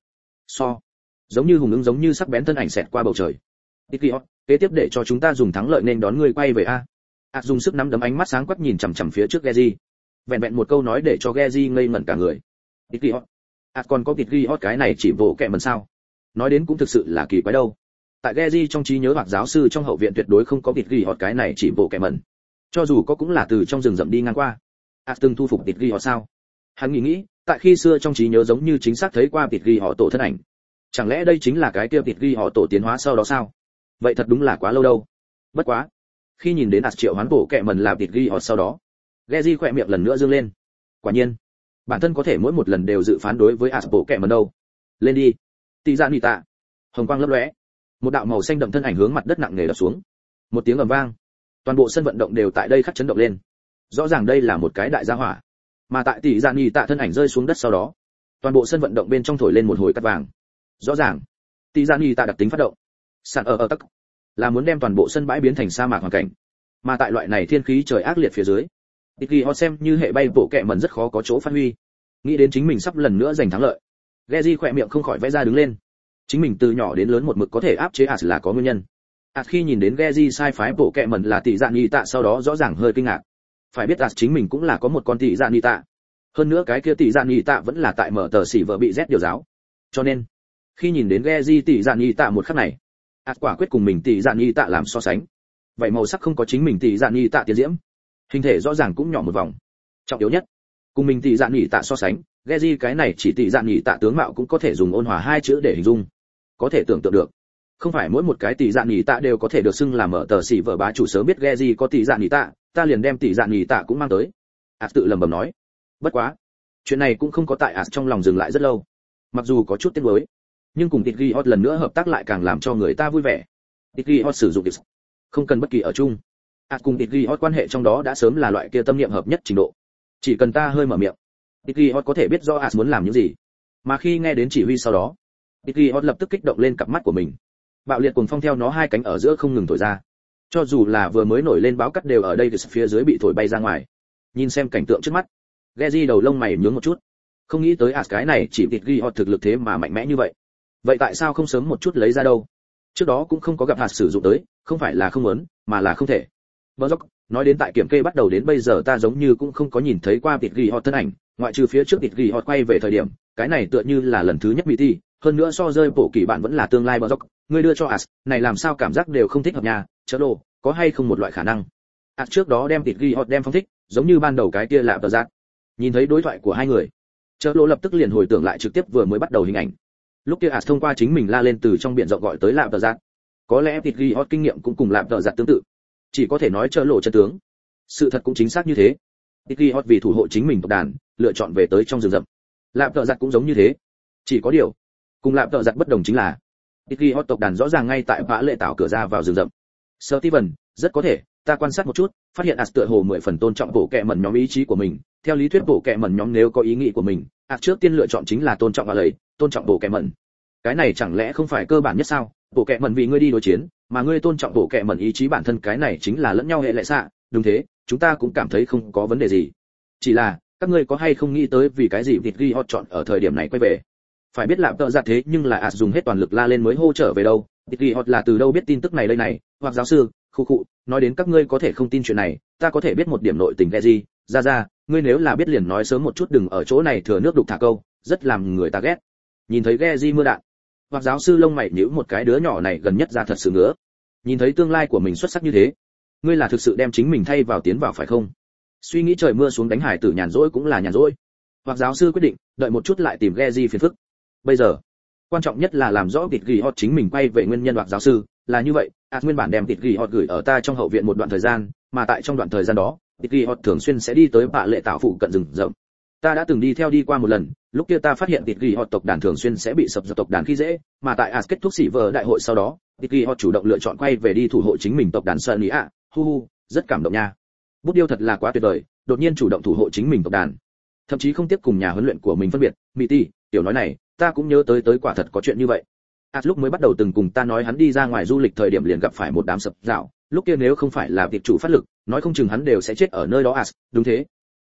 [SPEAKER 1] Giống như hùng ứng giống như sắc bén thân ảnh xẹt qua bầu trời. Titliot, kế tiếp để cho chúng ta dùng thắng lợi nên đón người quay về a. Dùng sức nắm đấm, ánh mắt sáng quắc nhìn chằm chằm phía trước Geji. Vẹn vẹn một câu nói để cho Geji ngây ngẩn cả người. Titliot, còn có Titliot cái này chỉ bộ kệ mần sao? Nói đến cũng thực sự là kỳ quái đâu. Tại Geji trong trí nhớ hoặc giáo sư trong hậu viện tuyệt đối không có Titliot cái này chỉ bộ kệ mần. Cho dù có cũng là từ trong rừng rậm đi ngang qua. Từng thu phục Titliot sao? Hắn nghĩ, tại khi xưa trong trí nhớ giống như chính xác thấy qua Titliot tổ thân ảnh. Chẳng lẽ đây chính là cái kia Titliot tổ tiến hóa sau đó sao? Vậy thật đúng là quá lâu đâu. Bất quá, khi nhìn đến triệu hoán bộ kệ mần là Titliot sau đó, Geji khỏe miệng lần nữa dương lên. Quả nhiên, bản thân có thể mỗi một lần đều dự phán đối với bộ kệ mần đâu. Lên đi. Tỷ dạ nị tạ. Hồng quang lấp lóe, một đạo màu xanh đậm thân ảnh hướng mặt đất nặng nề đập xuống. Một tiếng ầm vang, toàn bộ sân vận động đều tại đây khắc chấn động lên. Rõ ràng đây là một cái đại gia hỏa. Mà tại tỷ dạ nị tạ thân ảnh rơi xuống đất sau đó, toàn bộ sân vận động bên trong thổi lên một hồi cát vàng. Rõ ràng, tỷ dạ nị tạ đặc tính phát động, sàn ở tắc là muốn đem toàn bộ sân bãi biến thành sa mạc hoàn cảnh. Mà tại loại này thiên khí trời ác liệt phía dưới, Titliot xem như hệ bay bộ kệ mần rất khó có chỗ phát huy. Nghĩ đến chính mình sắp lần nữa giành thắng lợi, Geji khỏe miệng không khỏi vẽ ra đứng lên. Chính mình từ nhỏ đến lớn một mực có thể áp chế là có nguyên nhân. Khi nhìn đến Geji sai phái bộ kệ mần là tỷ dạ nị tạ sau đó rõ ràng hơi kinh ngạc. Phải biết chính mình cũng là có một con tỷ dạ nị tạ. Hơn nữa cái kia tỷ dạ nị tạ vẫn là tại mở tờ xỉ vợ bị Z điều giáo. Cho nên, khi nhìn đến Geji tỷ dạ nị tạ một khắc này, quả quyết cùng mình tỷ dạ nị tạ làm so sánh. Vậy màu sắc không có chính mình tỷ dạ nị tạ tiến diễm, hình thể rõ ràng cũng nhỏ một vòng. Trọng yếu nhất, cùng mình tỷ dạ nị tạ so sánh, Geji cái này chỉ tỷ dạ nị tạ tướng mạo cũng có thể dùng ôn hòa hai chữ để hình dung. Có thể tưởng tượng được, không phải mỗi một cái tỷ dạ nị tạ đều có thể được xưng là mở tờ xỉ vợ bá chủ. Sớm biết Geji có tỷ dạ nị tạ, ta liền đem tỷ dạ nị tạ cũng mang tới. Tự lẩm bẩm nói. Bất quá, chuyện này cũng không có tại trong lòng dừng lại rất lâu. Mặc dù có chút tiếc nuối, nhưng cùng Titliot lần nữa hợp tác lại càng làm cho người ta vui vẻ. Titliot sử dụng không cần bất kỳ ở chung. Cùng Titliot quan hệ trong đó đã sớm là loại kia tâm niệm hợp nhất trình độ. Chỉ cần ta hơi mở miệng, Titliot có thể biết rõ muốn làm những gì. Mà khi nghe đến chỉ huy sau đó, Titliot lập tức kích động lên cặp mắt của mình. Bạo liệt cuồng phong theo nó hai cánh ở giữa không ngừng thổi ra. Cho dù là vừa mới nổi lên báo cắt đều ở đây từ phía dưới bị thổi bay ra ngoài. Nhìn xem cảnh tượng trước mắt, Geji đầu lông mày nhướng một chút. Không nghĩ tới cái này chỉ Titliot thực lực thế mà mạnh mẽ như vậy. Vậy tại sao không sớm một chút lấy ra đâu? Trước đó cũng không có gặp sử dụng tới, không phải là không muốn, mà là không thể. Berzoc, nói đến tại kiểm kê bắt đầu đến bây giờ ta giống như cũng không có nhìn thấy qua Titliot thân ảnh, ngoại trừ phía trước Titliot quay về thời điểm, cái này tựa như là lần thứ nhất bị thi, hơn nữa so rơi bộ kỳ bạn vẫn là tương lai Berzoc, ngươi đưa cho này làm sao cảm giác đều không thích hợp nhà, chớ đồ, có hay không một loại khả năng. Trước đó đem Titliot đem phong thích, giống như ban đầu cái kia là tờ giác. Nhìn thấy đối thoại của hai người, chớ lộ lập tức liền hồi tưởng lại trực tiếp vừa mới bắt đầu hình ảnh. Lúc kia thông qua chính mình la lên từ trong biển rộng gọi tới lạp tờ giác. Có lẽ Titliot kinh nghiệm cũng cùng lạp tờ giác tương tự, chỉ có thể nói chớ lộ chân tướng. Sự thật cũng chính xác như thế. Titliot vì thủ hộ chính mình tộc đàn, lựa chọn về tới trong rừng rậm. Lạp tờ giác cũng giống như thế. Chỉ có điều, cùng lạp tờ giác bất đồng chính là Titliot tộc đàn rõ ràng ngay tại vã lệ tạo cửa ra vào rừng rậm. Steven, rất có thể, ta quan sát một chút, phát hiện tựa hồ 10 phần tôn trọng bộ kệ mẩn nhóm ý chí của mình. Theo lý thuyết bộ kệ mẩn nhóm nếu có ý nghĩ của mình, trước tiên lựa chọn chính là tôn trọng lấy, tôn trọng bộ kệ mẩn. Cái này chẳng lẽ không phải cơ bản nhất sao? Bộ kệ mẩn vì ngươi đi đối chiến, mà ngươi tôn trọng bộ kệ mẩn ý chí bản thân, cái này chính là lẫn nhau hệ lệ xạ. Đúng thế, chúng ta cũng cảm thấy không có vấn đề gì. Chỉ là, các ngươi có hay không nghĩ tới vì cái gì Titliot chọn ở thời điểm này quay về? Phải biết lạm tợ giặt thế nhưng là dùng hết toàn lực la lên mới hô trở về đâu. Titliot là từ đâu biết tin tức này đây này? Hoặc giáo sư, khu, nói đến các ngươi có thể không tin chuyện này, ta có thể biết một điểm nội tình Geji, ra, ngươi nếu là biết liền nói sớm một chút, đừng ở chỗ này thừa nước đục thả câu, rất làm người ta ghét. Nhìn thấy Geji mưa đạn, hoặc giáo sư lông mày nhíu một cái, đứa nhỏ này gần nhất ra thật sự ngứa. Nhìn thấy tương lai của mình xuất sắc như thế, ngươi là thực sự đem chính mình thay vào tiến vào phải không? Suy nghĩ trời mưa xuống đánh hải tử nhàn rỗi cũng là nhàn rỗi. Hoặc giáo sư quyết định, đợi một chút lại tìm Geji phiền phức. Bây giờ, quan trọng nhất là làm rõ Titliot chính mình quay về nguyên nhân. Hoặc giáo sư, là như vậy, nguyên bản đem Titliot gửi ở ta trong hậu viện một đoạn thời gian, mà tại trong đoạn thời gian đó, Titliot thường xuyên sẽ đi tới bạ lệ tạo phụ cận rừng rậm. Ta đã từng đi qua một lần, lúc kia ta phát hiện Titliot tộc đàn thường xuyên sẽ bị sập dập tộc đàn khi dễ, mà tại kết thúc xỉ vờ đại hội sau đó, Titliot chủ động lựa chọn quay về đi thủ hộ chính mình tộc đàn Sơn Ý rất cảm động nha. Bút điêu thật là quá tuyệt vời, đột nhiên chủ động thủ hộ chính mình tộc đàn, thậm chí không tiếp cùng nhà huấn luyện của mình phân biệt. Mỹ tỷ, tiểu nói này, ta cũng nhớ tới quả thật có chuyện như vậy. Lúc mới bắt đầu từng cùng ta nói hắn đi ra ngoài du lịch thời điểm liền gặp phải một đám sập dạo, lúc kia nếu không phải là việc chủ phát lực, nói không chừng hắn đều sẽ chết ở nơi đó. Đúng thế.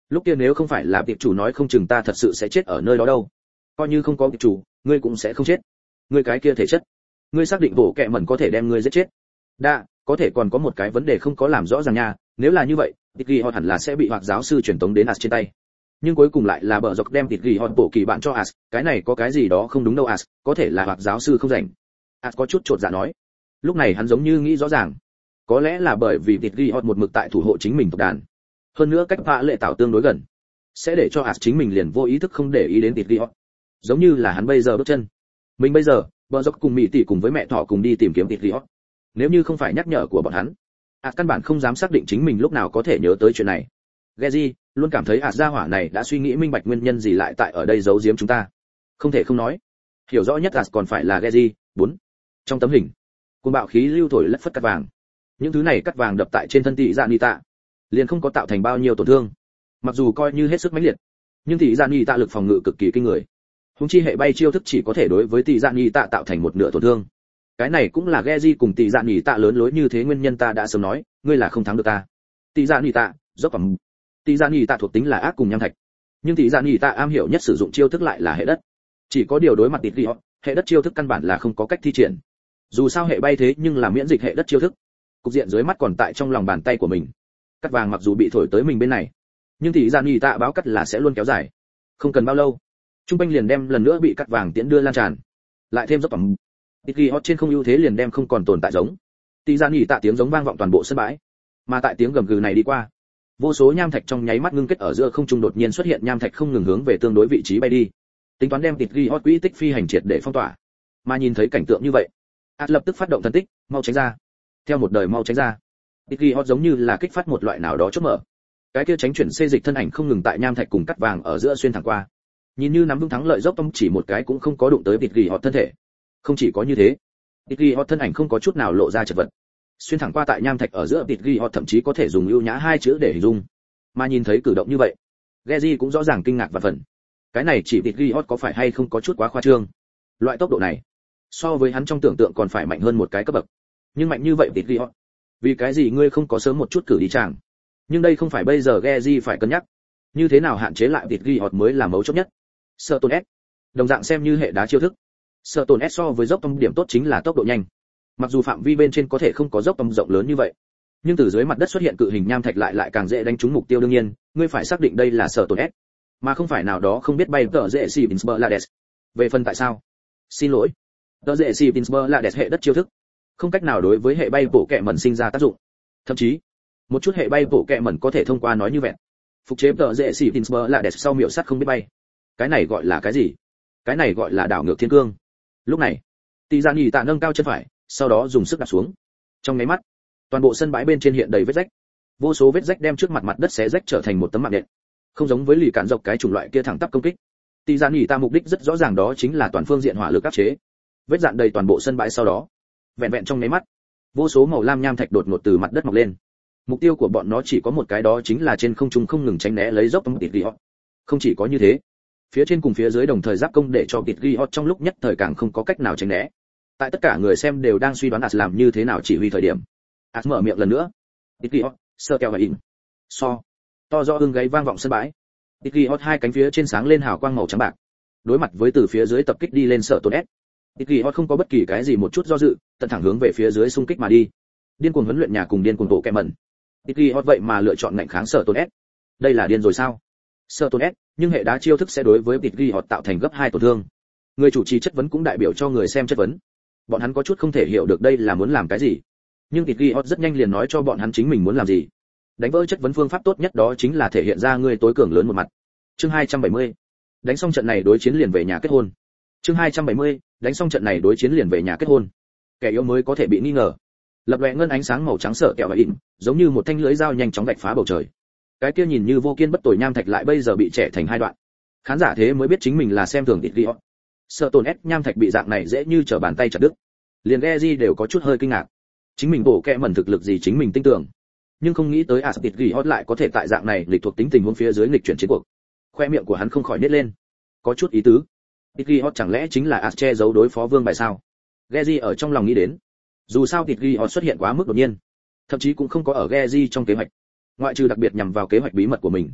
[SPEAKER 1] Lúc kia nếu không phải là tiệp chủ nói không chừng ta thật sự sẽ chết ở nơi đó đâu. Coi như không có tiệp chủ, ngươi cũng sẽ không chết. Ngươi cái kia thể chất, ngươi xác định bộ kệ mẩn có thể đem ngươi giết chết. Đa, có thể còn có một cái vấn đề không có làm rõ ràng nha, nếu là như vậy, tịt ghi hot hẳn là sẽ bị hoặc giáo sư truyền tống đến As trên tay. Nhưng cuối cùng lại là bờ dọc đem tịt ghi hot bộ kỳ bạn cho As, cái này có cái gì đó không đúng đâu As, có thể là hoặc giáo sư không rảnh. As có chút chột dạ nói. Lúc này hắn giống như nghĩ rõ ràng, có lẽ là bởi vì tịt ghi hot một mực tại thủ hộ chính mình tộc đàn, hơn nữa cách phạ lệ tạo tương đối gần, sẽ để cho As chính mình liền vô ý thức không để ý đến tịt ghi hot, giống như là hắn bây giờ bước chân. Mình bây giờ, bờ dọc cùng mỹ tỷ cùng với mẹ thỏ cùng đi tìm kiếm tịt ghi hot. Nếu như không phải nhắc nhở của bọn hắn, căn bản không dám xác định chính mình lúc nào có thể nhớ tới chuyện này. Geji luôn cảm thấy gia hỏa này đã suy nghĩ minh bạch nguyên nhân gì lại tại ở đây giấu giếm chúng ta. Không thể không nói, hiểu rõ nhất còn phải là Geji. 4. Trong tấm hình, cuồng bạo khí lưu thổi lất phất cát vàng. Những thứ này cát vàng đập tại trên thân tỷ dạ Nita, liền không có tạo thành bao nhiêu tổn thương. Mặc dù coi như hết sức mãnh liệt, nhưng tỷ dạ Nita lực phòng ngự cực kỳ kinh người. Húng chi hệ bay chiêu thức chỉ có thể đối với tỷ dạ Nita tạo thành một nửa tổn thương. Cái này cũng là Geji cùng tỷ dạ Nita lớn lối như thế nguyên nhân ta đã sớm nói, ngươi là không thắng được ta. Tỷ dạ Nita, dốc phẩm. Tỷ dạ Nita thuộc tính là ác cùng nham thạch, nhưng tỷ dạ Nita am hiểu nhất sử dụng chiêu thức lại là hệ đất. Chỉ có điều đối mặt tịt ghi hot, hệ đất chiêu thức căn bản là không có cách thi triển. Dù sao hệ bay thế nhưng là miễn dịch hệ đất chiêu thức. Cục diện dưới mắt còn tại trong lòng bàn tay của mình. Cắt vàng mặc dù bị thổi tới mình bên này, nhưng tỷ dạ Nita báo cắt là sẽ luôn kéo dài. Không cần bao lâu, trung quanh liền đem lần nữa bị cắt vàng tiễn đưa lan tràn. Lại thêm dốc phẩm. Tịt ghi hot trên không ưu thế liền đem không còn tồn tại giống. Tỷ dạ Nita tiếng giống vang vọng toàn bộ sân bãi. Mà tại tiếng gầm gừ này đi qua, vô số nham thạch trong nháy mắt ngưng kết ở giữa không trung, đột nhiên xuất hiện nham thạch không ngừng hướng về tương đối vị trí bay đi, tính toán đem tịt ghi hot quỹ tích phi hành triệt để phong tỏa. Mà nhìn thấy cảnh tượng như vậy, lập tức phát động thần tích, mau tránh ra. Theo một đời mau tránh ra, tịt ghi hot giống như là kích phát một loại nào đó chốt mở, cái kia tránh chuyển xê dịch thân ảnh không ngừng tại nham thạch cùng cắt vàng ở giữa xuyên thẳng qua, nhìn như nắm vững thắng lợi dốc tông, chỉ một cái cũng không có đụng tới tịt ghi hot thân thể. Không chỉ có như thế, tịt ghi hot thân ảnh không có chút nào lộ ra chật vật, xuyên thẳng qua tại nham thạch ở giữa tịt ghi hot thậm chí có thể dùng ưu nhã hai chữ để hình dung. Mà nhìn thấy cử động như vậy, Geji cũng rõ ràng kinh ngạc và phần. Cái này chỉ tịt ghi hot có phải hay không có chút quá khoa trương? Loại tốc độ này, so với hắn trong tưởng tượng còn phải mạnh hơn một cái cấp bậc. Nhưng mạnh như vậy tịt ghi hot, vì cái gì ngươi không có sớm một chút cử đi chàng? Nhưng đây không phải bây giờ Geji phải cân nhắc. Như thế nào hạn chế lại tịt ghi hot mới là mấu chốt nhất. Serton S, đồng dạng xem như hệ đá chiêu thức. Serton S so với dốc tông điểm tốt chính là tốc độ nhanh. Mặc dù phạm vi bên trên có thể không có dốc tông rộng lớn như vậy, nhưng từ dưới mặt đất xuất hiện cự hình nham thạch lại càng dễ đánh trúng mục tiêu. Đương nhiên, ngươi phải xác định đây là Serton S, mà không phải nào đó không biết bay tợ dễ xì Pinsburg Lades. Về phần tại sao? Xin lỗi, tợ dễ xì Pinsburg Lades hệ đất chiêu thức, không cách nào đối với hệ bay bộ kệ mẩn sinh ra tác dụng. Thậm chí, một chút hệ bay bộ kệ mẩn có thể thông qua nói như vậy, phục chế tợ dễ xì Pinsburg Lades sau miểu sát không biết bay. Cái này gọi là cái gì? Cái này gọi là đảo ngược thiên cương. Lúc này, Tỷ Dạ Nhĩ Tạ nâng cao chân phải, sau đó dùng sức đạp xuống. Trong nháy mắt, toàn bộ sân bãi bên trên hiện đầy vết rách, vô số vết rách đem trước mặt đất xé rách trở thành một tấm mạng nện. Không giống với lì cản dọc cái chủng loại kia thẳng tắp công kích, Tỷ Dạ Nhĩ Tạ mục đích rất rõ ràng, đó chính là toàn phương diện hỏa lực áp chế. Vết dạn đầy toàn bộ sân bãi, sau đó vẹn vẹn trong nháy mắt, vô số màu lam nham thạch đột ngột từ mặt đất mọc lên. Mục tiêu của bọn nó chỉ có một cái, đó chính là trên không trung không ngừng tránh né lấy dốc tông tịt ghi hot. Không chỉ có như thế, phía trên cùng phía dưới đồng thời giáp công để cho tịt ghi hot trong lúc nhất thời càng không có cách nào tránh né. Tại tất cả người xem đều đang suy đoán As làm như thế nào chỉ huy thời điểm, As mở miệng lần nữa. Tịt ghi hot, sơ keo và in. So, to rõ ưng gáy vang vọng sân bãi. Tịt ghi hot hai cánh phía trên sáng lên hào quang màu trắng bạc, đối mặt với từ phía dưới tập kích đi lên Sở Tôn S. Tịt ghi hot không có bất kỳ cái gì một chút do dự, tận thẳng hướng về phía dưới xung kích mà đi. Điên cuồng huấn luyện nhà cùng điên cuồng bộ kẹ mẩn. Tịt ghi hot vậy mà lựa chọn ngạnh kháng Sở Tôn S. Đây là điên rồi sao? Sở Tôn S, nhưng hệ đá chiêu thức sẽ đối với tịt ghi hot tạo thành gấp 2 tổn thương. Người chủ trì chất vấn cũng đại biểu cho người xem chất vấn. Bọn hắn có chút không thể hiểu được đây là muốn làm cái gì. Nhưng tịt ghi hot rất nhanh liền nói cho bọn hắn chính mình muốn làm gì. Đánh vỡ chất vấn phương pháp tốt nhất đó chính là thể hiện ra người tối cường lớn một mặt. Chương 270. Đánh xong trận này đối chiến liền về nhà kết hôn. Chương 270. Đánh xong trận này đối chiến liền về nhà kết hôn. Kẻ yếu mới có thể bị nghi ngờ. Lập lòe ngân ánh sáng màu trắng sợ kẹo và ịn, giống như một thanh lưới dao nhanh chóng vạch phá bầu trời. Cái kia nhìn như vô kiên bất tồi nham thạch lại bây giờ bị trẻ thành hai đoạn. Khán giả thế mới biết chính mình là xem thường tịt ghi hot. Sợ tổn ép nham thạch bị dạng này dễ như trở bàn tay chặt đứt. Liền Geji đều có chút hơi kinh ngạc. Chính mình bổ kẹ mẩn thực lực gì chính mình tin tưởng, nhưng không nghĩ tới tịt ghi hot lại có thể tại dạng này lịch thuộc tính tình huống phía dưới nghịch chuyển chiến cuộc. Khoe miệng của hắn không khỏi nhếch lên, có chút ý tứ. Tịt ghi hot chẳng lẽ chính là che giấu đối phó vương bài sao? Geji ở trong lòng nghĩ đến. Dù sao tịt ghi hot xuất hiện quá mức đột nhiên, thậm chí cũng không có ở Geji trong kế hoạch, ngoại trừ đặc biệt nhằm vào kế hoạch bí mật của mình.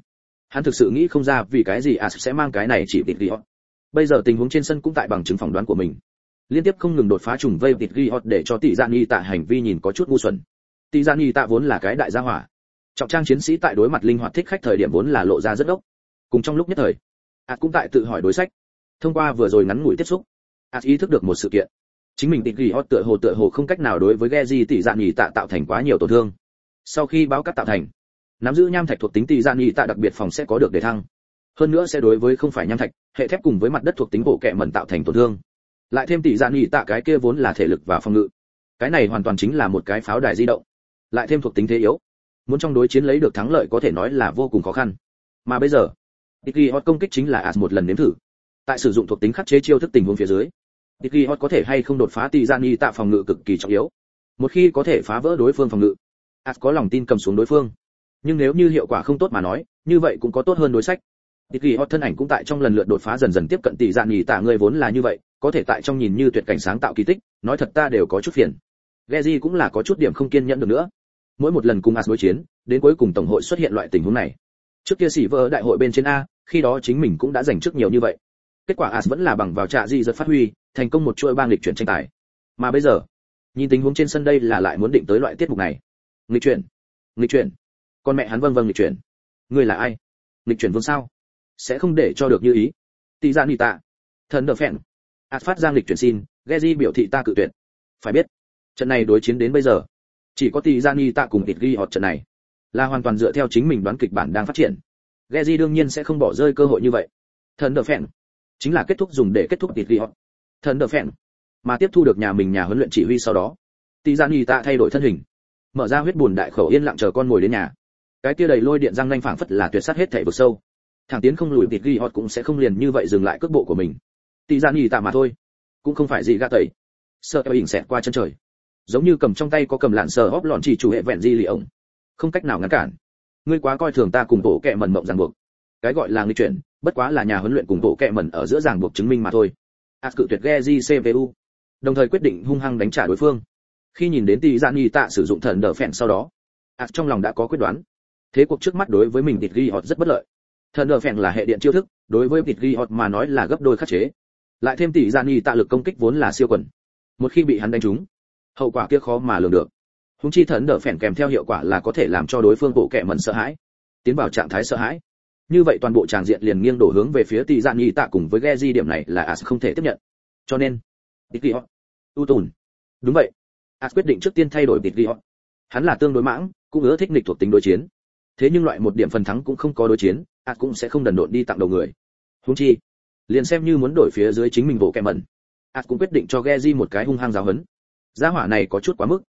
[SPEAKER 1] Hắn thực sự nghĩ không ra vì cái gì As sẽ mang cái này chỉ tịt ghi hot. Bây giờ tình huống trên sân cũng tại bằng chứng phỏng đoán của mình. Liên tiếp không ngừng đột phá trùng vây tịt ghi hot để cho tỷ Dạn Nhi Tạ hành vi nhìn có chút ngu xuẩn. Tỷ Dạn Nhi Tạ vốn là cái đại gia hỏa, trọng trang chiến sĩ tại đối mặt linh hoạt thích khách thời điểm vốn là lộ ra rất ốc. Cùng trong lúc nhất thời, As cũng tại tự hỏi đối sách. Thông qua vừa rồi ngắn ngủi tiếp xúc, As ý thức được một sự kiện. Chính mình tịt ghi hot tựa hồ không cách nào đối với Geji tỷ Dạn Nhi Tạ tạo thành quá nhiều tổn thương. Sau khi báo cắt tạo thành, nắm giữ nham thạch thuộc tính tỷ Dạn Nhi Tạ đặc biệt phòng sẽ có được đề thăng. Hơn nữa sẽ đối với không phải nham thạch, hệ thép cùng với mặt đất thuộc tính bộ kệ mẩn tạo thành tổn thương. Lại thêm tỷ Dạn Nhi Tạ cái kia vốn là thể lực và phòng ngự. Cái này hoàn toàn chính là một cái pháo đài di động. Lại thêm thuộc tính thế yếu, muốn trong đối chiến lấy được thắng lợi có thể nói là vô cùng khó khăn. Mà bây giờ, Tiki Hot công kích chính là As một lần nếm thử. Tại sử dụng thuộc tính khắc chế chiêu thức tình huống phía dưới, Tiki Hot có thể hay không đột phá tỷ Dạn Nhi Tạ phòng ngự cực kỳ trọng yếu. Một khi có thể phá vỡ đối phương phòng ngự, As có lòng tin cầm xuống đối phương. Nhưng nếu như hiệu quả không tốt mà nói, như vậy cũng có tốt hơn đối sách. Tiki Hot thân ảnh cũng tại trong lần lượt đột phá dần dần tiếp cận tỷ Dạn Nhi Tạ, người vốn là như vậy, có thể tại trong nhìn như tuyệt cảnh sáng tạo kỳ tích, nói thật ta đều có chút phiền. Geji cũng là có chút điểm không kiên nhẫn được nữa. Mỗi một lần cùng As đối chiến, đến cuối cùng tổng hội xuất hiện loại tình huống này. Trước kia xỉ vỡ đại hội bên trên A, khi đó chính mình cũng đã giành trước nhiều như vậy. Kết quả As vẫn là bằng vào trạ di giật phát huy, thành công một chuỗi bang lịch chuyển tranh tài. Mà bây giờ, nhìn tình huống trên sân đây là lại muốn định tới loại tiết mục này. Nghịch chuyển. Con mẹ hắn vâng nghịch chuyển. Ngươi là ai? Nghịch chuyển vương sao? Sẽ không để cho được như ý. Tỷ Dạn Nhi Tạ. Thần đờ phèn. As phát ra nghịch chuyển xin, Geji biểu thị ta cự tuyệt. Phải biết, trận này đối chiến đến bây giờ, chỉ có tỷ Dạn Nhi Tạ cùng tịt ghi hot trận này là hoàn toàn dựa theo chính mình đoán kịch bản đang phát triển. Geji đương nhiên sẽ không bỏ rơi cơ hội như vậy. Thần đờ phèn chính là kết thúc dùng để kết thúc tịt ghi hot. Thần đờ phèn mà tiếp thu được nhà huấn luyện chỉ huy sau đó, tỷ Dạn Nhi Tạ thay đổi thân hình, mở ra huyết buồn đại khẩu yên lặng chờ con ngồi đến nhà. Cái kia đầy lôi điện răng nanh phảng phất là tuyệt sát hết thảy vực sâu, thẳng tiến không lùi, tịt ghi hot cũng sẽ không liền như vậy dừng lại cước bộ của mình. Tỷ Dạn Nhi Tạ mà thôi, cũng không phải gì gã tẩy. Sợ eo hình xẹt qua chân trời, giống như cầm trong tay có cầm lạn sờ hóp lọn chỉ chủ hệ vẹn di lì ổng, không cách nào ngăn cản. Ngươi quá coi thường ta cùng bộ kệ mẩn mộng ràng buộc. Cái gọi là nghịch chuyển, bất quá là nhà huấn luyện cùng bộ kệ mẩn ở giữa ràng buộc chứng minh mà thôi. As cự tuyệt Geji CPU, đồng thời quyết định hung hăng đánh trả đối phương. Khi nhìn đến tỷ Dạn Nhi Tạ sử dụng thần đờ phèn sau đó, As trong lòng đã có quyết đoán. Thế cuộc trước mắt đối với mình tịt ghi hot rất bất lợi. Thần đờ phèn là hệ điện chiêu thức, đối với tịt ghi hot mà nói là gấp đôi khắc chế. Lại thêm tỷ Dạn Nhi Tạ lực công kích vốn là siêu quần. Một khi bị hắn đánh trúng, hậu quả kia khó mà lường được. Húng chi thần đờ phèn kèm theo hiệu quả là có thể làm cho đối phương bộ kệ mẩn sợ hãi, tiến vào trạng thái sợ hãi. Như vậy toàn bộ tràng diện liền nghiêng đổ hướng về phía tỷ Dạn Nhi Tạ cùng với Geji, điểm này là As không thể tiếp nhận. Cho nên, tịt ghi hot, tùn. Đúng vậy. As quyết định trước tiên thay đổi tịt ghi hot. Hắn là tương đối mãng, cũng ưa thích nghịch thuộc tính đối chiến. Thế nhưng loại một điểm phần thắng cũng không có đối chiến, As cũng sẽ không đần độn đi tặng đầu người. Huống chi, liền xem như muốn đổi phía dưới chính mình bộ kệ mẩn, As cũng quyết định cho Geji một cái hung hăng giáo huấn. Gia hỏa này có chút quá mức.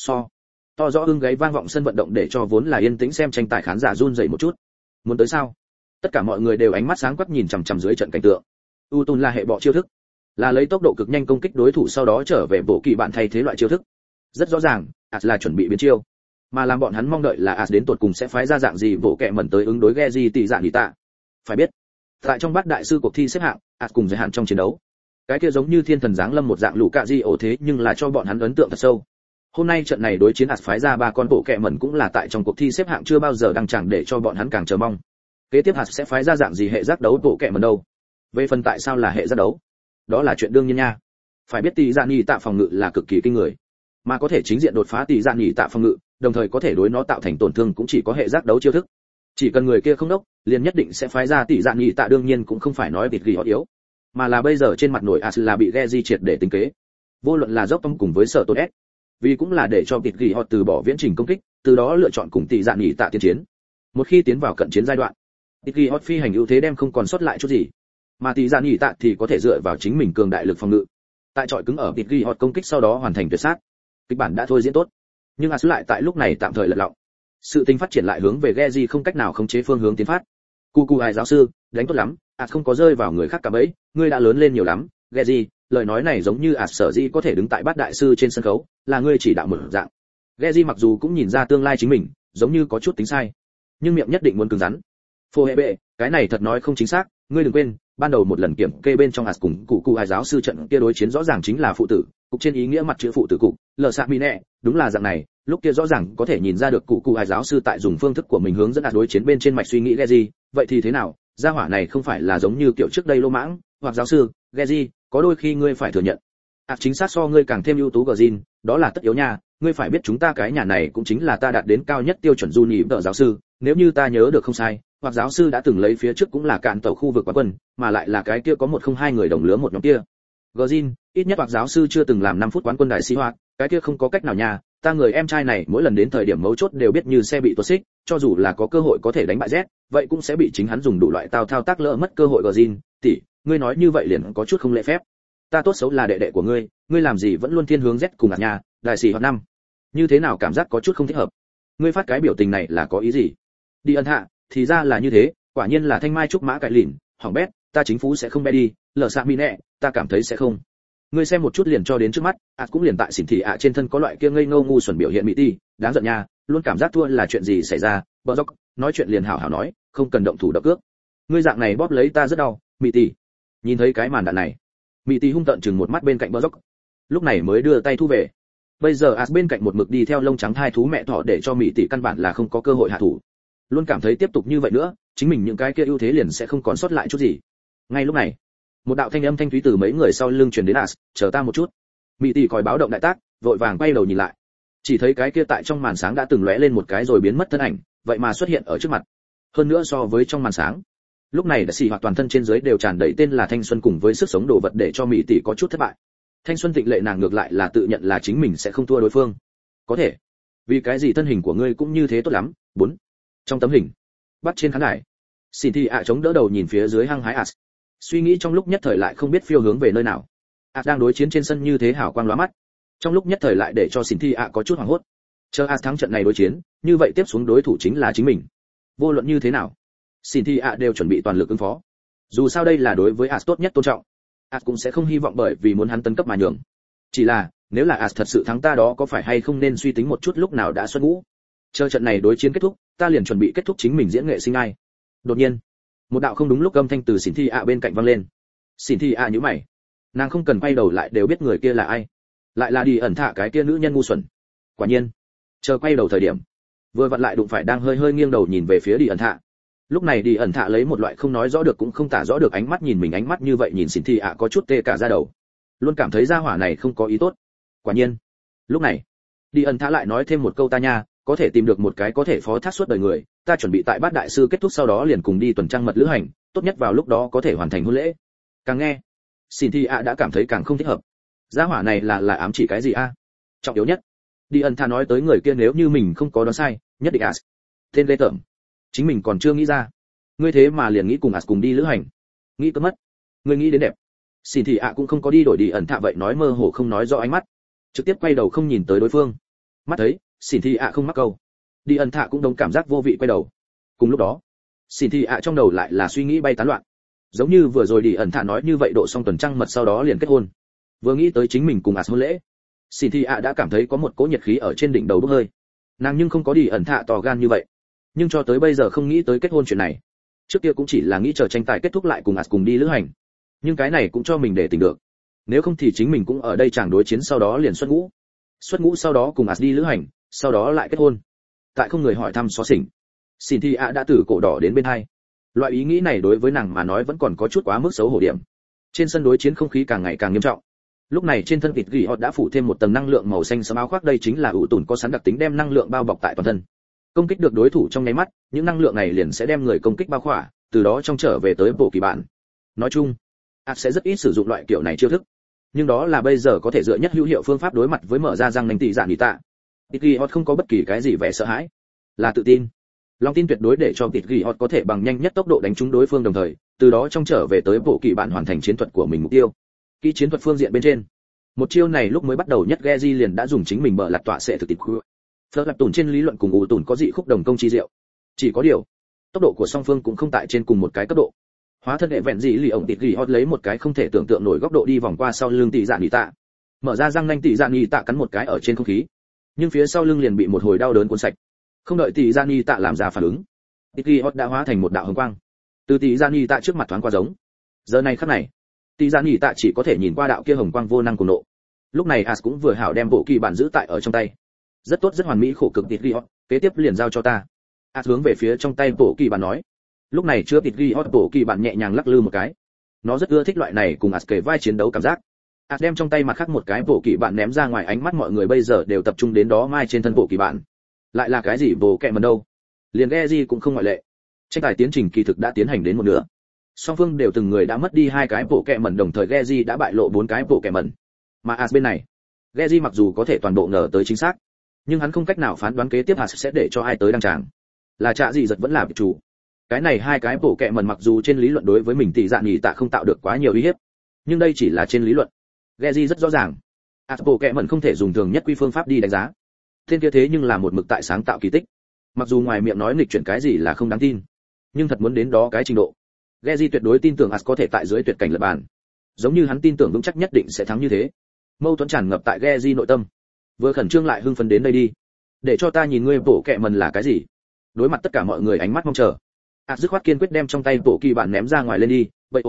[SPEAKER 1] To rõ ưng gáy vang vọng sân vận động để cho vốn là yên tĩnh xem tranh tài khán giả run rẩy một chút. Muốn tới sao? Tất cả mọi người đều ánh mắt sáng quắc nhìn chằm chằm dưới trận cảnh tượng. Tùn là hệ bọ chiêu thức, là lấy tốc độ cực nhanh công kích đối thủ sau đó trở về bộ kỳ bạn thay thế loại chiêu thức. Rất rõ ràng, As là chuẩn bị biến chiêu, mà làm bọn hắn mong đợi là As đến tột cùng sẽ phái ra dạng gì bộ kệ mẩn tới ứng đối Geji tỷ Dạn Nhi Tạ. Phải biết, tại trong bát đại sư cuộc thi xếp hạng, As cùng giới hạn trong chiến đấu, cái kia giống như thiên thần giáng lâm một dạng lũ cạ di ổ thế nhưng là cho bọn hắn ấn tượng thật sâu. Hôm nay trận này đối chiến As phái ra 3 con bộ kệ mẩn cũng là tại trong cuộc thi xếp hạng chưa bao giờ đăng chẳng để cho bọn hắn càng chờ mong. Kế tiếp As sẽ phái ra dạng gì hệ giác đấu bộ kệ mẩn đâu? Về phần tại sao là hệ giác đấu, đó là chuyện đương nhiên nha. Phải biết tỷ Dạn Nhi Tạ phòng ngự là cực kỳ kinh người, mà có thể chính diện đột phá tỷ Dạn Nhi Tạ phòng ngự, đồng thời có thể đối nó tạo thành tổn thương cũng chỉ có hệ giác đấu chiêu thức. Chỉ cần người kia không đốc, liền nhất định sẽ phái ra tỷ Dạn Nhi Tạ, đương nhiên cũng không phải nói tịt ghi hot yếu, mà là bây giờ trên mặt nổi As là bị Geji triệt để tính kế. Vô luận là dốc tâm cùng với sở tốt S, vì cũng là để cho tịt ghi hot từ bỏ viễn trình công kích, từ đó lựa chọn cùng tỷ Dạn Nhi Tạ tiến chiến. Một khi tiến vào cận chiến giai đoạn, tịt ghi hot phi hành ưu thế đem không còn sót lại chút gì, mà tỷ Dạn Nhi Tạ thì có thể dựa vào chính mình cường đại lực phòng ngự, tại trọi cứng ở tịt ghi hot công kích sau đó hoàn thành tuyệt sát. Kịch bản đã thôi diễn tốt, nhưng As lại tại lúc này tạm thời lật lọng. Sự tình phát triển lại hướng về Geji không cách nào khống chế phương hướng tiến phát. Cu ai giáo sư, đánh tốt lắm, As không có rơi vào người khác cả bẫy, ngươi đã lớn lên nhiều lắm. Geji, lời nói này giống như As sở dĩ có thể đứng tại bát đại sư trên sân khấu, là ngươi chỉ đạo một dạng. Geji mặc dù cũng nhìn ra tương lai chính mình, giống như có chút tính sai, nhưng miệng nhất định muốn cứng rắn. Phô hệ bệ, cái này thật nói không chính xác, ngươi đừng quên, ban đầu một lần kiểm kê bên trong As cùng cụ ai giáo sư trận kia đối chiến rõ ràng chính là phụ tử, cục trên ý nghĩa mặt chữ phụ tử cục, lờ xạ mi nẹ, đúng là dạng này, lúc kia rõ ràng có thể nhìn ra được cụ ai giáo sư tại dùng phương thức của mình hướng dẫn đối chiến bên trên mạch suy nghĩ Geji, vậy thì thế nào, gia hỏa này không phải là giống như kiểu trước đây lô mãng, hoặc giáo sư, Geji, có đôi khi ngươi phải thừa nhận. Chính xác so ngươi càng thêm ưu tú Gjin, đó là tất yếu nha, ngươi phải biết chúng ta cái nhà này cũng chính là ta đạt đến cao nhất tiêu chuẩn du nhị vợ giáo sư, nếu như ta nhớ được không sai, hoặc giáo sư đã từng lấy phía trước cũng là cạn tàu khu vực quán quân, mà lại là cái kia có 102 người đồng lứa một nhóm kia. Gjin, ít nhất hoặc giáo sư chưa từng làm 5 phút quán quân đại sĩ hoạt, cái kia không có cách nào nha, ta người em trai này mỗi lần đến thời điểm mấu chốt đều biết như xe bị tuột xích, cho dù là có cơ hội có thể đánh bại Z, vậy cũng sẽ bị chính hắn dùng đủ loại thao tác lỡ mất cơ hội Gjin, tỷ, ngươi nói như vậy liền có chút không lễ phép. Ta tốt xấu là đệ đệ của ngươi làm gì vẫn luôn thiên hướng Z cùng nhà, đại sĩ hoạt năm. Như thế nào cảm giác có chút không thích hợp. Ngươi phát cái biểu tình này là có ý gì? Đi ân hạ, thì ra là như thế, quả nhiên là thanh mai trúc mã cải lìn, hỏng bét, ta chính phú sẽ không bé đi, lờ xạ mi nẹ, ta cảm thấy sẽ không. Ngươi xem một chút liền cho đến trước mắt, cũng liền tại xỉn thị trên thân có loại kia ngây ngô ngu xuẩn biểu hiện mỹ ti, đáng giận nha, luôn cảm giác thua là chuyện gì xảy ra, bờ dốc, nói chuyện liền hảo hảo nói, không cần động thủ động cước. Ngươi dạng này bóp lấy ta rất đau, mỹ ti. Nhìn thấy cái màn đạn này, mỹ ti hung tợn chừng một mắt bên cạnh bờ dốc, lúc này mới đưa tay thu về. Bây giờ bên cạnh một mực đi theo lông trắng hai thú mẹ thỏ để cho mỹ tỷ căn bản là không có cơ hội hạ thủ. Luôn cảm thấy tiếp tục như vậy nữa, chính mình những cái kia ưu thế liền sẽ không còn sót lại chút gì. Ngay lúc này, một đạo thanh âm thanh thúy từ mấy người sau lưng truyền đến, chờ ta một chút. Mỹ tỷ còi báo động đại tác, vội vàng quay đầu nhìn lại, chỉ thấy cái kia tại trong màn sáng đã từng lóe lên một cái rồi biến mất thân ảnh, vậy mà xuất hiện ở trước mặt. Hơn nữa so với trong màn sáng, lúc này đã xì hoạt toàn thân trên dưới đều tràn đầy tên là thanh xuân cùng với sức sống đồ vật để cho Mỹ tỷ có chút thất bại. Thanh xuân tịnh lệ nàng ngược lại là tự nhận là chính mình sẽ không thua đối phương. Có thể, vì cái gì thân hình của ngươi cũng như thế tốt lắm. 4. Trong tấm hình, bắt trên khán đài, xin thị chống đỡ đầu nhìn phía dưới hăng hái suy nghĩ trong lúc nhất thời lại không biết phiêu hướng về nơi nào. Đang đối chiến trên sân như thế hào quang lóa mắt, trong lúc nhất thời lại để cho xin thị có chút hoảng hốt. Chờ thắng trận này đối chiến, như vậy tiếp xuống đối thủ chính là chính mình. Vô luận như thế nào, xin thị đều chuẩn bị toàn lực ứng phó. Dù sao đây là đối với tốt nhất tôn trọng. Cũng sẽ không hy vọng bởi vì muốn hắn tấn cấp mà nhường. Chỉ là, nếu là thật sự thắng ta đó có phải hay không nên suy tính một chút lúc nào đã xuất ngũ. Chờ trận này đối chiến kết thúc, ta liền chuẩn bị kết thúc chính mình diễn nghệ sinh ai. Đột nhiên, một đạo không đúng lúc âm thanh từ xỉn thi bên cạnh vang lên. Xỉn thi nhíu mày. Nàng không cần quay đầu lại đều biết người kia là ai. Lại là đi ẩn thạ cái kia nữ nhân ngu xuẩn. Quả nhiên, chờ quay đầu thời điểm, vừa vặn lại đụng phải đang hơi hơi nghiêng đầu nhìn về phía đi ẩn thạ. Lúc này đi ẩn thạ lấy một loại không nói rõ được cũng không tả rõ được ánh mắt nhìn mình, ánh mắt như vậy nhìn xỉn thị có chút tê cả da đầu, luôn cảm thấy gia hỏa này không có ý tốt. Quả nhiên, lúc này đi ẩn thạ lại nói thêm một câu, ta nha, có thể tìm được một cái có thể phó thác suốt đời người, ta chuẩn bị tại bát đại sư kết thúc sau đó liền cùng đi tuần trăng mật lữ hành, tốt nhất vào lúc đó có thể hoàn thành hôn lễ. Càng nghe, xỉn thị đã cảm thấy càng không thích hợp. Gia hỏa này là ám chỉ cái gì a? Trọng yếu nhất, đi ẩn thạ nói tới người kia nếu như mình không có đoán sai, nhất định tên lê tởm, chính mình còn chưa nghĩ ra. Ngươi thế mà liền nghĩ cùng cùng đi lữ hành, nghĩ cơ mất. Ngươi nghĩ đến đẹp. Xin thì cũng không có đi đổi đi ẩn thạ vậy nói mơ hồ không nói rõ ánh mắt, trực tiếp quay đầu không nhìn tới đối phương. Mắt thấy xin thì không mắc câu, đi ẩn thạ cũng đồng cảm giác vô vị quay đầu. Cùng lúc đó, xin thì trong đầu lại là suy nghĩ bay tán loạn, giống như vừa rồi đi ẩn thạ nói như vậy độ xong tuần trăng mật sau đó liền kết hôn. Vừa nghĩ tới chính mình cùng hôn lễ, xin thì đã cảm thấy có một cỗ nhiệt khí ở trên đỉnh đầu bốc hơi. Nàng nhưng không có đi ẩn thạ tò gan như vậy, nhưng cho tới bây giờ không nghĩ tới kết hôn chuyện này. Trước kia cũng chỉ là nghĩ chờ tranh tài kết thúc lại cùng đi lữ hành, nhưng cái này cũng cho mình để tỉnh được, nếu không thì chính mình cũng ở đây chẳng đối chiến sau đó liền xuất ngũ sau đó cùng đi lữ hành, sau đó lại kết hôn. Tại không người hỏi thăm xó xỉnh, xin thì đã từ cổ đỏ đến bên hai. Loại ý nghĩ này đối với nàng mà nói vẫn còn có chút quá mức xấu hổ điểm. Trên sân đối chiến không khí càng ngày càng nghiêm trọng. Lúc này trên thân thịt gỉ họ đã phủ thêm một tầng năng lượng màu xanh sẫm áo khoác, đây chính là ủ tủn có sẵn đặc tính đem năng lượng bao bọc tại toàn thân. Công kích được đối thủ trong nháy mắt, những năng lượng này liền sẽ đem người công kích bao khỏa, từ đó trong trở về tới bộ kỳ bản. Nói chung, sẽ rất ít sử dụng loại kiểu này chiêu thức, nhưng đó là bây giờ có thể dựa nhất hữu hiệu phương pháp đối mặt với mở ra răng nanh tỷ dạn nhị tạ. Tịt ghi hot không có bất kỳ cái gì vẻ sợ hãi, là tự tin, lòng tin tuyệt đối để cho tịt ghi hot có thể bằng nhanh nhất tốc độ đánh trúng đối phương, đồng thời từ đó trong trở về tới bộ kỳ bản hoàn thành chiến thuật của mình mục tiêu. Kỹ chiến thuật phương diện bên trên, một chiêu này lúc mới bắt đầu nhất Geji liền đã dùng chính mình bờ lật tọa sẽ thực tịt khu. Phớt lạp tùn trên lý luận cùng ủ tùn có dị khúc đồng công chi diệu, chỉ có điều tốc độ của song phương cũng không tại trên cùng một cái cấp độ. Hóa thân hệ vẹn gì lì ổng tịt ghi hot lấy một cái không thể tưởng tượng nổi góc độ đi vòng qua sau lưng tỷ dạn nhị tạ, mở ra răng nanh tỷ dạn nhị tạ cắn một cái ở trên không khí, nhưng phía sau lưng liền bị một hồi đau đớn cuốn sạch. Không đợi tỷ dạn nhị tạ làm ra phản ứng, tịt ghi hot đã hóa thành một đạo hồng quang từ tỷ dạn nhị tạ trước mặt thoáng qua giống. Giờ này khắc này, tỷ dạn nhị tạ chỉ có thể nhìn qua đạo kia hồng quang vô năng cùng nộ. Lúc này cũng vừa hảo đem bộ kỳ bản giữ tại ở trong tay. Rất tốt, rất hoàn mỹ, khổ cực tịt ghi kế tiếp liền giao cho ta. Hướng về phía trong tay bộ kỳ bạn nói. Lúc này chưa tịt ghi bộ kỳ bạn nhẹ nhàng lắc lư một cái. Nó rất ưa thích loại này cùng kề vai chiến đấu cảm giác. Đem trong tay mặt khác một cái bộ kỳ bạn ném ra ngoài, ánh mắt mọi người bây giờ đều tập trung đến đó mai trên thân bộ kỳ bạn. Lại là cái gì bộ kẹ mần đâu? Liền Geji cũng không ngoại lệ. Tranh tài tiến trình kỳ thực đã tiến hành đến một nửa. Song phương đều từng người đã mất đi 2 cái bộ kẹ mần, đồng thời Geji đã bại lộ 4 cái bộ kẹ mần. Mà bên này, Geji mặc dù có thể toàn bộ ngờ tới chính xác, nhưng hắn không cách nào phán đoán kế tiếp sẽ để cho ai tới đăng tràng. Là Trạ Dị Giật vẫn là chủ. Cái này 2 cái bộ kẹ mần mặc dù trên lý luận đối với mình tỷ dạ nhỉ tạ không tạo được quá nhiều uy hiếp, nhưng đây chỉ là trên lý luận. Geji rất rõ ràng, bộ kẹ mần không thể dùng thường nhất quy phương pháp đi đánh giá. Tên kia thế nhưng là một mực tại sáng tạo kỳ tích. Mặc dù ngoài miệng nói nghịch chuyển cái gì là không đáng tin, nhưng thật muốn đến đó cái trình độ, Geji tuyệt đối tin tưởng có thể tại dưới tuyệt cảnh lật bàn. Giống như hắn tin tưởng vững chắc nhất định sẽ thắng như thế. Mâu thuẫn tràn ngập tại Geji nội tâm. Vừa khẩn trương lại hưng phấn, đến đây đi, để cho ta nhìn ngươi bộ kẹ mần là cái gì. Đối mặt tất cả mọi người ánh mắt mong chờ, dứt khoát kiên quyết đem trong tay bộ kỳ bản ném ra ngoài lên đi. Bậy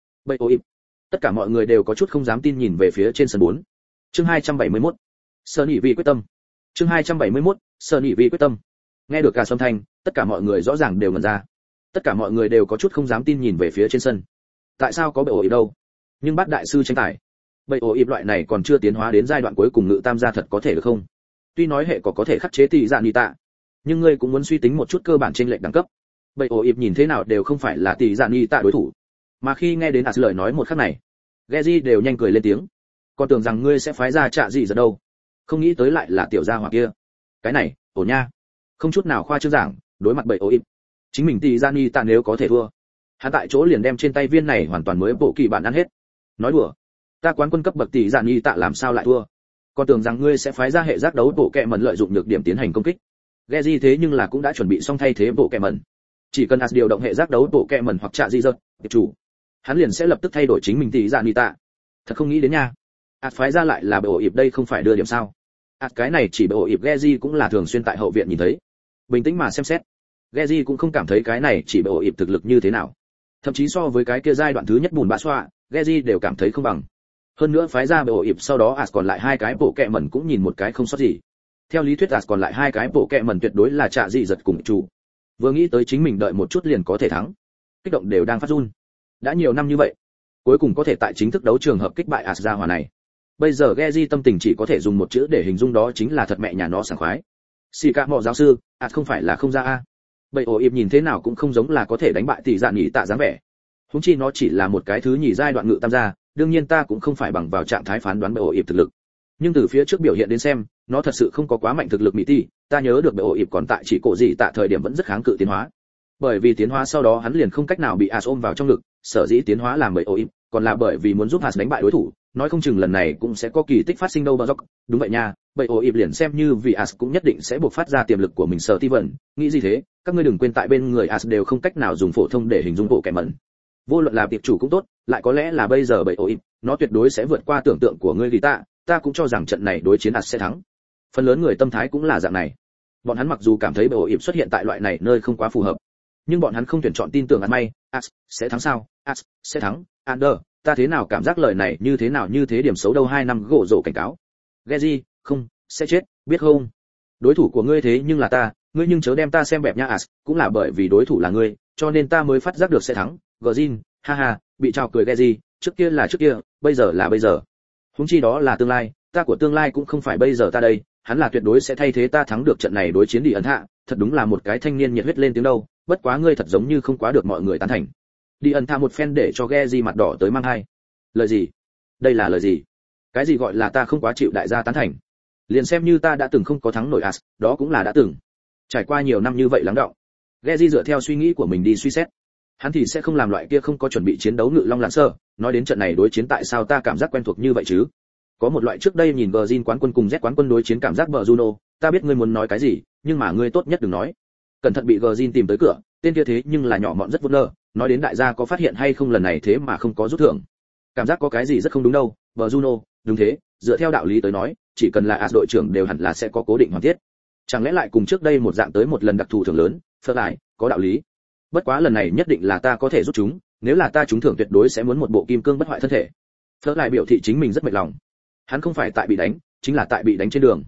[SPEAKER 1] ô ịp. Tất cả mọi người đều có chút không dám tin nhìn về phía trên sân 4. Chương 271. Sở Nhị Vi quyết tâm. Chương 271. Sở Nhị Vi quyết tâm. Nghe được cả âm thanh, tất cả mọi người rõ ràng đều ngẩn ra. Tất cả mọi người đều có chút không dám tin nhìn về phía trên sân. Tại sao có bậy ổ ịp đâu? Nhưng bát đại sư tranh tài, bậy ổ ịp loại này còn chưa tiến hóa đến giai đoạn cuối cùng ngự tam gia thật có thể được không? Tuy nói hệ có thể khắc chế tỷ dạ nhị tạ, nhưng ngươi cũng muốn suy tính một chút cơ bản trên lệch đẳng cấp. Bậy ổ ịp nhìn thế nào đều không phải là tỷ dạ nhị tạ đối thủ. Mà khi nghe đến lời nói một khắc này, Geji đều nhanh cười lên tiếng. Còn tưởng rằng ngươi sẽ phái ra Trạ Dị Giật đâu, không nghĩ tới lại là tiểu gia hỏa kia. Cái này, ổn nha. Không chút nào khoa trương giảng, đối mặt bậy ổ ịp, chính mình tỷ dạ nhị tạ nếu có thể thua, hắn tại chỗ liền đem trên tay viên này hoàn toàn mới bộ kỳ bản ăn hết. Nói đùa, ta quán quân cấp bậc tỷ dạ nhị tạ làm sao lại thua? Còn tưởng rằng ngươi sẽ phái ra hệ giác đấu bộ kẹ mẩn lợi dụng nhược điểm tiến hành công kích. Geji thế nhưng là cũng đã chuẩn bị xong thay thế bộ kẹ mẩn. Chỉ cần điều động hệ giác đấu bộ kẹ mẩn hoặc Trạ Dị Giật, tiệp chủ, hắn liền sẽ lập tức thay đổi chính mình tỷ dạ nhị tạ. Thật không nghĩ đến nha. Phái ra lại là bộ ịp, đây không phải đưa điểm sao? Cái này chỉ bộ ịp Geji cũng là thường xuyên tại hậu viện nhìn thấy. Bình tĩnh mà xem xét, Geji cũng không cảm thấy cái này chỉ bộ ịp thực lực như thế nào. Thậm chí so với cái kia giai đoạn thứ nhất bùn bã xoa, Geji đều cảm thấy không bằng. Hơn nữa phái ra bộ ịp sau đó còn lại 2 cái bộ kẹ mẩn cũng nhìn một cái không sót gì. Theo lý thuyết còn lại 2 cái bộ kẹ mẩn tuyệt đối là Trạ Dị Giật cùng chủ. Vừa nghĩ tới chính mình đợi một chút liền có thể thắng, kích động đều đang phát run. Đã nhiều năm như vậy, cuối cùng có thể tại chính thức đấu trường hợp kích bại gia hỏa này. Bây giờ Geji tâm tình chỉ có thể dùng một chữ để hình dung, đó chính là thật mẹ nhà nó sảng khoái. Xì cả mọ giáo sư, không phải là không ra a. Bậy ổ ịp nhìn thế nào cũng không giống là có thể đánh bại tỷ dạ nhị tạ dáng vẻ. Huống chi nó chỉ là một cái thứ nhì giai đoạn ngự tam gia, đương nhiên ta cũng không phải bằng vào trạng thái phán đoán bậy ổ ịp thực lực. Nhưng từ phía trước biểu hiện đến xem, nó thật sự không có quá mạnh thực lực mỹ tỷ, ta nhớ được bậy ổ ịp còn tại chỉ cổ gì tạ thời điểm vẫn rất kháng cự tiến hóa. Bởi vì tiến hóa sau đó hắn liền không cách nào bị ôm vào trong ngực, sở dĩ tiến hóa làm bậy ổ ịp, còn là bởi vì muốn giúp đánh bại đối thủ, nói không chừng lần này cũng sẽ có kỳ tích phát sinh đâu bờ dốc. Đúng vậy nha, bậy ổ ịp liền xem như vì cũng nhất định sẽ buộc phát ra tiềm lực của mình. Steven, nghĩ gì thế? Các ngươi đừng quên tại bên người đều không cách nào dùng phổ thông để hình dung bộ kẻ mẩn. Vô luận là tiệp chủ cũng tốt, lại có lẽ là bây giờ bậy ổ ịp, nó tuyệt đối sẽ vượt qua tưởng tượng của ngươi lý tạ, ta cũng cho rằng trận này đối chiến sẽ thắng. Phần lớn người tâm thái cũng là dạng này. Bọn hắn mặc dù cảm thấy bậy ổ ịp xuất hiện tại loại này nơi không quá phù hợp, nhưng bọn hắn không tuyển chọn tin tưởng may, sẽ thắng sao? Sẽ thắng. Under, ta thế nào cảm giác lời này như thế nào như thế điểm xấu đâu. 2 năm gỗ rổ cảnh cáo. Geji, không, sẽ chết, biết không? Đối thủ của ngươi thế nhưng là ta, ngươi nhưng chớ đem ta xem bẹp nha. Cũng là bởi vì đối thủ là ngươi, cho nên ta mới phát giác được sẽ thắng. Gjin, ha ha, bị chào cười Geji, trước kia là trước kia, bây giờ là bây giờ. Huống chi đó là tương lai, ta của tương lai cũng không phải bây giờ ta đây, hắn là tuyệt đối sẽ thay thế ta thắng được trận này đối chiến đi ấn hạ, thật đúng là một cái thanh niên nhiệt huyết lên tiếng đâu, bất quá ngươi thật giống như không quá được mọi người tán thành. Đi ẩn tha một phen để cho Geji mặt đỏ tới mang hai. Lời gì? Đây là lời gì? Cái gì gọi là ta không quá chịu đại gia tán thành? Liền xem như ta đã từng không có thắng nổi đó cũng là đã từng. Trải qua nhiều năm như vậy lắng đọng, Geji dựa theo suy nghĩ của mình đi suy xét. Hắn thì sẽ không làm loại kia không có chuẩn bị chiến đấu ngự long lặn sơ, nói đến trận này đối chiến tại sao ta cảm giác quen thuộc như vậy chứ? Có một loại trước đây nhìn Gjin quán quân cùng Z quán quân đối chiến cảm giác bờ Juno, ta biết ngươi muốn nói cái gì, nhưng mà ngươi tốt nhất đừng nói. Cẩn thận bị Gjin tìm tới cửa, tên kia thế nhưng là nhỏ mọn rất vô ngờ, nói đến đại gia có phát hiện hay không lần này thế mà không có rút thưởng. Cảm giác có cái gì rất không đúng đâu, bờ Juno, đúng thế, dựa theo đạo lý tới nói, chỉ cần là đội trưởng đều hẳn là sẽ có cố định hoàn thiết. Chẳng lẽ lại cùng trước đây một dạng tới một lần đặc thù thưởng lớn, phật lại, có đạo lý. Bất quá lần này nhất định là ta có thể rút chúng, nếu là ta trúng thưởng tuyệt đối sẽ muốn một bộ kim cương bất hoại thân thể. Phật lại biểu thị chính mình rất mệt lòng. Hắn không phải tại bị đánh, chính là tại bị đánh trên đường.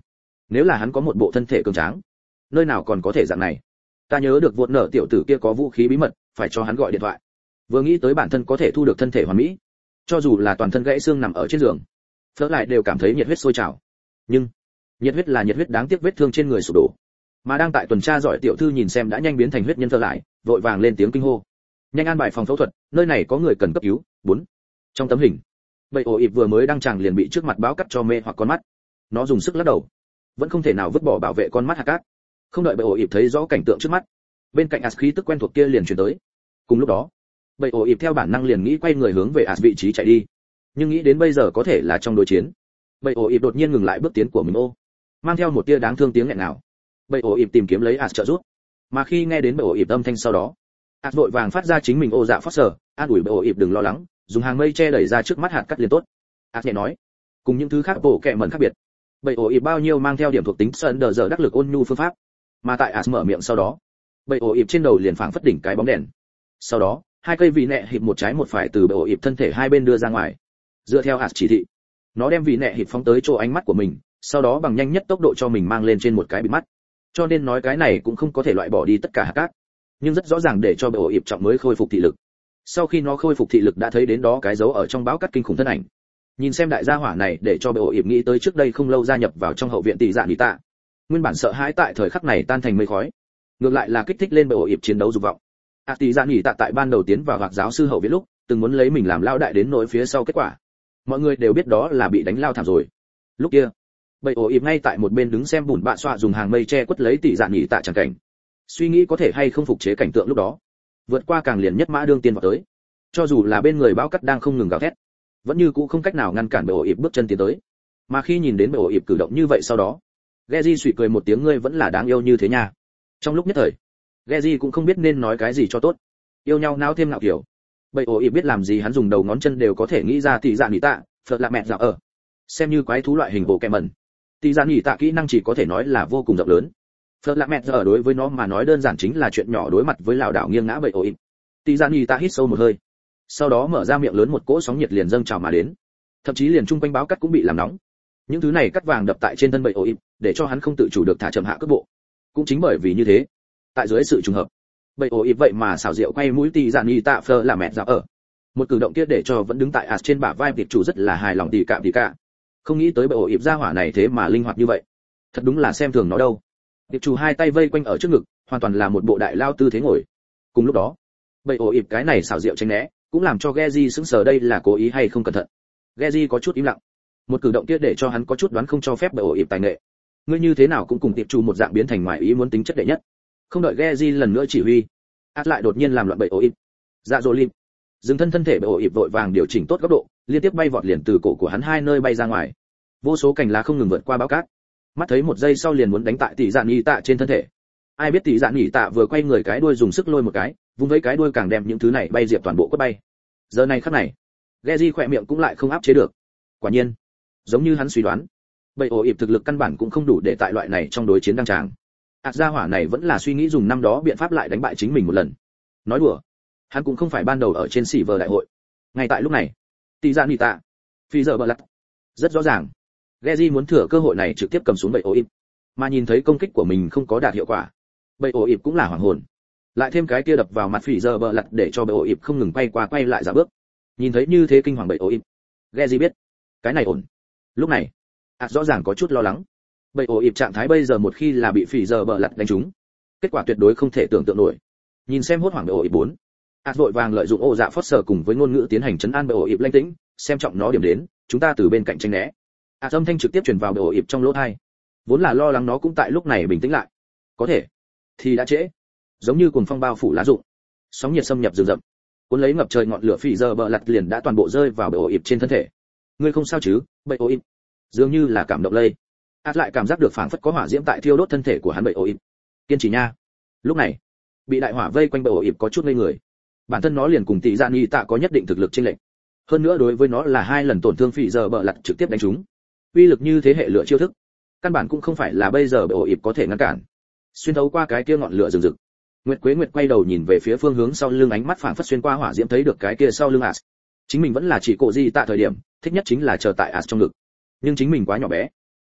[SPEAKER 1] Nếu là hắn có một bộ thân thể cường tráng, nơi nào còn có thể dạng này. Ta nhớ được vụn nở tiểu tử kia có vũ khí bí mật, phải cho hắn gọi điện thoại. Vừa nghĩ tới bản thân có thể thu được thân thể hoàn mỹ, cho dù là toàn thân gãy xương nằm ở trên giường, Phớt lại đều cảm thấy nhiệt huyết sôi trào. Nhưng nhiệt huyết là nhiệt huyết, đáng tiếc vết thương trên người sụp đổ. Mà đang tại tuần tra giỏi tiểu thư nhìn xem đã nhanh biến thành huyết nhân Phớt lại, vội vàng lên tiếng kinh hô. Nhanh an bài phòng phẫu thuật, nơi này có người cần cấp cứu. 4. Trong tấm hình, bầy ổ ịp vừa mới đăng tràng liền bị trước mặt báo cắt cho mê hoặc con mắt. Nó dùng sức lắc đầu, vẫn không thể nào vứt bỏ bảo vệ con mắt hạt cát. Không đợi bầy ổ ịp thấy rõ cảnh tượng trước mắt, bên cạnh As khí tức quen thuộc kia liền truyền tới. Cùng lúc đó, bầy ổ ịp theo bản năng liền nghĩ quay người hướng về As vị trí chạy đi, nhưng nghĩ đến bây giờ có thể là trong đối chiến, bầy ổ ịp đột nhiên ngừng lại bước tiến của mình, mang theo một tia đáng thương tiếng nghẹn nào. Bầy ổ ịp tìm kiếm lấy As trợ giúp, mà khi nghe đến bầy ổ ịp âm thanh sau đó, As vội vàng phát ra chính mình dạ Foster, an ủi bầy ổ ịp đừng lo lắng, dùng hàng mây che đẩy ra trước mắt hạt cắt liền tốt. As nhẹ nói, cùng những thứ khác bộ kệ mẩn khác biệt, bầy ổ ịp bao nhiêu mang theo điểm thuộc tính sơn đờ giờ đắc lực ôn nhu phương pháp, mà tại As mở miệng sau đó, bầy ổ ịp trên đầu liền phảng phất đỉnh cái bóng đèn. Sau đó, hai cây vị nẹ hiệp một trái một phải từ bầy ổ ịp thân thể hai bên đưa ra ngoài. Dựa theo As chỉ thị, nó đem vị nẹ hiệp phóng tới chỗ ánh mắt của mình, sau đó bằng nhanh nhất tốc độ cho mình mang lên trên một cái bịt mắt. Cho nên nói cái này cũng không có thể loại bỏ đi tất cả hạt cát, nhưng rất rõ ràng để cho bầy ổ ịp trọng mới khôi phục thị lực. Sau khi nó khôi phục thị lực đã thấy đến đó cái dấu ở trong báo cắt kinh khủng thân ảnh. Nhìn xem đại gia hỏa này để cho bầy ổ ịp nghĩ tới trước đây không lâu gia nhập vào trong hậu viện tỷ dạ nỉ tạ. Nguyên bản sợ hãi tại thời khắc này tan thành mây khói, ngược lại là kích thích lên bầy ổ ịp chiến đấu dục vọng. Tỷ dạ nỉ tạ tại ban đầu tiến vào hoặc giáo sư hậu viện lúc, từng muốn lấy mình làm lao đại đến nỗi phía sau kết quả. Mọi người đều biết đó là bị đánh lao thảm rồi. Lúc kia, bầy ổ ịp ngay tại một bên đứng xem bùn bạ xoa dùng hàng mây che quất lấy tỷ dạ nỉ tạ chẳng cảnh. Suy nghĩ có thể hay không phục chế cảnh tượng lúc đó. Vượt qua càng liền nhất mã đương tiên vào tới. Cho dù là bên người báo cắt đang không ngừng gào thét, vẫn như cũ không cách nào ngăn cản bầy ổ ịp bước chân tiến tới. Mà khi nhìn đến bầy ổ ịp cử động như vậy sau đó, Geji suy cười một tiếng, ngươi vẫn là đáng yêu như thế nha. Trong lúc nhất thời, Geji cũng không biết nên nói cái gì cho tốt. Yêu nhau náo thêm ngạo kiểu. Bầy ổ ịp biết làm gì hắn dùng đầu ngón chân đều có thể nghĩ ra tỷ dạ nỉ tạ, phật là mẹ dạo ở. Xem như quái thú loại hình bộ kẹm mẩn. Tỷ dạ nỉ tạ kỹ năng chỉ có thể nói là vô cùng rộng lớn. Phật là mẹ ở đối với nó mà nói đơn giản chính là chuyện nhỏ đối mặt với lão đảo nghiêng ngã bầy ổ ịp. Tỷ dạ nỉ tạ hít sâu một hơi, sau đó mở ra miệng lớn, một cỗ sóng nhiệt liền dâng trào mà đến. Thậm chí liền trung quanh báo cắt cũng bị làm nóng. Những thứ này cắt vàng đập tại trên thân bầy ổ ịp, để cho hắn không tự chủ được thả chậm hạ cước bộ. Cũng chính bởi vì như thế, tại dưới sự trùng hợp, bầy ổ ịp vậy mà xảo diệu quay mũi tỷ dạ nỉ tạ phơ là mẹ dạo ở. Một cử động kia để cho vẫn đứng tại As trên bả vai tiệp chủ rất là hài lòng tỷ cả. Không nghĩ tới bầy ổ ịp ra hỏa này thế mà linh hoạt như vậy, thật đúng là xem thường nó đâu. Tiệp chủ hai tay vây quanh ở trước ngực, hoàn toàn là một bộ đại lao tư thế ngồi. Cùng lúc đó, bầy ổ ịp cái này xảo diệu tránh né, cũng làm cho Geji sững sờ, đây là cố ý hay không cẩn thận. Geji có chút im lặng. Một cử động kia để cho hắn có chút đoán không cho phép bầy ổ ịp tài nghệ. Ngươi như thế nào cũng cùng tiệp chủ một dạng biến thành ngoài ý muốn tính chất đệ nhất. Không đợi Geji lần nữa chỉ huy, As lại đột nhiên làm loạn bầy ổ ịp. Dạ rồi lim. Dừng thân thể bầy ổ ịp vội vàng điều chỉnh tốt góc độ, liên tiếp bay vọt liền từ cổ của hắn hai nơi bay ra ngoài. Vô số cành lá không ngừng vượt qua bao cát. Mắt thấy một giây sau liền muốn đánh tại tỷ dạ nỉ tạ trên thân thể. Ai biết tỷ dạ nỉ tạ vừa quay người cái đuôi dùng sức lôi một cái, vung với cái đuôi càng đem những thứ này bay diệp toàn bộ quất bay. Giờ này khắc này, Geji khỏe miệng cũng lại không áp chế được. Quả nhiên, giống như hắn suy đoán, bầy ổ ịp thực lực căn bản cũng không đủ để tại loại này trong đối chiến đăng tràng. Gia hỏa này vẫn là suy nghĩ dùng năm đó biện pháp lại đánh bại chính mình một lần. Nói đùa, hắn cũng không phải ban đầu ở trên Silver đại hội. Ngay tại lúc này, tỷ dạ nỉ tạ, phi giờ bờ lật. Rất rõ ràng, Geji muốn thừa cơ hội này trực tiếp cầm xuống bầy ổ ịp, mà nhìn thấy công kích của mình không có đạt hiệu quả, bầy ổ ịp cũng là hoảng hồn. Lại thêm cái kia đập vào mặt phỉ giờ bờ lật để cho bầy ổ ịp không ngừng quay qua quay lại dạo bước. Nhìn thấy như thế kinh hoàng bầy ổ ịp, Geji biết, cái này ổn. Lúc này, rõ ràng có chút lo lắng. Bầy ổ ịp trạng thái bây giờ một khi là bị phỉ giờ bờ lật đánh trúng, kết quả tuyệt đối không thể tưởng tượng nổi. Nhìn xem hốt hoảng bầy ổ ịp 4, vội vàng lợi dụng dạ Foster cùng với ngôn ngữ tiến hành trấn an bầy ổ ịp lanh tĩnh, xem trọng nó điểm đến, chúng ta từ bên cạnh tránh né. Âm thanh trực tiếp truyền vào bầy ổ ịp trong lỗ tai. Vốn là lo lắng nó cũng tại lúc này bình tĩnh lại. Có thể, thì đã trễ. Giống như cuồng phong bao phủ lá rụng, sóng nhiệt xâm nhập rừng rậm, cuốn lấy ngập trời ngọn lửa phỉ giờ bờ lật liền đã toàn bộ rơi vào bầy ổ ịp trên thân thể. Ngươi không sao chứ? Bầy ổ ịp dường như là cảm động lây. Lại cảm giác được phảng phất có hỏa diễm tại thiêu đốt thân thể của hắn. Bầy ổ ịp, kiên trì nha. Lúc này, bị đại hỏa vây quanh bầy ổ ịp có chút ngây người. Bản thân nó liền cùng tỷ dạ nỉ tạ có nhất định thực lực chênh lệch. Hơn nữa đối với nó là 2 lần tổn thương phỉ giờ bờ lật trực tiếp đánh trúng. Uy lực như thế hệ lửa chiêu thức, căn bản cũng không phải là bây giờ bầy ổ ịp có thể ngăn cản. Xuyên thấu qua cái kia ngọn lửa rừng rực, Nguyệt Quế Nguyệt quay đầu nhìn về phía phương hướng sau lưng, ánh mắt phảng phất xuyên qua hỏa diễm thấy được cái kia sau lưng As. Chính mình vẫn là chỉ cổ gì tại thời điểm, thích nhất chính là chờ tại As trong ngực. Nhưng chính mình quá nhỏ bé,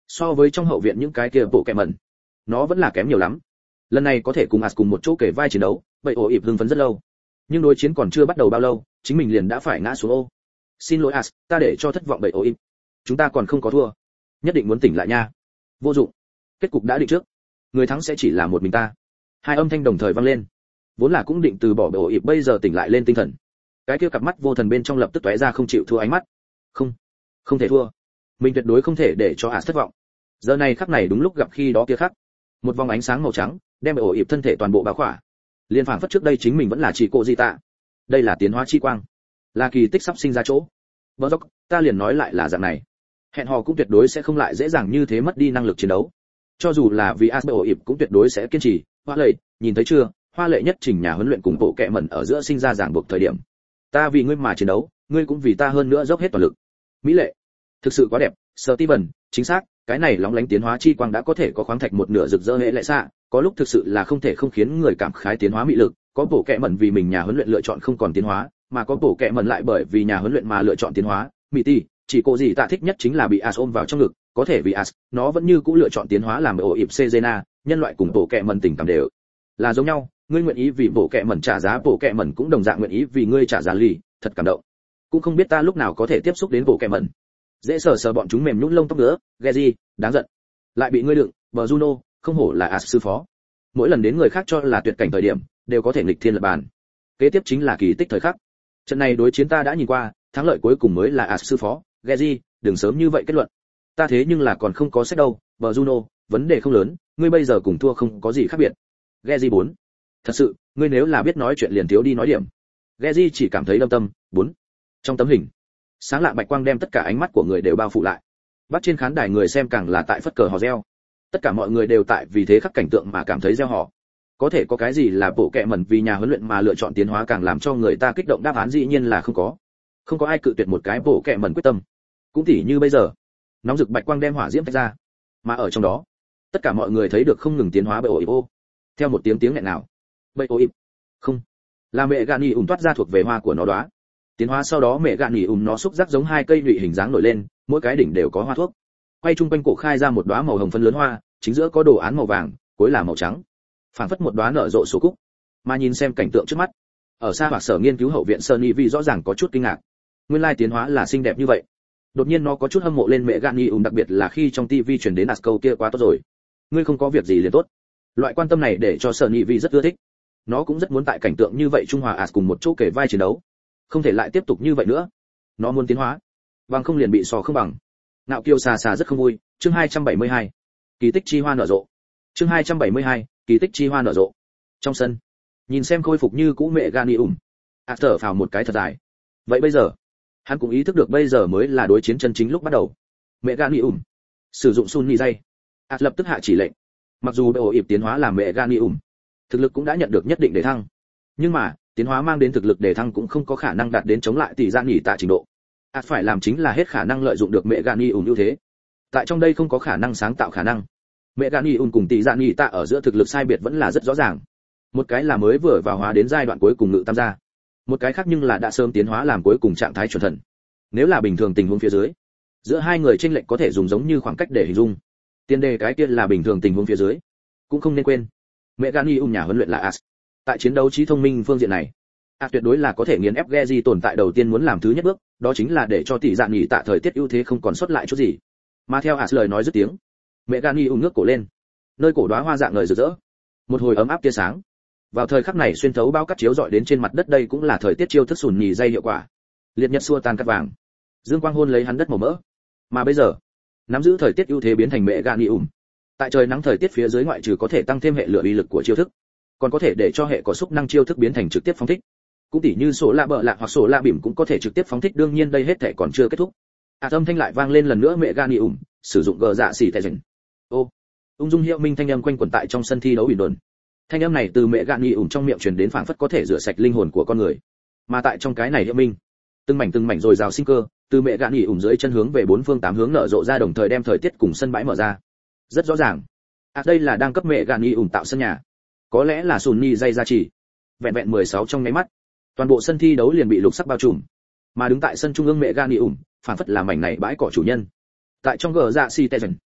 [SPEAKER 1] So với trong hậu viện những cái kia bộ kẹ mẩn, nó vẫn là kém nhiều lắm. Lần này có thể cùng As cùng một chỗ kể vai chiến đấu, vậy ổ ịp hưng phấn rất lâu. Nhưng đối chiến còn chưa bắt đầu bao lâu, chính mình liền đã phải ngã xuống ô. Xin lỗi As, ta để cho thất vọng bậy ổ ịp. Chúng ta còn không có thua, nhất định muốn tỉnh lại nha. Vô dụng, kết cục đã định trước, người thắng sẽ chỉ là một mình ta. Hai âm thanh đồng thời vang lên. Vốn là cũng định từ bỏ bậy ổ ịp, bây giờ tỉnh lại lên tinh thần. Cái kia cặp mắt vô thần bên trong lập tức tóe ra không chịu thua ánh mắt. Không thể thua, mình tuyệt đối không thể để cho As thất vọng. Giờ này khắc này đúng lúc gặp khi đó kia khắc, một vòng ánh sáng màu trắng đem bậy ổ ịp thân thể toàn bộ bao khỏa. Liên phảng phất trước đây chính mình vẫn là chỉ cô gì tạ. Đây là tiến hóa chi quang, là kỳ tích sắp sinh ra chỗ. Bờ dốc, ta liền nói lại là dạng này. Hẹn hò cũng tuyệt đối sẽ không lại dễ dàng như thế mất đi năng lực chiến đấu. Cho dù là vì As bậy ổ ịp cũng tuyệt đối sẽ kiên trì. Hoa lệ, nhìn thấy chưa, hoa lệ nhất trình nhà huấn luyện cùng bộ kệ mẩn ở giữa sinh ra ràng buộc thời điểm. Ta vì ngươi mà chiến đấu, ngươi cũng vì ta hơn nữa dốc hết toàn lực. Mỹ lệ, thực sự quá đẹp. Steven, chính xác, cái này lóng lánh tiến hóa chi quang đã có thể có khoáng thạch một nửa rực rỡ hệ lệ xạ, có lúc thực sự là không thể không khiến người cảm khái tiến hóa mỹ lực. Có bộ kệ mẩn vì mình nhà huấn luyện lựa chọn không còn tiến hóa, mà có bộ kệ mẩn lại bởi vì nhà huấn luyện mà lựa chọn tiến hóa. Mỹ tỷ, chỉ cô gì tạ thích nhất chính là bị As ôm vào trong ngực, có thể vì As, nó vẫn như cũ lựa chọn tiến hóa làm ổ ịp Cezena, nhân loại cùng bộ kệ mẩn tình cảm đều là giống nhau, ngươi nguyện ý vì bộ kệ mẩn trả giá, bộ kệ mẩn cũng đồng dạng nguyện ý vì ngươi trả giá lì, thật cảm động. Cũng không biết ta lúc nào có thể tiếp xúc đến bộ kệ mẩn. Dễ sờ sờ bọn chúng mềm nhũn lông tóc nữa, Geji, đáng giận. Lại bị ngươi đựng, bờ Juno, không hổ là As sư phó. Mỗi lần đến người khác cho là tuyệt cảnh thời điểm, đều có thể nghịch thiên lập bàn. Kế tiếp chính là kỳ tích thời khắc. Trận này đối chiến ta đã nhìn qua, thắng lợi cuối cùng mới là As sư phó, Geji, đừng sớm như vậy kết luận. Ta thế nhưng là còn không có sách đâu, bờ Juno, vấn đề không lớn, ngươi bây giờ cùng thua không có gì khác biệt. Geji 4. Thật sự, ngươi nếu là biết nói chuyện liền thiếu đi nói điểm. Geji chỉ cảm thấy lâm tâm. 4. Trong tấm hình, sáng lạ bạch quang đem tất cả ánh mắt của người đều bao phủ lại. Bắt trên khán đài người xem càng là tại phất cờ hò reo. Tất cả mọi người đều tại vì thế khắc cảnh tượng mà cảm thấy reo hò. Có thể có cái gì là bộ kệ mẩn vì nhà huấn luyện mà lựa chọn tiến hóa càng làm cho người ta kích động, đáp án dĩ nhiên là không có. Không có ai cự tuyệt một cái bộ kệ mẩn quyết tâm. Cũng tỉ như bây giờ, nóng rực bạch quang đem hỏa diễm tách ra, mà ở trong đó, tất cả mọi người thấy được không ngừng tiến hóa bậy ổ ịp. Theo một tiếng nghẹn nào, bậy ổ ịp, không, là mẹ gani toát ra thuộc về hoa của nó đóa. Tiến hóa sau đó mẹ gani nó xúc giác giống hai cây nhụy hình dáng nổi lên, mỗi cái đỉnh đều có hoa thuốc. Quay trung quanh cổ khai ra một đóa màu hồng phân lớn hoa, chính giữa có đồ án màu vàng, cuối là màu trắng, phảng phất một đóa nở rộ số cúc. Mà nhìn xem cảnh tượng trước mắt, ở xa hoặc sở nghiên cứu hậu viện Sunny Vi rõ ràng có chút kinh ngạc. Nguyên lai tiến hóa là xinh đẹp như vậy. Đột nhiên nó có chút hâm mộ lên mẹ gani đặc biệt là khi trong TV truyền đến As câu kia quá tốt rồi. Ngươi không có việc gì liền tốt. Loại quan tâm này để cho Sunny Vi rất ưa thích. Nó cũng rất muốn tại cảnh tượng như vậy trung hòa As cùng một chỗ kể vai chiến đấu. Không thể lại tiếp tục như vậy nữa. Nó muốn tiến hóa, bằng không liền bị sò không bằng. Nạo kiêu xà xà rất không vui. Chương 272. Kỳ tích chi hoa nở rộ. Chương 272. Kỳ tích chi hoa nở rộ. Trong sân, nhìn xem khôi phục như cũ mẹ gani As thở phào một cái thật dài. Vậy bây giờ, hắn cũng ý thức được bây giờ mới là đối chiến chân chính lúc bắt đầu. Mẹ gani sử dụng sun ni dây. As lập tức hạ chỉ lệnh. Mặc dù ổ ịp tiến hóa làm mẹ gani thực lực cũng đã nhận được nhất định để thăng, nhưng mà tiến hóa mang đến thực lực để thăng cũng không có khả năng đạt đến chống lại tỷ dạ nghỉ tạ trình độ. As phải làm chính là hết khả năng lợi dụng được mẹ gani ưu thế. Tại trong đây không có khả năng sáng tạo khả năng. Mẹ gani cùng tỷ dạ nghỉ tạ ở giữa thực lực sai biệt vẫn là rất rõ ràng. Một cái là mới vừa vào hóa đến giai đoạn cuối cùng ngự tam gia, một cái khác nhưng là đã sớm tiến hóa làm cuối cùng trạng thái chuẩn thần. Nếu là bình thường tình huống phía dưới, giữa hai người chênh lệch có thể dùng giống như khoảng cách để hình dung. Tiên đề cái kia là bình thường tình huống phía dưới, cũng không nên quên, mẹ gani nhà huấn luyện là As. Tại chiến đấu trí thông minh phương diện này, As tuyệt đối là có thể nghiền ép Geji. Tồn tại đầu tiên muốn làm thứ nhất bước, đó chính là để cho tỷ dạ nghỉ tạ thời tiết ưu thế không còn sót lại chút gì. Mà theo As lời nói dứt tiếng, mẹ gani ngước cổ lên, nơi cổ đóa hoa dạng ngời rực rỡ, một hồi ấm áp tia sáng. Vào thời khắc này xuyên thấu bao cát chiếu rọi đến trên mặt đất, đây cũng là thời tiết chiêu thức sùn nhì dây hiệu quả. Liệt nhật xua tan cát vàng, dương quang hôn lấy hắn đất màu mỡ. Mà bây giờ, nắm giữ thời tiết ưu thế biến thành mẹ gani tại trời nắng thời tiết phía dưới, ngoại trừ có thể tăng thêm hệ lửa uy lực của chiêu thức, còn có thể để cho hệ có xúc năng chiêu thức biến thành trực tiếp phóng thích. Cũng tỉ như sổ lạ bợ lạ hoặc sổ lạ bỉm cũng có thể trực tiếp phóng thích. Đương nhiên đây hết thể còn chưa kết thúc. Âm thanh lại vang lên lần nữa, mẹ gani sử dụng gờ dạ xỉ tè dần. Ô, ung dung hiệu minh thanh âm quanh quẩn tại trong sân thi đấu bình đồn. Thanh âm này từ mẹ gani trong miệng truyền đến phảng phất có thể rửa sạch linh hồn của con người. Mà tại trong cái này hiệu minh, từng mảnh rồi rào sinh cơ từ mẹ gani dưới chân hướng về bốn phương tám hướng nở rộ ra, đồng thời đem thời tiết cùng sân bãi mở ra. Rất rõ ràng, đây là đang cấp mẹ gani tạo sân nhà. Có lẽ là Sunny dây ra chỉ. Vẹn 16 trong nháy mắt, toàn bộ sân thi đấu liền bị lục sắc bao trùm. Mà đứng tại sân trung ương mẹ gani phảng phất là mảnh này bãi cỏ chủ nhân. Tại trong gờ dạ si tè dần,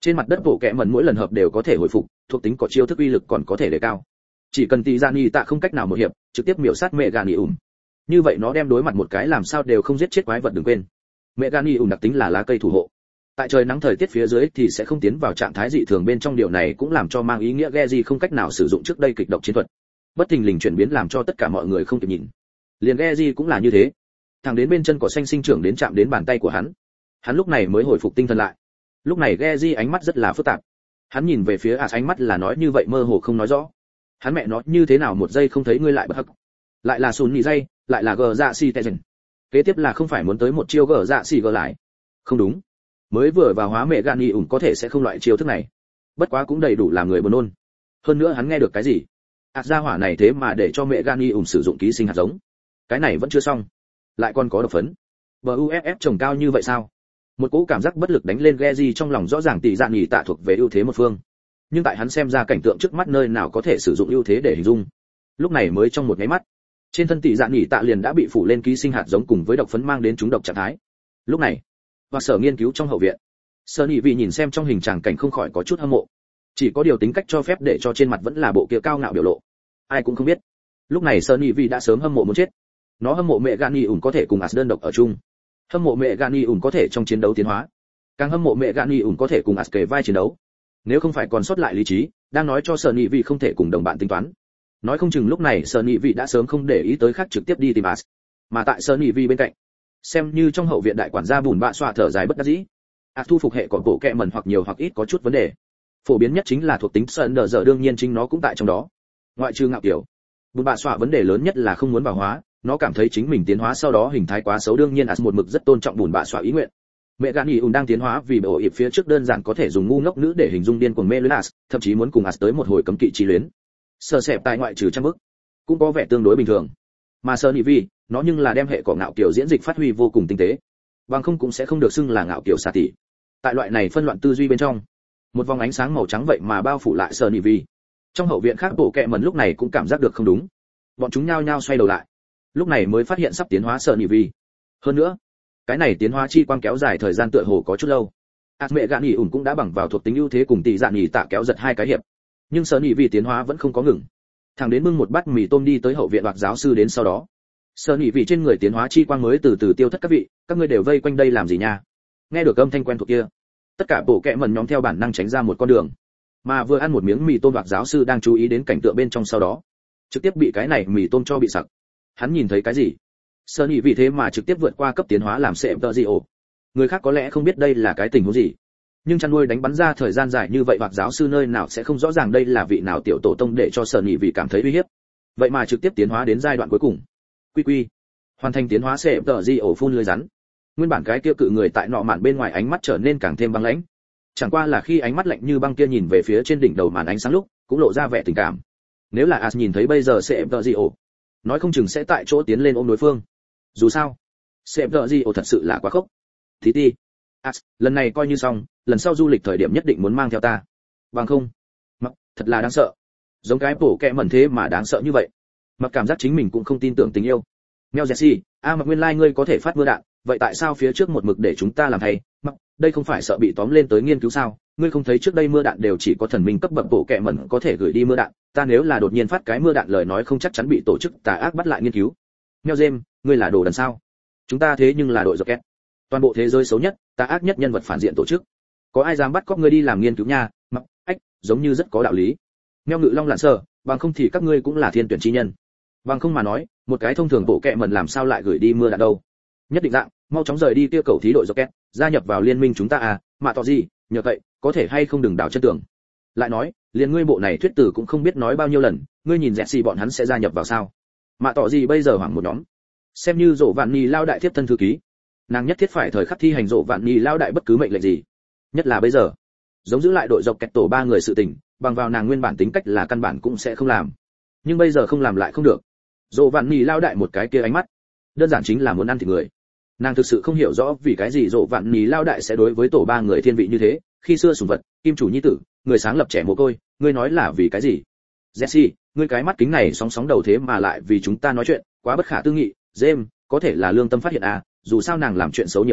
[SPEAKER 1] Trên mặt đất bộ kẹ mẩn mỗi lần hợp đều có thể hồi phục, thuộc tính có chiêu thức uy lực còn có thể đề cao. Chỉ cần tỷ Dạ Nhị Tạ không cách nào một hiệp, trực tiếp miểu sát mẹ gà nhị ủm. Như vậy nó đem đối mặt một cái làm sao đều không giết chết quái vật đừng quên. Mẹ gà nhị ủm đặc tính là lá cây thủ hộ. Tại trời nắng thời tiết phía dưới thì sẽ không tiến vào trạng thái dị thường bên trong, điều này cũng làm cho mang ý nghĩa Geji không cách nào sử dụng trước đây kịch độc chiến thuật. Bất thình lình chuyển biến làm cho tất cả mọi người không kịp nhìn. Liền Geji cũng là như thế. Thẳng đến bên chân cỏ xanh sinh trưởng đến chạm đến bàn tay của hắn. Hắn lúc này mới hồi phục tinh thần lại. Lúc này Geji ánh mắt rất là phức tạp. Hắn nhìn về phía ánh mắt là nói như vậy mơ hồ không nói rõ. Hắn mẹ nó như thế nào một giây không thấy ngươi lại bật hắc. Lại là sùn nhị dây, lại là gờ dạ si tệ dần. Kế tiếp là không phải muốn tới một chiêu gờ dạ si gờ lại. Không đúng. Mới vừa vào hóa mẹ gạn nhị ủng có thể sẽ không loại chiêu thức này. Bất quá cũng đầy đủ làm người buồn nôn. Hơn nữa hắn nghe được cái gì? Gia hỏa này thế mà để cho mẹ gạn nhị ủng sử dụng ký sinh hạt giống. Cái này vẫn chưa xong. Lại còn có độc phấn. BUFF trồng cao như vậy sao? Một cỗ cảm giác bất lực đánh lên Geji trong lòng, rõ ràng tỷ Dạ Nhị Tạ thuộc về ưu thế một phương. Nhưng tại hắn xem ra cảnh tượng trước mắt nơi nào có thể sử dụng ưu thế để hình dung. Lúc này mới trong một cái mắt, trên thân tỷ Dạ Nhị Tạ liền đã bị phủ lên ký sinh hạt giống cùng với độc phấn mang đến chúng độc trạng thái. Lúc này, và sở nghiên cứu trong hậu viện, Sở Nhị Vị nhìn xem trong hình tràng cảnh không khỏi có chút hâm mộ. Chỉ có điều tính cách cho phép để cho trên mặt vẫn là bộ kia cao ngạo biểu lộ. Ai cũng không biết, lúc này Sở Nhị Vị đã sớm hâm mộ muốn chết. Nó hâm mộ mẹ Gani ủn có thể cùng As đơn độc ở chung, hâm mộ mẹ Gani ủn có thể trong chiến đấu tiến hóa, càng hâm mộ mẹ Gani ủn có thể cùng As kề vai chiến đấu. Nếu không phải còn sót lại lý trí, đang nói cho Sở Nhị Vị không thể cùng đồng bạn tính toán. Nói không chừng lúc này Sở Nhị Vị đã sớm không để ý tới khác trực tiếp đi tìm As. Mà tại Sở Nhị Vị bên cạnh, xem như trong hậu viện đại quản gia bùn bạ xoa thở dài bất đắc dĩ. As thu phục hệ còn bộ kệ mẩn hoặc nhiều hoặc ít có chút vấn đề. Phổ biến nhất chính là thuộc tính sơn đờ giờ, đương nhiên chính nó cũng tại trong đó. Ngoại trừ ngạo kiểu, bùn bạ xoa vấn đề lớn nhất là không muốn bảo hóa. Nó cảm thấy chính mình tiến hóa sau đó hình thái quá xấu, đương nhiên As một mực rất tôn trọng bùn bạ xoa ý nguyện. Mẹ Gani ùn đang tiến hóa vì bộ ịp phía trước đơn giản có thể dùng ngu ngốc nữ để hình dung điên cuồng mê luyến As, thậm chí muốn cùng As tới một hồi cấm kỵ chi luyến. Sơ sẹp tại ngoại trừ trăm bức, cũng có vẻ tương đối bình thường. Mà Sơ Nhị Vi, nó nhưng là đem hệ cỏ ngạo kiểu diễn dịch phát huy vô cùng tinh tế. Bằng không cũng sẽ không được xưng là ngạo kiểu xà tỷ. Tại loại này phân loạn tư duy bên trong, một vòng ánh sáng màu trắng vậy mà bao phủ lại Sơ Nhị Vi. Trong hậu viện khác bộ kệ mẩn lúc này cũng cảm giác được không đúng. Bọn chúng nhao nhao xoay đầu lại. Lúc này mới phát hiện sắp tiến hóa Sơ Nhị Vi. Hơn nữa, cái này tiến hóa chi quang kéo dài thời gian tựa hồ có chút lâu. Mẹ Gani ủn cũng đã bằng vào thuộc tính ưu thế cùng tỷ Dạ Nhị Tạ kéo giật hai cái hiệp. Nhưng Sơ Nhị Vi tiến hóa vẫn không có ngừng. Thằng đến bưng một bát mì tôm đi tới hậu viện hoặc giáo sư đến sau đó. Sơ Nhị Vi trên người tiến hóa chi quang mới từ từ tiêu thất. Các vị, các ngươi đều vây quanh đây làm gì nha? Nghe được âm thanh quen thuộc kia, tất cả bộ kệ mẩn nhóm theo bản năng tránh ra một con đường. Mà vừa ăn một miếng mì tôm hoặc giáo sư đang chú ý đến cảnh tượng bên trong sau đó, trực tiếp bị cái này mì tôm cho bị sặc. Hắn nhìn thấy cái gì? Sơ Nhị vì thế mà trực tiếp vượt qua cấp tiến hóa làm CMTGO. Người khác có lẽ không biết đây là cái tình huống gì, nhưng chăn nuôi đánh bắn ra thời gian dài như vậy, hoặc giáo sư nơi nào sẽ không rõ ràng đây là vị nào tiểu tổ tông để cho Sơ Nhị vì cảm thấy uy hiếp. Vậy mà trực tiếp tiến hóa đến giai đoạn cuối cùng. Quy hoàn thành tiến hóa CMTGO phun lưới rắn. Nguyên bản cái kia cự người tại nọ mạn bên ngoài ánh mắt trở nên càng thêm băng lãnh. Chẳng qua là khi ánh mắt lạnh như băng kia nhìn về phía trên đỉnh đầu màn ánh sáng lúc, cũng lộ ra vẻ tình cảm. Nếu là As nhìn thấy bây giờ CMTGO, nói không chừng sẽ tại chỗ tiến lên ôm đối phương. Dù sao, CMTGO thật sự là quá khốc. Tí As, lần này coi như xong, lần sau du lịch thời điểm nhất định muốn mang theo ta. Bằng không, mặc thật là đáng sợ. Giống cái bổ kẹ mẩn thế mà đáng sợ như vậy. Mặc cảm giác chính mình cũng không tin tưởng tình yêu. Meo Jesse, mặc nguyên lai ngươi có thể phát mưa đạn, vậy tại sao phía trước một mực để chúng ta làm thay? Mặc, đây không phải sợ bị tóm lên tới nghiên cứu sao? Ngươi không thấy trước đây mưa đạn đều chỉ có thần minh cấp bậc bổ kẹ mẩn có thể gửi đi mưa đạn, ta nếu là đột nhiên phát cái mưa đạn lời nói không chắc chắn bị tổ chức tà ác bắt lại nghiên cứu. Meo James, ngươi là đồ đần sao? Chúng ta thế nhưng là đội Rocket. Toàn bộ thế giới xấu nhất, tà ác nhất nhân vật phản diện tổ chức. Có ai dám bắt cóc ngươi đi làm nghiên cứu nha? Mặc, giống như rất có đạo lý. Meo Ngự Long lặn sờ, bằng không thì các ngươi cũng là thiên tuyển chi nhân. Bằng không mà nói, một cái thông thường bộ kệ mẩn làm sao lại gửi đi mưa đạn đâu? Nhất định dạng, mau chóng rời đi kia cầu thí đội Rocket, gia nhập vào liên minh chúng ta à, mà tỏ gì, nhờ vậy, có thể hay không đừng đảo chân tường. Lại nói, liền ngươi bộ này thuyết tử cũng không biết nói bao nhiêu lần, ngươi nhìn Jesse bọn hắn sẽ gia nhập vào sao? Mà tỏ gì bây giờ hoảng một nhóm. Xem như Dỗ Vạn Nhi lao đại tiếp thân thư ký, nàng nhất thiết phải thời khắc thi hành Dỗ Vạn Nhi lao đại bất cứ mệnh lệnh gì. Nhất là bây giờ, giống giữ lại đội Rocket tổ ba người sự tình, bằng vào nàng nguyên bản tính cách là căn bản cũng sẽ không làm. Nhưng bây giờ không làm lại không được. Dỗ Vạn Nhi lao đại một cái kia ánh mắt, đơn giản chính là muốn ăn thịt người. Nàng thực sự không hiểu rõ vì cái gì Dỗ Vạn Nhi lao đại sẽ đối với tổ ba người thiên vị như thế. Khi xưa sủng vật, kim chủ nhi tử, người sáng lập trẻ mồ côi, ngươi nói là vì cái gì? Jesse, ngươi cái mắt kính này sóng sóng đầu thế mà lại vì chúng ta nói chuyện, quá bất khả tư nghị. James, có thể là lương tâm phát hiện à, dù sao nàng làm chuyện xấu nhiều lắm,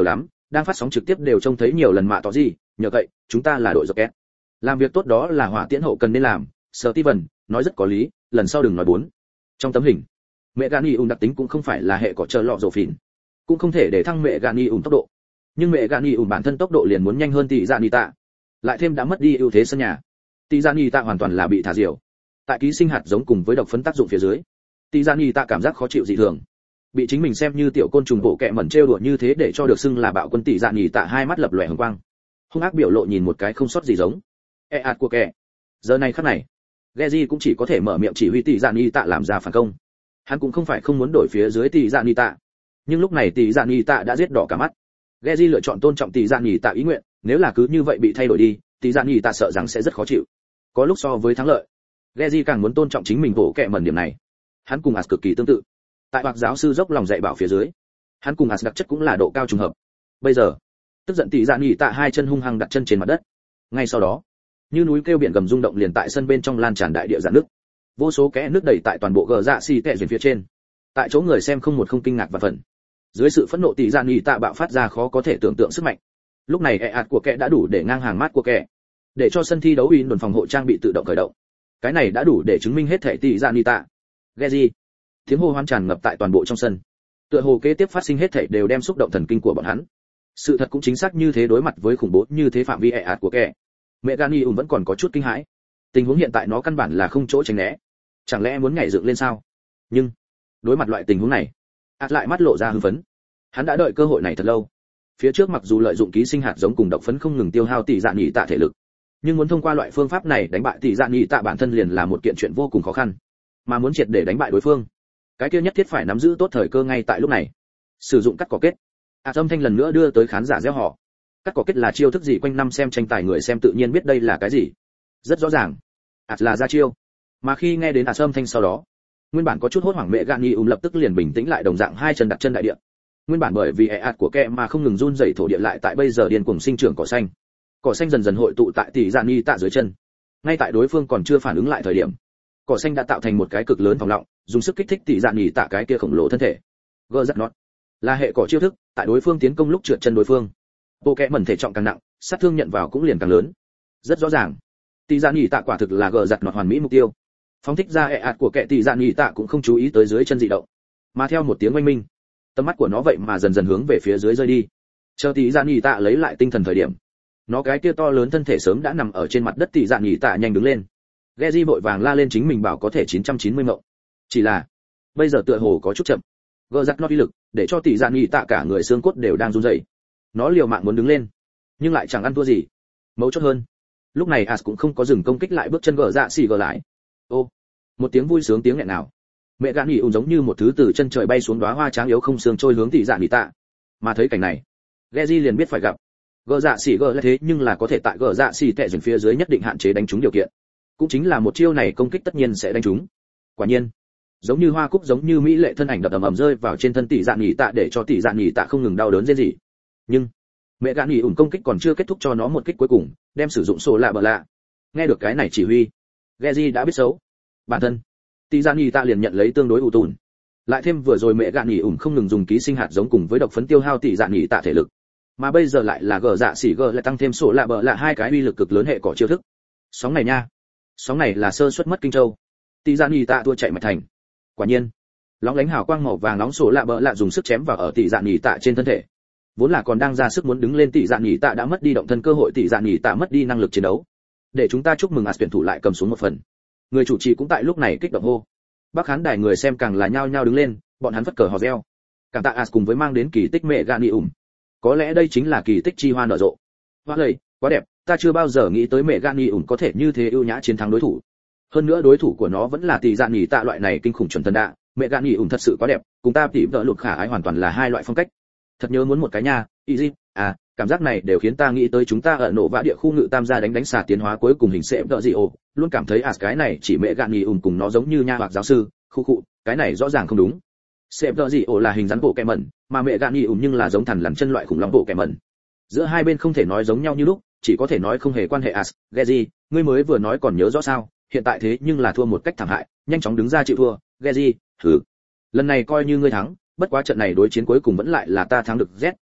[SPEAKER 1] đang phát sóng trực tiếp đều trông thấy nhiều lần mạ tỏ gì, nhờ vậy, chúng ta là đội Rocket. Làm việc tốt đó là hỏa tiễn hậu cần nên làm, Steven nói rất có lý, lần sau đừng nói bốn. Trong tấm hình, mẹ Gani đặc tính cũng không phải là hệ có chờ lọ rổ phìn, cũng không thể để thăng mẹ Gani tốc độ. Nhưng mẹ Gani bản thân tốc độ liền muốn nhanh hơn tỷ dạ nỉ tạ, lại thêm đã mất đi ưu thế sân nhà. Tỷ dạ nỉ tạ hoàn toàn là bị thả diều. Tại ký sinh hạt giống cùng với độc phấn tác dụng phía dưới, tỷ dạ nỉ tạ cảm giác khó chịu dị thường. Bị chính mình xem như tiểu côn trùng bộ kẹ mẩn trêu đùa như thế để cho được xưng là bạo quân tỷ dạ nỉ tạ hai mắt lập lòe hồng quang. Hung ác biểu lộ nhìn một cái không sót gì giống. Của kẻ. Giờ này khắc này, Geji cũng chỉ có thể mở miệng chỉ huy tỷ dạ nỉ tạ làm ra phản công. Hắn cũng không phải không muốn đổi phía dưới tỷ dạ nỉ tạ, nhưng lúc này tỷ dạ nỉ tạ đã giết đỏ cả mắt. Geji lựa chọn tôn trọng tỷ dạ nỉ tạ ý nguyện, nếu là cứ như vậy bị thay đổi đi, tỷ dạ nỉ tạ sợ rằng sẽ rất khó chịu. Có lúc so với thắng lợi, Geji càng muốn tôn trọng chính mình bộ kệ mẩn điểm này. Hắn cùng As cực kỳ tương tự. Tại bạc giáo sư dốc lòng dạy bảo phía dưới, hắn cùng As đặc chất cũng là độ cao trùng hợp. Bây giờ, tức giận tỷ dạ nỉ tạ hai chân hung hăng đặt chân trên mặt đất. Ngay sau đó, như núi kêu biển gầm rung động liền tại sân bên trong lan tràn đại địa rạn nước. Vô số kẽ nước đầy tại toàn bộ gờ dạ xì tệ duyên phía trên. Tại chỗ người xem không kinh ngạc và phần. Dưới sự phẫn nộ tỷ dạ nỉ tạ bạo phát ra khó có thể tưởng tượng sức mạnh. Lúc này của kẻ đã đủ để ngang hàng mát của kẻ, để cho sân thi đấu in đồn phòng hộ trang bị tự động khởi động. Cái này đã đủ để chứng minh hết thể tỷ dạ nỉ tạ. Geji, tiếng hô hoan tràn ngập tại toàn bộ trong sân. Tựa hồ kế tiếp phát sinh hết thể đều đem xúc động thần kinh của bọn hắn. Sự thật cũng chính xác như thế, đối mặt với khủng bố như thế phạm vi của kẻ, mẹ Gani vẫn còn có chút kinh hãi. Tình huống hiện tại nó căn bản là không chỗ tránh né. Chẳng lẽ muốn nhảy dựng lên sao? Nhưng đối mặt loại tình huống này, lại mắt lộ ra hưng phấn. Hắn đã đợi cơ hội này thật lâu. Phía trước mặc dù lợi dụng ký sinh hạt giống cùng độc phấn không ngừng tiêu hao tỷ dạ nỉ tạ thể lực, nhưng muốn thông qua loại phương pháp này đánh bại tỷ dạ nỉ tạ bản thân liền là một kiện chuyện vô cùng khó khăn. Mà muốn triệt để đánh bại đối phương, cái kia nhất thiết phải nắm giữ tốt thời cơ ngay tại lúc này. Sử dụng cắt cỏ kết. Âm thanh lần nữa đưa tới khán giả reo hò. Cắt cỏ kết là chiêu thức gì? Quanh năm xem tranh tài người xem tự nhiên biết đây là cái gì. Rất rõ ràng, là ra chiêu. Mà khi nghe đến âm thanh sau đó, nguyên bản có chút hốt hoảng mẹ Gani lập tức liền bình tĩnh lại, đồng dạng hai chân đặt chân đại địa. Nguyên bản bởi vì của kẻ mà không ngừng run rẩy thổ địa lại tại bây giờ điên cuồng sinh trưởng cỏ xanh. Cỏ xanh dần dần hội tụ tại tỷ dạ nỉ tạ dưới chân. Ngay tại đối phương còn chưa phản ứng lại thời điểm, cỏ xanh đã tạo thành một cái cực lớn vòng lọng, dùng sức kích thích tỷ dạ nỉ tạ cái kia khổng lồ thân thể. Gơ giật nót là hệ cỏ chiêu thức, tại đối phương tiến công lúc trượt chân đối phương. Bộ kẽ mẩn thể trọng càng nặng, sát thương nhận vào cũng liền càng lớn. Rất rõ ràng, tỷ dạ nỉ tạ quả thực là gờ giật nót hoàn mỹ mục tiêu. Phóng thích ra của kẻ tỷ dạ nỉ tạ cũng không chú ý tới dưới chân dị động, mà theo một tiếng oanh minh, tầm mắt của nó vậy mà dần dần hướng về phía dưới rơi đi. Chờ tỷ dạ nỉ tạ lấy lại tinh thần thời điểm, nó cái kia to lớn thân thể sớm đã nằm ở trên mặt đất. Tỷ dạ nỉ tạ nhanh đứng lên. Geji vội vàng la lên chính mình bảo có thể 990 mộng. Chỉ là bây giờ tựa hồ có chút chậm. Gờ giật nót uy lực để cho tỷ dạ nỉ tạ cả người xương cốt đều đang run rẩy. Nó liều mạng muốn đứng lên, nhưng lại chẳng ăn thua gì. Mấu chốt hơn, lúc này As cũng không có dừng công kích, lại bước chân gờ dạ xì gờ lại. Ô, một tiếng vui sướng tiếng nghẹn nào. Mẹ Gani giống như một thứ từ chân trời bay xuống đóa hoa trắng yếu không xương trôi hướng tỷ dạ nỉ tạ. Mà thấy cảnh này, Geji liền biết phải gặp. Gờ dạ xì gờ là thế, nhưng là có thể tại gờ dạ xì tệ dừng phía dưới nhất định hạn chế đánh trúng điều kiện. Cũng chính là một chiêu này công kích tất nhiên sẽ đánh trúng. Quả nhiên, giống như hoa cúc giống như mỹ lệ thân ảnh đập ầm rơi vào trên thân tỷ dạ nỉ tạ, để cho tỷ dạ nỉ tạ không ngừng đau đớn rên rỉ. Nhưng mẹ Gani công kích còn chưa kết thúc cho nó một kích cuối cùng, đem sử dụng sổ lạ bờ lạ. Nghe được cái này chỉ huy, Geji đã biết xấu. Bản thân tỷ dạ nỉ tạ liền nhận lấy tương đối ủ tùn, lại thêm vừa rồi mẹ Gani không ngừng dùng ký sinh hạt giống cùng với độc phấn tiêu hao tỷ dạ nỉ tạ thể lực, mà bây giờ lại là gờ dạ xỉ gờ lại tăng thêm sổ lạ bờ lạ, hai cái uy lực cực lớn hệ cỏ chiêu thức. Sóng này nha, sóng này là sơ suất mất kinh châu. Tỷ dạ nỉ tạ tua chạy mạch thành. Quả nhiên, lóng lánh hào quang màu vàng nóng sổ lạ bờ lạ dùng sức chém vào ở tỷ dạ nỉ tạ trên thân thể. Vốn là còn đang ra sức muốn đứng lên tỷ dạ nỉ tạ đã mất đi động thân cơ hội, tỷ dạ nỉ tạ mất đi năng lực chiến đấu. Để chúng ta chúc mừng As tuyển thủ lại cầm xuống một phần. Người chủ trì cũng tại lúc này kích động hô. Bắc khán đài người xem càng là nhao nhao đứng lên, bọn hắn phất cờ hò reo. Cảm tạ As cùng với mang đến kỳ tích mẹ Gani. Có lẽ đây chính là kỳ tích chi hoa nở rộ. Hoa lầy, quá đẹp, ta chưa bao giờ nghĩ tới mẹ Gani có thể như thế ưu nhã chiến thắng đối thủ. Hơn nữa đối thủ của nó vẫn là tỷ dạ nỉ tạ loại này kinh khủng chuẩn thần đạ. Mẹ Gani thật sự quá đẹp, cùng ta tỉ vợ lụt khả ái hoàn toàn là hai loại phong cách. Thật nhớ muốn một cái nha. Easy, cảm giác này đều khiến ta nghĩ tới chúng ta ở nổ vã địa khu ngự tam gia đánh xà tiến hóa cuối cùng hình sẽ đỡ gì ồ, luôn cảm thấy cái này chỉ mẹ Gani cùng nó giống như nha hoặc giáo sư, khu, cái này rõ ràng không đúng. Sẽ đỡ gì ồ là hình rắn bộ kẹ mẩn, mà mẹ Gani nhưng là giống thằn lằn chân loại khủng long bộ kẹ mẩn. Giữa hai bên không thể nói giống nhau như lúc, chỉ có thể nói không hề quan hệ. Geji, ngươi mới vừa nói còn nhớ rõ sao? Hiện tại thế nhưng là thua một cách thảm hại, nhanh chóng đứng ra chịu thua. Geji, lần này coi như ngươi thắng, bất quá trận này đối chiến cuối cùng vẫn lại là ta thắng được. Z,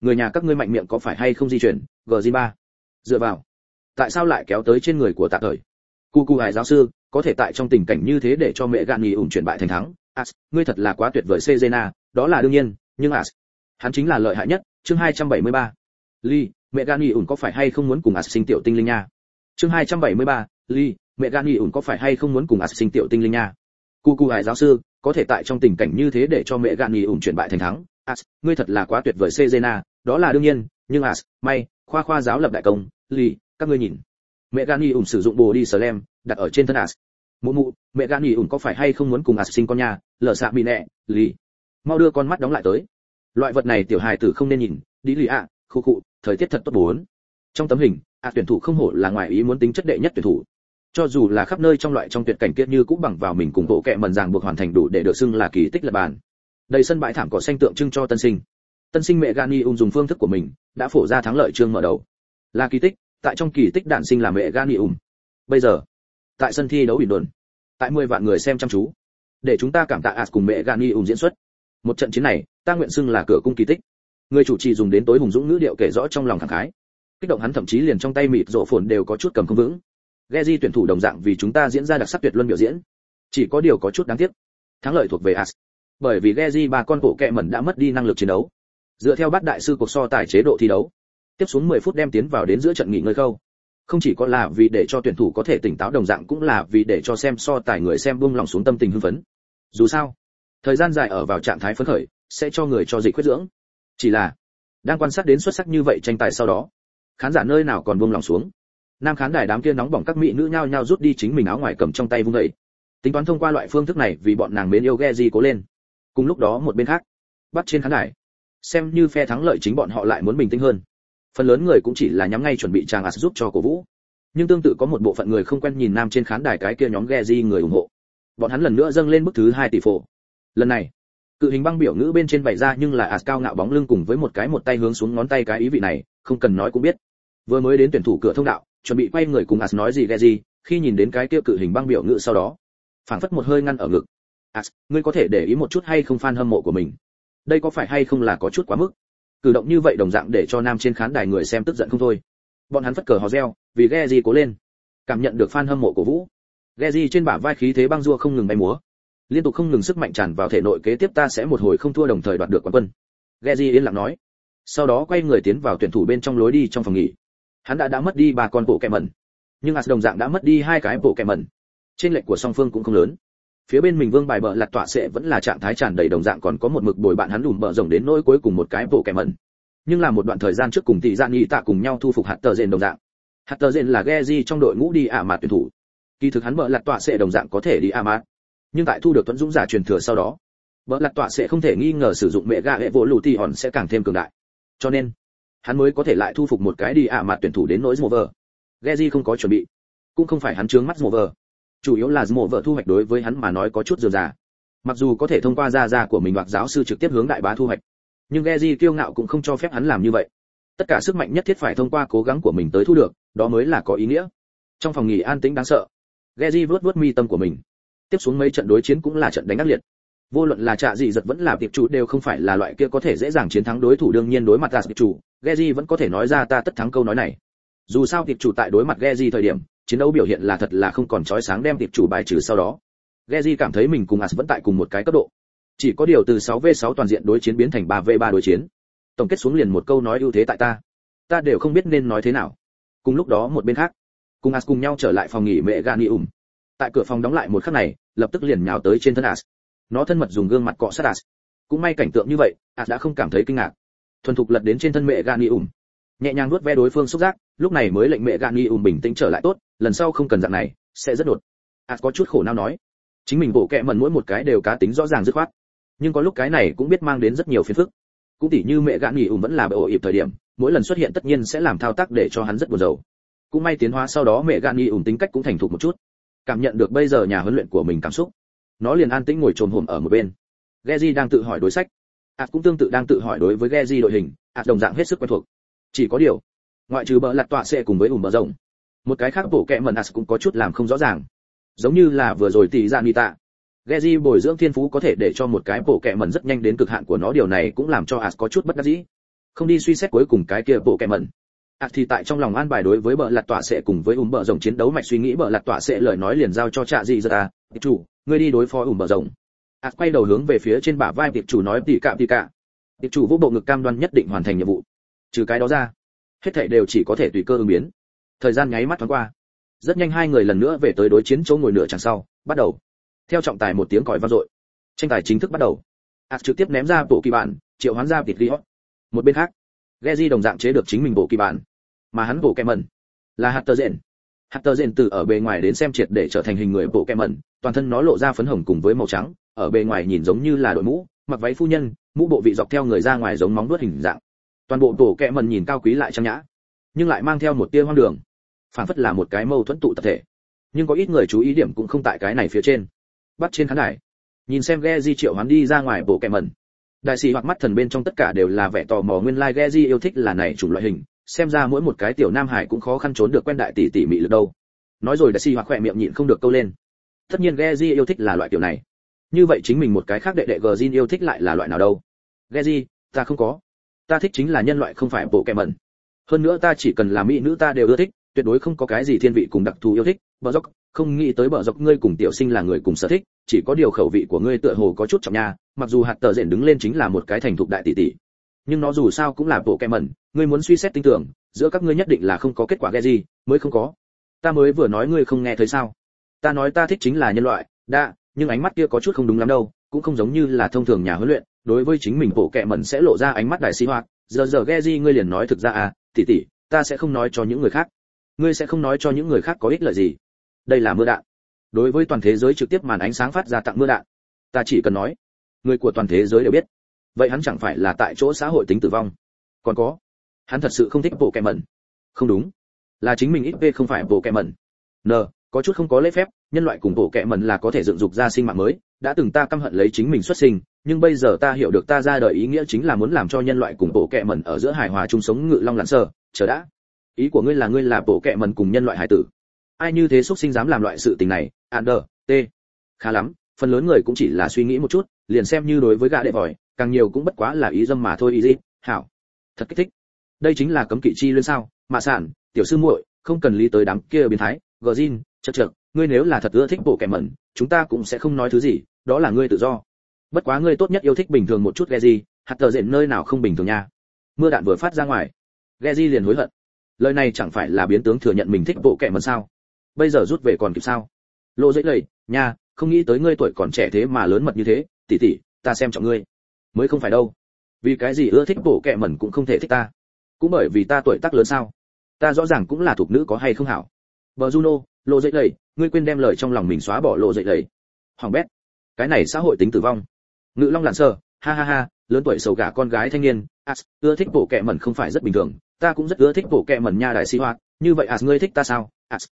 [SPEAKER 1] người nhà các ngươi mạnh miệng có phải hay không di chuyển, Gzin3. Dựa vào. Tại sao lại kéo tới trên người của Tạ Thời? Cu Hải giáo sư, có thể tại trong tình cảnh như thế để cho mẹ gạn nghỉ ủng chuyển bại thành thắng. Ngươi thật là quá tuyệt vời Cezena, đó là đương nhiên, nhưng hắn chính là lợi hại nhất. Chương 273. Lee, mẹ gạn nghỉ ủng có phải hay không muốn cùng sinh tiểu tinh linh nha? Chương 273. Lee, mẹ gạn nghỉ ủng có phải hay không muốn cùng sinh tiểu tinh linh nha? Cu Hải giáo sư, có thể tại trong tình cảnh như thế để cho mẹ gạn nghỉ ủng chuyển bại thành thắng. Ngươi thật là quá tuyệt vời Cezena, đó là đương nhiên, nhưng may, khoa giáo lập đại công. Lee, các ngươi nhìn. Mẹ gạn nghỉ ủng sử dụng bồ đi slam đặt ở trên thân mụ mẹ gạn nghỉ ủng có phải hay không muốn cùng sinh con nha? Lở xạ bị nẹ. Lee, mau đưa con mắt đóng lại tới. Loại vật này tiểu hài tử không nên nhìn. Đi lì ạ. Khu thời tiết thật tốt bốn. Trong tấm hình tuyển thủ không hổ là ngoài ý muốn tính chất đệ nhất tuyển thủ. Cho dù là khắp nơi trong tuyệt cảnh kiệt như cũng bằng vào mình cùng bộ kệ mần ràng buộc hoàn thành đủ để được xưng là kỳ tích lập bàn. Đầy sân bãi thảm cỏ xanh tượng trưng cho tân sinh mẹ gạn nghỉ ủng dùng phương thức của mình đã phổ ra thắng lợi chương mở đầu. Là kỳ tích, tại trong kỳ tích đản sinh là mẹ gạn nghỉ ủng. Bây giờ tại sân thi đấu ủy đồn, tại 10 vạn người xem chăm chú, để chúng ta cảm tạ cùng mẹ gạn nghỉ ủng diễn xuất. Một trận chiến này ta nguyện xưng là cửa cung kỳ tích. Người chủ trì dùng đến tối hùng dũng ngữ điệu kể rõ trong lòng thẳng khái, kích động hắn thậm chí liền trong tay mịt rộ phồn đều có chút cầm không vững. Geji tuyển thủ đồng dạng vì chúng ta diễn ra đặc sắc tuyệt luân biểu diễn, chỉ có điều có chút đáng tiếc, thắng lợi thuộc về bởi vì Geji ba con bộ kẹ mẩn đã mất đi năng lực chiến đấu. Dựa theo bát đại sư cuộc so tài chế độ thi đấu, tiếp xuống 10 phút đem tiến vào đến giữa trận nghỉ ngơi khâu. Không chỉ có là vì để cho tuyển thủ có thể tỉnh táo, đồng dạng cũng là vì để cho xem so tài người xem buông lòng xuống tâm tình hưng phấn. Dù sao, thời gian dài ở vào trạng thái phấn khởi sẽ cho người cho dịch khuyết dưỡng. Chỉ là đang quan sát đến xuất sắc như vậy tranh tài sau đó, khán giả nơi nào còn buông lòng xuống. Nam khán đài đám kia nóng bỏng các mỹ nữ nhao nhao rút đi chính mình áo ngoài cầm trong tay vung dậy, tính toán thông qua loại phương thức này vì bọn nàng mến yêu Geji cố lên. Cùng lúc đó một bên khác, bắt trên khán đài, xem như phe thắng lợi chính bọn họ lại muốn bình tĩnh hơn. Phần lớn người cũng chỉ là nhắm ngay chuẩn bị chàng giúp cho cổ vũ. Nhưng tương tự có một bộ phận người không quen nhìn nam trên khán đài cái kia nhóm Geji người ủng hộ. Bọn hắn lần nữa dâng lên bức thứ 2 tỷ phổ. Lần này, cự hình băng biểu ngữ bên trên bày ra nhưng là cao ngạo bóng lưng cùng với một tay hướng xuống ngón tay, cái ý vị này, không cần nói cũng biết. Vừa mới đến tuyển thủ cửa thông đạo, chuẩn bị quay người cùng nói gì Geji, khi nhìn đến cái kia cự hình băng biểu ngữ sau đó, phảng phất một hơi ngăn ở ngực. Ngươi có thể để ý một chút hay không fan hâm mộ của mình? Đây có phải hay không là có chút quá mức? Cử động như vậy đồng dạng để cho nam trên khán đài người xem tức giận không thôi. Bọn hắn phất cờ hò reo, vì Geji cố lên. Cảm nhận được fan hâm mộ cổ vũ, Geji trên bả vai khí thế băng rua không ngừng bay múa, liên tục không ngừng sức mạnh tràn vào thể nội, kế tiếp ta sẽ một hồi không thua đồng thời đoạt được quán quân. Geji yên lặng nói. Sau đó quay người tiến vào tuyển thủ bên trong lối đi trong phòng nghỉ. Hắn đã mất đi 3 con bộ kẹ mẩn, nhưng đồng dạng đã mất đi 2 cái bộ kẹ mẩn. Trên lệch của song phương cũng không lớn. Phía bên mình Vương Bài Bợ Lặt Tọa sẽ vẫn là trạng thái tràn đầy, đồng dạng còn có một mực bồi bạn hắn đùm bợ rồng đến nỗi cuối cùng một cái bộ kẹ mẩn. Nhưng là một đoạn thời gian trước cùng tỷ Dạ Nghị Tạ cùng nhau thu phục hạt tờ rền đồng dạng. Hạt tờ rền là Geji trong đội ngũ đi mạt tuyển thủ. Kỳ thực hắn Bợ Lặt Tọa sẽ đồng dạng có thể đi mạt, nhưng tại thu được Tuấn Dũng giả truyền thừa sau đó, Bợ Lặt Tọa sẽ không thể nghi ngờ sử dụng mẹ gạ hệ vỗ lù thì hòn sẽ càng thêm cường đại. Cho nên hắn mới có thể lại thu phục một cái đi mạt tuyển thủ đến nỗi Smover. Geji không có chuẩn bị, cũng không phải hắn chướng mắt Smover, chủ yếu là Smover thu hoạch đối với hắn mà nói có chút dườm già. Mặc dù có thể thông qua gia của mình hoặc giáo sư trực tiếp hướng đại bá thu hoạch, nhưng Geji kiêu ngạo cũng không cho phép hắn làm như vậy. Tất cả sức mạnh nhất thiết phải thông qua cố gắng của mình tới thu được, đó mới là có ý nghĩa. Trong phòng nghỉ an tĩnh đáng sợ, Geji vuốt mi tâm của mình. Tiếp xuống mấy trận đối chiến cũng là trận đánh ác liệt. Vô luận là Trạ Dị Giật vẫn là Tiệp Chủ đều không phải là loại kia có thể dễ dàng chiến thắng đối thủ, đương nhiên đối mặt Tiệp Chủ, Geji vẫn có thể nói ra ta tất thắng câu nói này. Dù sao Tiệp Chủ tại đối mặt Geji thời điểm, chiến đấu biểu hiện là thật là không còn chói sáng, đem Tiệp Chủ bài trừ sau đó. Geji cảm thấy mình cùng vẫn tại cùng một cái cấp độ. Chỉ có điều từ 6v6 toàn diện đối chiến biến thành 3v3 đối chiến. Tổng kết xuống liền một câu nói ưu thế tại ta đều không biết nên nói thế nào. Cùng lúc đó một bên khác, cùng cùng nhau trở lại phòng nghỉ mẹ Ganium. Tại cửa phòng đóng lại một khắc này, lập tức liền nhào tới trên thân nó thân mật dùng gương mặt cọ sát cũng may cảnh tượng như vậy, đã không cảm thấy kinh ngạc, thuần thục lật đến trên thân mẹ Ganium, nhẹ nhàng nuốt ve đối phương xúc giác, lúc này mới lệnh mẹ Ganium bình tĩnh trở lại. Tốt, lần sau không cần dạng này, sẽ rất đột. Có chút khổ não nói, chính mình bộ kệ mẩn mỗi một cái đều cá tính rõ ràng dứt khoát, nhưng có lúc cái này cũng biết mang đến rất nhiều phiền phức. Cũng tỉ như mẹ Ganium vẫn là ổ ịp thời điểm, mỗi lần xuất hiện tất nhiên sẽ làm thao tác để cho hắn rất buồn rầu. Cũng may tiến hóa sau đó mẹ Ganium tính cách cũng thành thục một chút, cảm nhận được bây giờ nhà huấn luyện của mình cảm xúc, nó liền an tĩnh ngồi trồm hổm ở một bên. Geji đang tự hỏi đối sách, cũng tương tự đang tự hỏi đối với Geji đội hình, đồng dạng hết sức quen thuộc. Chỉ có điều, ngoại trừ bờ lặt tọa sẽ cùng với bờ rồng, một cái khác bộ kệ mẩn cũng có chút làm không rõ ràng. Giống như là vừa rồi tỷ Dạ Nghị Tạ, Geji bồi dưỡng thiên phú có thể để cho một cái bộ kệ mẩn rất nhanh đến cực hạn của nó, điều này cũng làm cho có chút bất đắc dĩ. không đi suy xét cuối cùng cái kia bộ kẹ mẩn. Thì tại trong lòng an bài đối với bờ lạt tọa sẽ cùng với bờ rồng chiến đấu mạch suy nghĩ bờ lạt tọa sẽ lời nói liền giao cho trạ dị ta, tiệp chủ, ngươi đi đối phó bờ rồng. Quay đầu hướng về phía trên bả vai tiệp chủ nói tỉ cạ. Tiệp chủ vỗ bộ ngực cam đoan nhất định hoàn thành nhiệm vụ. Trừ cái đó ra, hết thảy đều chỉ có thể tùy cơ ứng biến. Thời gian nháy mắt thoáng qua, rất nhanh hai người lần nữa về tới đối chiến chỗ ngồi nửa chặng sau, bắt đầu. Theo trọng tài một tiếng còi vang dội, tranh tài chính thức bắt đầu. Trực tiếp ném ra bộ kỳ bản, triệu hoán ra tịt Riot. Một bên khác, Geji đồng dạng chế được chính mình bộ kỳ bản, mà hắn bộ kẹ mẩn là Hatterzen từ ở bề ngoài đến xem triệt để trở thành hình người bộ kẹ mẩn, toàn thân nó lộ ra phấn hồng cùng với màu trắng, ở bề ngoài nhìn giống như là đội mũ, mặc váy phu nhân, mũ bộ vị dọc theo người ra ngoài giống móng vuốt hình dạng. Toàn bộ bộ kẹ mẩn nhìn cao quý lại trang nhã, nhưng lại mang theo một tia hoang đường, phảng phất là một cái mâu thuẫn tụ tập thể. Nhưng có ít người chú ý điểm cũng không tại cái này phía trên. Bắt trên khán đài, nhìn xem Geji triệu hoán đi ra ngoài bộ kẹ mẩn. Đại sĩ hoặc mắt thần bên trong tất cả đều là vẻ tò mò nguyên lai Geji yêu thích là này chủng loại hình, xem ra mỗi một cái tiểu nam hải cũng khó khăn trốn được quen đại tỷ tỷ mị lực đâu. Nói rồi đại sĩ hoặc khỏe miệng nhịn không được câu lên. Tất nhiên Geji yêu thích là loại kiểu này. Như vậy chính mình một cái khác đệ đệ Gjin yêu thích lại là loại nào đâu? Geji, ta không có. Ta thích chính là nhân loại không phải bộ kẹ mẩn. Hơn nữa ta chỉ cần là mỹ nữ ta đều ưa thích, tuyệt đối không có cái gì thiên vị cùng đặc thù yêu thích. Bờ dốc, không nghĩ tới bờ dốc ngươi cùng tiểu sinh là người cùng sở thích, chỉ có điều khẩu vị của ngươi tựa hồ có chút trọng nha, mặc dù hạt tờ rện đứng lên chính là một cái thành thục đại tỷ tỷ, nhưng nó dù sao cũng là bộ kẹ mẩn, ngươi muốn suy xét tinh tưởng, giữa các ngươi nhất định là không có kết quả Geji, mới không có. Ta mới vừa nói ngươi không nghe thấy sao? Ta nói ta thích chính là nhân loại, nhưng ánh mắt kia có chút không đúng lắm đâu, cũng không giống như là thông thường nhà huấn luyện, đối với chính mình bộ kẹ mẩn sẽ lộ ra ánh mắt đại sĩ hoạt. Giờ Geji ngươi liền nói thực ra à, tỷ tỷ, ta sẽ không nói cho những người khác. Ngươi sẽ không nói cho những người khác có ích lợi gì? Đây là mưa đạn. Đối với toàn thế giới trực tiếp màn ánh sáng phát ra tặng mưa đạn. Ta chỉ cần nói, người của toàn thế giới đều biết. Vậy hắn chẳng phải là tại chỗ xã hội tính tử vong? Còn có, hắn thật sự không thích bộ kẹ mẩn. Không đúng, là chính mình XP không phải bộ kẹ mẩn. Có chút không có lễ phép, nhân loại cùng bộ kẹ mẩn là có thể dựng dục ra sinh mạng mới, đã từng ta căm hận lấy chính mình xuất sinh, nhưng bây giờ ta hiểu được ta ra đời ý nghĩa chính là muốn làm cho nhân loại cùng bộ kẹ mẩn ở giữa hài hòa chung sống ngự long lặn sờ. Chờ đã, ý của ngươi là bộ kẹ mẩn cùng nhân loại hải tử? Ai như thế xuất sinh dám làm loại sự tình này? Khá lắm, phần lớn người cũng chỉ là suy nghĩ một chút, liền xem như đối với gã đệ vòi, càng nhiều cũng bất quá là ý dâm mà thôi. Easy, hảo, thật kích thích. Đây chính là cấm kỵ chi luyến sao? Mạ sản, tiểu sư muội, không cần lý tới đám kia biến thái. Gjin, chậc, ngươi nếu là thật ưa thích bộ kẹ mẩn, chúng ta cũng sẽ không nói thứ gì, đó là ngươi tự do. Bất quá ngươi tốt nhất yêu thích bình thường một chút Geji, hạt tờ rện nơi nào không bình thường nha. Mưa đạn vừa phát ra ngoài, Geji liền hối hận. Lời này chẳng phải là biến tướng thừa nhận mình thích bộ kẹ mẩn sao? Bây giờ rút về còn kịp sao? Lộ dễ lầy, nha, không nghĩ tới ngươi tuổi còn trẻ thế mà lớn mật như thế, tỷ tỷ, ta xem trọng ngươi. Mới không phải đâu. Vì cái gì ưa thích bộ kẹ mẩn cũng không thể thích ta? Cũng bởi vì ta tuổi tác lớn sao? Ta rõ ràng cũng là thuộc nữ có hay không hảo. Bờ Juno, lộ dậy lầy, ngươi quên đem lời trong lòng mình xóa bỏ lộ dậy lầy. Hoàng bét, cái này xã hội tính tử vong. Ngự long lặn sờ, ha, lớn tuổi sầu gả con gái thanh niên, ưa thích bộ kẹ mẩn không phải rất bình thường, ta cũng rất ưa thích bộ kẹ mẩn nha đại sĩ hoạt, như vậy ngươi thích ta sao?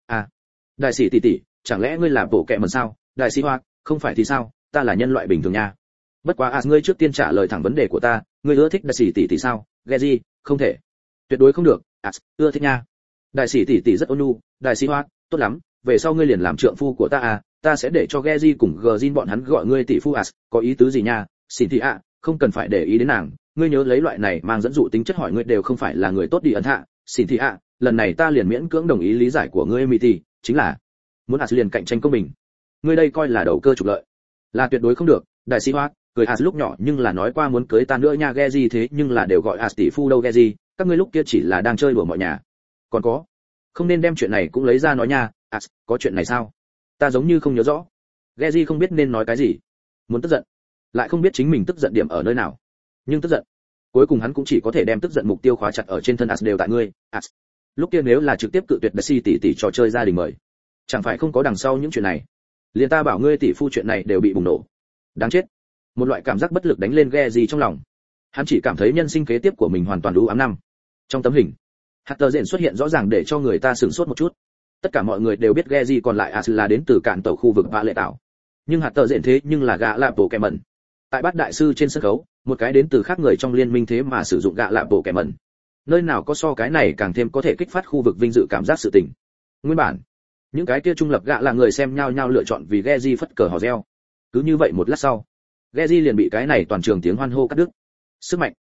[SPEAKER 1] Đại sĩ tỷ tỷ, chẳng lẽ ngươi là bộ kẹ mẩn sao? Đại sĩ hoạt, không phải thì sao, ta là nhân loại bình thường nha. Bất quá ngươi trước tiên trả lời thẳng vấn đề của ta, ngươi ưa thích đại sĩ tỷ tỷ sao? Geji, không thể, tuyệt đối không được. Ưa thích nha. Đại sĩ tỷ tỷ rất ôn nhu, đại sĩ hoạt, tốt lắm, về sau ngươi liền làm trượng phu của ta ta sẽ để cho Geji cùng Gjin bọn hắn gọi ngươi tỷ phu có ý tứ gì nha? Xin thị không cần phải để ý đến nàng, ngươi nhớ lấy loại này mang dẫn dụ tính chất hỏi ngươi đều không phải là người tốt đi ấn hạ. Xin thị lần này ta liền miễn cưỡng đồng ý lý giải của ngươi Miti, chính là muốn liền cạnh tranh công bình. Ngươi đây coi là đầu cơ trục lợi, là tuyệt đối không được. Đại sĩ Hoa cười lúc nhỏ nhưng là nói qua muốn cưới ta nữa nha Geji, thế nhưng là đều gọi tỷ phu đâu Geji, các ngươi lúc kia chỉ là đang chơi đùa mọi nhà. Còn có, không nên đem chuyện này cũng lấy ra nói nha. Có chuyện này sao? Ta giống như không nhớ rõ. Geji không biết nên nói cái gì, muốn tức giận, lại không biết chính mình tức giận điểm ở nơi nào, nhưng tức giận, cuối cùng hắn cũng chỉ có thể đem tức giận mục tiêu khóa chặt ở trên thân đều tại ngươi. Lúc kia nếu là trực tiếp cự tuyệt Daisy tỷ trò chơi gia đình mời, chẳng phải không có đằng sau những chuyện này. Liền ta bảo ngươi tỷ phu chuyện này đều bị bùng nổ. Đáng chết. Một loại cảm giác bất lực đánh lên Geji trong lòng. Hắn chỉ cảm thấy nhân sinh kế tiếp của mình hoàn toàn u ám năm. Trong tấm hình, Hatter Dện xuất hiện rõ ràng để cho người ta sửng sốt một chút. Tất cả mọi người đều biết Geji còn lại là đến từ cạn tàu khu vực Vạ Lệ Tạo. Nhưng Hatter Dện thế nhưng là gã lạ bộ kẻ mẩn. Tại bát đại sư trên sân khấu, một cái đến từ khác người trong liên minh thế mà sử dụng gã lạ bộ kẻ mẩn. Nơi nào có so cái này càng thêm có thể kích phát khu vực vinh dự cảm giác sự tình. Nguyên bản, những cái kia trung lập gã là người xem nhau nhau lựa chọn vì Geji phất cờ hò reo. Cứ như vậy một lát sau, Geji liền bị cái này toàn trường tiếng hoan hô cắt đứt. Sức mạnh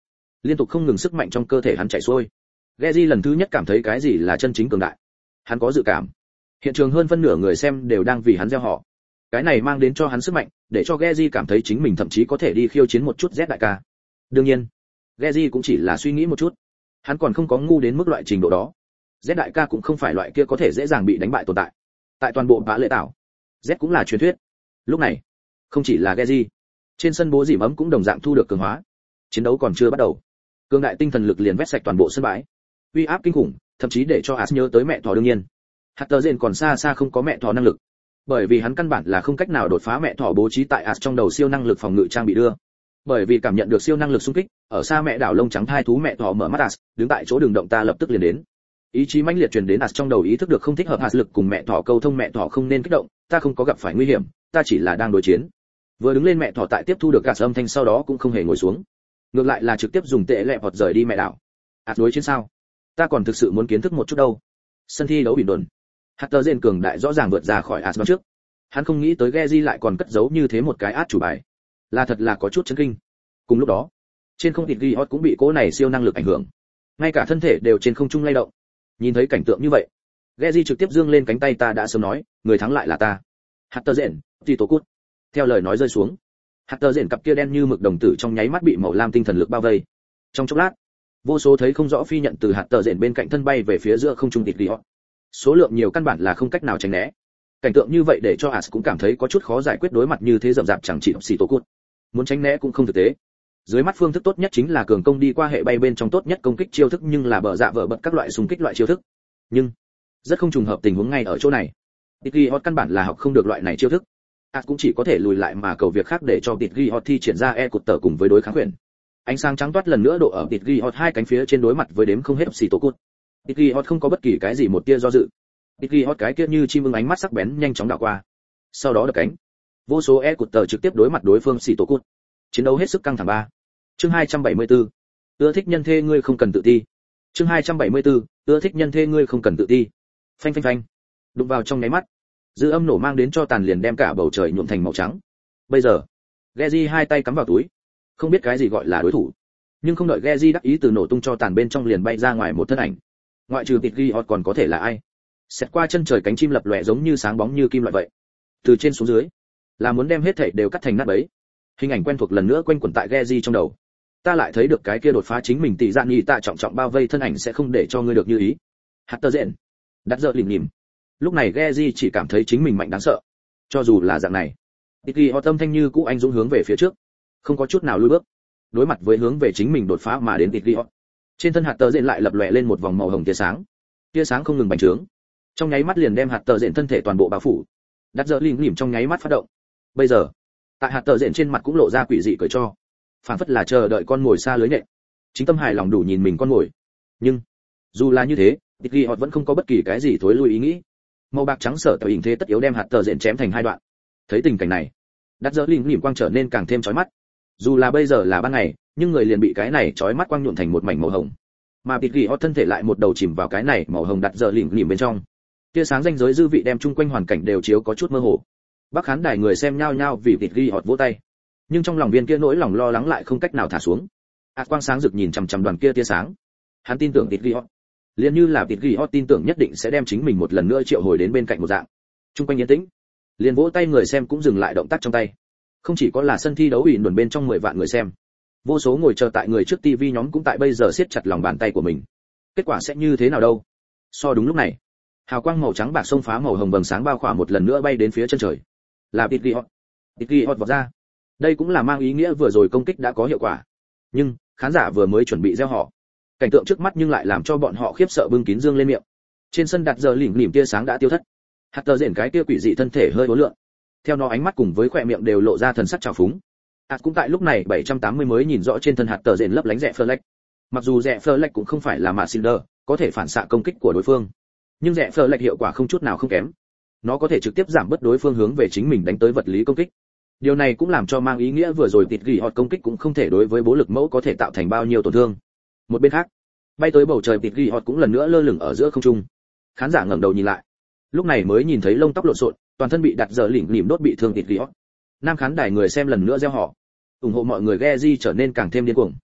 [SPEAKER 1] liên tục không ngừng sức mạnh trong cơ thể hắn chảy xuôi. Geji lần thứ nhất cảm thấy cái gì là chân chính cường đại. Hắn có dự cảm, hiện trường hơn phân nửa người xem đều đang vì hắn reo hò. Cái này mang đến cho hắn sức mạnh, để cho Geji cảm thấy chính mình thậm chí có thể đi khiêu chiến một chút Z đại ca. Đương nhiên, Geji cũng chỉ là suy nghĩ một chút, hắn còn không có ngu đến mức loại trình độ đó. Z đại ca cũng không phải loại kia có thể dễ dàng bị đánh bại tồn tại. Tại toàn bộ Bá Lệ Tảo, Z cũng là truyền thuyết. Lúc này, không chỉ là Geji, trên sân bố dìm ấm cũng đồng dạng thu được cường hóa. Chiến đấu còn chưa bắt đầu, cường đại tinh thần lực liền vét sạch toàn bộ sân bãi, uy áp kinh khủng, thậm chí để cho As nhớ tới mẹ thỏ. Đương nhiên, Hatterzen còn xa xa không có mẹ thỏ năng lực, bởi vì hắn căn bản là không cách nào đột phá mẹ thỏ bố trí tại As trong đầu siêu năng lực phòng ngự trang bị đưa. Bởi vì cảm nhận được siêu năng lực xung kích, ở xa mẹ đảo lông trắng thai thú mẹ thỏ mở mắt As, đứng tại chỗ đường động ta lập tức liền đến. Ý chí mãnh liệt truyền đến As trong đầu, ý thức được không thích hợp As lực cùng mẹ thỏ câu thông, mẹ thỏ không nên kích động, ta không có gặp phải nguy hiểm, ta chỉ là đang đối chiến. Vừa đứng lên mẹ thỏ tại tiếp thu được As âm thanh sau đó cũng không hề ngồi xuống, ngược lại là trực tiếp dùng tệ lẹ vọt rời đi mẹ đảo. As đối chiến sao? Ta còn thực sự muốn kiến thức một chút đâu. Sân thi đấu bình đồn, Hatterzen cường đại rõ ràng vượt ra khỏi As trước. Hắn không nghĩ tới Geji lại còn cất giấu như thế một cái át chủ bài, là thật là có chút chấn kinh. Cùng lúc đó, trên không thịt Gihot cũng bị cỗ này siêu năng lực ảnh hưởng, ngay cả thân thể đều trên không trung lay động. Nhìn thấy cảnh tượng như vậy, Geji trực tiếp giương lên cánh tay, ta đã sớm nói, người thắng lại là ta. Hatterzen, Tito Cút. Theo lời nói rơi xuống, Hatterzen cặp kia đen như mực đồng tử trong nháy mắt bị màu lam tinh thần lực bao vây. Trong chốc lát, vô số thấy không rõ phi nhận từ Hatterzen bên cạnh thân bay về phía giữa không trung thịt Gihot. Số lượng nhiều căn bản là không cách nào tránh né. Cảnh tượng như vậy để cho As cũng cảm thấy có chút khó giải quyết, đối mặt như thế rậm rạp chẳng chỉ Tito Cút. Muốn tránh né cũng không thực tế. Dưới mắt phương thức tốt nhất chính là cường công đi qua hệ bay bên trong tốt nhất công kích chiêu thức, nhưng là bờ dạ vờ bật các loại xung kích loại chiêu thức. Nhưng rất không trùng hợp tình huống ngay ở chỗ này. Titgihot căn bản là học không được loại này chiêu thức. Cũng chỉ có thể lùi lại mà cầu việc khác để cho Titgihot thi triển ra e cụt tờ cùng với đối kháng quyền. Ánh sáng trắng toát lần nữa độ ở Titgihot hai cánh phía trên, đối mặt với đếm không hết Tito Cút. Titgihot không có bất kỳ cái gì một tia do dự. Titgihot cái kia như chim ưng ánh mắt sắc bén nhanh chóng đảo qua. Sau đó đập cánh. Vô số e cụt tờ trực tiếp đối mặt đối phương Tito Cút. Chiến đấu hết sức căng thẳng. Chương 274. Ưa thích nhân thê ngươi không cần tự ti. Chương 274. Ưa thích nhân thê ngươi không cần tự ti. Phanh phanh phanh. Đụng vào trong nháy mắt, dư âm nổ mang đến cho tàn liền đem cả bầu trời nhuộm thành màu trắng. Bây giờ, Geji hai tay cắm vào túi, không biết cái gì gọi là đối thủ. Nhưng không đợi Geji đắc ý, từ nổ tung cho tàn bên trong liền bay ra ngoài một thân ảnh. Ngoại trừ Titgihot còn có thể là ai? Xẹt qua chân trời cánh chim lập lòe giống như sáng bóng như kim loại vậy. Từ trên xuống dưới, là muốn đem hết thảy đều cắt thành nát bấy. Hình ảnh quen thuộc lần nữa quanh quẩn tại Geji trong đầu. Ta lại thấy được cái kia đột phá chính mình tỷ dạng nhị tạ trọng trọng bao vây thân ảnh, sẽ không để cho ngươi được như ý. Hatterzen đặt giờ lìm nhìm. Lúc này Geji chỉ cảm thấy chính mình mạnh đáng sợ. Cho dù là dạng này, Titgihot tâm thanh như cũ anh dũng hướng về phía trước, không có chút nào lùi bước. Đối mặt với hướng về chính mình đột phá mà đến Titgihot, trên thân Hatterzen lại lập lòe lên một vòng màu hồng tia sáng. Tia sáng không ngừng bành trướng, trong nháy mắt liền đem Hatterzen thân thể toàn bộ bao phủ. Đặt giờ lìm nhìm trong nháy mắt phát động. Bây giờ, tại Hatterzen trên mặt cũng lộ ra quỷ dị cười cho, phản phất là chờ đợi con mồi xa lưới nhện. Chính tâm hài lòng đủ nhìn mình con mồi. Nhưng dù là như thế, Titgihot vẫn không có bất kỳ cái gì thối lui ý nghĩ. Màu bạc trắng sở tạo hình thế tất yếu đem Hatterzen chém thành hai đoạn. Thấy tình cảnh này, Đặt giờ lìm nhìm quang trở nên càng thêm chói mắt. Dù là bây giờ là ban ngày, nhưng người liền bị cái này chói mắt quang nhuộm thành một mảnh màu hồng. Mà Titgihot thân thể lại một đầu chìm vào cái này màu hồng đặt giờ lìm nhìm bên trong. Tia sáng ranh giới dư vị đem chung quanh hoàn cảnh đều chiếu có chút mơ hồ. Bắc khán đài người xem nhao nhao vì Titgihot vỗ tay. Nhưng trong lòng viên kia nỗi lòng lo lắng lại không cách nào thả xuống. Quang sáng rực nhìn chằm chằm đoàn kia tia sáng. Hắn tin tưởng Titgihot, liền như là Titgihot tin tưởng nhất định sẽ đem chính mình một lần nữa triệu hồi đến bên cạnh một dạng. Trung quanh yên tĩnh, liền vỗ tay người xem cũng dừng lại động tác trong tay. Không chỉ có là sân thi đấu ủy luận bên trong 10 vạn người xem, vô số ngồi chờ tại người trước TV nhóm cũng tại bây giờ siết chặt lòng bàn tay của mình. Kết quả sẽ như thế nào đâu? Đúng lúc này, hào quang màu trắng bạc xông phá màu hồng vầng sáng bao khỏa một lần nữa bay đến phía chân trời. Là Titgihot vọt ra. Đây cũng là mang ý nghĩa vừa rồi công kích đã có hiệu quả. Nhưng khán giả vừa mới chuẩn bị gieo họ, cảnh tượng trước mắt nhưng lại làm cho bọn họ khiếp sợ bưng kín dương lên miệng. Trên sân đặt giờ lỉnh lỉnh tia sáng đã tiêu thất. Hatterzen cái kia quỷ dị thân thể hơi uốn lượn, theo nó ánh mắt cùng với khóe miệng đều lộ ra thần sắc trào phúng. Cũng tại lúc này 780 mới nhìn rõ trên thân Hatterzen lấp lánh rẽ Fleck. Mặc dù rẽ Fleck cũng không phải là mạ Cinder, có thể phản xạ công kích của đối phương, nhưng rẽ Fleck hiệu quả không chút nào không kém. Nó có thể trực tiếp giảm bớt đối phương hướng về chính mình đánh tới vật lý công kích. Điều này cũng làm cho mang ý nghĩa vừa rồi Titgihot công kích cũng không thể đối với bố lực mẫu có thể tạo thành bao nhiêu tổn thương. Một bên khác, bay tới bầu trời Titgihot cũng lần nữa lơ lửng ở giữa không trung. Khán giả ngẩng đầu nhìn lại, lúc này mới nhìn thấy lông tóc lộn xộn, toàn thân bị đặt giờ lỉnh lìm đốt bị thương Titgihot. Nam khán đài người xem lần nữa reo hò, ủng hộ mọi người Geji trở nên càng thêm điên cuồng.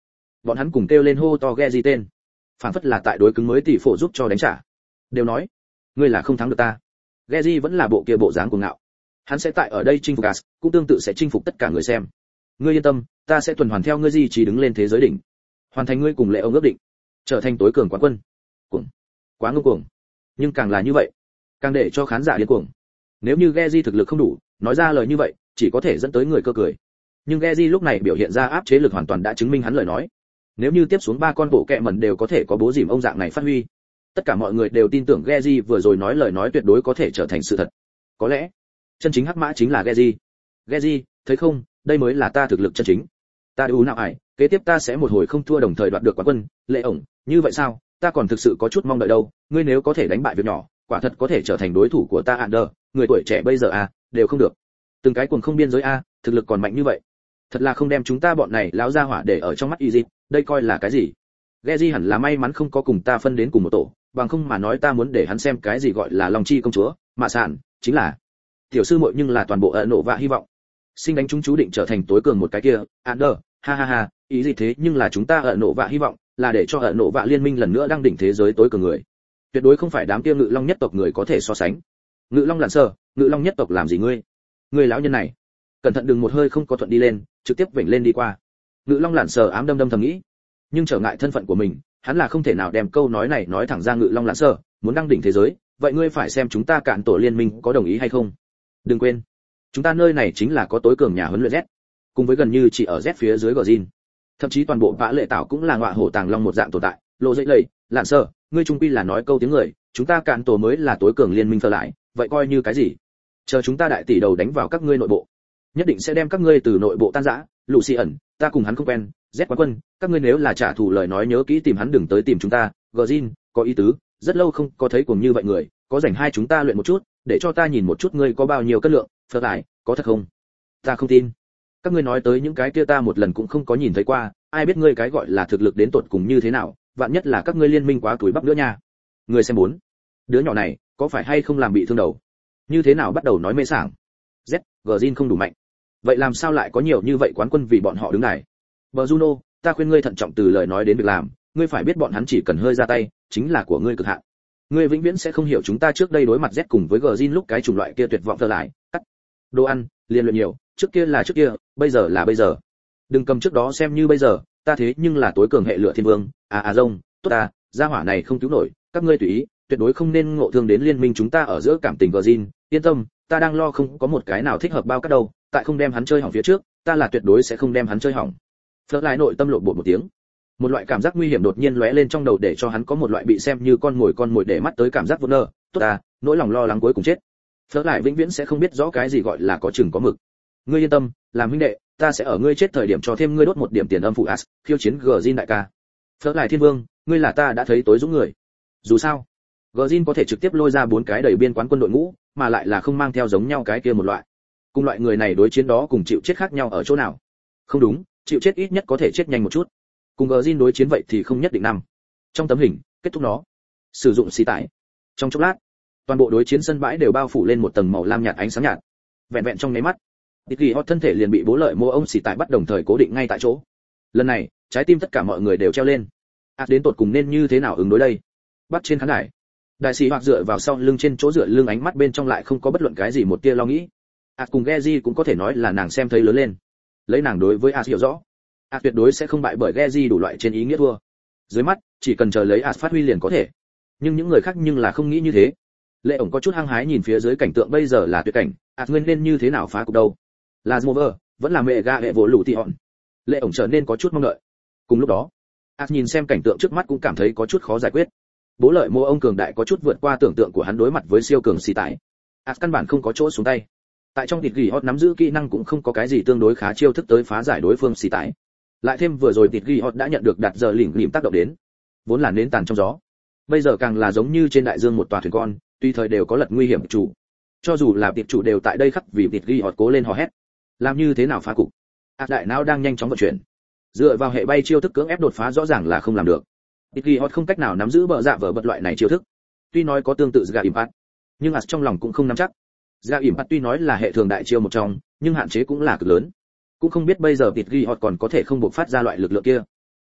[SPEAKER 1] bọn hắn cùng kêu lên hô to Geji tên, phảng phất là tại đối cứng mới tỷ phổ giúp cho đánh trả. Đều nói, ngươi là không thắng được ta. Geji vẫn là bộ kia bộ dáng cuồng ngạo. Hắn sẽ tại ở đây chinh phục As, cũng tương tự sẽ chinh phục tất cả người xem. Ngươi yên tâm, ta sẽ tuần hoàn theo ngươi duy trì đứng lên thế giới đỉnh, hoàn thành ngươi cùng lệ ông ước định, trở thành tối cường quán quân. Cuồng, quá ngông cuồng. Nhưng càng là như vậy, càng để cho khán giả điên cuồng. Nếu như Geji thực lực không đủ, nói ra lời như vậy, chỉ có thể dẫn tới người cơ cười. Nhưng Geji lúc này biểu hiện ra áp chế lực hoàn toàn đã chứng minh hắn lời nói. Nếu như tiếp xuống 3 con bộ kẹ mẩn đều có thể có bố dìm ông dạng này phát huy, tất cả mọi người đều tin tưởng Geji vừa rồi nói lời nói tuyệt đối có thể trở thành sự thật. Có lẽ, chân chính hắc mã chính là Geji. Geji, thấy không, đây mới là ta thực lực chân chính. Ta đủ nào ải, kế tiếp ta sẽ một hồi không thua đồng thời đoạt được quán quân, lệ ổng, như vậy sao? Ta còn thực sự có chút mong đợi đâu, ngươi nếu có thể đánh bại việc nhỏ, quả thật có thể trở thành đối thủ của ta Under, người tuổi trẻ bây giờ đều không được. Từng cái cuồng không biên giới thực lực còn mạnh như vậy. Thật là không đem chúng ta bọn này lão gia hỏa để ở trong mắt Easy, đây coi là cái gì? Geji hẳn là may mắn không có cùng ta phân đến cùng một tổ, bằng không mà nói ta muốn để hắn xem cái gì gọi là lòng chi công chúa, mạ sản, chính là tiểu sư muội nhưng là toàn bộ ẩn nộ và hy vọng. Sinh đánh chúng chú định trở thành tối cường một cái kia, Under, ha ha ha, ý gì thế nhưng là chúng ta ẩn nộ và hy vọng, là để cho ẩn nộ và liên minh lần nữa đăng đỉnh thế giới tối cường người. Tuyệt đối không phải đám kia ngự long nhất tộc người có thể so sánh. Ngự long lặn sơ, ngự long nhất tộc làm gì ngươi? Ngươi lão nhân này, cẩn thận đừng một hơi không có thuận đi lên, trực tiếp vểnh lên đi qua. Ngự long lặn sờ ám đâm đâm thầm nghĩ, nhưng trở ngại thân phận của mình, hắn là không thể nào đem câu nói này nói thẳng ra. Ngự long lặn sờ muốn đăng đỉnh thế giới, vậy ngươi phải xem chúng ta cạn tổ liên minh có đồng ý hay không. Đừng quên, chúng ta nơi này chính là có tối cường nhà huấn luyện Z, cùng với gần như chỉ ở Z phía dưới Gjin, thậm chí toàn bộ vã lệ tảo cũng là ngọa hổ tàng long một dạng tồn tại. Lộ dậy lầy, lặn sờ, ngươi trung quy là nói câu tiếng người, chúng ta cạn tổ mới là tối cường liên minh phơ lại, vậy coi như cái gì? Chờ chúng ta đại tỷ đầu đánh vào các ngươi nội bộ, nhất định sẽ đem các ngươi từ nội bộ tan rã. Lucian, ta cùng hắn không quen, Z quán quân, các ngươi nếu là trả thù lời nói nhớ kỹ tìm hắn đừng tới tìm chúng ta. Gjin, có ý tứ, rất lâu không có thấy cuồng như vậy người, có rảnh hai chúng ta luyện một chút, để cho ta nhìn một chút ngươi có bao nhiêu cân lượng. Phơ lại, có thật không? Ta không tin. Các ngươi nói tới những cái kia ta một lần cũng không có nhìn thấy qua, ai biết ngươi cái gọi là thực lực đến tột cùng như thế nào, vạn nhất là các ngươi liên minh quá túi bắp nữa nha. Người xem bốn, đứa nhỏ này có phải hay không làm bị thương đầu? Như thế nào bắt đầu nói mê sảng? Z, Gjin không đủ mạnh. Vậy làm sao lại có nhiều như vậy quán quân vì bọn họ đứng này? Bờ Juno, ta khuyên ngươi thận trọng từ lời nói đến việc làm, ngươi phải biết bọn hắn chỉ cần hơi ra tay, chính là của ngươi cực hạn. Ngươi vĩnh viễn sẽ không hiểu chúng ta trước đây đối mặt Z cùng với Gjin lúc cái chủng loại kia tuyệt vọng thơ lại, cắt. Đồ ăn, liên luyện nhiều, trước kia là trước kia, bây giờ là bây giờ. Đừng cầm trước đó xem như bây giờ, ta thế nhưng là tối cường hệ lửa thiên vương, rông, tốt ta, gia hỏa này không cứu nổi, các ngươi tùy ý, tuyệt đối không nên ngộ thương đến liên minh chúng ta ở giữa cảm tình Gjin, yên tâm, ta đang lo không có một cái nào thích hợp bao cắt đâu, tại không đem hắn chơi hỏng phía trước, ta là tuyệt đối sẽ không đem hắn chơi hỏng. Phớt lại nội tâm lộn bột một tiếng, một loại cảm giác nguy hiểm đột nhiên lóe lên trong đầu để cho hắn có một loại bị xem như con mồi để mắt tới cảm giác vô nơ. Tốt ta, nỗi lòng lo lắng cuối cùng chết. Phớt lại vĩnh viễn sẽ không biết rõ cái gì gọi là có chừng có mực. Ngươi yên tâm, làm huynh đệ, ta sẽ ở ngươi chết thời điểm cho thêm ngươi đốt một điểm tiền âm phụ as, khiêu chiến Gjin đại ca. Phớt lại thiên vương, ngươi là ta đã thấy tối dũng người. Dù sao, Gjin có thể trực tiếp lôi ra 4 cái đầy biên quán quân đội ngũ, mà lại là không mang theo giống nhau cái kia một loại. Cùng loại người này đối chiến đó cùng chịu chết khác nhau ở chỗ nào? Không đúng, chịu chết ít nhất có thể chết nhanh một chút. Cùng Gjin đối chiến vậy thì không nhất định nằm. Trong tấm hình, kết thúc nó. Sử dụng xì tải. Trong chốc lát, toàn bộ đối chiến sân bãi đều bao phủ lên một tầng màu lam nhạt ánh sáng nhạt. Vẹn vẹn trong nháy mắt, Tiki Hot thân thể liền bị bố lợi mô ông xì tải bắt đồng thời cố định ngay tại chỗ. Lần này, trái tim tất cả mọi người đều treo lên. Đến tột cùng nên như thế nào ứng đối đây? Bắt trên khán đài. Đại sĩ hoặc dựa vào sau lưng trên chỗ dựa lưng ánh mắt bên trong lại không có bất luận cái gì một tia lo nghĩ. Cùng Geji cũng có thể nói là nàng xem thấy lớn lên. Lấy nàng đối với hiểu rõ, tuyệt đối sẽ không bại bởi Geji đủ loại trên ý nghĩa thua. Dưới mắt, chỉ cần chờ lấy phát huy liền có thể. Nhưng những người khác nhưng là không nghĩ như thế. Lệ ổng có chút hăng hái nhìn phía dưới cảnh tượng bây giờ là tuyệt cảnh, nguyên nên như thế nào phá cục đâu? Là Smover, vẫn là mẹ ga hệ vỗ lũ tị hòn. Lệ ổng trở nên có chút mong đợi. Cùng lúc đó, nhìn xem cảnh tượng trước mắt cũng cảm thấy có chút khó giải quyết. Bố lợi mô ông cường đại có chút vượt qua tưởng tượng của hắn đối mặt với siêu cường xì tải. Căn bản không có chỗ xuống tay. Tại trong tịt gỉ hot nắm giữ kỹ năng cũng không có cái gì tương đối khá chiêu thức tới phá giải đối phương xì tải. Lại thêm vừa rồi tịt gỉ hot đã nhận được đặt giờ lỉnh tác động đến, vốn là nến tàn trong gió. Bây giờ càng là giống như trên đại dương một tòa thuyền con, tùy thời đều có lật nguy hiểm chủ. Cho dù là tiệp chủ đều tại đây khắc vì tịt gỉ hot cố lên hò hét. Làm như thế nào phá cục? Đại não đang nhanh chóng vận chuyển. Dựa vào hệ bay chiêu thức cưỡng ép đột phá rõ ràng là không làm được. Tiki Hot không cách nào nắm giữ bờ dạ vở bật loại này chiêu thức. Tuy nói có tương tự Zga Impact, nhưng trong lòng cũng không nắm chắc. Zga Impact tuy nói là hệ thường đại chiêu một trong, nhưng hạn chế cũng là cực lớn. Cũng không biết bây giờ Tiki Hot còn có thể không bộc phát ra loại lực lượng kia.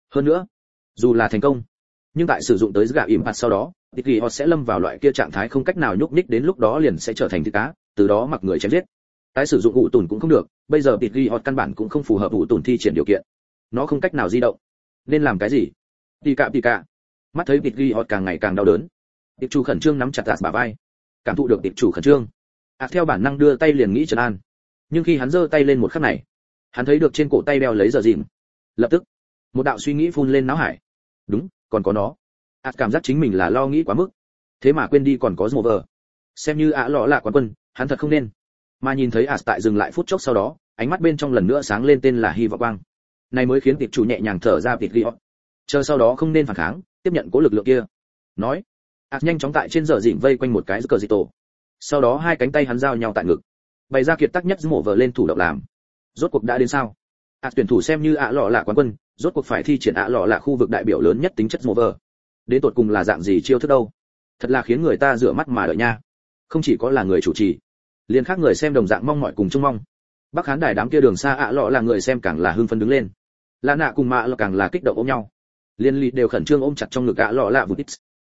[SPEAKER 1] Hơn nữa, dù là thành công, nhưng tại sử dụng tới gạ ỉm phạt sau đó, Tiki họ sẽ lâm vào loại kia trạng thái không cách nào nhúc nhích, đến lúc đó liền sẽ trở thành thịt cá, từ đó mặc người chém giết. Tái sử dụng ủ tùn cũng không được, bây giờ Tiki họ căn bản cũng không phù hợp ủ tùn thi triển điều kiện. Nó không cách nào di động. Nên làm cái gì? Tì cạ. Mắt thấy Tiki họ càng ngày càng đau đớn. Tiệp chủ khẩn trương nắm chặt bả vai. Cảm thụ được tiệp chủ khẩn trương, theo bản năng đưa tay liền nghĩ trấn an. Nhưng khi hắn giơ tay lên một khắc này, hắn thấy được trên cổ tay đeo lấy giờ dìm. Lập tức, một đạo suy nghĩ phun lên não hải. Đúng, còn có nó. Cảm giác chính mình là lo nghĩ quá mức, thế mà quên đi còn có Smover. Xem như lọ là quán quân, hắn thật không nên. Mà nhìn thấy tại dừng lại phút chốc sau đó, ánh mắt bên trong lần nữa sáng lên tên là hy vọng quang. Này mới khiến tiệp chủ nhẹ nhàng thở ra tịt ghi họ. Chờ sau đó không nên phản kháng, tiếp nhận cố lực lượng kia. Nói, nhanh chóng tại trên giờ dịnh vây quanh một cái cờ dị tổ. Sau đó hai cánh tay hắn giao nhau tại ngực, bày ra kiệt tác nhất Smover lên thủ động làm. Rốt cuộc đã đến sao? Tuyển thủ xem như lọ là quán quân, rốt cuộc phải thi triển lọ là khu vực đại biểu lớn nhất tính chất Smover. Đến tột cùng là dạng gì chiêu thức đâu? Thật là khiến người ta rửa mắt mà đợi nha. Không chỉ có là người chủ trì, liền khác người xem đồng dạng mong mỏi cùng trông mong. Bắc khán đài đám kia đường xa lọ là người xem càng là hưng phấn đứng lên. Lạ nạ cùng mạ là càng là kích động ôm nhau. Liên lị đều khẩn trương ôm chặt trong ngực lọ là vụt ít.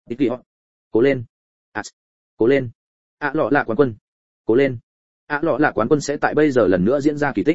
[SPEAKER 1] Cố lên. Cố lên. Lọ là quán quân. Cố lên. Lọ là quán quân sẽ tại bây giờ lần nữa diễn ra kỳ tích.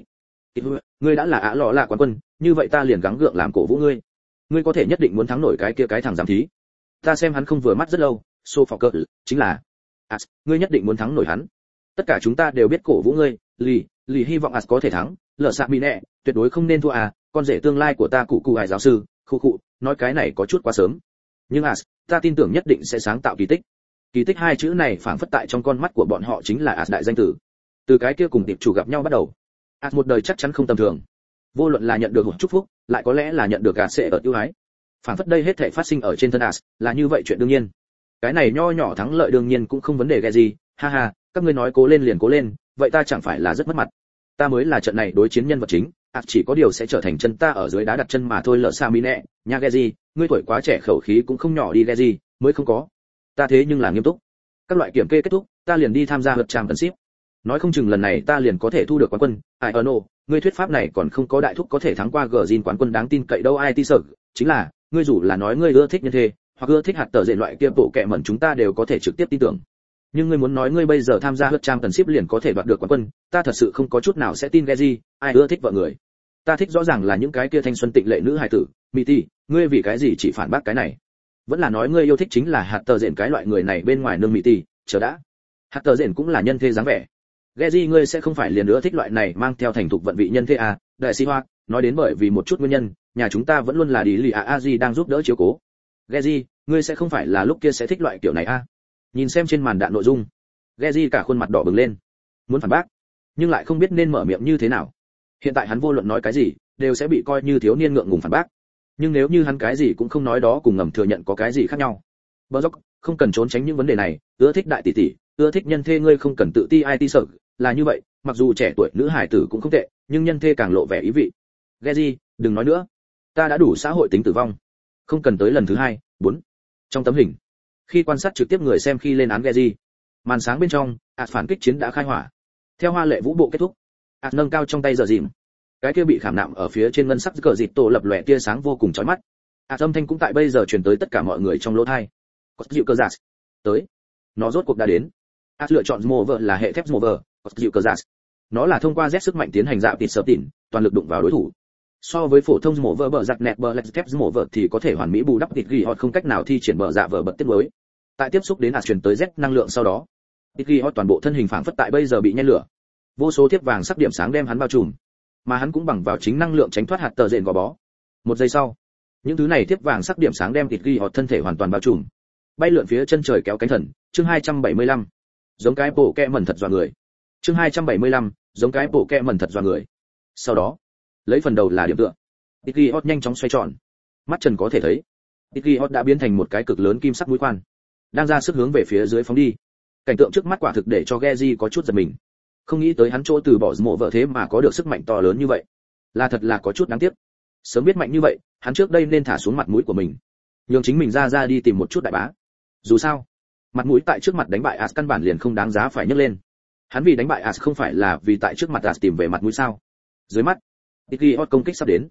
[SPEAKER 1] Ngươi đã là lọ là quán quân, như vậy ta liền gắng gượng làm cổ vũ ngươi. Ngươi có thể nhất định muốn thắng nổi cái kia cái thằng giám thí. Ta xem hắn không vừa mắt rất lâu, Sophocles chính là ngươi nhất định muốn thắng nổi hắn. Tất cả chúng ta đều biết cổ vũ ngươi, lì hy vọng có thể thắng, lỡ sạ bị nẹ, tuyệt đối không nên thua con rể tương lai của ta cụ hải giáo sư, khu, nói cái này có chút quá sớm. Nhưng ta tin tưởng nhất định sẽ sáng tạo kỳ tích. Kỳ tích hai chữ này phảng phất tại trong con mắt của bọn họ chính là đại danh tử. Từ cái kia cùng tiệp chủ gặp nhau bắt đầu, một đời chắc chắn không tầm thường. Vô luận là nhận được một chúc phúc, lại có lẽ là nhận được sẽ ở ưu ái. Phảng phất đây hết thảy phát sinh ở trên thân là như vậy chuyện đương nhiên. Cái này nho nhỏ thắng lợi đương nhiên cũng không vấn đề ghê gì, ha ha, các ngươi nói cố lên liền cố lên, vậy ta chẳng phải là rất mất mặt. Ta mới là trận này đối chiến nhân vật chính, chỉ có điều sẽ trở thành chân ta ở dưới đá đặt chân mà thôi. Lỡ xa mi nẹ, nha ghê gì, ngươi tuổi quá trẻ khẩu khí cũng không nhỏ đi ghê gì, mới không có. Ta thế nhưng là nghiêm túc. Các loại kiểm kê kết thúc, ta liền đi tham gia lượt Championship. Nói không chừng lần này ta liền có thể thu được quán quân. Ngươi thuyết pháp này còn không có đại thúc có thể thắng qua Gjin quán quân đáng tin cậy đâu. IT sợ, chính là, ngươi dù là nói ngươi ưa thích nhân thê, hoặc ưa thích hạt tờ dệt loại kia bộ kệ mẩn chúng ta đều có thể trực tiếp tin tưởng. Nhưng ngươi muốn nói ngươi bây giờ tham gia lượt Championship liền có thể đoạt được quán quân, ta thật sự không có chút nào sẽ tin Gjin, ai ưa thích vợ người. Ta thích rõ ràng là những cái kia thanh xuân tịnh lệ nữ hài tử, Miti, ngươi vì cái gì chỉ phản bác cái này? Vẫn là nói ngươi yêu thích chính là hạt tờ dệt cái loại người này bên ngoài nương Miti, chờ đã. Hạt tờ dệt cũng là nhân thê dáng vẻ. Geji ngươi sẽ không phải liền nữa thích loại này mang theo thành thục vận vị nhân thế đại sĩ hoa, nói đến bởi vì một chút nguyên nhân, nhà chúng ta vẫn luôn là đi lì Aji đang giúp đỡ chiếu cố. Geji, ngươi sẽ không phải là lúc kia sẽ thích loại kiểu này Nhìn xem trên màn đạn nội dung, Geji cả khuôn mặt đỏ bừng lên, muốn phản bác, nhưng lại không biết nên mở miệng như thế nào. Hiện tại hắn vô luận nói cái gì, đều sẽ bị coi như thiếu niên ngượng ngùng phản bác. Nhưng nếu như hắn cái gì cũng không nói đó cùng ngầm thừa nhận có cái gì khác nhau. Berzoc, không cần trốn tránh những vấn đề này, ưa thích đại tỷ tỷ, ưa thích nhân thê ngươi không cần tự ti IT sợ, là như vậy, mặc dù trẻ tuổi nữ hải tử cũng không tệ, nhưng nhân thê càng lộ vẻ ý vị. Geji, đừng nói nữa, ta đã đủ xã hội tính tử vong, không cần tới lần thứ 2, 4. Trong tấm hình, khi quan sát trực tiếp người xem khi lên án Geji, màn sáng bên trong, phản kích chiến đã khai hỏa. Theo hoa lệ vũ bộ kết thúc, nâng cao trong tay giờ dìm, cái kia bị khảm nạm ở phía trên ngân sắc cờ dịt tổ lập lòe tia sáng vô cùng chói mắt. Âm thanh cũng tại bây giờ truyền tới tất cả mọi người trong lỗ tai. Có dịu cơ giả tới, nó rốt cuộc đã đến. Lựa chọn Smover là hệ thép Smover, dịu cơ giả. Nó là thông qua Z sức mạnh tiến hành dạo tịt sập tỉn, toàn lực đụng vào đối thủ. So với phổ thông Smover bờ giặt nẹt bờ lệch thép Smover thì có thể hoàn mỹ bù đắp tịt ghi hot không cách nào thi triển bờ dạ vở bật tiếp mới. Tại tiếp xúc đến truyền tới Z năng lượng sau đó, tịt ghi hot toàn bộ thân hình phảng phất tại bây giờ bị nhen lửa. Vô số thiếp vàng sắc điểm sáng đem hắn bao trùm, mà hắn cũng bằng vào chính năng lượng tránh thoát hạt tờ rền gò bó. Một giây sau, những thứ này thiếp vàng sắc điểm sáng đem tịt ghi hot thân thể hoàn toàn bao trùm, bay lượn phía chân trời kéo cánh thần. Chương 275, giống cái bộ kẹ mẩn thật dọa người. Chương 275, giống cái bộ kẹ mẩn thật dọa người. Sau đó, lấy phần đầu là điểm tựa, tịt ghi hot nhanh chóng xoay tròn, mắt trần có thể thấy, tịt ghi hot đã biến thành một cái cực lớn kim sắc mũi khoan, đang ra sức hướng về phía dưới phóng đi. Cảnh tượng trước mắt quả thực để cho Geji có chút giật mình. Không nghĩ tới hắn chỗ từ bỏ mộ vợ thế mà có được sức mạnh to lớn như vậy, là thật là có chút đáng tiếc. Sớm biết mạnh như vậy, hắn trước đây nên thả xuống mặt mũi của mình, nhường chính mình ra đi tìm một chút đại bá. Dù sao, mặt mũi tại trước mặt đánh bại căn bản liền không đáng giá phải nhấc lên. Hắn vì đánh bại không phải là vì tại trước mặt tìm về mặt mũi sao? Dưới mắt, Tiki Hot công kích sắp đến.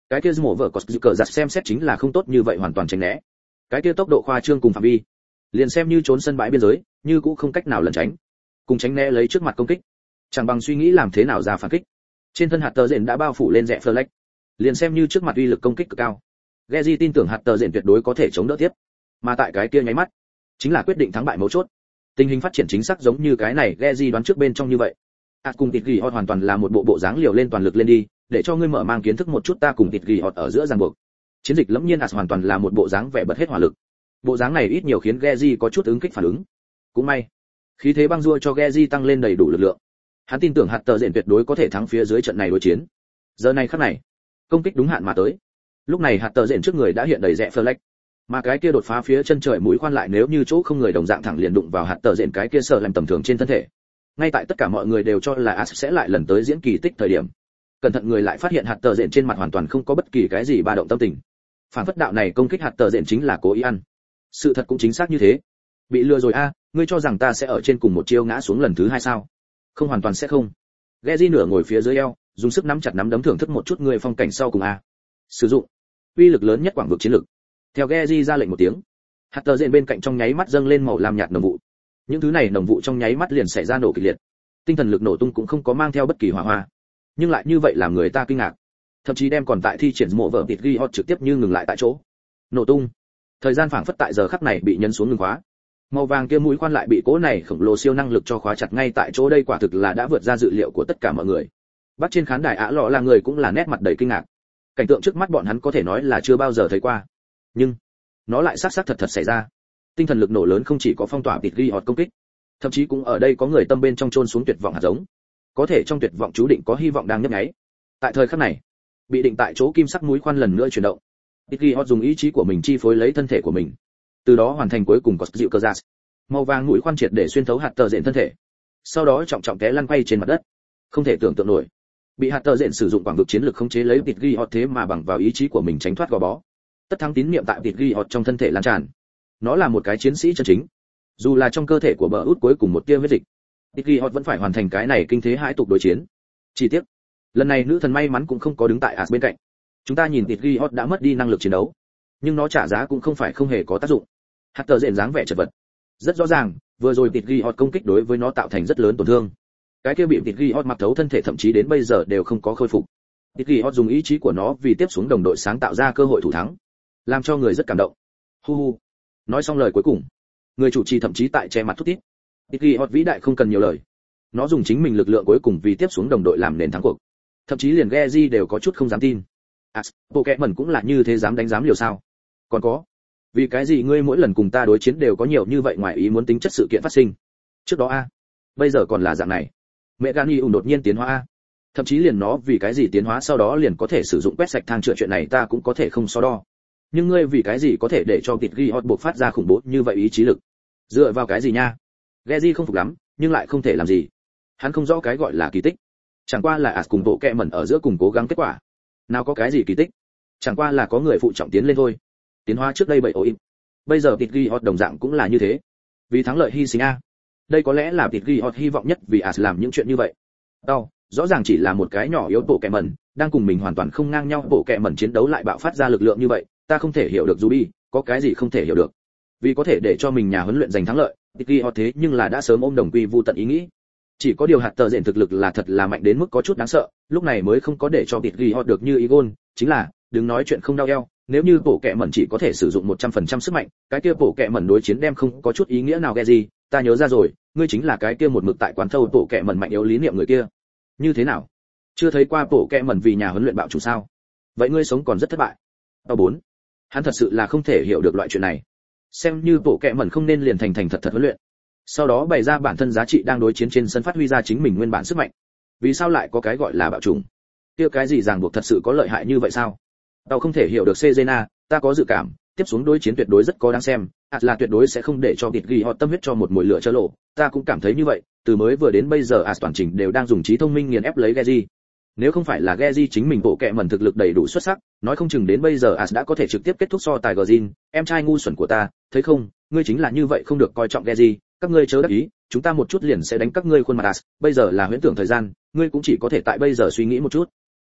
[SPEAKER 1] Cái kia mổ vợ có cờ giặt xem xét chính là không tốt như vậy hoàn toàn tránh né. Cái kia tốc độ khoa trương cùng phạm vi, liền xem như trốn sân bãi biên giới, như cũng không cách nào lẩn tránh. Cùng tránh né lấy trước mặt công kích, chẳng bằng suy nghĩ làm thế nào ra phản kích. Trên thân hạt tờ rện đã bao phủ lên rẽ Fleck, liền xem như trước mặt uy lực công kích cực cao, Geji tin tưởng hạt tờ rện tuyệt đối có thể chống đỡ tiếp. Mà tại cái kia nháy mắt, chính là quyết định thắng bại mấu chốt. Tình hình phát triển chính xác giống như cái này Geji đoán trước bên trong như vậy. Cùng tịt gỉ hoàn toàn là một bộ dáng liều lên toàn lực lên đi, để cho ngươi mở mang kiến thức một chút ta cùng tịt gỉ ở giữa ràng buộc. Chiến dịch lẫm nhiên hoàn toàn là một bộ dáng vẻ bật hết hỏa lực. Bộ dáng này ít nhiều khiến Geji có chút ứng kích phản ứng. Cũng may, khí thế băng rua cho Geji tăng lên đầy đủ lực lượng. Hắn tin tưởng hạt tờ rện tuyệt đối có thể thắng phía dưới trận này đối chiến. Giờ này khắc này, công kích đúng hạn mà tới. Lúc này hạt tờ rện trước người đã hiện đầy rẽ Fleck, mà cái kia đột phá phía chân trời mũi khoan lại nếu như chỗ không người đồng dạng thẳng liền đụng vào hạt tờ rện cái kia sợ làm tầm thường trên thân thể. Ngay tại tất cả mọi người đều cho là As sẽ lại lần tới diễn kỳ tích thời điểm, cẩn thận người lại phát hiện hạt tờ rện trên mặt hoàn toàn không có bất kỳ cái gì ba động tâm tình. Phản phất đạo này công kích hạt tờ rện chính là cố ý ăn. Sự thật cũng chính xác như thế. Bị lừa rồi a, ngươi cho rằng ta sẽ ở trên cùng một chiêu ngã xuống lần thứ hai sao? Không, hoàn toàn sẽ không. Geji nửa ngồi phía dưới eo, dùng sức nắm chặt nắm đấm thưởng thức một chút người phong cảnh sau cùng a. Sử dụng uy lực lớn nhất quảng vực chiến lực. Theo Geji ra lệnh một tiếng, hạt tờ rện bên cạnh trong nháy mắt dâng lên màu lam nhạt nồng vụ. Những thứ này nồng vụ trong nháy mắt liền xảy ra nổ kịch liệt. Tinh thần lực nổ tung cũng không có mang theo bất kỳ hỏa hoa, nhưng lại như vậy làm người ta kinh ngạc. Thậm chí đem còn tại thi triển mộ vở tịt ghi hot trực tiếp như ngừng lại tại chỗ. Nổ tung. Thời gian phảng phất tại giờ khắc này bị nhấn xuống ngừng khóa. Màu vàng kia mũi khoan lại bị cỗ này khổng lồ siêu năng lực cho khóa chặt ngay tại chỗ, đây quả thực là đã vượt ra dự liệu của tất cả mọi người. Bắt trên khán đài lọ là người cũng là nét mặt đầy kinh ngạc. Cảnh tượng trước mắt bọn hắn có thể nói là chưa bao giờ thấy qua. Nhưng nó lại xác xác thật thật xảy ra. Tinh thần lực nổ lớn không chỉ có phong tỏa tịt ghi hot công kích, thậm chí cũng ở đây có người tâm bên trong chôn xuống tuyệt vọng hạt giống. Có thể trong tuyệt vọng chú định có hy vọng đang nhấp nháy. Tại thời khắc này, bị định tại chỗ kim sắc mũi khoan lần nữa chuyển động. Tịt ghi hot dùng ý chí của mình chi phối lấy thân thể của mình, từ đó hoàn thành cuối cùng có dịu cơ giác. Màu vàng mũi khoan triệt để xuyên thấu hạt tờ rện thân thể, sau đó trọng trọng té lăn quay trên mặt đất. Không thể tưởng tượng nổi, bị hạt tờ rện sử dụng quảng vực chiến lực khống chế lấy tịt ghi hot thế mà bằng vào ý chí của mình tránh thoát gò bó. Tất thắng tín niệm tại tịt ghi hot trong thân thể lan tràn. Nó là một cái chiến sĩ chân chính. Dù là trong cơ thể của bờ út cuối cùng một tia huyết dịch, tịt ghi hot vẫn phải hoàn thành cái này kinh thế hãi tục đối chiến. Chi tiết, lần này nữ thần may mắn cũng không có đứng tại As bên cạnh. Chúng ta nhìn tịt ghi hot đã mất đi năng lực chiến đấu, nhưng nó trả giá cũng không phải không hề có tác dụng. Hạt tờ rện dáng vẻ chật vật, rất rõ ràng, vừa rồi tịt ghi hot công kích đối với nó tạo thành rất lớn tổn thương. Cái kia bị tịt ghi hot mặc thấu thân thể thậm chí đến bây giờ đều không có khôi phục. Tịt ghi hot dùng ý chí của nó vì tiếp xuống đồng đội sáng tạo ra cơ hội thủ thắng, làm cho người rất cảm động. Hu hu. Nói xong lời cuối cùng, người chủ trì thậm chí tại che mặt thút thít. Tịt ghi hot vĩ đại không cần nhiều lời. Nó dùng chính mình lực lượng cuối cùng vì tiếp xuống đồng đội làm nền thắng cuộc. Thậm chí liền Geji đều có chút không dám tin. Pokémon cũng là như thế dám đánh dám liều sao? Còn có, vì cái gì ngươi mỗi lần cùng ta đối chiến đều có nhiều như vậy ngoài ý muốn tính chất sự kiện phát sinh? Trước đó a, bây giờ còn là dạng này. Mẹ Gani đột nhiên tiến hóa a, thậm chí liền nó vì cái gì tiến hóa sau đó liền có thể sử dụng quét sạch thang chữa, chuyện này ta cũng có thể không so đo. Nhưng ngươi vì cái gì có thể để cho Tịt ghi hot buộc phát ra khủng bố như vậy ý chí lực? Dựa vào cái gì nha? Geji không phục lắm, nhưng lại không thể làm gì. Hắn không rõ cái gọi là kỳ tích. Chẳng qua là As cùng bộ kẹ mẩn ở giữa cùng cố gắng kết quả. Nào có cái gì kỳ tích? Chẳng qua là có người phụ trọng tiến lên thôi. Tiến hóa trước đây bởi ôi, bây giờ Tịt ghi hot đồng dạng cũng là như thế. Vì thắng lợi hy sinh a. Đây có lẽ là Tịt ghi hot hy vọng nhất vì As làm những chuyện như vậy. Đau, rõ ràng chỉ là một cái nhỏ yếu bộ kẹ mẩn, đang cùng mình hoàn toàn không ngang nhau bộ kẹ mẩn chiến đấu lại bạo phát ra lực lượng như vậy, ta không thể hiểu được Ruby, có cái gì không thể hiểu được. Vì có thể để cho mình nhà huấn luyện giành thắng lợi, Tịt ghi hot thế nhưng là đã sớm ôm đồng quy vu tận ý nghĩ. Chỉ có điều hạt tờ rện thực lực là thật là mạnh đến mức có chút đáng sợ, lúc này mới không có để cho Tịt ghi hot được như ý gôn, chính là đừng nói chuyện không đau eo, nếu như bộ kẹ mẩn chỉ có thể sử dụng 100% sức mạnh, cái kia bộ kẹ mẩn đối chiến đem không có chút ý nghĩa nào. Geji, ta nhớ ra rồi, ngươi chính là cái kia một mực tại quán thâu bộ kẹ mẩn mạnh yếu lý niệm người kia. Như thế nào? Chưa thấy qua bộ kẹ mẩn vì nhà huấn luyện bạo chủ sao? Vậy ngươi sống còn rất thất bại. Tao 4. Hắn thật sự là không thể hiểu được loại chuyện này. Xem như bộ kẹ mẩn không nên liền thành thật huấn luyện, sau đó bày ra bản thân giá trị đang đối chiến trên sân phát huy ra chính mình nguyên bản sức mạnh. Vì sao lại có cái gọi là bạo chủng? Kia cái gì ràng buộc thật sự có lợi hại như vậy sao? Tao không thể hiểu được Cezena, ta có dự cảm, tiếp xuống đối chiến tuyệt đối rất có đáng xem, là tuyệt đối sẽ không để cho Tịt ghi hot tâm huyết cho một mùi lửa chớ lộ, ta cũng cảm thấy như vậy, từ mới vừa đến bây giờ toàn trình đều đang dùng trí thông minh nghiền ép lấy Geji. Nếu không phải là Geji chính mình bộ kệ mẩn thực lực đầy đủ xuất sắc, nói không chừng đến bây giờ đã có thể trực tiếp kết thúc so tài Gjin, em trai ngu xuẩn của ta, thấy không, ngươi chính là như vậy không được coi trọng Geji, các ngươi chớ đắc ý, chúng ta một chút liền sẽ đánh các ngươi khuôn mặt bây giờ là huyễn tưởng thời gian, ngươi cũng chỉ có thể tại bây giờ suy nghĩ một chút.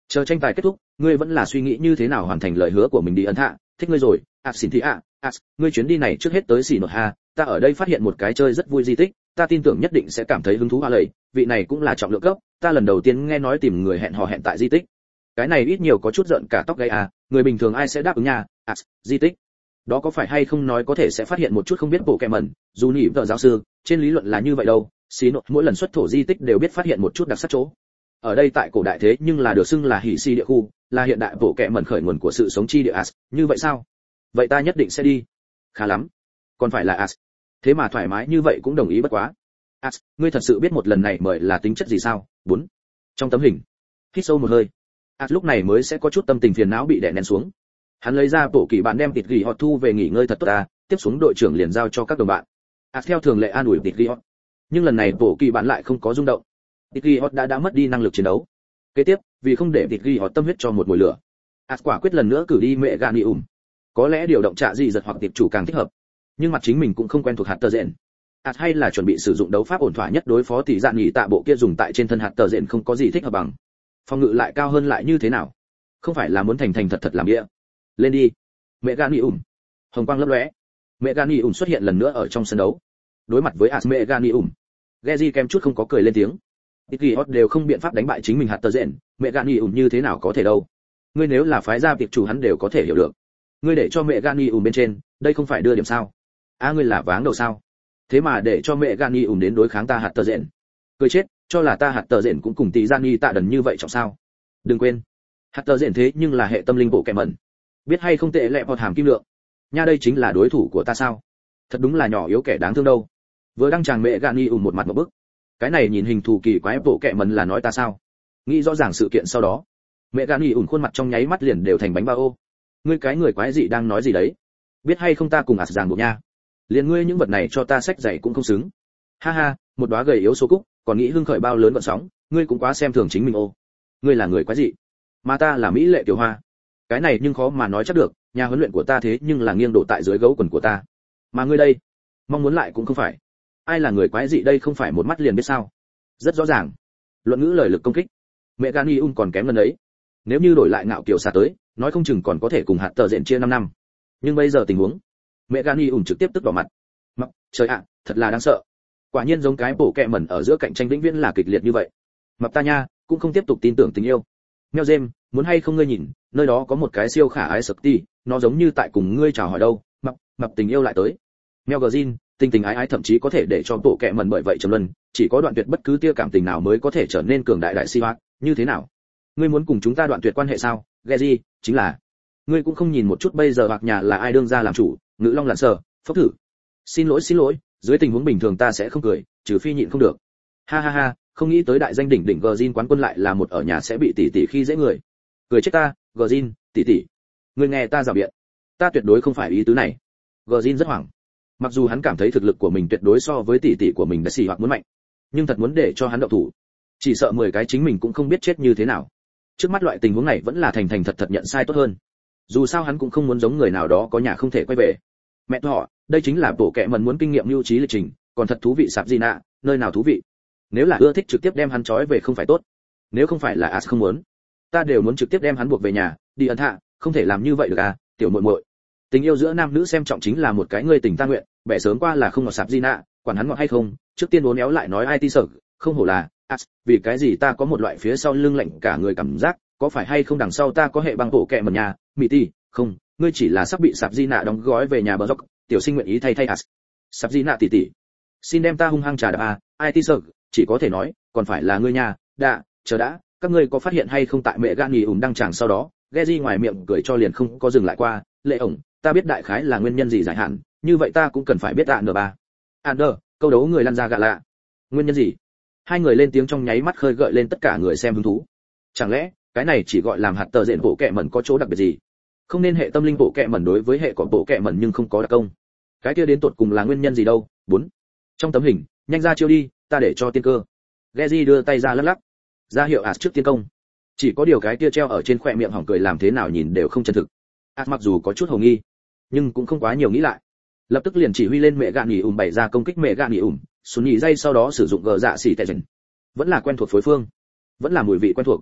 [SPEAKER 1] Chờ tranh tài kết thúc, ngươi vẫn là suy nghĩ như thế nào hoàn thành lời hứa của mình đi ấn hạ, thích ngươi rồi, xin thị ngươi chuyến đi này trước hết tới xì nột ha, ta ở đây phát hiện một cái chơi rất vui di tích, ta tin tưởng nhất định sẽ cảm thấy hứng thú hoa lầy, vị này cũng là trọng lượng cấp, ta lần đầu tiên nghe nói tìm người hẹn hò hẹn tại di tích. Cái này ít nhiều có chút giận cả tóc gáy người bình thường ai sẽ đáp ứng nha, di tích. Đó có phải hay không nói có thể sẽ phát hiện một chút không biết bộ kẹ mẩn, dù nhỉ vợ giáo sư, trên lý luận là như vậy đâu, xí nột mỗi lần xuất thổ di tích đều biết phát hiện một chút đặc sắc chỗ. Ở đây tại cổ đại thế nhưng là được xưng là hỉ si địa khu, là hiện đại bộ kẹ mẩn khởi nguồn của sự sống chi địa như vậy sao? Vậy ta nhất định sẽ đi. Khá lắm. Còn phải là thế mà thoải mái như vậy cũng đồng ý bất quá. Ngươi thật sự biết một lần này mời là tính chất gì sao? 4. Trong tấm hình, hít sâu một hơi. Lúc này mới sẽ có chút tâm tình phiền não bị đè nén xuống. Hắn lấy ra bộ kỳ bạn đem tịt gỉ họ thu về nghỉ ngơi thật tốt tiếp xuống đội trưởng liền giao cho các đồng bạn. Theo thường lệ an ủi tịt gỉ họ. Nhưng lần này bộ kỳ bạn lại không có rung động. Tịt gỉ họ đã mất đi năng lực chiến đấu. Kế tiếp, vì không để tịt gỉ họ tâm huyết cho một mùi lửa, quả quyết lần nữa cử đi mẹ gà nị có lẽ điều động trạ gì giật hoặc tiệp chủ càng thích hợp, nhưng mặt chính mình cũng không quen thuộc hạt tờ rện. Hay là chuẩn bị sử dụng đấu pháp ổn thỏa nhất đối phó tỷ dạng nhị tạ bộ kia dùng tại trên thân hạt tờ rện không có gì thích hợp bằng. Phòng ngự lại cao hơn lại như thế nào? Không phải là muốn thành thật thật làm địa. Lên đi. Mẹ gà nị hồng quang lấp lóe. Mẹ gà nị xuất hiện lần nữa ở trong sân đấu. Đối mặt với mẹ gà nị Geji kem chút không có cười lên tiếng. Tiki Hot đều không biện pháp đánh bại chính mình hạt tờ rện, mẹ gà nị như thế nào có thể đâu. Ngươi nếu là phái gia tiệp chủ hắn đều có thể hiểu được. Ngươi để cho mẹ Gani bên trên, đây không phải đưa điểm sao? Ngươi là váng đầu sao? Thế mà để cho mẹ Gani đến đối kháng ta hạt tờ rện. Cười chết, cho là ta hạt tờ rện cũng cùng tỷ Gani tạ đần như vậy trọng sao? Đừng quên, hạt tờ rện thế nhưng là hệ tâm linh bộ kẻ mẩn. Biết hay không tệ lẹ vọt hàm kim lượng. Nha đây chính là đối thủ của ta sao? Thật đúng là nhỏ yếu kẻ đáng thương đâu. Vừa đăng tràng mẹ Gani một mặt một bức. Cái này nhìn hình thù kỳ quái bộ kẻ mẩn là nói ta sao? Nghĩ rõ ràng sự kiện sau đó, mẹ Gani khuôn mặt trong nháy mắt liền đều thành bánh bao. Ngươi cái người quái dị đang nói gì đấy? Biết hay không ta cùng ràng buộc nha. Liền ngươi những vật này cho ta sách dạy cũng không xứng. Ha ha, một đóa gầy yếu số cúc, còn nghĩ hưng khởi bao lớn gợn sóng, ngươi cũng quá xem thường chính mình ô. Ngươi là người quái dị, mà ta là mỹ lệ tiểu hoa. Cái này nhưng khó mà nói chắc được, nhà huấn luyện của ta thế nhưng là nghiêng đổ tại dưới gấu quần của ta. Mà ngươi đây, mong muốn lại cũng không phải. Ai là người quái dị đây không phải một mắt liền biết sao? Rất rõ ràng. Luận ngữ lời lực công kích, mẹ Gani còn kém lần ấy. Nếu như đổi lại ngạo kiều xa tới, nói không chừng còn có thể cùng hạt tờ rện chia 5 năm. Nhưng bây giờ tình huống, mẹ Gani trực tiếp tức đỏ mặt. Mặc, trời ạ, thật là đáng sợ. Quả nhiên giống cái bổ kẹ mẩn ở giữa cạnh tranh vĩnh viễn là kịch liệt như vậy. Mập ta nha, cũng không tiếp tục tin tưởng tình yêu. Meo Gem, muốn hay không ngươi nhìn, nơi đó có một cái siêu khả ái sực ti, nó giống như tại cùng ngươi chào hỏi đâu. Mập tình yêu lại tới. Meo Gzin, tình tình ái ái thậm chí có thể để cho bộ kẹ mẩn bởi vậy trầm luân, chỉ có đoạn tuyệt bất cứ tia cảm tình nào mới có thể trở nên cường đại đại si hoạt, như thế nào? Ngươi muốn cùng chúng ta đoạn tuyệt quan hệ sao? Geji, chính là. Ngươi cũng không nhìn một chút bây giờ hoặc nhà là ai đương ra làm chủ, ngữ long lặn sờ, phốc thử. Xin lỗi, dưới tình huống bình thường ta sẽ không cười, trừ phi nhịn không được. Ha ha ha, không nghĩ tới đại danh đỉnh đỉnh Gjin quán quân lại là một ở nhà sẽ bị tỷ tỷ khi dễ người. Cười chết ta, Gjin, tỷ tỷ. Ngươi nghe ta rào biện. Ta tuyệt đối không phải ý tứ này. Gjin rất hoảng. Mặc dù hắn cảm thấy thực lực của mình tuyệt đối so với tỷ tỷ của mình đã xì hoặc muốn mạnh, nhưng thật muốn để cho hắn động thủ, chỉ sợ 10 cái chính mình cũng không biết chết như thế nào. Trước mắt loại tình huống này vẫn là thành thật nhận sai tốt hơn. Dù sao hắn cũng không muốn giống người nào đó có nhà không thể quay về. Mẹ họ, đây chính là bộ kệ mẩn muốn kinh nghiệm lưu trí lịch trình, còn thật thú vị sạp gì nạ, nơi nào thú vị. Nếu là ưa thích trực tiếp đem hắn trói về không phải tốt. Nếu không phải là không muốn, ta đều muốn trực tiếp đem hắn buộc về nhà, đi ấn hạ, không thể làm như vậy được tiểu muội muội. Tình yêu giữa nam nữ xem trọng chính là một cái người tình ta nguyện, bẻ sớm qua là không ngọt sạp gì nạ, quản hắn ngọt hay không, trước tiên uốn éo lại nói ai ti sợ, không hổ là vì cái gì ta có một loại phía sau lưng lạnh cả người cảm giác, có phải hay không đằng sau ta có hệ băng bộ kệ mẩn nhà, mỹ ti, không, ngươi chỉ là sắp bị sạp di nạ đóng gói về nhà bờ dốc, tiểu sinh nguyện ý thay sạp di nạ tỷ tỷ, xin đem ta hung hăng trà đạp ai ti sợ, chỉ có thể nói, còn phải là ngươi nhà, chờ đã, các ngươi có phát hiện hay không tại mẹ Gani đăng tràng sau đó, Geji ngoài miệng cười cho liền không có dừng lại qua, lệ ổng, ta biết đại khái là nguyên nhân gì giải hạn, như vậy ta cũng cần phải biết N3. Ander, câu đấu người lăn ra gạ lạ. Nguyên nhân gì? Hai người lên tiếng trong nháy mắt khơi gợi lên tất cả người xem hứng thú. Chẳng lẽ, cái này chỉ gọi làm hạt tờ rện bộ kệ mẩn có chỗ đặc biệt gì? Không nên hệ tâm linh bộ kệ mẩn đối với hệ của bộ kệ mẩn nhưng không có đặc công. Cái kia đến tột cùng là nguyên nhân gì đâu? 4. Trong tấm hình, nhanh ra chiêu đi, ta để cho tiên cơ. Geji đưa tay ra lắc lắc, ra hiệu trước tiên công. Chỉ có điều cái kia treo ở trên khóe miệng hỏng cười làm thế nào nhìn đều không chân thực. Mặc dù có chút hồ nghi, nhưng cũng không quá nhiều nghĩ lại. Lập tức liền chỉ huy lên mẹ gạn nhỉ bày ra công kích mẹ gạn nhỉ Xuân nhỉ dây sau đó sử dụng gờ dạ xỉ tệ dần. Vẫn là quen thuộc phối phương, vẫn là mùi vị quen thuộc.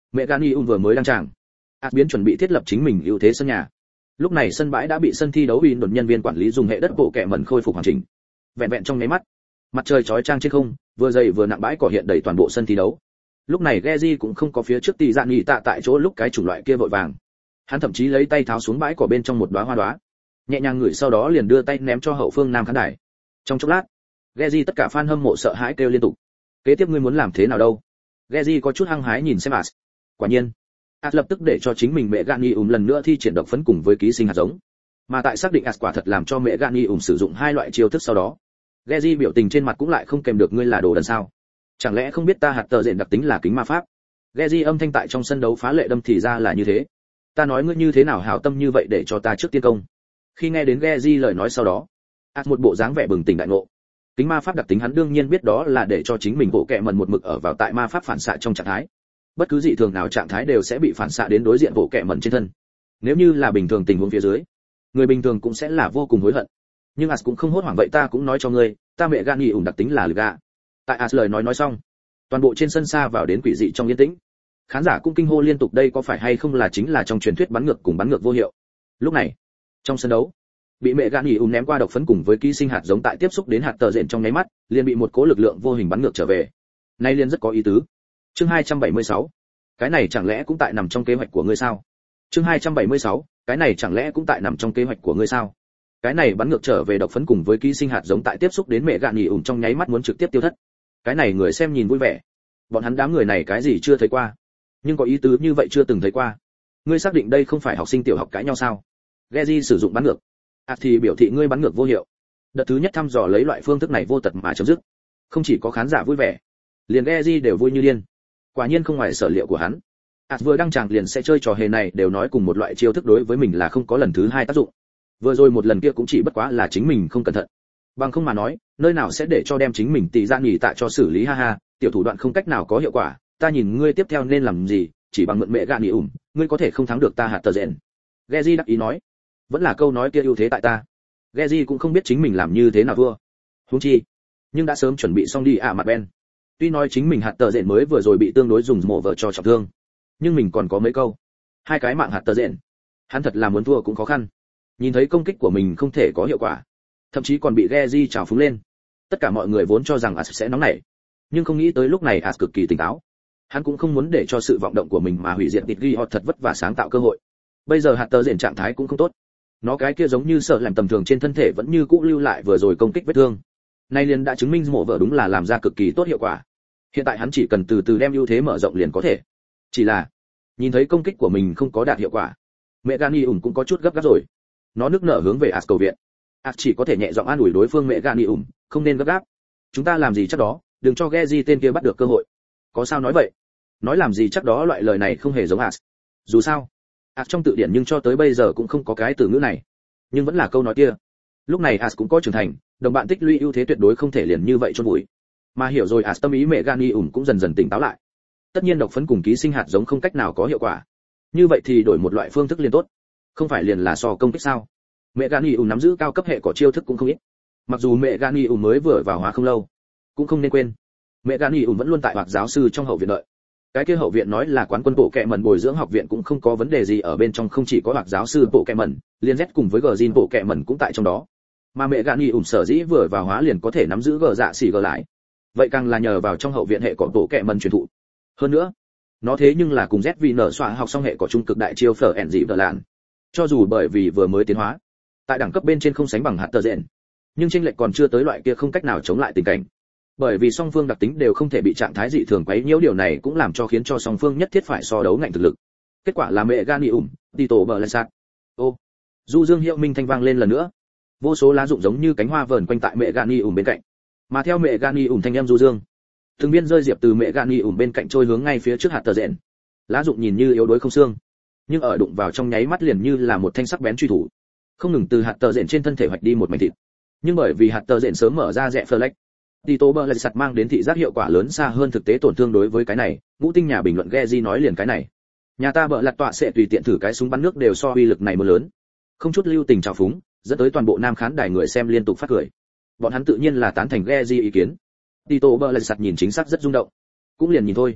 [SPEAKER 1] Meganium vừa mới đăng tràng, biến chuẩn bị thiết lập chính mình ưu thế sân nhà. Lúc này sân bãi đã bị sân thi đấu đột nhân viên quản lý dùng hệ đất bộ kẹ mẩn khôi phục hoàn chỉnh. Vẹn vẹn trong nháy mắt, mặt trời chói chang trên không, vừa dày vừa nặng bãi cỏ hiện đầy toàn bộ sân thi đấu. Lúc này Geji cũng không có phía trước tỷ dạn nghỉ tạ tại chỗ lúc cái chủng loại kia vội vàng. Hắn thậm chí lấy tay tháo xuống bãi cỏ bên trong một đóa hoa đóa, nhẹ nhàng ngửi sau đó liền đưa tay ném cho hậu phương nam khán đài. Trong chốc lát, Geji tất cả fan hâm mộ sợ hãi kêu liên tục. Kế tiếp ngươi muốn làm thế nào đâu? Geji có chút hăng hái nhìn xem As. Quả nhiên, As lập tức để cho chính mình mẹ Meganium lần nữa thi triển độc phấn cùng với ký sinh hạt giống. Mà tại xác định As quả thật làm cho mẹ Meganium sử dụng hai loại chiêu thức sau đó, Geji biểu tình trên mặt cũng lại không kèm được, ngươi là đồ đần sao? Chẳng lẽ không biết ta hạt tờ rện đặc tính là kính ma pháp? Geji âm thanh tại trong sân đấu phá lệ đâm, thì ra là như thế. Ta nói ngươi như thế nào hảo tâm như vậy để cho ta trước tiên công. Khi nghe đến Geji lời nói sau đó, As một bộ dáng vẻ bừng tỉnh đại ngộ. Kính ma pháp đặc tính hắn đương nhiên biết, đó là để cho chính mình bộ kệ mẩn một mực ở vào tại ma pháp phản xạ trong trạng thái. Bất cứ dị thường nào trạng thái đều sẽ bị phản xạ đến đối diện bộ kệ mẩn trên thân. Nếu như là bình thường tình huống phía dưới, người bình thường cũng sẽ là vô cùng hối hận. Nhưng As cũng không hốt hoảng, vậy ta cũng nói cho ngươi, ta mẹ gan nghỉ ủng đặc tính là lực gạ. Tại As lời nói xong, toàn bộ trên sân xa vào đến quỷ dị trong yên tĩnh. Khán giả cũng kinh hô liên tục, đây có phải hay không là chính là trong truyền thuyết bắn ngược cùng bắn ngược vô hiệu. Lúc này, trong sân đấu, bị mẹ gan nghỉ ủng ném qua độc phấn cùng với ký sinh hạt giống tại tiếp xúc đến hạt tờ rện trong nháy mắt, liền bị một cỗ lực lượng vô hình bắn ngược trở về. Nay liền rất có ý tứ. Chương 276. Cái này chẳng lẽ cũng tại nằm trong kế hoạch của ngươi sao? Chương 276. Cái này chẳng lẽ cũng tại nằm trong kế hoạch của ngươi sao? Cái này bắn ngược trở về độc phấn cùng với ký sinh hạt giống tại tiếp xúc đến mẹ gạn nghỉ ủng trong nháy mắt muốn trực tiếp tiêu thất. Cái này người xem nhìn vui vẻ. Bọn hắn đám người này cái gì chưa thấy qua, nhưng có ý tứ như vậy chưa từng thấy qua. Ngươi xác định đây không phải học sinh tiểu học cãi nhau sao? Geji sử dụng bắn ngược, thì biểu thị ngươi bắn ngược vô hiệu. Đợt thứ nhất thăm dò lấy loại phương thức này vô tật mà chấm dứt. Không chỉ có khán giả vui vẻ, liền Geji đều vui như điên. Quả nhiên không ngoài sở liệu của hắn. Vừa đăng tràng liền sẽ chơi trò hề này, đều nói cùng một loại chiêu thức đối với mình là không có lần thứ hai tác dụng. Vừa rồi một lần kia cũng chỉ bất quá là chính mình không cẩn thận. Bằng không mà nói, nơi nào sẽ để cho đem chính mình tỷ ra nghỉ tạ cho xử lý, ha ha, tiểu thủ đoạn không cách nào có hiệu quả, ta nhìn ngươi tiếp theo nên làm gì, chỉ bằng mượn mẹ gạn nghỉ ủng, ngươi có thể không thắng được ta hạt tờ rèn. Geji đắc ý nói, vẫn là câu nói kia ưu thế tại ta. Geji cũng không biết chính mình làm như thế nào thua. Huống chi, nhưng đã sớm chuẩn bị xong đi mặt Ben. Tuy nói chính mình hạt tờ rèn mới vừa rồi bị tương đối dùng mổ vợ cho trọng thương, nhưng mình còn có mấy câu. Hai cái mạng hạt tờ rèn, hắn thật là muốn thua cũng khó khăn. Nhìn thấy công kích của mình không thể có hiệu quả, thậm chí còn bị Geji trào phúng lên. Tất cả mọi người vốn cho rằng As sẽ nóng nảy, nhưng không nghĩ tới lúc này As cực kỳ tỉnh táo. Hắn cũng không muốn để cho sự vọng động của mình mà hủy diệt tịt ghi họ thật vất vả sáng tạo cơ hội. Bây giờ hạt tờ rèn trạng thái cũng không tốt, nó cái kia giống như sợ làm tầm thường trên thân thể vẫn như cũ lưu lại vừa rồi công kích vết thương. Nay liền đã chứng minh mổ vợ đúng là làm ra cực kỳ tốt hiệu quả. Hiện tại hắn chỉ cần từ từ đem ưu thế mở rộng liền có thể. Chỉ là nhìn thấy công kích của mình không có đạt hiệu quả, mẹ Gani ủng cũng có chút gấp gáp rồi. Nó nức nở hướng về As cầu viện. As chỉ có thể nhẹ giọng an ủi đối phương, mẹ Gani ủng, không nên gấp gáp. Chúng ta làm gì chắc đó, đừng cho Geji tên kia bắt được cơ hội. Có sao nói vậy? Nói làm gì chắc đó loại lời này không hề giống As. Dù sao, As trong tự điển nhưng cho tới bây giờ cũng không có cái từ ngữ này. Nhưng vẫn là câu nói kia. Lúc này As cũng có trưởng thành, đồng bạn tích lũy ưu thế tuyệt đối không thể liền như vậy chôn vùi. Mà hiểu rồi As tâm ý, mẹ Gani ủng cũng dần dần tỉnh táo lại. Tất nhiên độc phấn cùng ký sinh hạt giống không cách nào có hiệu quả. Như vậy thì đổi một loại phương thức liền tốt. Không phải liền là so công kích sao? Mẹ Gani ủng nắm giữ cao cấp hệ cỏ chiêu thức cũng không ít. Mặc dù mẹ Gani ủng mới vừa vào hóa không lâu, cũng không nên quên, mẹ Gani ủng vẫn luôn tại hoặc giáo sư trong hậu viện đợi. Cái kia hậu viện nói là quán quân bộ kệ mẩn bồi dưỡng học viện cũng không có vấn đề gì, ở bên trong không chỉ có hoặc giáo sư bộ kệ mẩn, liên Z cùng với Gjin bộ kệ mẩn cũng tại trong đó. Mà mẹ Gani ủng sở dĩ vừa vào hóa liền có thể nắm giữ gờ dạ xỉ gờ lại, vậy càng là nhờ vào trong hậu viện hệ cỏ bộ kệ mẩn truyền thụ. Hơn nữa, nó thế nhưng là cùng ZVN xoa học xong hệ cỏ trung cực đại chiêu phở ẻn dị vợ lạn. Cho dù bởi vì vừa mới tiến hóa, tại đẳng cấp bên trên không sánh bằng hạt tờ rèn, nhưng chênh lệch còn chưa tới loại kia không cách nào chống lại tình cảnh. Bởi vì song phương đặc tính đều không thể bị trạng thái dị thường quấy nhiễu, điều này cũng làm cho khiến cho song phương nhất thiết phải so đấu ngạnh thực lực. Kết quả là mẹ Gani ủng, Tito bờ lên sát. Ô, du dương hiệu minh thanh vang lên lần nữa. Vô số lá rụng giống như cánh hoa vờn quanh tại mẹ Gani ủng bên cạnh. Mà theo mẹ Gani ủng thanh em du dương, từng viên rơi diệp từ mẹ Gani ủng bên cạnh trôi hướng ngay phía trước hạt tờ rèn. Lá rụng nhìn như yếu đuối không xương, nhưng ở đụng vào trong nháy mắt liền như là một thanh sắc bén truy thủ, không ngừng từ hạt tờ rèn trên thân thể hoạch đi một mảnh thịt. Nhưng bởi vì hạt tờ rèn sớm mở ra rẽ flex, Tito bờ lại sạt mang đến thị giác hiệu quả lớn xa hơn thực tế tổn thương. Đối với cái này, ngũ tinh nhà bình luận Geji nói liền cái này, nhà ta bợ lặt tọa sẽ tùy tiện thử cái súng bắn nước đều so uy lực này mưa lớn, không chút lưu tình trào phúng, dẫn tới toàn bộ nam khán đài người xem liên tục phát cười. Bọn hắn tự nhiên là tán thành Geji ý kiến. Tito bờ lại sạt nhìn chính xác rất rung động, cũng liền nhìn thôi,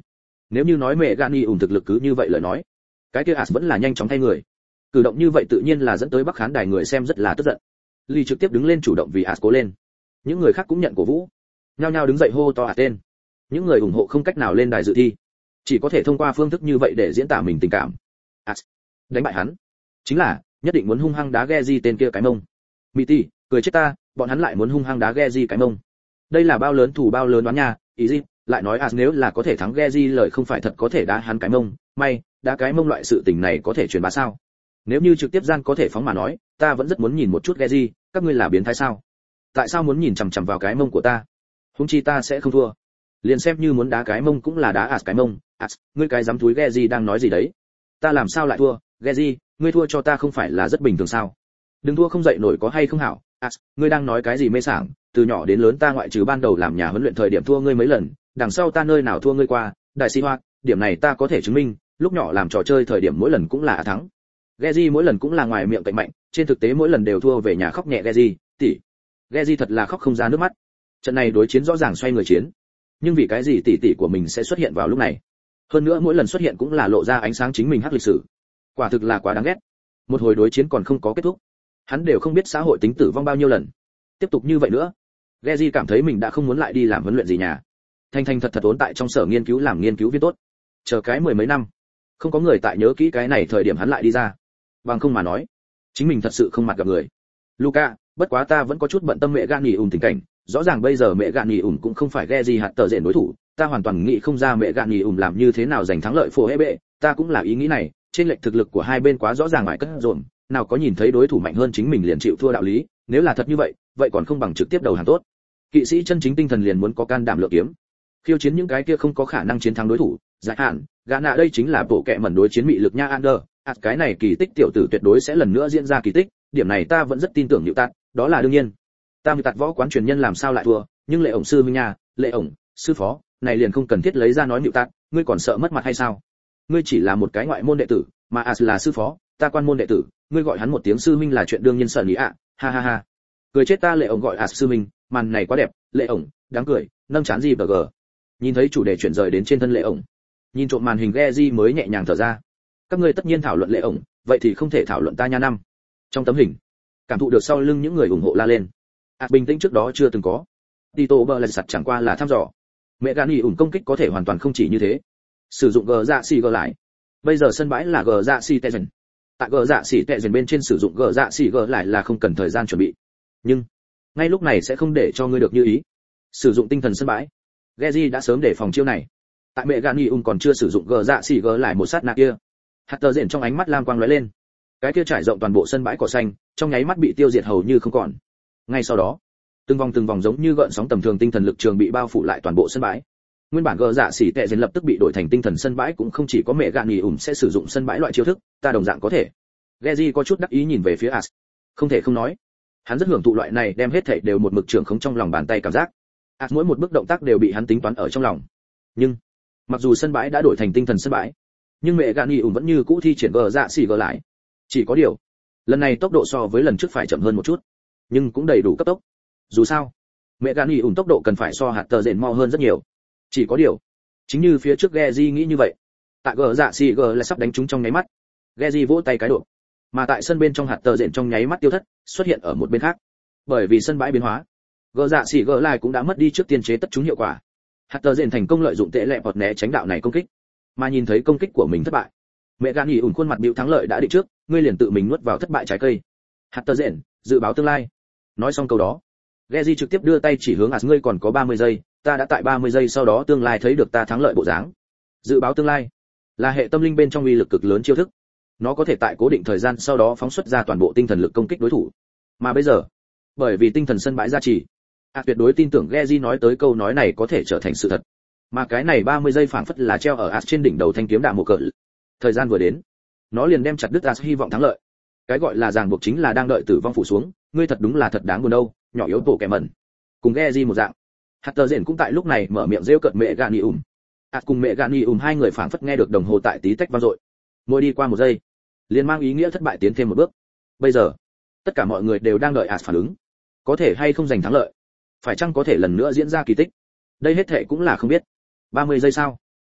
[SPEAKER 1] Nếu như nói mẹ Gani thực lực cứ như vậy lời nói, cái kia As vẫn là nhanh chóng thay người. Cử động như vậy tự nhiên là dẫn tới Bắc khán đài người xem rất là tức giận. Lee trực tiếp đứng lên chủ động vì As cố lên. Những người khác cũng nhận cổ vũ, nhao nhao đứng dậy hô to As tên. Những người ủng hộ không cách nào lên đài dự thi, chỉ có thể thông qua phương thức như vậy để diễn tả mình tình cảm. As đánh bại hắn, chính là nhất định muốn hung hăng đá Geji tên kia cái mông. Miti, cười chết ta, bọn hắn lại muốn hung hăng đá Geji cái mông. Đây là bao lớn thủ bao lớn đoán nha, ý gì? Lại nói As nếu là có thể thắng Geji lời không phải thật có thể đá hắn cái mông, may, đá cái mông loại sự tình này có thể truyền bá sao? Nếu như trực tiếp gian có thể phóng mà nói, ta vẫn rất muốn nhìn một chút Geji, các ngươi là biến thái sao? Tại sao muốn nhìn chằm chằm vào cái mông của ta? Huống chi ta sẽ không thua. Liền xem như muốn đá cái mông cũng là đá As cái mông, As, ngươi cái dám túi Geji đang nói gì đấy? Ta làm sao lại thua? Geji, ngươi thua cho ta không phải là rất bình thường sao? Đừng thua không dậy nổi có hay không hảo? As, ngươi đang nói cái gì mê sảng? Từ nhỏ đến lớn ta ngoại trừ ban đầu làm nhà huấn luyện thời điểm thua ngươi mấy lần, đằng sau ta nơi nào thua ngươi qua? Đại sĩ Hoa, điểm này ta có thể chứng minh, lúc nhỏ làm trò chơi thời điểm mỗi lần cũng là thắng. Geji mỗi lần cũng là ngoài miệng cạnh mạnh, trên thực tế mỗi lần đều thua về nhà khóc nhẹ Geji, tỷ. Geji thật là khóc không ra nước mắt. Trận này đối chiến rõ ràng xoay người chiến, nhưng vì cái gì tỷ tỷ của mình sẽ xuất hiện vào lúc này? Hơn nữa mỗi lần xuất hiện cũng là lộ ra ánh sáng chính mình hắc lịch sử. Quả thực là quá đáng ghét. Một hồi đối chiến còn không có kết thúc, hắn đều không biết xã hội tính tử vong bao nhiêu lần. Tiếp tục như vậy nữa, Geji cảm thấy mình đã không muốn lại đi làm huấn luyện gì nhà. Thanh Thanh thật ổn tại trong sở nghiên cứu làm nghiên cứu viên tốt. Chờ cái mười mấy năm, không có người tại nhớ kỹ cái này thời điểm hắn lại đi ra. Bằng không mà nói, chính mình thật sự không mặt gặp người. Luca, bất quá ta vẫn có chút bận tâm mẹ Gani tình cảnh, rõ ràng bây giờ mẹ Gani cũng không phải Geji hạt tờ rện đối thủ, ta hoàn toàn nghĩ không ra mẹ Gani làm như thế nào giành thắng lợi phổ hệ bệ, ta cũng là ý nghĩ này, trên lệch thực lực của hai bên quá rõ ràng ngoài cất rộn, nào có nhìn thấy đối thủ mạnh hơn chính mình liền chịu thua đạo lý, nếu là thật như vậy, vậy còn không bằng trực tiếp đầu hàng tốt. Kỵ sĩ chân chính tinh thần liền muốn có can đảm lượng kiếm, khiêu chiến những cái kia không có khả năng chiến thắng đối thủ, giải hạn, gã nạ đây chính là bộ kệ mẩn đối chiến mị lực nha Ander, cái này kỳ tích tiểu tử tuyệt đối sẽ lần nữa diễn ra kỳ tích, điểm này ta vẫn rất tin tưởng Nữu Tạt, đó là đương nhiên. Ta Nữu Tạt võ quán truyền nhân làm sao lại thua, nhưng Lệ ổng sư huynh nha, Lệ ổng, sư phó, này liền không cần thiết lấy ra nói Nữu Tạt, ngươi còn sợ mất mặt hay sao? Ngươi chỉ là một cái ngoại môn đệ tử, mà As là sư phó, ta quan môn đệ tử, ngươi gọi hắn một tiếng sư huynh là chuyện đương nhiên sợ ý ạ, ha ha ha. Cười chết ta. Lệ ổng gọi As sư huynh, màn này quá đẹp, Lệ ổng, đáng cười, nâng chán gì bờ. Nhìn thấy chủ đề chuyển rời đến trên thân Lệ ổng, nhìn trộm màn hình Geji mới nhẹ nhàng thở ra. Các ngươi tất nhiên thảo luận Lệ ổng, vậy thì không thể thảo luận ta nha năm. Trong tấm hình, cảm thụ được sau lưng những người ủng hộ la lên. Bình tĩnh trước đó chưa từng có. Tito bờ là sặt chẳng qua là thăm dò. Mẹ Gani công kích có thể hoàn toàn không chỉ như thế. Sử dụng gờ dạ xì gờ lại. Bây giờ sân bãi là gờ dạ xì tệ dần. Tại gờ dạ xì tệ dần bên trên sử dụng gờ dạ xì gờ lại là không cần thời gian chuẩn bị. Nhưng ngay lúc này sẽ không để cho ngươi được như ý. Sử dụng tinh thần sân bãi. Geji đã sớm để phòng chiêu này. Tại mẹ Gani còn chưa sử dụng gờ dạ xì gờ lại một sát na kia. Hạt tờ rện trong ánh mắt lam quang lóe lên. Cái kia trải rộng toàn bộ sân bãi cỏ xanh, trong nháy mắt bị tiêu diệt hầu như không còn. Ngay sau đó, từng vòng giống như gợn sóng tầm thường tinh thần lực trường bị bao phủ lại toàn bộ sân bãi. Nguyên bản gờ dạ xỉ tệ dần lập tức bị đổi thành tinh thần sân bãi, cũng không chỉ có mẹ Gani sẽ sử dụng sân bãi loại chiêu thức, ta đồng dạng có thể. Geji có chút đắc ý nhìn về phía As. Không thể không nói, hắn rất hưởng thụ loại này đem hết thảy đều một mực trưởng khống trong lòng bàn tay cảm giác. As mỗi một bước động tác đều bị hắn tính toán ở trong lòng. Nhưng mặc dù sân bãi đã đổi thành tinh thần sân bãi, nhưng mẹ Gani vẫn như cũ thi triển gờ dạ xỉ gờ lại. Chỉ có điều, lần này tốc độ so với lần trước phải chậm hơn một chút, nhưng cũng đầy đủ cấp tốc. Dù sao, mẹ Gani tốc độ cần phải so hạt tờ rện mau hơn rất nhiều. Chỉ có điều, chính như phía trước Geji nghĩ như vậy, tại gờ dạ xì gờ là sắp đánh trúng trong nháy mắt, Geji vỗ tay cái độ, mà tại sân bên trong hạt tờ rện trong nháy mắt tiêu thất, xuất hiện ở một bên khác. Bởi vì sân bãi biến hóa, gờ dạ xì gờ lại cũng đã mất đi trước tiên chế tất trúng hiệu quả. Hạt tờ rện thành công lợi dụng tệ lệ bọt né tránh đạo này công kích, mà nhìn thấy công kích của mình thất bại, mẹ Gani khuôn mặt biểu thắng lợi đã định trước, ngươi liền tự mình nuốt vào thất bại trái cây. Hạt tờ rện, dự báo tương lai. Nói xong câu đó, Geji trực tiếp đưa tay chỉ hướng As, ngươi còn có 30 giây, ta đã tại 30 giây sau đó tương lai thấy được ta thắng lợi bộ dáng. Dự báo tương lai là hệ tâm linh bên trong uy lực cực lớn chiêu thức. Nó có thể tại cố định thời gian sau đó phóng xuất ra toàn bộ tinh thần lực công kích đối thủ. Mà bây giờ, bởi vì tinh thần sân bãi gia trì, tuyệt đối tin tưởng Geji nói tới câu nói này có thể trở thành sự thật. Mà cái này 30 giây phảng phất là treo ở As trên đỉnh đầu thanh kiếm đạm một cỡ. Thời gian vừa đến, nó liền đem chặt đứt As hy vọng thắng lợi. Cái gọi là ràng buộc chính là đang đợi tử vong phủ xuống, ngươi thật đúng là thật đáng buồn đâu, nhỏ yếu bộ kẻ mẩn. Cùng Geji một dạng, hạt tờ rện cũng tại lúc này mở miệng rêu cợt mẹ Gani cùng mẹ Gani hai người phảng phất nghe được đồng hồ tại tí tách vang dội. Mỗi đi qua một giây, liền mang ý nghĩa thất bại tiến thêm một bước. Bây giờ, tất cả mọi người đều đang đợi As phản ứng, có thể hay không giành thắng lợi, phải chăng có thể lần nữa diễn ra kỳ tích. Đây hết thệ cũng là không biết. 30 giây sau,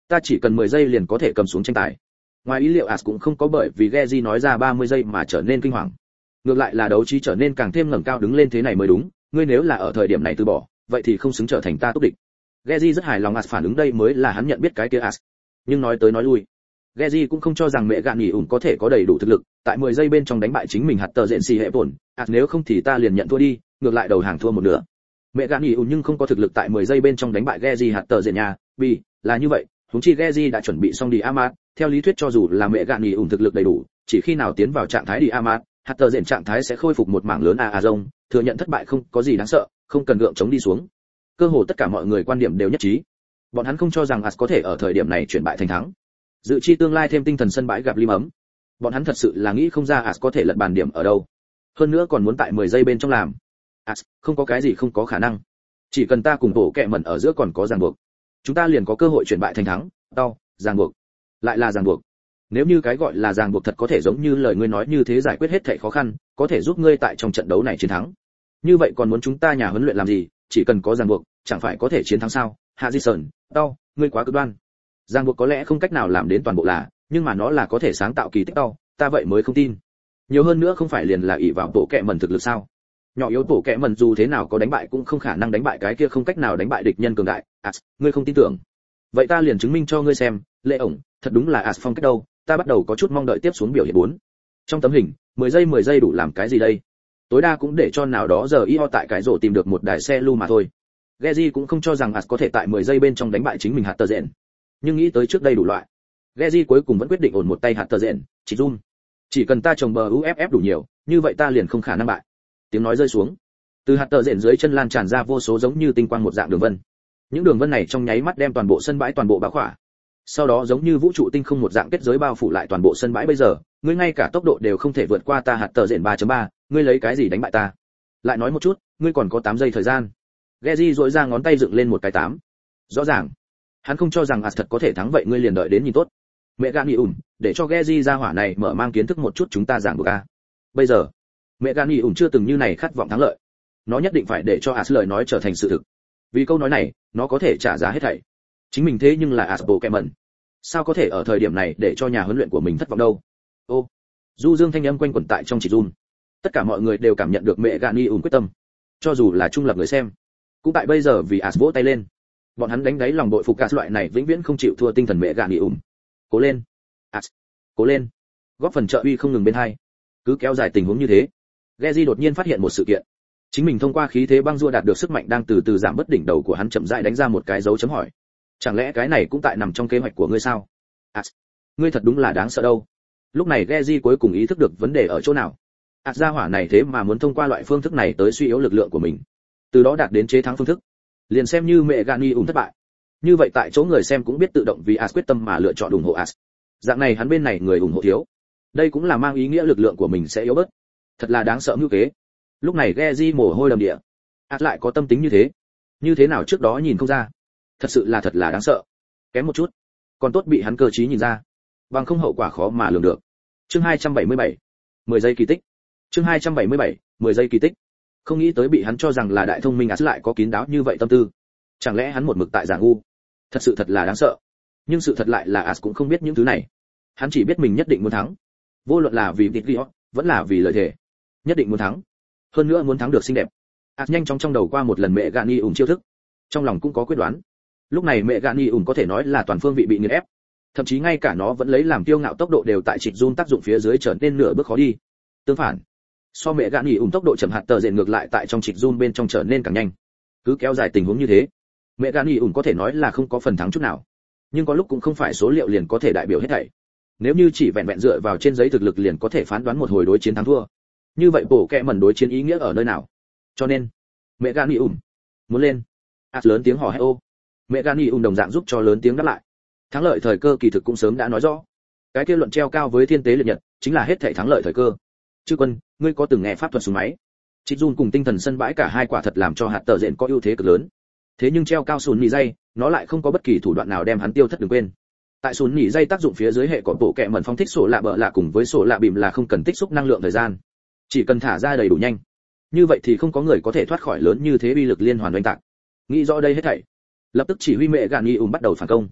[SPEAKER 1] ta chỉ cần 10 giây liền có thể cầm xuống tranh tài. Ngoài ý liệu As cũng không có bởi vì Geji nói ra 30 giây mà trở nên kinh hoàng. Ngược lại là đấu trí trở nên càng thêm ngẩng cao đứng lên, thế này mới đúng, ngươi nếu là ở thời điểm này từ bỏ, vậy thì không xứng trở thành ta túc địch. Geji rất hài lòng As phản ứng, đây mới là hắn nhận biết cái kia As. Nhưng nói tới nói lui, Geji cũng không cho rằng mẹ gạn nghỉ ủng có thể có đầy đủ thực lực, tại 10 giây bên trong đánh bại chính mình hạt tờ dện xì hệ bổn, nếu không thì ta liền nhận thua đi, ngược lại đầu hàng thua một nửa. Mẹ gạn nghỉ ủng nhưng không có thực lực tại 10 giây bên trong đánh bại Geji hạt tờ dện nhà, bi, là như vậy, huống chi Geji đã chuẩn bị xong đi Amat, theo lý thuyết cho dù là mẹ gạn nghỉ ủng thực lực đầy đủ, chỉ khi nào tiến vào trạng thái đi Amat, hạt tờ dện trạng thái sẽ khôi phục một mảng lớn rông, thừa nhận thất bại không có gì đáng sợ, không cần gượng chống đi xuống. Cơ hồ tất cả mọi người quan điểm đều nhất trí. Bọn hắn không cho rằng As có thể ở thời điểm này chuyển bại thành thắng. Dự chi tương lai thêm tinh thần sân bãi gặp lim ấm. Bọn hắn thật sự là nghĩ không ra As có thể lật bàn điểm ở đâu. Hơn nữa còn muốn tại 10 giây bên trong làm. As, không có cái gì không có khả năng. Chỉ cần ta cùng bộ kẹ mẩn ở giữa còn có ràng buộc, chúng ta liền có cơ hội chuyển bại thành thắng. Đau, ràng buộc. Lại là ràng buộc. Nếu như cái gọi là ràng buộc thật có thể giống như lời ngươi nói như thế giải quyết hết thảy khó khăn, có thể giúp ngươi tại trong trận đấu này chiến thắng. Như vậy còn muốn chúng ta nhà huấn luyện làm gì, chỉ cần có ràng buộc, chẳng phải có thể chiến thắng sao? Harrison, đau, ngươi quá cực đoan. Ràng buộc có lẽ không cách nào làm đến toàn bộ là, nhưng mà nó là có thể sáng tạo kỳ tích đau, ta vậy mới không tin. Nhiều hơn nữa không phải liền là ỷ vào bộ kẹ mẩn thực lực sao? Nhỏ yếu bộ kẹ mẩn dù thế nào có đánh bại cũng không khả năng đánh bại cái kia không cách nào đánh bại địch nhân cường đại. Ngươi không tin tưởng? Vậy ta liền chứng minh cho ngươi xem, Lệ ổng, thật đúng là phong cách đâu, ta bắt đầu có chút mong đợi tiếp xuống biểu hiện 4. Trong tấm hình, 10 giây đủ làm cái gì đây? Tối đa cũng để cho nào đó giờ io tại cái rổ tìm được một đài xe lưu mà thôi. Geji cũng không cho rằng As có thể tại 10 giây bên trong đánh bại chính mình hạt tờ rện. Nhưng nghĩ tới trước đây đủ loại, Geji cuối cùng vẫn quyết định ổn một tay hạt tờ rện, chỉ zoom. Chỉ cần ta trồng bờ UFF đủ nhiều, như vậy ta liền không khả năng bại. Tiếng nói rơi xuống, từ hạt tờ rện dưới chân lan tràn ra vô số giống như tinh quang một dạng đường vân. Những đường vân này trong nháy mắt đem toàn bộ sân bãi toàn bộ bao khỏa. Sau đó giống như vũ trụ tinh không một dạng kết giới bao phủ lại toàn bộ sân bãi. Bây giờ, ngươi ngay cả tốc độ đều không thể vượt qua ta hạt tờ rện 3.3, ngươi lấy cái gì đánh bại ta? Lại nói một chút, ngươi còn có 8 giây thời gian. Geji duỗi ra ngón tay dựng lên một cái 8. Rõ ràng, hắn không cho rằng As thật có thể thắng, vậy ngươi liền đợi đến nhìn tốt. Mẹ gạn nghỉ ủn, để cho Geji ra hỏa này mở mang kiến thức một chút chúng ta giảng buộc a. Bây giờ, mẹ gạn nghỉ ủn chưa từng như này khát vọng thắng lợi. Nó nhất định phải để cho As lời nói trở thành sự thực. Vì câu nói này, nó có thể trả giá hết thảy. Chính mình thế nhưng là As bộ kẹ mẩn. Sao có thể ở thời điểm này để cho nhà huấn luyện của mình thất vọng đâu? Ô, du dương thanh âm quanh quẩn tại trong chỉ run. Tất cả mọi người đều cảm nhận được mẹ gạn nghỉ ủn quyết tâm. Cho dù là trung lập người xem, cũng tại bây giờ vì As vỗ tay lên. Bọn hắn đánh đáy lòng đội phục As loại này vĩnh viễn không chịu thua tinh thần mẹ gạn nghỉ ủn. Cố lên, As, cố lên. Góp phần trợ uy không ngừng bên hai. Cứ kéo dài tình huống như thế, Geji đột nhiên phát hiện một sự kiện. Chính mình thông qua khí thế băng rua đạt được sức mạnh đang từ từ giảm bớt, đỉnh đầu của hắn chậm rãi đánh ra một cái dấu chấm hỏi. Chẳng lẽ cái này cũng tại nằm trong kế hoạch của ngươi sao? As, ngươi thật đúng là đáng sợ đâu. Lúc này Geji cuối cùng ý thức được vấn đề ở chỗ nào. As gia hỏa này thế mà muốn thông qua loại phương thức này tới suy yếu lực lượng của mình, từ đó đạt đến chế thắng phương thức. Liền xem như mẹ Gani ủng thất bại, như vậy tại chỗ người xem cũng biết tự động vì As quyết tâm mà lựa chọn ủng hộ As. Dạng này hắn bên này người ủng hộ thiếu, đây cũng là mang ý nghĩa lực lượng của mình sẽ yếu bớt. Thật là đáng sợ như kế. Lúc này Geji mồ hôi đầm địa. As lại có tâm tính như thế nào trước đó nhìn không ra. Thật là đáng sợ. Kém một chút, còn tốt bị hắn cơ trí nhìn ra, bằng không hậu quả khó mà lường được. Chương 277, 10 giây kỳ tích. Chương 277, 10 giây kỳ tích. Không nghĩ tới bị hắn cho rằng là đại thông minh As lại có kín đáo như vậy tâm tư. Chẳng lẽ hắn một mực tại giả ngu? Thật là đáng sợ. Nhưng sự thật lại là As cũng không biết những thứ này. Hắn chỉ biết mình nhất định muốn thắng. Vô luận là vì địch Rio, vẫn là vì lợi thế. Nhất định muốn thắng. Hơn nữa muốn thắng được xinh đẹp. As nhanh chóng trong đầu qua một lần mẹ Gani ủng chiêu thức. Trong lòng cũng có quyết đoán. Lúc này mẹ Gani ủng có thể nói là toàn phương vị bị nghiền ép. Thậm chí ngay cả nó vẫn lấy làm kiêu ngạo tốc độ đều tại trịch run tác dụng phía dưới trở nên nửa bước khó đi. Tương phản, so mẹ Gani ủng tốc độ chậm hạt tờ rện ngược lại tại trong trịch run bên trong trở nên càng nhanh. Cứ kéo dài tình huống như thế, mẹ Gani ủng có thể nói là không có phần thắng chút nào. Nhưng có lúc cũng không phải số liệu liền có thể đại biểu hết thảy. Nếu như chỉ vẹn vẹn dựa vào trên giấy thực lực liền có thể phán đoán một hồi đối chiến thắng thua, như vậy bổ kẹ mẩn đối chiến ý nghĩa ở nơi nào? Cho nên mẹ Gani ủng muốn lên. As lớn tiếng hò hét ô. Mẹ Gani ủng đồng dạng giúp cho lớn tiếng đáp lại. Thắng lợi thời cơ kỳ thực cũng sớm đã nói rõ. Cái kia luận treo cao với thiên tế liệt nhật chính là hết thảy thắng lợi thời cơ. Chư quân, ngươi có từng nghe pháp thuật súng máy? Trích Jun cùng tinh thần sân bãi cả hai quả thật làm cho hạt tờ rện có ưu thế cực lớn. Thế nhưng treo cao sùn nhị dây, nó lại không có bất kỳ thủ đoạn nào đem hắn tiêu thất, đừng quên. Tại sùn nhị dây tác dụng phía dưới hệ có bộ kẹ mẩn phong thích sổ lạ bợ lạ cùng với sổ lạ bìm là không cần tích xúc năng lượng thời gian, chỉ cần thả ra đầy đủ nhanh. Như vậy thì không có người có thể thoát khỏi lớn như thế uy lực liên hoàn oanh tạc. Nghĩ rõ đây hết thảy, lập tức chỉ huy mẹ Gani bắt đầu phản công.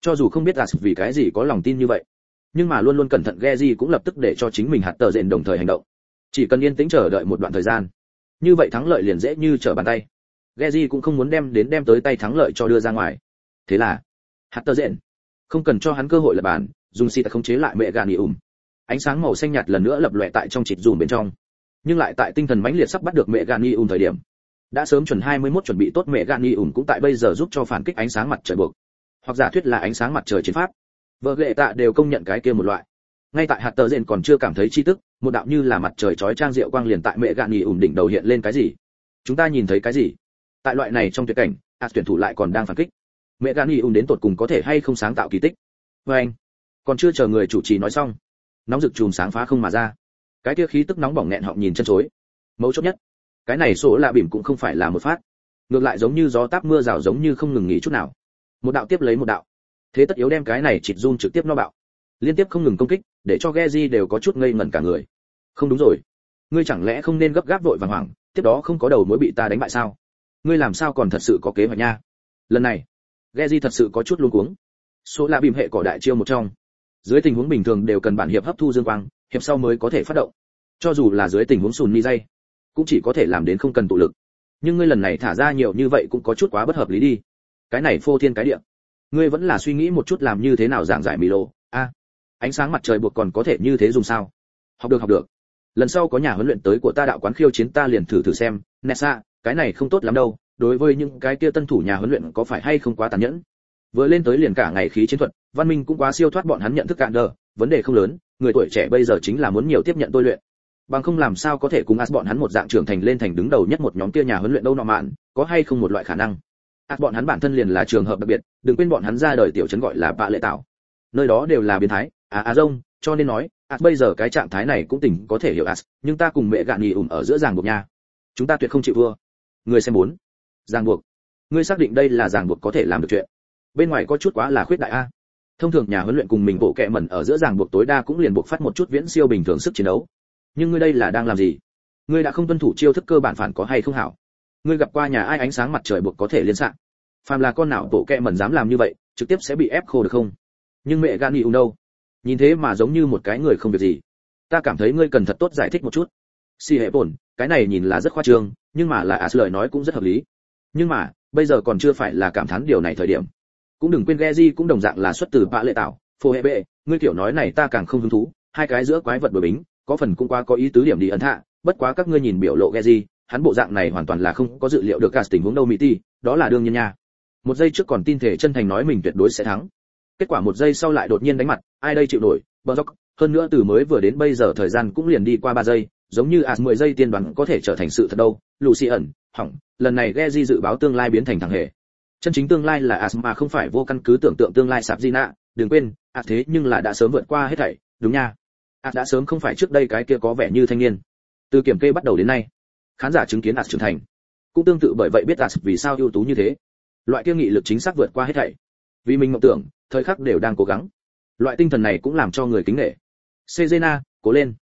[SPEAKER 1] Cho dù không biết As vì cái gì có lòng tin như vậy, nhưng mà luôn luôn cẩn thận Geji cũng lập tức để cho chính mình hạt tờ rện đồng thời hành động. Chỉ cần yên tĩnh chờ đợi một đoạn thời gian, như vậy thắng lợi liền dễ như trở bàn tay. Geji cũng không muốn đem tới tay thắng lợi cho đưa ra ngoài. Thế là, hạt tờ rện không cần cho hắn cơ hội lập bàn, dùng xịt khống chế lại mẹ gà nỉ ủm. Ánh sáng màu xanh nhạt lần nữa lập lòe tại trong chịt dùm bên trong, nhưng lại tại tinh thần mãnh liệt sắp bắt được mẹ gà nỉ ủm thời điểm, đã sớm chuẩn 21 chuẩn bị tốt mẹ gà nỉ ủm cũng tại bây giờ giúp cho phản kích ánh sáng mặt trời buộc, hoặc giả thuyết là ánh sáng mặt trời chiến pháp. Vợ lệ tạ đều công nhận cái kia một loại. Ngay tại hạt tờ rện còn chưa cảm thấy chi tức, một đạo như là mặt trời chói chang diệu quang liền tại mẹ gà nỉ ủm đỉnh đầu hiện lên. Cái gì? Chúng ta nhìn thấy cái gì? Tại loại này trong tuyệt cảnh, tuyển thủ lại còn đang phản kích. Mẹ gà nỉ ủm đến tột cùng có thể hay không sáng tạo kỳ tích? Và anh, còn chưa chờ người chủ trì nói xong, nóng rực chùm sáng phá không mà ra. Cái kia khí tức nóng bỏng nghẹn họng nhìn chân chối. Mấu chốt nhất, cái này số lạ bìm cũng không phải là một phát, ngược lại giống như gió táp mưa rào, giống như không ngừng nghỉ chút nào. Một đạo tiếp lấy một đạo, thế tất yếu đem cái này chịt run trực tiếp nó bạo, liên tiếp không ngừng công kích, để cho Geji đều có chút ngây ngẩn cả người. Không đúng rồi, ngươi chẳng lẽ không nên gấp gáp vội vàng hoảng, tiếp đó không có đầu mối bị ta đánh bại sao? Ngươi làm sao còn thật sự có kế hoạch nha? Lần này, Geji thật sự có chút luống cuống. Số lạ bìm hệ cỏ đại chiêu một trong, dưới tình huống bình thường đều cần bản hiệp hấp thu dương quang, hiệp sau mới có thể phát động. Cho dù là dưới tình huống sùn mi dây, cũng chỉ có thể làm đến không cần tụ lực. Nhưng ngươi lần này thả ra nhiều như vậy cũng có chút quá bất hợp lý đi. Cái này phô thiên cái địa, ngươi vẫn là suy nghĩ một chút làm như thế nào giảng giải Milo. Ánh sáng mặt trời buộc còn có thể như thế dùng sao? Học được. Lần sau có nhà huấn luyện tới của ta đạo quán khiêu chiến ta liền thử xem. Nessa, cái này không tốt lắm đâu, đối với những cái kia tân thủ nhà huấn luyện có phải hay không quá tàn nhẫn? Vừa lên tới liền cả ngày khí chiến thuật, văn minh cũng quá siêu thoát bọn hắn nhận thức cạn đờ, vấn đề không lớn, người tuổi trẻ bây giờ chính là muốn nhiều tiếp nhận tôi luyện. Bằng không làm sao có thể cùng bọn hắn một dạng trưởng thành lên thành đứng đầu nhất một nhóm kia nhà huấn luyện đâu nọ mạn, có hay không một loại khả năng. Bọn hắn bản thân liền là trường hợp đặc biệt, đừng quên bọn hắn ra đời tiểu trấn gọi là bạ lệ tạo. Nơi đó đều là biến thái, rông, cho nên nói, bây giờ cái trạng thái này cũng tỉnh có thể hiểu nhưng ta cùng mẹ gạn nhì ở giữa ràng buộc nha. Chúng ta tuyệt không chịu thua. Người xem muốn. Ràng buộc. Ngươi xác định đây là ràng buộc có thể làm được chuyện? Bên ngoài có chút quá là khuyết đại a. Thông thường nhà huấn luyện cùng mình bộ kệ mẩn ở giữa ràng buộc tối đa cũng liền buộc phát một chút viễn siêu bình thường sức chiến đấu. Nhưng ngươi đây là đang làm gì? Ngươi đã không tuân thủ chiêu thức cơ bản phản có hay không hảo? Ngươi gặp qua nhà ai ánh sáng mặt trời buộc có thể liên xạ? Phàm là con nào bộ kệ mẩn dám làm như vậy, trực tiếp sẽ bị ép khô được không? Nhưng mẹ gan nhì đâu? Nhìn thế mà giống như một cái người không việc gì. Ta cảm thấy ngươi cần thật tốt giải thích một chút. Si hệ bổn, cái này nhìn là rất khoa trương, nhưng mà là lời nói cũng rất hợp lý. Nhưng mà, bây giờ còn chưa phải là cảm thán điều này thời điểm. Cũng đừng quên Geji cũng đồng dạng là xuất từ bạ lệ tạo, phô hệ bệ, ngươi kiểu nói này ta càng không hứng thú, hai cái giữa quái vật đối bính, có phần cũng quá có ý tứ điểm đi ấn hạ, bất quá các ngươi nhìn biểu lộ Geji, hắn bộ dạng này hoàn toàn là không có dự liệu được cả tình huống đâu mỹ ti, đó là đương nhiên nha. Một giây trước còn tin thể chân thành nói mình tuyệt đối sẽ thắng. Kết quả một giây sau lại đột nhiên đánh mặt, ai đây chịu nổi, Brock, hơn nữa từ mới vừa đến bây giờ thời gian cũng liền đi qua 3 giây, giống như 10 giây tiên đoán có thể trở thành sự thật đâu. Lucian, hỏng, lần này Geji dự báo tương lai biến thành thằng hề. Chân chính tương lai là mà không phải vô căn cứ tưởng tượng tương lai sạp Gina, đừng quên, thế nhưng là đã sớm vượt qua hết thảy, đúng nha. Đã sớm không phải trước đây cái kia có vẻ như thanh niên. Từ kiểm kê bắt đầu đến nay, khán giả chứng kiến trưởng thành, cũng tương tự bởi vậy biết vì sao ưu tú như thế. Loại kia nghị lực chính xác vượt qua hết thảy. Vì mình mộng tưởng, thời khắc đều đang cố gắng. Loại tinh thần này cũng làm cho người kính nể. Cezena, cố lên.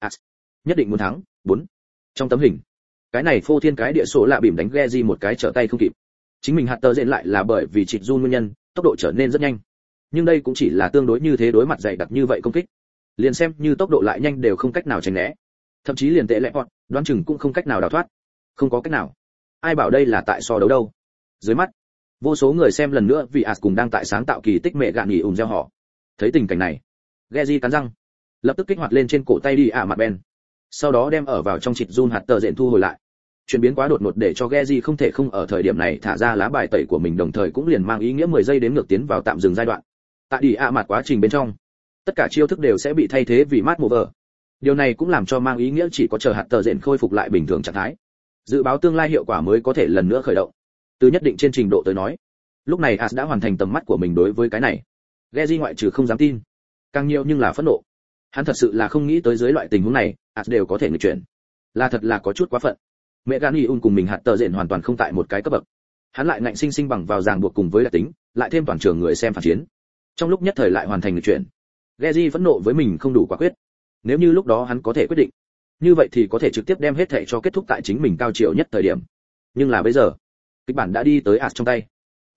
[SPEAKER 1] Nhất định muốn thắng. 4. Trong tấm hình, cái này phô thiên cái địa số lạ bìm đánh Geji một cái trở tay không kịp. Chính mình hạt tơ dện lại là bởi vì chịt run nguyên nhân, tốc độ trở nên rất nhanh. Nhưng đây cũng chỉ là tương đối như thế đối mặt dày đặc như vậy công kích. Liền xem như tốc độ lại nhanh đều không cách nào tránh né. Thậm chí liền tệ lệ bọn, đoán chừng cũng không cách nào đào thoát. Không có cách nào. Ai bảo đây là tại so đấu đâu. Dưới mắt, vô số người xem lần nữa vì cùng đang tại sáng tạo kỳ tích mẹ gạn nhì gieo họ. Thấy tình cảnh này, Geji cắn răng, lập tức kích hoạt lên trên cổ tay đi mặt Ben. Sau đó đem ở vào trong chịt run hạt tơ dện thu hồi lại. Chuyển biến quá đột ngột để cho Geji không thể không ở thời điểm này thả ra lá bài tẩy của mình, đồng thời cũng liền mang ý nghĩa 10 giây đến ngược tiến vào tạm dừng giai đoạn. Tại đi mặt quá trình bên trong, tất cả chiêu thức đều sẽ bị thay thế vì mát mover. Điều này cũng làm cho mang ý nghĩa chỉ có chờ hạt tơ dện khôi phục lại bình thường trạng thái, dự báo tương lai hiệu quả mới có thể lần nữa khởi động. Từ nhất định trên trình độ tới nói, lúc này đã hoàn thành tầm mắt của mình đối với cái này. Geji ngoại trừ không dám tin, càng nhiều nhưng là phẫn nộ. Hắn thật sự là không nghĩ tới dưới loại tình huống này, đều có thể nghịch chuyển. Là thật là có chút quá phận. Mẹ Gani cùng mình hạt tơ dện hoàn toàn không tại một cái cấp bậc. Hắn lại ngạnh sinh sinh bằng vào ràng buộc cùng với đặc tính, lại thêm toàn trường người xem phản chiến. Trong lúc nhất thời lại hoàn thành nghịch chuyển. Geji phẫn nộ với mình không đủ quả quyết. Nếu như lúc đó hắn có thể quyết định, như vậy thì có thể trực tiếp đem hết thảy cho kết thúc tại chính mình cao chiều nhất thời điểm. Nhưng là bây giờ, kịch bản đã đi tới trong tay.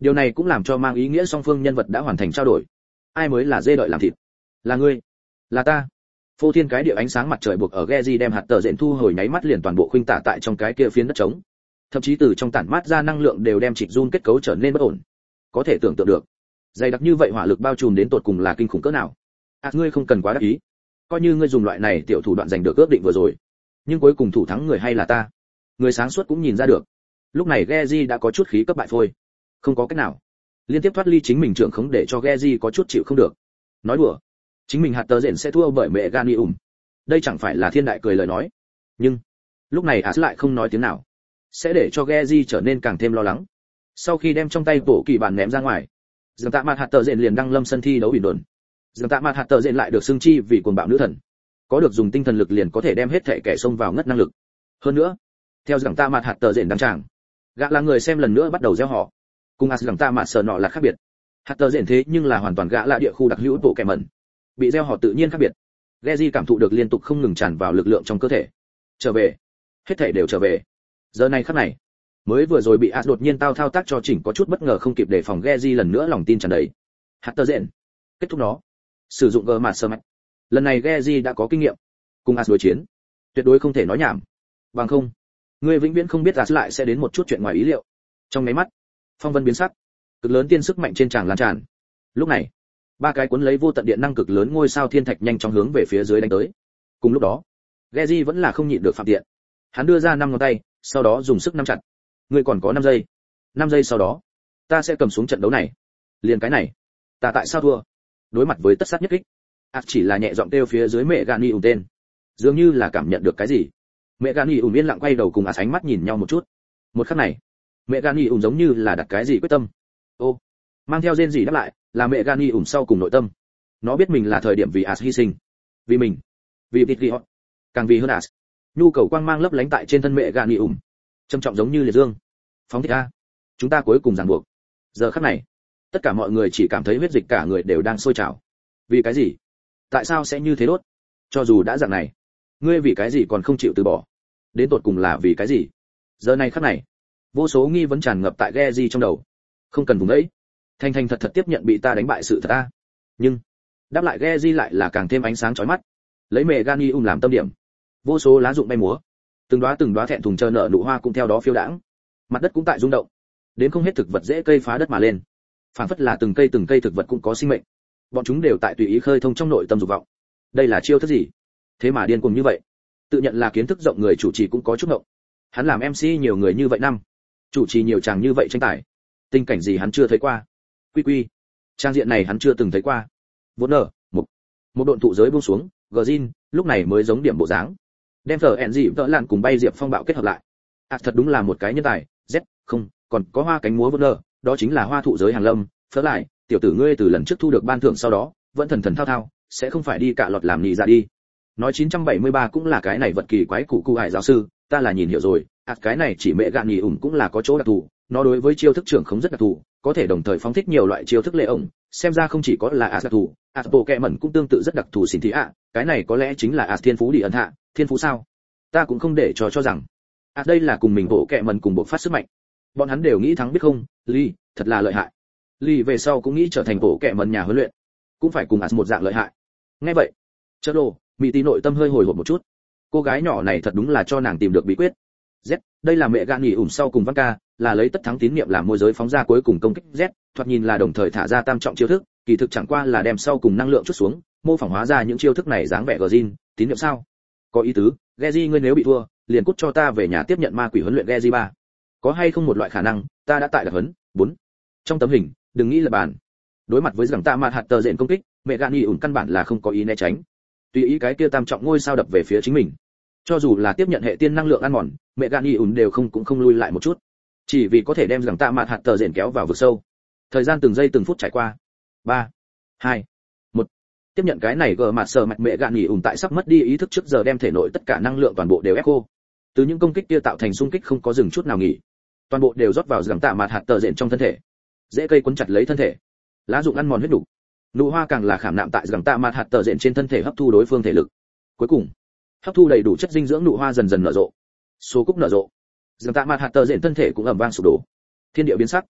[SPEAKER 1] Điều này cũng làm cho mang ý nghĩa song phương nhân vật đã hoàn thành trao đổi. Ai mới là dê đợi làm thịt? Là ngươi, là ta. Phô thiên cái địa ánh sáng mặt trời buộc ở Geji đem hạt tờ rện thu hồi nháy mắt liền toàn bộ khuynh tả tại trong cái kia phiến đất trống. Thậm chí từ trong tản mát ra năng lượng đều đem trịch run kết cấu trở nên bất ổn. Có thể tưởng tượng được, dày đặc như vậy hỏa lực bao trùm đến tột cùng là kinh khủng cỡ nào. Ngươi không cần quá đắc ý. Coi như ngươi dùng loại này tiểu thủ đoạn giành được ước định vừa rồi, nhưng cuối cùng thủ thắng người hay là ta. Người sáng suốt cũng nhìn ra được. Lúc này Geji đã có chút khí cấp bại phôi. Không có cách nào. Liên tiếp thoát ly chính mình trưởng khống để cho Geji có chút chịu không được. Nói đùa, chính mình hạt tờ rện sẽ thua bởi mẹ Ganium. Đây chẳng phải là thiên đại cười lời nói. Nhưng lúc này As lại không nói tiếng nào, sẽ để cho Geji trở nên càng thêm lo lắng. Sau khi đem trong tay bộ kỳ bản ném ra ngoài, Dương Tạ Mạt hạt tờ rện liền đăng lâm sân thi đấu bình đồn. Dương Tạ Mạt hạt tờ rện lại được xưng chi vì cuồng bạo nữ thần, có được dùng tinh thần lực liền có thể đem hết thảy kẻ xông vào ngất năng lực. Hơn nữa, theo Dương Tạ Mạt hạt tờ rện đăng tràng, gã là người xem lần nữa bắt đầu gieo họ. Cùng As Dương Tạ Mạt sở nọ là khác biệt. Hạt tờ rện thế nhưng là hoàn toàn gã là địa khu đặc hữu bộ kẻ mẩn, bị gieo họ tự nhiên khác biệt. Geji cảm thụ được liên tục không ngừng tràn vào lực lượng trong cơ thể. Trở về, hết thảy đều trở về. Giờ này khắc này, mới vừa rồi bị As đột nhiên thao tác cho chỉnh có chút bất ngờ không kịp đề phòng, Geji lần nữa lòng tin tràn đầy. Hạt tờ rện, kết thúc nó. Sử dụng gờ mạt sơ mạch. Lần này Geji đã có kinh nghiệm, cùng As đối chiến, tuyệt đối không thể nói nhảm. Bằng không, người vĩnh viễn không biết As lại sẽ đến một chút chuyện ngoài ý liệu. Trong mấy mắt, phong vân biến sắc, cực lớn tiên sức mạnh trên tràng lan tràn. Lúc này, ba cái cuốn lấy vô tận điện năng cực lớn ngôi sao thiên thạch nhanh chóng hướng về phía dưới đánh tới. Cùng lúc đó, Geji vẫn là không nhịn được phạm tiện. Hắn đưa ra 5 ngón tay, sau đó dùng sức nắm chặt. Ngươi còn có 5 giây. 5 giây sau đó, ta sẽ cầm xuống trận đấu này. Liền cái này, ta tại sao thua? Đối mặt với tất sát nhất kích, As chỉ là nhẹ giọng kêu phía dưới mẹ Gani ùn tên. Dường như là cảm nhận được cái gì. Mẹ Gani ùn yên lặng quay đầu cùng As ánh mắt nhìn nhau một chút. Một khắc này, mẹ Gani ùn giống như là đặt cái gì quyết tâm. Ô, mang theo rên gì đáp lại, là mẹ Gani ùn sau cùng nội tâm. Nó biết mình là thời điểm vì As hy sinh, vì mình, vì Vitri, càng vì hơn As. Nhu cầu quang mang lấp lánh tại trên thân mẹ Gani ùn, trầm trọng giống như liệt dương. Phóng thích a, chúng ta cuối cùng ràng buộc. Giờ khắc này, tất cả mọi người chỉ cảm thấy huyết dịch cả người đều đang sôi trào. Vì cái gì? Tại sao sẽ như thế đốt? Cho dù đã dạng này, ngươi vì cái gì còn không chịu từ bỏ? Đến tột cùng là vì cái gì? Giờ này khắc này, vô số nghi vấn tràn ngập tại Geji trong đầu. Không cần vùng đấy, thành thành thật thật tiếp nhận bị ta đánh bại sự thật a. Nhưng đáp lại Geji lại là càng thêm ánh sáng chói mắt. Lấy mẹ Ganium làm tâm điểm, vô số lá rụng bay múa, từng đóa thẹn thùng chờ nở nụ hoa cũng theo đó phiêu đãng. Mặt đất cũng tại rung động, đến không hết thực vật dễ cây phá đất mà lên, phản phất là từng cây thực vật cũng có sinh mệnh. Bọn chúng đều tại tùy ý khơi thông trong nội tâm dục vọng. Đây là chiêu thức gì? Thế mà điên cuồng như vậy. Tự nhận là kiến thức rộng người chủ trì cũng có chút ngộng. Hắn làm MC nhiều người như vậy năm, chủ trì nhiều chàng như vậy tranh tài, tình cảnh gì hắn chưa thấy qua. Quy, trang diện này hắn chưa từng thấy qua. Vốn nở, một độn thụ giới buông xuống, Gjin lúc này mới giống điểm bộ dáng. Đem dị vỡ lạn cùng bay diệp phong bạo kết hợp lại. Thật đúng là một cái nhân tài. Không, còn có hoa cánh múa vốn nở, đó chính là hoa thụ giới hàng lâm. Phớ lại, tiểu tử ngươi từ lần trước thu được ban thưởng sau đó, vẫn thần thao, sẽ không phải đi cạ lọt làm nhị dạ đi. Nói 973 cũng là cái này vật kỳ quái cụ hải giáo sư, ta là nhìn hiểu rồi. Cái này chỉ mẹ gạn nhì ủng cũng là có chỗ đặc thù, nó đối với chiêu thức trưởng không rất đặc thù, có thể đồng thời phóng thích nhiều loại chiêu thức lệ ổng, xem ra không chỉ có là đặc thù, bộ kẹ mẩn cũng tương tự rất đặc thù xin thị ạ, cái này có lẽ chính là thiên phú đi ẩn hạ, thiên phú sao? Ta cũng không để cho rằng, đây là cùng mình bộ kẹ mẩn cùng bộc phát sức mạnh. Bọn hắn đều nghĩ thắng biết không, Lee, thật là lợi hại. Lee về sau cũng nghĩ trở thành bộ kẹ mẩn nhà huấn luyện, cũng phải cùng một dạng lợi hại. Nghe vậy, Chớp Lô, Mỹ tí nội tâm hơi hồi hộp một chút. Cô gái nhỏ này thật đúng là cho nàng tìm được bí quyết. Đây là mẹ gạn nhì ủng sau cùng văn ca, là lấy tất thắng tín niệm làm môi giới phóng ra cuối cùng công kích thoạt nhìn là đồng thời thả ra tam trọng chiêu thức, kỳ thực chẳng qua là đem sau cùng năng lượng chút xuống, mô phỏng hóa ra những chiêu thức này dáng vẻ Gjin, tín niệm sao? Có ý tứ, Geji ngươi nếu bị thua, liền cút cho ta về nhà tiếp nhận ma quỷ huấn luyện Geji 3. Có hay không một loại khả năng, ta đã tại đặc huấn 4. Trong tấm hình, đừng nghĩ là bàn. Đối mặt với rằng tạ mạt hạt tờ rện công kích, mẹ gạn nhì ủng căn bản là không có ý né tránh. Tùy ý cái kia tam trọng ngôi sao đập về phía chính mình. Cho dù là tiếp nhận hệ tiên năng lượng ăn mòn, mẹ Gani ùn đều cũng không lui lại một chút, chỉ vì có thể đem rằng tạ mạt hạt tờ rền kéo vào vực sâu. Thời gian từng giây từng phút trải qua. 3, 2, 1. Tiếp nhận cái này gờ mặt sờ mạch mẹ Gani ùn tại sắp mất đi ý thức trước giờ đem thể nội tất cả năng lượng toàn bộ đều ép khô. Từ những công kích kia tạo thành xung kích không có dừng chút nào nghỉ, toàn bộ đều rót vào rằng tạ mạt hạt tờ rền trong thân thể. Dễ cây quấn chặt lấy thân thể, lá dụng ăn mòn huyết đủ. Nụ hoa càng là khảm nạm tại rằng tạ mạt hạt tờ rền trên thân thể hấp thu đối phương thể lực. Cuối cùng, hấp thu đầy đủ chất dinh dưỡng nụ hoa dần dần nở rộ. Số cúc nở rộ, rằng tạ mạt hạt tờ rện thân thể cũng ầm vang sụp đổ, thiên địa biến sắc.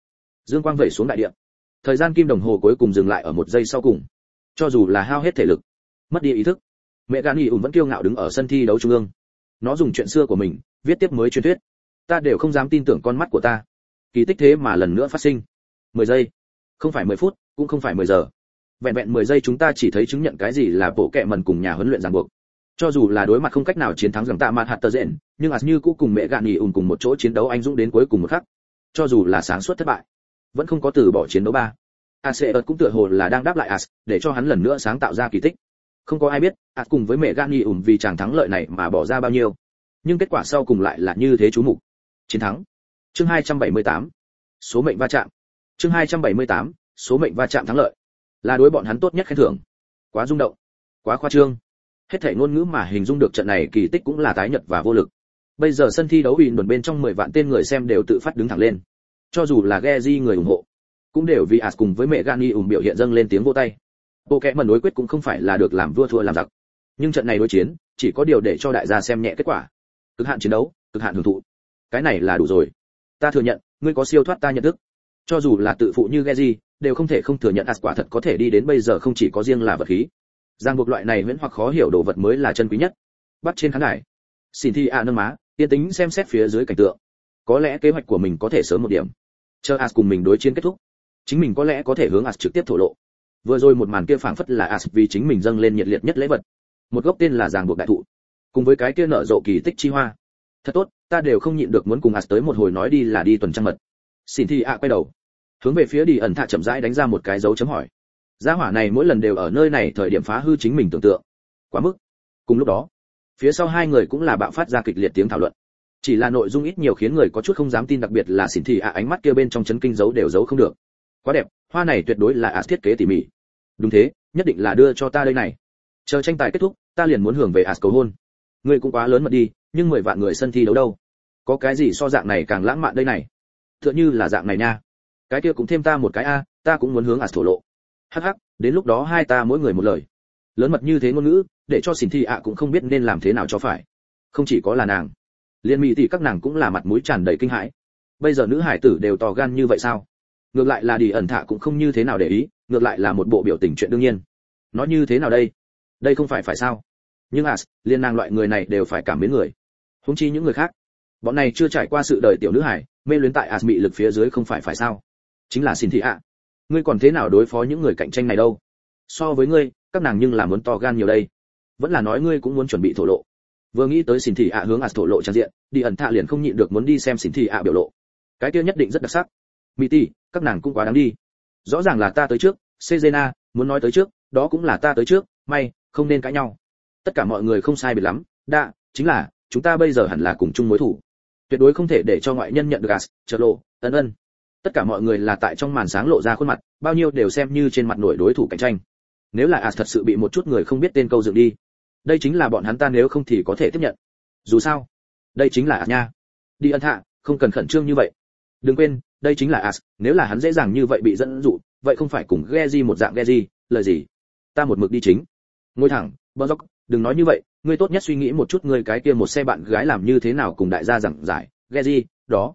[SPEAKER 1] Dương quang vẩy xuống đại địa. Thời gian kim đồng hồ cuối cùng dừng lại ở 1 giây sau cùng. Cho dù là hao hết thể lực, mất đi ý thức, mẹ Gani ủn vẫn kiêu ngạo đứng ở sân thi đấu trung ương. Nó dùng chuyện xưa của mình viết tiếp mới truyền thuyết. Ta đều không dám tin tưởng con mắt của ta. Kỳ tích thế mà lần nữa phát sinh. 10 giây, không phải 10 phút, cũng không phải 10 giờ. Vẹn vẹn 10 giây chúng ta chỉ thấy chứng nhận cái gì là bộ kệ mần cùng nhà huấn luyện ràng buộc. Cho dù là đối mặt không cách nào chiến thắng rằng tạ mặt hạt tờ rện, nhưng as như cũ cùng mẹ Gani ủn cùng một chỗ chiến đấu anh dũng đến cuối cùng một khắc. Cho dù là sáng suốt thất bại, vẫn không có từ bỏ chiến đấu ba. Aseert cũng tựa hồ là đang đáp lại As, để cho hắn lần nữa sáng tạo ra kỳ tích. Không có ai biết, As cùng với mẹ Gani ủn vì chàng thắng lợi này mà bỏ ra bao nhiêu. Nhưng kết quả sau cùng lại là như thế chú mục. Chiến thắng. Chương 278. Số mệnh va chạm. Chương 278. Số mệnh va chạm thắng lợi. Là đối bọn hắn tốt nhất khen thưởng. Quá rung động, quá khoa trương. Hết thảy ngôn ngữ mà hình dung được trận này kỳ tích cũng là tái nhợt và vô lực. Bây giờ sân thi đấu Win bên trong 10 vạn tên người xem đều tự phát đứng thẳng lên. Cho dù là Geji người ủng hộ, cũng đều vì As cùng với mẹ Gani ủng biểu hiện dâng lên tiếng vỗ tay. Bộ kẽ mần đối quyết cũng không phải là được làm vua thua làm giặc, nhưng trận này đối chiến chỉ có điều để cho đại gia xem nhẹ kết quả. Cực hạn chiến đấu, cực hạn hưởng thụ, cái này là đủ rồi. Ta thừa nhận, ngươi có siêu thoát ta nhận thức. Cho dù là tự phụ như Geji, đều không thể không thừa nhận As quả thật có thể đi đến bây giờ không chỉ có riêng là vật khí. Giang buộc loại này huyễn hoặc khó hiểu đồ vật mới là chân quý nhất. Bắt trên khán đài, Cynthia nâng má, yên tĩnh xem xét phía dưới cảnh tượng. Có lẽ kế hoạch của mình có thể sớm một điểm. Chờ As cùng mình đối chiến kết thúc, chính mình có lẽ có thể hướng As trực tiếp thổ lộ. Vừa rồi một màn kia phảng phất là As vì chính mình dâng lên nhiệt liệt nhất lễ vật. Một gốc tên là ràng buộc đại thụ, cùng với cái kia nở rộ kỳ tích chi hoa. Thật tốt, ta đều không nhịn được muốn cùng As tới một hồi nói đi là đi tuần trăng mật. Cynthia quay đầu, hướng về phía Đi ẩn thạ chậm rãi đánh ra một cái dấu chấm hỏi. Gia hỏa này mỗi lần đều ở nơi này thời điểm phá hư chính mình tưởng tượng. Quá mức. Cùng lúc đó, phía sau hai người cũng là bạo phát ra kịch liệt tiếng thảo luận. Chỉ là nội dung ít nhiều khiến người có chút không dám tin, đặc biệt là Cynthia ánh mắt kia bên trong chấn kinh giấu đều giấu không được. Quá đẹp, hoa này tuyệt đối là As thiết kế tỉ mỉ. Đúng thế, nhất định là đưa cho ta đây này. Chờ tranh tài kết thúc, ta liền muốn hưởng về As cầu hôn. Ngươi cũng quá lớn mật đi, nhưng 10 vạn người sân thi đấu đâu? Có cái gì so dạng này càng lãng mạn đây này? Tựa như là dạng này nha. Cái kia cũng thêm ta một cái a, ta cũng muốn hướng As thổ lộ. Hắc hắc, đến lúc đó hai ta mỗi người một lời. Lớn mật như thế ngôn ngữ, để cho Cynthia cũng không biết nên làm thế nào cho phải. Không chỉ có là nàng, liên mỹ tỷ các nàng cũng là mặt mũi tràn đầy kinh hãi. Bây giờ nữ hải tử đều to gan như vậy sao? Ngược lại là Đi ẩn thạ cũng không như thế nào để ý, ngược lại là một bộ biểu tình chuyện đương nhiên. Nói như thế nào đây? Đây không phải sao? Nhưng As, liên nàng loại người này đều phải cảm mến người. Huống chi những người khác. Bọn này chưa trải qua sự đời tiểu nữ hải, mê luyến tại As mị lực phía dưới không phải sao? Chính là Cynthia. Ngươi còn thế nào đối phó những người cạnh tranh này đâu? So với ngươi, các nàng nhưng là muốn to gan nhiều đây. Vẫn là nói ngươi cũng muốn chuẩn bị thổ lộ. Vừa nghĩ tới Cynthia hướng As thổ lộ trang diện, Đi ẩn thạ liền không nhịn được muốn đi xem Cynthia biểu lộ. Cái kia nhất định rất đặc sắc. Mỹ tỷ, các nàng cũng quá đáng đi. Rõ ràng là ta tới trước, Cezena, muốn nói tới trước, đó cũng là ta tới trước, may, không nên cãi nhau. Tất cả mọi người không sai biệt lắm, chính là, chúng ta bây giờ hẳn là cùng chung mối thù. Tuyệt đối không thể để cho ngoại nhân nhận được As, chợt lộ, ân. Tất cả mọi người là tại trong màn sáng lộ ra khuôn mặt, bao nhiêu đều xem như trên mặt nổi đối thủ cạnh tranh. Nếu là As thật sự bị một chút người không biết tên câu dựng đi, đây chính là bọn hắn ta nếu không thì có thể tiếp nhận. Dù sao, đây chính là As nha. Đi ân thạ, không cần khẩn trương như vậy. Đừng quên, đây chính là As, nếu là hắn dễ dàng như vậy bị dẫn dụ, vậy không phải cùng Geji một dạng Geji, lời gì? Ta một mực đi chính. Ngồi thẳng, Bonjoc, đừng nói như vậy, ngươi tốt nhất suy nghĩ một chút ngươi cái kia một xe bạn gái làm như thế nào cùng đại gia giảng giải, Geji,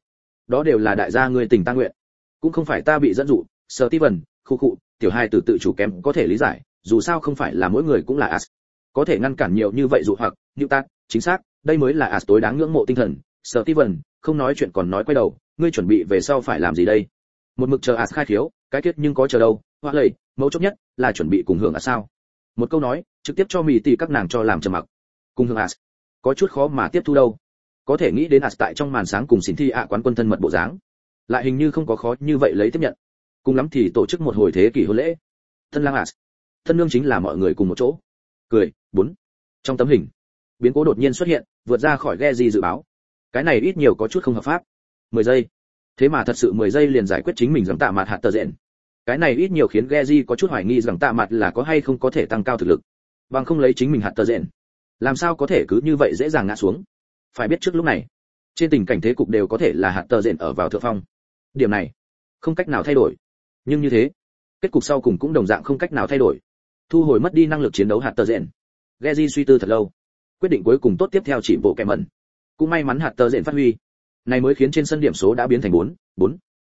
[SPEAKER 1] đó đều là đại gia ngươi tình ta nguyện. Cũng không phải ta bị dẫn dụ, Steven, khu, tiểu hai từ tự chủ kém có thể lý giải, dù sao không phải là mỗi người cũng là As. Có thể ngăn cản nhiều như vậy dụ hoặc, Newton, chính xác, đây mới là As tối đáng ngưỡng mộ tinh thần. Steven, không nói chuyện còn nói quay đầu, ngươi chuẩn bị về sau phải làm gì đây? Một mực chờ As khai khiếu, cái kết nhưng có chờ đâu, hoặc lầy, mấu chốt nhất là chuẩn bị cùng hưởng As sao? Một câu nói, trực tiếp cho Mỹ tỷ các nàng cho làm trầm mặc. Cùng hưởng As, có chút khó mà tiếp thu đâu. Có thể nghĩ đến As tại trong màn sáng cùng Cynthia quán quân thân mật bộ dáng, lại hình như không có khó như vậy lấy tiếp nhận. Cùng lắm thì tổ chức một hồi thế kỷ hôn lễ. Thân lang As, thân nương chính là mọi người cùng một chỗ. Cười, 4. Trong tấm hình, biến cố đột nhiên xuất hiện, vượt ra khỏi Geji dự báo. Cái này ít nhiều có chút không hợp pháp. 10 giây. Thế mà thật sự 10 giây liền giải quyết chính mình rằng tạ mặt hạt tờ rện. Cái này ít nhiều khiến Geji có chút hoài nghi rằng tạ mặt là có hay không có thể tăng cao thực lực. Bằng không lấy chính mình hạt tờ rện, làm sao có thể cứ như vậy dễ dàng ngã xuống. Phải biết trước lúc này, trên tình cảnh thế cục đều có thể là hạt tờ rện ở vào thượng phong. Điểm này không cách nào thay đổi. Nhưng như thế, kết cục sau cùng cũng đồng dạng không cách nào thay đổi. Thu hồi mất đi năng lực chiến đấu hạt tờ rện. Geji suy tư thật lâu, quyết định cuối cùng tốt tiếp theo chỉ bộ kẻ mẩn. Cũng may mắn hạt tờ rện phát huy, này mới khiến trên sân điểm số đã biến thành 4.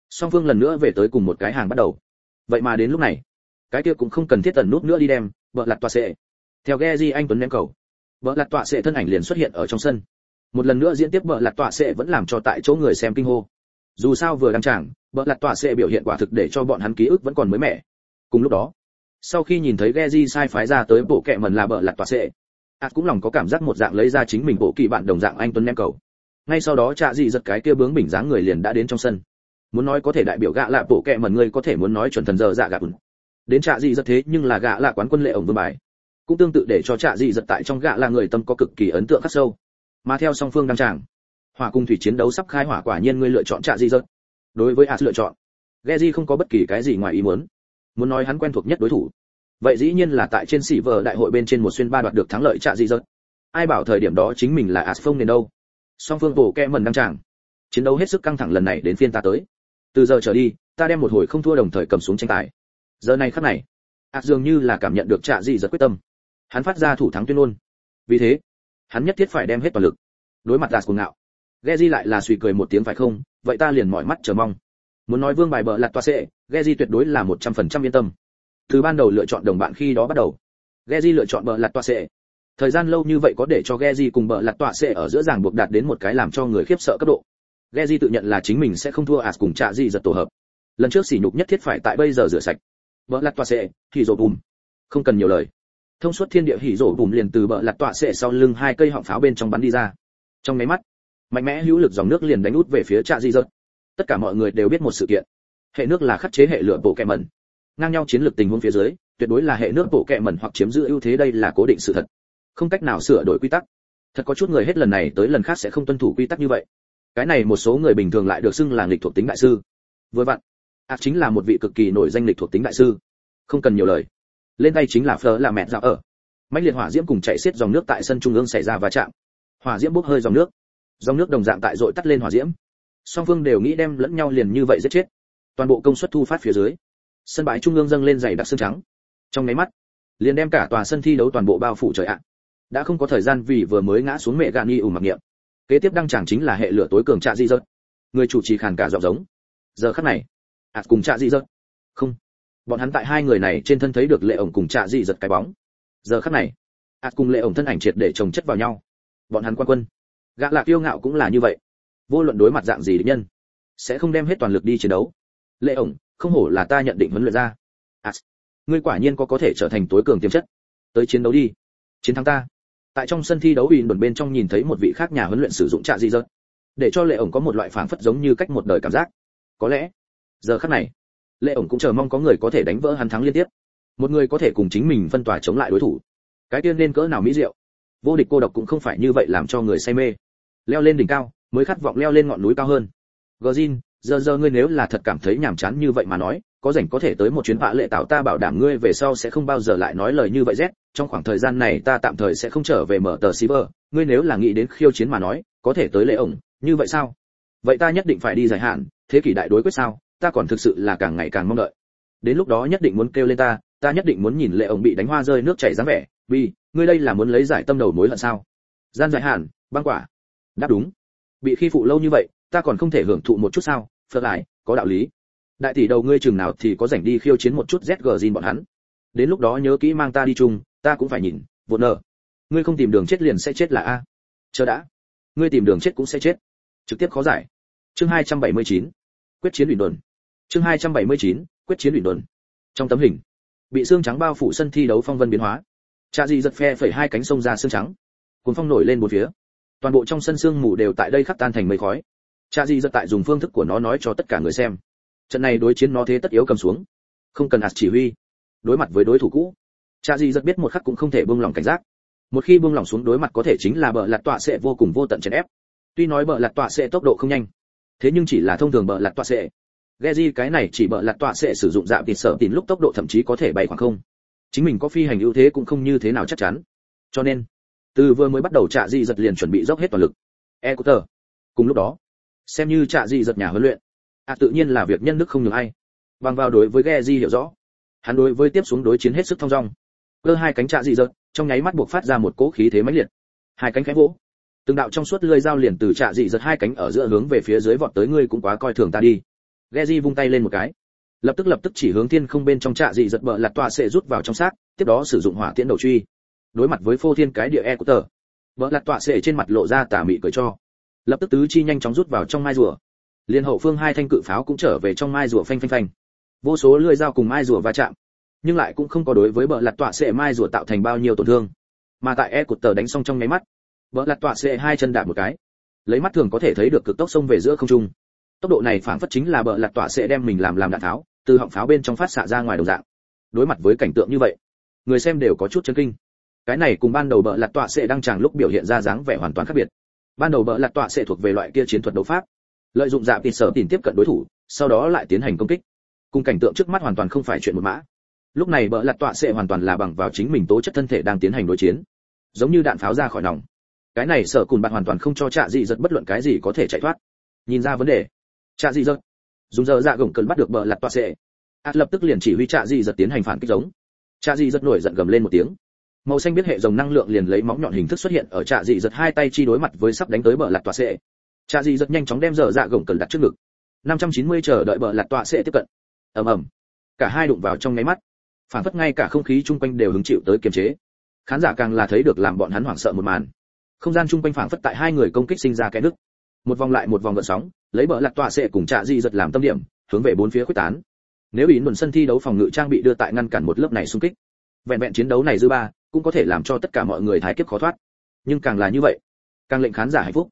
[SPEAKER 1] Song phương lần nữa về tới cùng một cái hàng bắt đầu. Vậy mà đến lúc này, cái kia cũng không cần thiết tần nút nữa đi đem, vợ lạt tọa sệ. Theo Geji anh tuấn ném cầu, vợ lạt tọa sệ thân ảnh liền xuất hiện ở trong sân. Một lần nữa diễn tiếp vợ lạt tọa sệ vẫn làm cho tại chỗ người xem kinh hô. Dù sao vừa đăng tràng, vợ lạt tọa sệ biểu hiện quả thực để cho bọn hắn ký ức vẫn còn mới mẻ. Cùng lúc đó, sau khi nhìn thấy Geji sai phái ra tới bộ kệ mẩn là vợ lạt tọa sệ, cũng lòng có cảm giác một dạng lấy ra chính mình bộ kỳ bạn đồng dạng anh tuấn ném cầu. Ngay sau đó Trạ Dị giật cái kia bướng bỉnh dáng người liền đã đến trong sân. Muốn nói có thể đại biểu gạ lạ bộ kệ mẩn người có thể muốn nói chuẩn thần giờ dạ gạ ùn. Đến Trạ Dị giật thế nhưng là gạ lạ quán quân lệ ổng vương bài. Cũng tương tự để cho Trạ Dị giật tại trong gạ là người tâm có cực kỳ ấn tượng khắc sâu. Mà theo song phương đăng tràng, hỏa cung thủy chiến đấu sắp khai hỏa, quả nhiên ngươi lựa chọn Trạ Dị giật. Đối với lựa chọn, Geji không có bất kỳ cái gì ngoài ý muốn. Muốn nói hắn quen thuộc nhất đối thủ, vậy dĩ nhiên là tại trên Silver đại hội bên trên một xuyên ba đoạt được thắng lợi Trạ Dị giật. Ai bảo thời điểm đó chính mình là Asphong nên đâu. Song phương bộ kệ mẩn đăng tràng, chiến đấu hết sức căng thẳng, lần này đến phiên ta tới. Từ giờ trở đi, ta đem một hồi không thua đồng thời cầm xuống tranh tài. Giờ này khắc này, dường như là cảm nhận được Trạ Dị giật quyết tâm, hắn phát ra thủ thắng tuyên ngôn. Vì thế, hắn nhất thiết phải đem hết toàn lực. Đối mặt cuồng ngạo, Geji lại là suy cười một tiếng, phải không? Vậy ta liền mỏi mắt chờ mong. Muốn nói vương bài bợ lạt toa sẽ, Geji tuyệt đối là 100% yên tâm. Từ ban đầu lựa chọn đồng bạn khi đó bắt đầu, Geji lựa chọn bợ lạt toa sẽ. Thời gian lâu như vậy có để cho Geji cùng bợ lạt toa sẽ ở giữa ràng buộc đạt đến một cái làm cho người khiếp sợ cấp độ. Geji tự nhận là chính mình sẽ không thua cùng Trạ Dị giật tổ hợp. Lần trước sỉ nhục nhất thiết phải tại bây giờ rửa sạch. Bợ lạt toa sẽ, hỉ rồ bùm. Không cần nhiều lời. Thông suốt thiên địa hỉ rồ bùm liền từ bợ lạt toa sẽ sau lưng hai cây họng pháo bên trong bắn đi ra. Trong mấy mắt, mạnh mẽ hữu lực dòng nước liền đánh út về phía Trạ Dị giật. Tất cả mọi người đều biết một sự kiện, hệ nước là khắc chế hệ lửa bộ kệ mẩn. Ngang nhau chiến lược tình huống phía dưới, tuyệt đối là hệ nước bộ kệ mẩn hoặc chiếm giữ ưu thế, đây là cố định sự thật, không cách nào sửa đổi quy tắc. Thật có chút người hết lần này tới lần khác sẽ không tuân thủ quy tắc như vậy. Cái này một số người bình thường lại được xưng là nghịch thuộc tính đại sư. Vừa vặn, chính là một vị cực kỳ nổi danh nghịch thuộc tính đại sư. Không cần nhiều lời, lên tay chính là Fleur là mẹ dạo ở. Mãnh liệt hỏa diễm cùng chạy xiết dòng nước tại sân trung ương xảy ra va chạm. Hỏa diễm bốc hơi dòng nước đồng dạng tại dội tắt lên hỏa diễm. Song phương đều nghĩ đem lẫn nhau liền như vậy giết chết. Toàn bộ công suất thu phát phía dưới, sân bãi trung ương dâng lên dày đặc sương trắng. Trong nháy mắt, liền đem cả tòa sân thi đấu toàn bộ bao phủ trời ạ. Đã không có thời gian vì vừa mới ngã xuống mẹ Gani mặc niệm. Kế tiếp đăng tràng chính là hệ lửa tối cường Trạ Dị giật. Người chủ trì khàn cả giọng giống. Giờ khắc này, cùng Trạ Dị giật. Không, bọn hắn tại hai người này trên thân thấy được lệ ổng cùng Trạ Dị giật cái bóng. Giờ khắc này, cùng lệ ổng thân ảnh triệt để chồng chất vào nhau. Bọn hắn quan quân, gã lạc kiêu ngạo cũng là như vậy. Vô luận đối mặt dạng gì địch nhân, sẽ không đem hết toàn lực đi chiến đấu. Lệ ổng, không hổ là ta nhận định huấn luyện ra. Ngươi quả nhiên có thể trở thành tối cường tiềm chất. Tới chiến đấu đi, chiến thắng ta. Tại trong sân thi đấu ủy đồn bên trong nhìn thấy một vị khác nhà huấn luyện sử dụng Trạ Dị giật, để cho lệ ổng có một loại phảng phất giống như cách một đời cảm giác. Có lẽ giờ khắc này, lệ ổng cũng chờ mong có người có thể đánh vỡ hắn thắng liên tiếp, một người có thể cùng chính mình phân tỏa chống lại đối thủ. Cái tiên nên cỡ nào mỹ diệu. Vô địch cô độc cũng không phải như vậy làm cho người say mê. Leo lên đỉnh cao mới khát vọng leo lên ngọn núi cao hơn. Gjin, giờ ngươi nếu là thật cảm thấy nhàm chán như vậy mà nói, có rảnh có thể tới một chuyến vạ lệ tạo, ta bảo đảm ngươi về sau sẽ không bao giờ lại nói lời như vậy. Z, trong khoảng thời gian này ta tạm thời sẽ không trở về mở tờ Silver, ngươi nếu là nghĩ đến khiêu chiến mà nói, có thể tới lệ ổng, như vậy sao? Vậy ta nhất định phải đi dài hạn, thế kỷ đại đối quyết sao? Ta còn thực sự là càng ngày càng mong đợi. Đến lúc đó nhất định muốn kêu lên ta nhất định muốn nhìn lệ ổng bị đánh hoa rơi nước chảy dáng vẻ. Vì, ngươi đây là muốn lấy giải tâm đầu mối hận sao? Gian dài hạn, băng quả. Đáp đúng. Bị khi phụ lâu như vậy, ta còn không thể hưởng thụ một chút sao? Phật lại, có đạo lý. Đại tỷ đầu ngươi chừng nào thì có rảnh đi khiêu chiến một chút ZG bọn hắn. Đến lúc đó nhớ kỹ mang ta đi chung, ta cũng phải nhìn, vụn nợ. Ngươi không tìm đường chết liền sẽ chết là a. Chờ đã. Ngươi tìm đường chết cũng sẽ chết. Trực tiếp khó giải. Chương 279. Quyết chiến ủy đồn. Chương 279. Quyết chiến ủy đồn. Trong tấm hình, bị xương trắng bao phủ sân thi đấu phong vân biến hóa. Trạ Dị giật phe phẩy hai cánh sông ra xương trắng. Cuồng phong nổi lên bốn phía. Toàn bộ trong sân sương mù đều tại đây khắc tan thành mây khói. Trạ Dị giật tại dùng phương thức của nó nói cho tất cả người xem. Trận này đối chiến nó thế tất yếu cầm xuống. Không cần chỉ huy. Đối mặt với đối thủ cũ, Trạ Dị giật biết một khắc cũng không thể buông lỏng cảnh giác. Một khi buông lỏng xuống đối mặt có thể chính là bợ lạt tọa sẽ vô cùng vô tận chèn ép. Tuy nói bợ lạt tọa sẽ tốc độ không nhanh, thế nhưng chỉ là thông thường bợ lạt tọa sẽ. Geji cái này chỉ bợ lạt tọa sẽ sử dụng dạo tịt sở tịn lúc tốc độ thậm chí có thể bay khoảng không. Chính mình có phi hành ưu thế cũng không như thế nào chắc chắn. Cho nên, từ vừa mới bắt đầu Trạ Dị giật liền chuẩn bị dốc hết toàn lực. Ecuter. Cùng lúc đó, xem như Trạ Dị giật nhà huấn luyện, tự nhiên là việc nhân đức không nhường ai. Bằng vào đối với Geji hiểu rõ, hắn đối với tiếp xuống đối chiến hết sức thong dong. Cơ hai cánh Trạ Dị giật, trong nháy mắt buộc phát ra một cỗ khí thế mãnh liệt. Hai cánh khẽ vỗ, từng đạo trong suốt lưỡi dao liền từ Trạ Dị giật hai cánh ở giữa hướng về phía dưới vọt tới, ngươi cũng quá coi thường ta đi. Geji vung tay lên một cái, lập tức chỉ hướng thiên không bên trong trạ dị giật bờ lạt tọa sẽ rút vào trong xác, tiếp đó sử dụng hỏa tiễn đầu truy. Đối mặt với phô thiên cái địa e của tờ, bờ lạt tọa sẽ trên mặt lộ ra tà mị cười cho, lập tức tứ chi nhanh chóng rút vào trong mai rùa. Liên hậu phương hai thanh cự pháo cũng trở về trong mai rùa phanh phanh phanh. Vô số lưỡi dao cùng mai rùa va chạm, nhưng lại cũng không có đối với bờ lạt tọa sẽ mai rùa tạo thành bao nhiêu tổn thương. Mà tại e của tờ đánh xong trong nháy mắt, bờ lạt tọa sẽ hai chân đạp một cái, lấy mắt thường có thể thấy được cực tốc xông về giữa không trung. Tốc độ này phảng phất chính là bờ lạt tọa sẽ đem mình làm đạn tháo, từ họng pháo bên trong phát xạ ra ngoài đồng dạng. Đối mặt với cảnh tượng như vậy, người xem đều có chút chấn kinh. Cái này cùng ban đầu bờ lạt tọa sẽ đang chàng lúc biểu hiện ra dáng vẻ hoàn toàn khác biệt. Ban đầu bờ lạt tọa sẽ thuộc về loại kia chiến thuật đấu pháp, lợi dụng dạ tịt sở tìm tiếp cận đối thủ, sau đó lại tiến hành công kích. Cùng cảnh tượng trước mắt hoàn toàn không phải chuyện một mã. Lúc này bờ lạt tọa sẽ hoàn toàn là bằng vào chính mình tố chất thân thể đang tiến hành đối chiến, giống như đạn pháo ra khỏi nòng. Cái này sở cùn bạn hoàn toàn không cho trạ dị giật bất luận cái gì có thể chạy thoát. Nhìn ra vấn đề, trạ dị giật dùng giờ dạ gồng cần bắt được bờ lạt tọa sẽ, lập tức liền chỉ huy trạ dị giật tiến hành phản kích giống. Trạ dị giật nổi giận gầm lên một tiếng, màu xanh biết hệ dòng năng lượng liền lấy móng nhọn hình thức xuất hiện ở trạ dị giật hai tay chi đối mặt với sắp đánh tới bờ lạt tọa sẽ. Trạ dị giật nhanh chóng đem giờ dạ gồng cần đặt trước ngực, 590 chờ đợi bờ lạt tọa sẽ tiếp cận. ầm ầm, cả hai đụng vào trong nháy mắt, phản phất ngay cả không khí chung quanh đều hứng chịu tới kiềm chế. Khán giả càng là thấy được làm bọn hắn hoảng sợ một màn. Không gian chung quanh phản phất tại hai người công kích sinh ra cái nứt, một vòng lại một vòng gợn sóng, lấy bờ lạt tọa sẽ cùng trạ dị giật làm tâm điểm, hướng về bốn phía khuếch tán. Nếu ý luận sân thi đấu phòng ngự trang bị đưa tại ngăn cản một lớp này xung kích, vẹn vẹn chiến đấu này dư ba cũng có thể làm cho tất cả mọi người thái kiếp khó thoát. Nhưng càng là như vậy, càng lệnh khán giả hạnh phúc.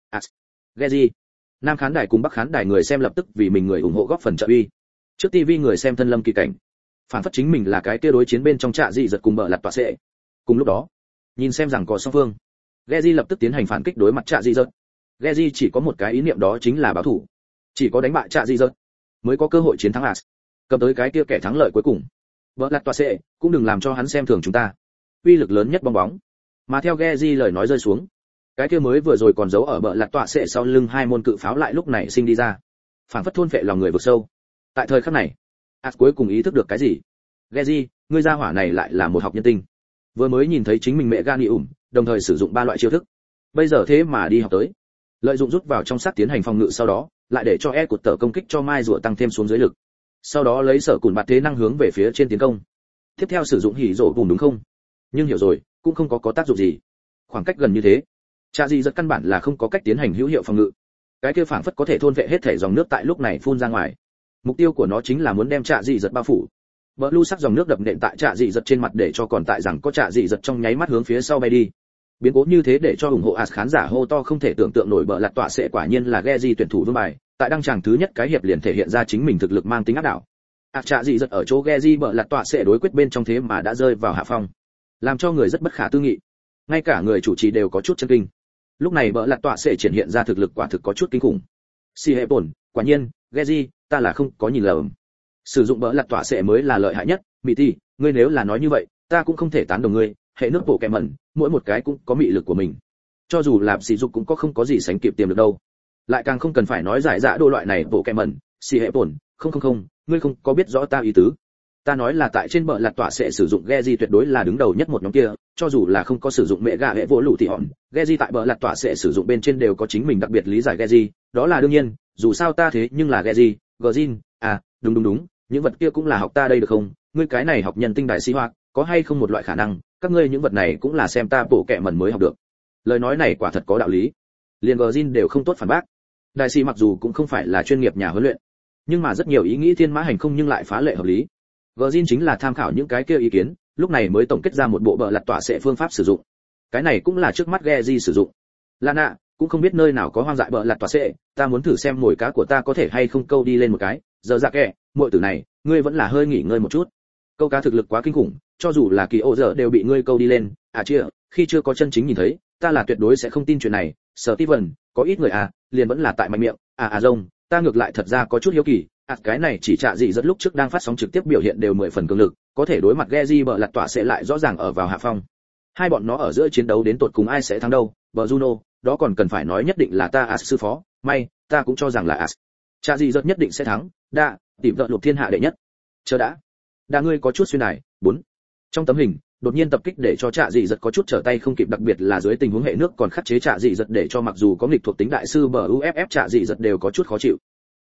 [SPEAKER 1] Geji, nam khán đài cùng bắc khán đài người xem lập tức vì mình người ủng hộ góp phần trợ uy. Trước TV người xem thân lâm kỳ cảnh, phản phất chính mình là cái kia đối chiến bên trong trạ dị giật cùng bờ lạt tọa sẽ. Cùng lúc đó, nhìn xem rằng có song phương, Geji lập tức tiến hành phản kích đối mặt trạ dị giật. Geji chỉ có một cái ý niệm, đó chính là báo thủ. Chỉ có đánh bại trạ dị giật mới có cơ hội chiến thắng As, cầm tới cái kia kẻ thắng lợi cuối cùng. Bờ lạt tọa sẽ cũng đừng làm cho hắn xem thường chúng ta. Uy lực lớn nhất bong bóng. Mà theo Geji lời nói rơi xuống, cái kia mới vừa rồi còn giấu ở bờ lạt tọa sẽ sau lưng hai môn cự pháo lại lúc này sinh đi ra, phản phất thôn phệ lòng người vực sâu. Tại thời khắc này, As cuối cùng ý thức được cái gì. Geji, ngươi gia hỏa này lại là một học nhân tinh. Vừa mới nhìn thấy chính mình mẹ gan ủm, đồng thời sử dụng ba loại chiêu thức, bây giờ thế mà đi học tới, lợi dụng rút vào trong sát tiến hành phòng ngự, sau đó lại để cho e cột tờ công kích cho mai rùa tăng thêm xuống dưới lực, sau đó lấy sở cùn bạt thế năng hướng về phía trên tiến công, tiếp theo sử dụng hỉ rổ bùm, đúng không? Nhưng hiểu rồi, cũng không có tác dụng gì. Khoảng cách gần như thế, trạ dị giật căn bản là không có cách tiến hành hữu hiệu phòng ngự. Cái kia phảng phất có thể thôn vệ hết thể dòng nước tại lúc này phun ra ngoài. Mục tiêu của nó chính là muốn đem trạ dị giật bao phủ. Blue sắc dòng nước đập nện tại trạ dị giật trên mặt, để cho còn tại rằng có trạ dị giật trong nháy mắt hướng phía sau bay đi. Biến cố như thế để cho ủng hộ As khán giả hô to không thể tưởng tượng nổi. Bờ lạt tọa sẽ quả nhiên là Geji tuyển thủ vương bài, tại đăng tràng thứ nhất cái hiệp liền thể hiện ra chính mình thực lực mang tính áp đảo. Trạ dị giật ở chỗ Geji bờ lạt tọa sẽ đối quyết bên trong thế mà đã rơi vào hạ phong, làm cho người rất bất khả tư nghị. Ngay cả người chủ trì đều có chút chấn kinh. Lúc này bờ lạt tọa sẽ triển hiện ra thực lực quả thực có chút kinh khủng. Si hệ bổn, quả nhiên, Geji, ta là không có nhìn lầm. Sử dụng bờ lạt tọa sẽ mới là lợi hại nhất. Mỹ Ti, ngươi nếu là nói như vậy, ta cũng không thể tán đồng ngươi. Hệ nước bộ kẹm mẩn, mỗi một cái cũng có mị lực của mình. Cho dù là sỉ dục cũng không có gì sánh kịp tiềm lực đâu. Lại càng không cần phải nói giải dạ đô loại này bộ kẹm mẩn. Si hệ bổn, không, ngươi không có biết rõ ta ý tứ. Ta nói là tại trên bờ lạt tọa sẽ sử dụng Geji tuyệt đối là đứng đầu nhất một nhóm kia, cho dù là không có sử dụng mẹ gà hệ vô lũ thì hòn, Geji tại bờ lạt tọa sẽ sử dụng bên trên đều có chính mình đặc biệt lý giải Geji, đó là đương nhiên, dù sao ta thế nhưng là Geji, Gjin, đúng, những vật kia cũng là học ta đây được không? Ngươi cái này học nhân tinh đại sĩ hoạt, có hay không một loại khả năng, các ngươi những vật này cũng là xem ta bổ kẹ mẩn mới học được. Lời nói này quả thật có đạo lý. Liền Gjin đều không tốt phản bác. Đại sĩ mặc dù cũng không phải là chuyên nghiệp nhà huấn luyện, nhưng mà rất nhiều ý nghĩ thiên mã hành không nhưng lại phá lệ hợp lý. Gjin chính là tham khảo những cái kia ý kiến, lúc này mới tổng kết ra một bộ bờ lạt tọa sẽ phương pháp sử dụng. Cái này cũng là trước mắt Geji sử dụng. Lana cũng không biết nơi nào có hoang dại bờ lạt tọa sẽ, ta muốn thử xem mồi cá của ta có thể hay không câu đi lên một cái. Giờ dạ kệ, muội tử này, ngươi vẫn là hơi nghỉ ngơi một chút. Câu cá thực lực quá kinh khủng, cho dù là kỳ ô giờ đều bị ngươi câu đi lên. Khi chưa có chân chính nhìn thấy, ta là tuyệt đối sẽ không tin chuyện này. Steven, có ít người liền vẫn là tại mạnh miệng. Rông, ta ngược lại thật ra có chút hiếu kỳ. Cái này chỉ trạ dị rất lúc trước đang phát sóng trực tiếp biểu hiện đều 10 phần cường lực, có thể đối mặt Geji bờ lạt tọa sẽ lại rõ ràng ở vào hạ phong. Hai bọn nó ở giữa chiến đấu đến tột cùng ai sẽ thắng đâu? Bờ Juno, đó còn cần phải nói nhất định là ta sư phó, may, ta cũng cho rằng là trạ dị rất nhất định sẽ thắng, tìm vợ lục thiên hạ đệ nhất. Chờ đã ngươi có chút xuyên đài. 4. Trong tấm hình, đột nhiên tập kích để cho trạ dị giật có chút trở tay không kịp, đặc biệt là dưới tình huống hệ nước còn khắc chế trạ dị giật, để cho mặc dù có nghịch thuộc tính đại sư bờ UFF trạ dị giật đều có chút khó chịu.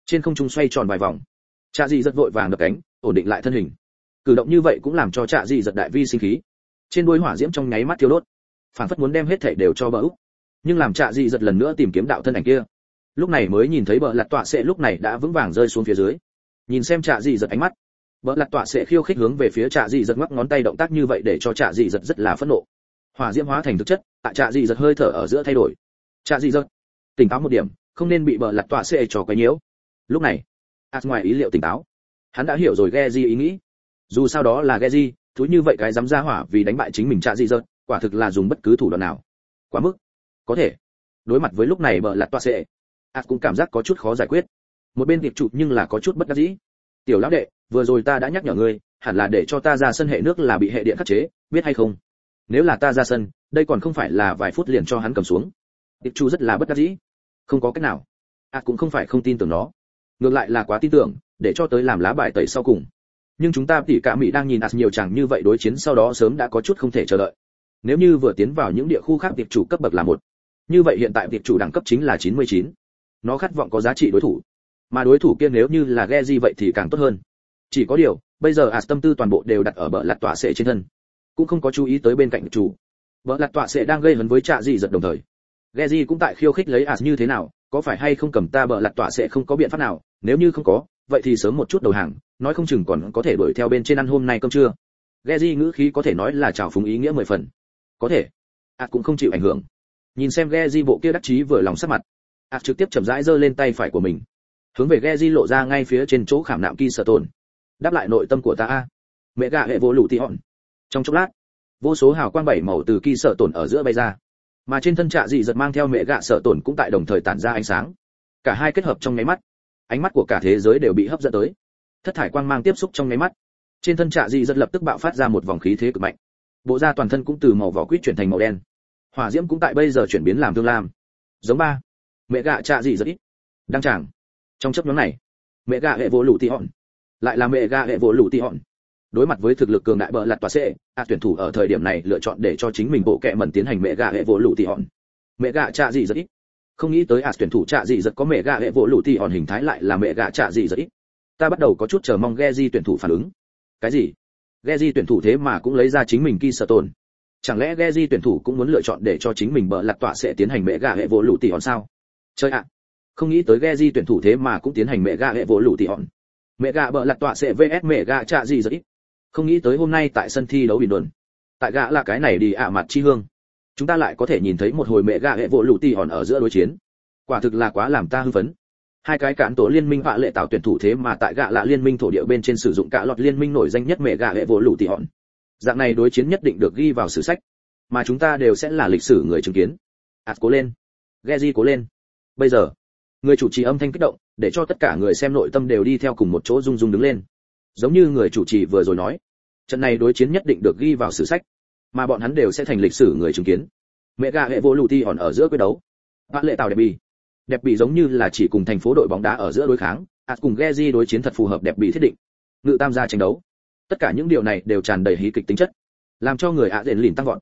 [SPEAKER 1] trên không trung xoay tròn vài vòng. Trạ dị giật vội vàng đập cánh, ổn định lại thân hình. Cử động như vậy cũng làm cho Trạ dị giật đại vi sinh khí. Trên đuôi hỏa diễm trong nháy mắt thiêu đốt, phản phất muốn đem hết thảy đều cho bỡ úp. Nhưng làm Trạ dị giật lần nữa tìm kiếm đạo thân ảnh kia, lúc này mới nhìn thấy bờ lật tọa sẽ lúc này đã vững vàng rơi xuống phía dưới. Nhìn xem Trạ dị giật ánh mắt, bờ lật tọa sẽ khiêu khích hướng về phía Trạ dị giật ngoắc ngón tay, động tác như vậy để cho Trạ dị giật rất là phẫn nộ. Hỏa diễm hóa thành thực chất, tại Trạ dị giật hơi thở ở giữa thay đổi. Trạ dị giật, tỉnh táo một điểm, không nên bị bờ lật tọa sẽ cho quấy nhiễu. Lúc này, ngoài ý liệu tỉnh táo, hắn đã hiểu rồi Geji ý nghĩ. Dù sao đó là Geji, thú như vậy cái dám ra hỏa vì đánh bại chính mình Trạ dị giật, quả thực là dùng bất cứ thủ đoạn nào. Quá mức. Có thể. Đối mặt với lúc này bờ lật tọa sẽ, cũng cảm giác có chút khó giải quyết. Một bên tiệp chủ nhưng là có chút bất đắc dĩ. Tiểu lão đệ, vừa rồi ta đã nhắc nhở ngươi, hẳn là để cho ta ra sân hệ nước là bị hệ điện khắc chế, biết hay không? Nếu là ta ra sân, đây còn không phải là vài phút liền cho hắn cầm xuống. Tiệp chủ rất là bất đắc dĩ. Không có cách nào. Cũng không phải không tin tưởng nó, ngược lại là quá tin tưởng, để cho tới làm lá bài tẩy sau cùng. Nhưng chúng ta tỷ cả Mỹ đang nhìn nhiều chẳng như vậy đối chiến sau đó sớm đã có chút không thể chờ đợi. Nếu như vừa tiến vào những địa khu khác tiệp chủ cấp bậc là 1, như vậy hiện tại tiệp chủ đẳng cấp chính là 99. Nó khát vọng có giá trị đối thủ, mà đối thủ kia nếu như là Geji vậy thì càng tốt hơn. Chỉ có điều, bây giờ tâm tư toàn bộ đều đặt ở bờ lật tọa sẽ trên thân, cũng không có chú ý tới bên cạnh chủ. Bờ lật tọa sẽ đang gây hấn với Trạ dị giật đồng thời, Geji cũng tại khiêu khích lấy như thế nào, có phải hay không cầm ta bờ lật tọa sẽ không có biện pháp nào, nếu như không có, vậy thì sớm một chút đầu hàng, nói không chừng còn có thể đuổi theo bên trên ăn hôm nay cơm trưa. Geji ngữ khí có thể nói là trào phúng ý nghĩa 10 phần. Có thể, cũng không chịu ảnh hưởng. Nhìn xem Geji bộ kia đắc chí vừa lòng sắc mặt, trực tiếp chậm rãi giơ lên tay phải của mình, hướng về Geji lộ ra ngay phía trên chỗ khảm nạm Kỳ Sở Tồn. Đáp lại nội tâm của ta a. Mẹ gà hệ vô lũ tị hòn. Trong chốc lát, vô số hào quang 7 màu từ Kỳ Sở Tồn ở giữa bay ra, mà trên thân Trạ dị giật mang theo mẹ gà Sở Tồn cũng tại đồng thời tản ra ánh sáng. Cả hai kết hợp trong nháy mắt, ánh mắt của cả thế giới đều bị hấp dẫn tới. Thất thải quang mang tiếp xúc trong nháy mắt, trên thân Trạ dị giật lập tức bạo phát ra một vòng khí thế cực mạnh. Bộ da toàn thân cũng từ màu vỏ quýt chuyển thành màu đen. Hỏa diễm cũng tại bây giờ chuyển biến làm tương lam. Giống ba, mẹ gạ Trạ dị giật ít. Đăng tràng. Trong chớp nhoáng này, mẹ gạ hệ vô lũ tị hòn, lại là mẹ gạ hệ vô lũ tị hòn. Đối mặt với thực lực cường đại bờ lật tọa sẽ, tuyển thủ ở thời điểm này lựa chọn để cho chính mình bộ kệ mẩn tiến hành mẹ gạ hệ vô lũ tị hòn. Mẹ gạ Trạ dị giật ít. Không nghĩ tới tuyển thủ Trạ dị giật có mẹ gạ hệ vô lũ tị hòn hình thái lại là mẹ gạ Trạ dị giật ít. Ta bắt đầu có chút chờ mong Geji tuyển thủ phản ứng. Cái gì? Geji tuyển thủ thế mà cũng lấy ra chính mình Kỳ Sở Tồn. Chẳng lẽ Geji tuyển thủ cũng muốn lựa chọn để cho chính mình bờ lật tọa sẽ tiến hành mẹ gạ hệ vô lũ tị hòn sao? Chơi ạ. Không nghĩ tới Geji tuyển thủ thế mà cũng tiến hành mẹ gạ hệ vô lũ tị hòn. Mẹ gạ bờ lật tọa sẽ vs mẹ gạ Trạ dị giật ít. Không nghĩ tới hôm nay tại sân thi đấu bình luận, tại gạ là cái này đi mặt chi hương, chúng ta lại có thể nhìn thấy một hồi mẹ gạ hệ vô lũ tị hòn ở giữa đối chiến. Quả thực là quá làm ta hưng phấn. Hai cái cản tổ liên minh vạ lệ tạo tuyển thủ thế mà tại gạ lạ liên minh thổ địa bên trên sử dụng cả lọt liên minh nổi danh nhất mẹ gạ hệ vô lũ tị hòn. Dạng này đối chiến nhất định được ghi vào sử sách, mà chúng ta đều sẽ là lịch sử người chứng kiến. Cố lên, Geji cố lên. Bây giờ, người chủ trì âm thanh kích động, để cho tất cả người xem nội tâm đều đi theo cùng một chỗ rung rung đứng lên. Giống như người chủ trì vừa rồi nói, trận này đối chiến nhất định được ghi vào sử sách, mà bọn hắn đều sẽ thành lịch sử người chứng kiến. Mẹ gạ hệ vô lũ tị hòn ở giữa quyết đấu. Vạ lệ tạo đẹp bị giống như là chỉ cùng thành phố đội bóng đá ở giữa đối kháng, cùng Geji đối chiến thật phù hợp đẹp bị thiết định. Ngự tam gia tranh đấu. Tất cả những điều này đều tràn đầy hí kịch tính chất, làm cho người rèn lìn tăng vọt.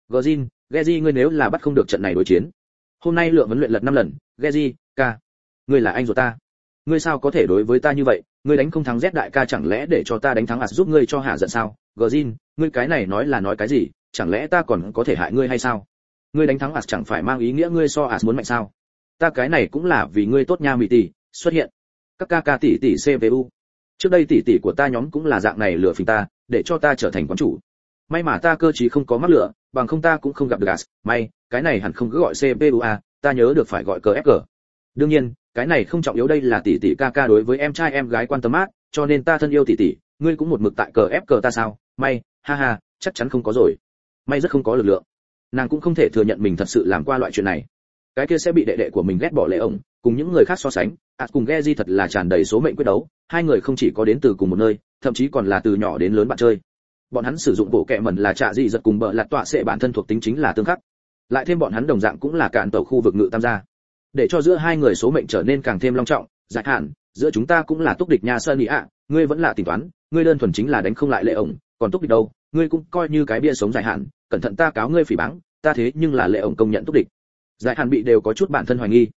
[SPEAKER 1] Geji, ngươi nếu là bắt không được trận này đối chiến, hôm nay lượng vấn luyện lật 5 lần, Geji, ca, ngươi là anh ruột ta. Ngươi sao có thể đối với ta như vậy, ngươi đánh không thắng Z đại ca chẳng lẽ để cho ta đánh thắng giúp ngươi cho hạ giận sao? Geji, ngươi cái này nói là nói cái gì, chẳng lẽ ta còn có thể hại ngươi hay sao? Ngươi đánh thắng chẳng phải mang ý nghĩa ngươi so muốn mạnh sao? Ta cái này cũng là vì ngươi tốt nha Mỹ tỷ, xuất hiện. Các ca tỷ tỷ CPU. Trước đây tỷ tỷ của ta nhóm cũng là dạng này lừa phỉnh ta, để cho ta trở thành quán chủ. May mà ta cơ trí không có mắc lừa, bằng không ta cũng không gặp được may, cái này hẳn không cứ gọi CPU ta nhớ được phải gọi CFG. Đương nhiên, cái này không trọng yếu, đây là tỷ tỷ ca đối với em trai em gái quan tâm mát, cho nên ta thân yêu tỷ tỷ, ngươi cũng một mực tại CFG ta sao? May, ha, chắc chắn không có rồi. May rất không có lực lượng. Nàng cũng không thể thừa nhận mình thật sự làm qua loại chuyện này. Cái kia sẽ bị đệ đệ của mình ghét bỏ lệ ổng, cùng những người khác so sánh, cùng Geji thật là tràn đầy số mệnh quyết đấu, hai người không chỉ có đến từ cùng một nơi, thậm chí còn là từ nhỏ đến lớn bạn chơi. Bọn hắn sử dụng bộ kệ mẩn là Trạ dị giật cùng bờ lật tọa sẽ bản thân thuộc tính chính là tương khắc. Lại thêm bọn hắn đồng dạng cũng là cạn tàu khu vực ngự tam gia. Để cho giữa hai người số mệnh trở nên càng thêm long trọng, dài hạn, giữa chúng ta cũng là túc địch nha Sơn ý ngươi vẫn là tính toán, ngươi đơn thuần chính là đánh không lại lệ ổng, còn túc địch đâu, ngươi cũng coi như cái bia sống dài hạn, cẩn thận ta cáo ngươi phỉ báng, ta thế nhưng là lệ ổng công nhận túc địch. Giải hạn bị đều có chút bản thân hoài nghi.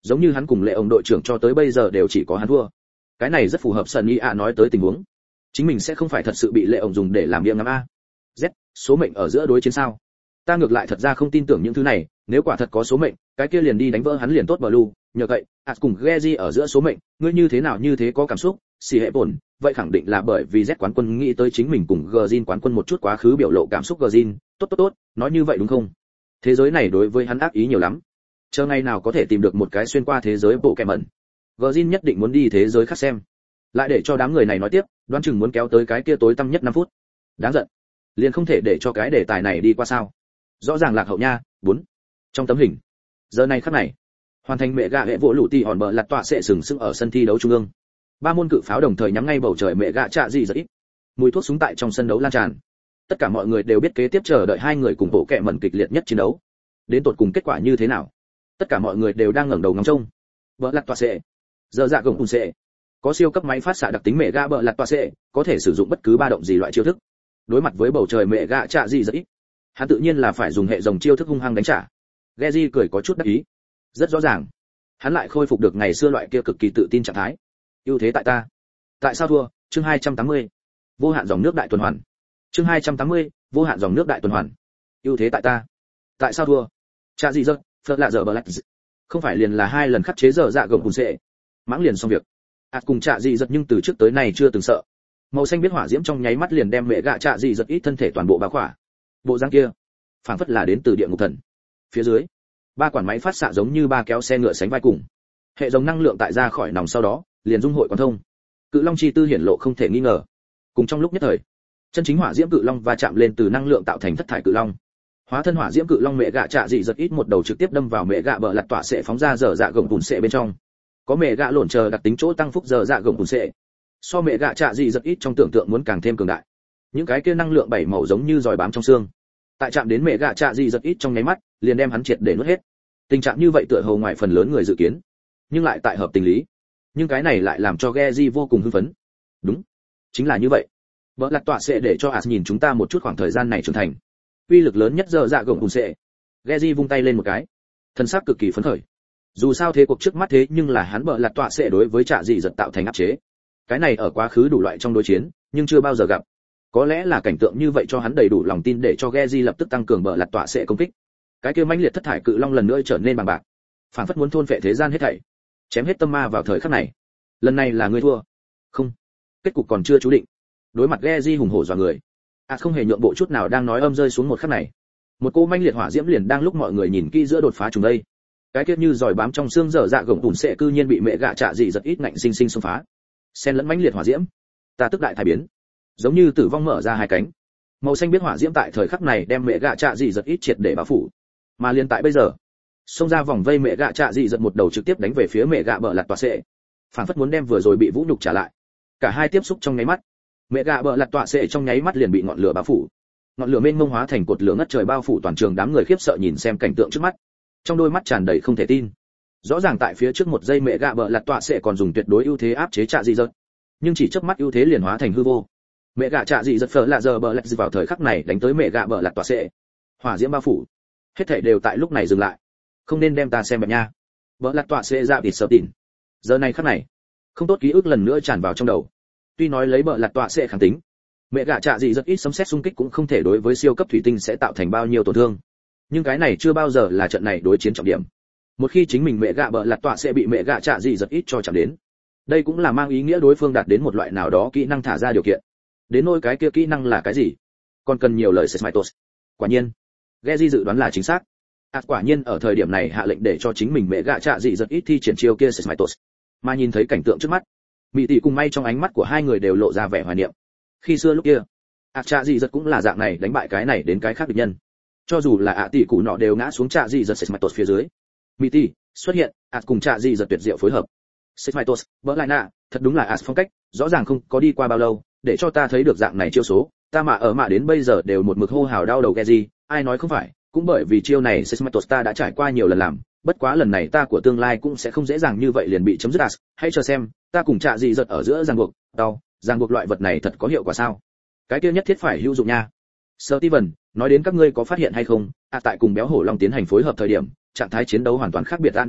[SPEAKER 1] Giống như hắn cùng Lệ ông đội trưởng cho tới bây giờ đều chỉ có hắn thua. Cái này rất phù hợp Sunny A nói tới tình huống. Chính mình sẽ không phải thật sự bị Lệ ông dùng để làm miệng ngắm a. Z, số mệnh ở giữa đối chiến sao? Ta ngược lại thật ra không tin tưởng những thứ này, nếu quả thật có số mệnh, cái kia liền đi đánh vỡ hắn liền tốt Blue, nhờ vậy, cùng Geji ở giữa số mệnh, ngươi như thế nào như thế có cảm xúc, xì hệ bổn, vậy khẳng định là bởi vì Z quán quân nghĩ tới chính mình cùng Gjin quán quân một chút quá khứ biểu lộ cảm xúc Gjin, tốt, nói như vậy đúng không? Thế giới này đối với hắn ác ý nhiều lắm. Chờ ngày nào có thể tìm được một cái xuyên qua thế giới bộ kẻ mẩn. Gjin nhất định muốn đi thế giới khác xem. Lại để cho đám người này nói tiếp, đoán chừng muốn kéo tới cái kia tối tăm nhất 5 phút. Đáng giận. Liền không thể để cho cái đề tài này đi qua sao? Rõ ràng lạc hậu nha. 4. Trong tấm hình. Giờ này khắc này, hoàn thành mẹ gạ hệ vỗ lũ tì hòn bờ lật tọa sẽ sừng sững ở sân thi đấu trung ương. Ba môn cự pháo đồng thời nhắm ngay bầu trời mẹ gạ trạ gì rất ít. Mùi thuốc súng tại trong sân đấu lan tràn. Tất cả mọi người đều biết kế tiếp chờ đợi hai người cùng bộ kẹ mẩn kịch liệt nhất chiến đấu. Đến tột cùng kết quả như thế nào? Tất cả mọi người đều đang ngẩng đầu ngóng trông. Bờ lật tọa sẽ. Giờ dạ gồng cùng sẽ. Có siêu cấp máy phát xạ đặc tính mẹ gạ bờ lật tọa sẽ, có thể sử dụng bất cứ ba động gì loại chiêu thức. Đối mặt với bầu trời mẹ gạ trạ gì rất ít. Hắn tự nhiên là phải dùng hệ dòng chiêu thức hung hăng đánh trả. Geji cười có chút đắc ý. Rất rõ ràng, hắn lại khôi phục được ngày xưa loại kia cực kỳ tự tin trạng thái. Ưu thế tại ta. Tại sao thua? Chương 280. Vô hạn dòng nước đại tuần hoàn. Chương 280. Vô hạn dòng nước đại tuần hoàn. Ưu thế tại ta. Tại sao thua? Cha gì giật, phật lạ giờ Black. Không phải liền là hai lần khắc chế giờ dạ gồng cùng sẽ. Mãng liền xong việc. Cùng cha gì giật nhưng từ trước tới nay chưa từng sợ. Màu xanh biết hỏa diễm trong nháy mắt liền đem mẹ gạ cha gì giật ít thân thể toàn bộ bao khỏa. Bộ dáng kia, phảng phất là đến từ địa ngục thần. Phía dưới, ba quản máy phát xạ giống như ba kéo xe ngựa sánh vai cùng. Hệ thống năng lượng tại ra khỏi nòng sau đó, liền dung hội quan thông. Cự long chi tư hiển lộ không thể nghi ngờ. Cùng trong lúc nhất thời, chân chính hỏa diễm cự long va chạm lên từ năng lượng tạo thành thất thải cự long. Hóa thân hỏa diễm cự long mẹ gạ trạ dị giật ít một đầu trực tiếp đâm vào mẹ gạ bờ lật tọa sẽ phóng ra dở dạ gồng bùn sệ bên trong. Có mẹ gạ lổn chờ đặc tính chỗ tăng phúc dở dạ gồng bùn sệ. So mẹ gạ trạ dị giật ít trong tưởng tượng muốn càng thêm cường đại. Những cái kia năng lượng bảy màu giống như giòi bám trong xương. Tại chạm đến mẹ gạ trạ dị giật ít trong nháy mắt, liền đem hắn triệt để nuốt hết. Tình trạng như vậy tựa hồ ngoài phần lớn người dự kiến, nhưng lại tại hợp tình lý. Nhưng cái này lại làm cho Geji vô cùng hưng phấn. Đúng, chính là như vậy. Bỡ lật tọa sẽ để cho As nhìn chúng ta một chút khoảng thời gian này trưởng thành. Uy lực lớn nhất giờ dạ gồng cùng sẽ. Geji vung tay lên một cái, thân xác cực kỳ phấn khởi. Dù sao thế cuộc trước mắt thế nhưng là hắn bỡ lật tọa sẽ đối với trạ dị giật tạo thành áp chế. Cái này ở quá khứ đủ loại trong đối chiến, nhưng chưa bao giờ gặp. Có lẽ là cảnh tượng như vậy cho hắn đầy đủ lòng tin để cho Geji lập tức tăng cường bỡ lật tọa sẽ công kích. Cái kia mãnh liệt thất thải cự long lần nữa trở nên bằng bạc, phảng phất muốn thôn phệ thế gian hết thảy, chém hết tâm ma vào thời khắc này. Lần này là ngươi thua. Không, kết cục còn chưa chú định. Đối mặt Geji hùng hổ dọa người, không hề nhượng bộ chút nào đang nói âm rơi xuống một khắc này. Một cô mãnh liệt hỏa diễm liền đang lúc mọi người nhìn kỹ giữa đột phá trùng đây. Cái kia như giòi bám trong xương dở dạ gồng tủn sẽ cư nhiên bị mẹ gạ trạ dị giật ít ngạnh sinh sinh xông phá. Xen lẫn mãnh liệt hỏa diễm, ta tức đại thai biến, giống như tử vong mở ra hai cánh. Màu xanh biết hỏa diễm tại thời khắc này đem mẹ gạ trạ dị giật ít triệt để bao phủ. Mà liền tại bây giờ, xông ra vòng vây mẹ gạ trạ dị giật một đầu trực tiếp đánh về phía mẹ gạ bờ lật tọa sẽ, phảng phất muốn đem vừa rồi bị vũ nhục trả lại. Cả hai tiếp xúc trong nháy mắt, mẹ gạ bờ lật tọa sẽ trong nháy mắt liền bị ngọn lửa bao phủ. Ngọn lửa mênh mông hóa thành cột lửa ngất trời bao phủ toàn trường, đám người khiếp sợ nhìn xem cảnh tượng trước mắt, trong đôi mắt tràn đầy không thể tin. Rõ ràng tại phía trước một giây mẹ gạ bờ lật tọa sẽ còn dùng tuyệt đối ưu thế áp chế trạ dị giật, nhưng chỉ chớp mắt ưu thế liền hóa thành hư vô. Mẹ gạ trạ dị giật phở lạ giờ bờ lật vào thời khắc này đánh tới mẹ gạ bờ lật tọa sẽ, hỏa diễm bao phủ, hết thảy đều tại lúc này dừng lại. Không nên đem ta xem bẹp nha. Bờ lật tọa sẽ ra đít sợ tỉn. Giờ này khắc này, không tốt ký ức lần nữa tràn vào trong đầu. Tuy nói lấy bờ lật tọa sẽ kháng tính, mẹ gạ trạ dị rất ít sấm sét xung kích cũng không thể đối với siêu cấp thủy tinh sẽ tạo thành bao nhiêu tổn thương. Nhưng cái này chưa bao giờ là trận này đối chiến trọng điểm. Một khi chính mình mẹ gạ bờ lật tọa sẽ bị mẹ gạ trạ dị rất ít cho chạm đến, đây cũng là mang ý nghĩa đối phương đạt đến một loại nào đó kỹ năng thả ra điều kiện. Đến nỗi cái kia kỹ năng là cái gì, còn cần nhiều lời Sesmitos. Quả nhiên, Geji dự đoán là chính xác. Quả nhiên ở thời điểm này hạ lệnh để cho chính mình mẹ gạ trạ dị rất ít thi triển chiêu kia Sesmitos. Mà nhìn thấy cảnh tượng trước mắt, mỹ tỷ cùng may trong ánh mắt của hai người đều lộ ra vẻ hoài niệm. Khi xưa lúc kia, trạ dị rất cũng là dạng này đánh bại cái này đến cái khác địch nhân. Cho dù là tỷ cụ nọ đều ngã xuống trạ dị rất Sesmitos phía dưới. Mỹ tỷ xuất hiện, cùng trạ dị rất tuyệt diệu phối hợp. Sesmitos, bỡ lại nạ, thật đúng là phong cách, rõ ràng không có đi qua bao lâu, để cho ta thấy được dạng này chiêu số, ta mà đến bây giờ đều một mực hô hào đau đầu Geji, ai nói không phải, cũng bởi vì chiêu này Sesmitos ta đã trải qua nhiều lần làm, bất quá lần này ta của tương lai cũng sẽ không dễ dàng như vậy liền bị chấm dứt. Hãy chờ xem, ta cùng trạ dị giật ở giữa ràng buộc, ràng buộc loại vật này thật có hiệu quả sao? Cái kia nhất thiết phải hữu dụng nha. Steven, nói đến các ngươi có phát hiện hay không, tại cùng béo hổ long tiến hành phối hợp thời điểm, trạng thái chiến đấu hoàn toàn khác biệt. Under,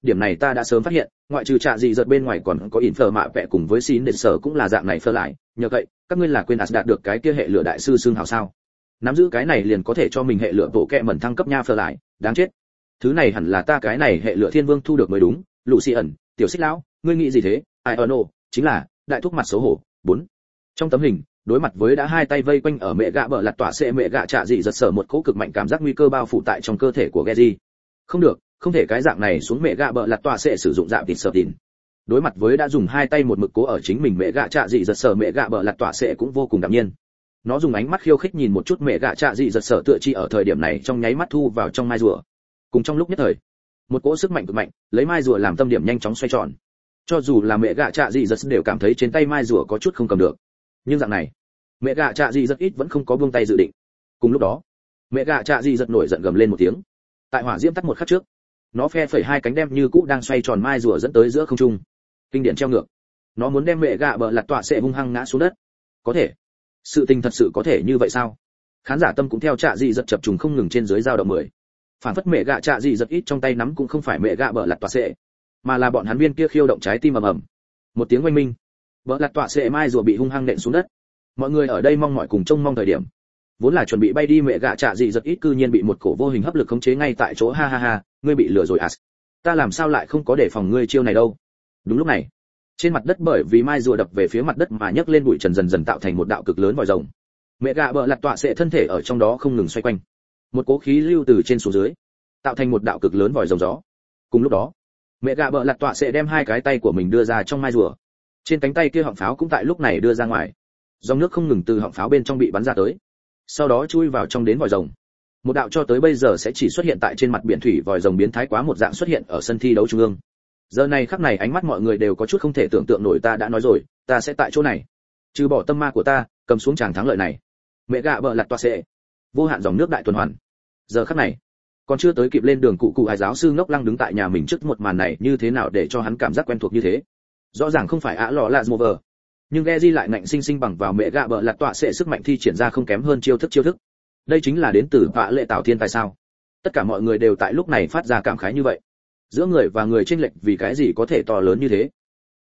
[SPEAKER 1] điểm này ta đã sớm phát hiện, ngoại trừ trạ dị giật bên ngoài còn có Infer mạ vẽ cùng với xin đệt sở cũng là dạng này phơ lại, nhờ vậy, các ngươi là quên đạt được cái kia hệ lửa đại sư xương hào sao? Nắm giữ cái này liền có thể cho mình hệ lửa bộ kệ mẩn thăng cấp nha phơ lại, đáng chết. Thứ này hẳn là ta cái này hệ lửa thiên vương thu được mới đúng, Lucian, tiểu xích lão, ngươi nghĩ gì thế? Ai chính là đại thúc mặt xấu hổ. 4. Trong tấm hình, đối mặt với đã hai tay vây quanh ở mẹ gạ bợ lặt tỏa xệ mẹ gạ trạ dị giật sở một cỗ cực mạnh cảm giác nguy cơ bao phủ tại trong cơ thể của Geji. Không được, không thể cái dạng này xuống mẹ gạ bợ lặt tỏa xệ sử dụng dạng thịt sở tìn. Đối mặt với đã dùng hai tay một mực cố ở chính mình mẹ gạ trạ dị giật sở mẹ gạ bợ lặt tỏa xệ cũng vô cùng đạm nhiên. Nó dùng ánh mắt khiêu khích nhìn một chút mẹ gạ trạ dị giật sở tựa chi ở thời điểm này trong nháy mắt thu vào trong mai rùa. Cùng trong lúc nhất thời, một cỗ sức mạnh cực mạnh lấy mai rùa làm tâm điểm nhanh chóng xoay tròn. Cho dù là mẹ gạ trạ dị giật đều cảm thấy trên tay mai rùa có chút không cầm được. Nhưng dạng này, mẹ gạ trạ dị rất ít vẫn không có buông tay dự định. Cùng lúc đó, mẹ gạ trạ dị rất nổi giận gầm lên một tiếng. Tại hỏa diễm tắt một khắc trước, nó phe phẩy hai cánh đem như cũ đang xoay tròn mai rùa dẫn tới giữa không trung. Kinh điển treo ngược. Nó muốn đem mẹ gạ bợ lặt tọa sẽ hung hăng ngã xuống đất. Có thể, sự tình thật sự có thể như vậy sao? Khán giả tâm cũng theo trạ dị giật chập trùng không ngừng trên dưới dao động 10. Phản phất mẹ gạ trạ dị giật ít trong tay nắm cũng không phải mẹ gạ bợ lặt tọa sẽ, mà là bọn hắn viên kia khiêu động trái tim ầm ầm. Một tiếng oanh minh, bợ lặt tọa sẽ mai rùa bị hung hăng nện xuống đất. Mọi người ở đây mong mỏi cùng trông mong thời điểm, vốn là chuẩn bị bay đi mẹ gạ trạ dị giật ít cư nhiên bị một cổ vô hình hấp lực khống chế ngay tại chỗ. Ha ha ha, ngươi bị lừa rồi à? Ta làm sao lại không có để phòng ngươi chiêu này đâu? Đúng lúc này, trên mặt đất bởi vì mai rùa đập về phía mặt đất mà nhấc lên bụi trần dần dần tạo thành một đạo cực lớn vòi rồng. Mẹ gạ bợ lặt tọa sẽ thân thể ở trong đó không ngừng xoay quanh, một cỗ khí lưu từ trên xuống dưới, tạo thành một đạo cực lớn vòi rồng gió. Cùng lúc đó, mẹ gạ bợ lặt tọa sẽ đem hai cái tay của mình đưa ra trong mai rùa, trên cánh tay kia họng pháo cũng tại lúc này đưa ra ngoài, dòng nước không ngừng từ họng pháo bên trong bị bắn ra tới, sau đó chui vào trong đến vòi rồng. Một đạo cho tới bây giờ sẽ chỉ xuất hiện tại trên mặt biển thủy vòi rồng biến thái quá một dạng xuất hiện ở sân thi đấu trung ương. Giờ này khắc này ánh mắt mọi người đều có chút không thể tưởng tượng nổi. Ta đã nói rồi, ta sẽ tại chỗ này, trừ bỏ tâm ma của ta, cầm xuống tràng thắng lợi này. Mẹ gạ bợ lặt tọa sẽ, vô hạn dòng nước đại tuần hoàn. Giờ khắc này, còn chưa tới kịp lên đường cụ ai giáo sư ngốc lăng đứng tại nhà mình trước một màn này như thế nào để cho hắn cảm giác quen thuộc như thế. Rõ ràng không phải lọ là Mover, nhưng Geji lại ngạnh sinh sinh bằng vào mẹ gạ bợ lặt tọa sẽ sức mạnh thi triển ra không kém hơn chiêu thức. Đây chính là đến từ vạ lệ tạo thiên tài sao? Tất cả mọi người đều tại lúc này phát ra cảm khái như vậy. Giữa người và người chênh lệch vì cái gì có thể to lớn như thế?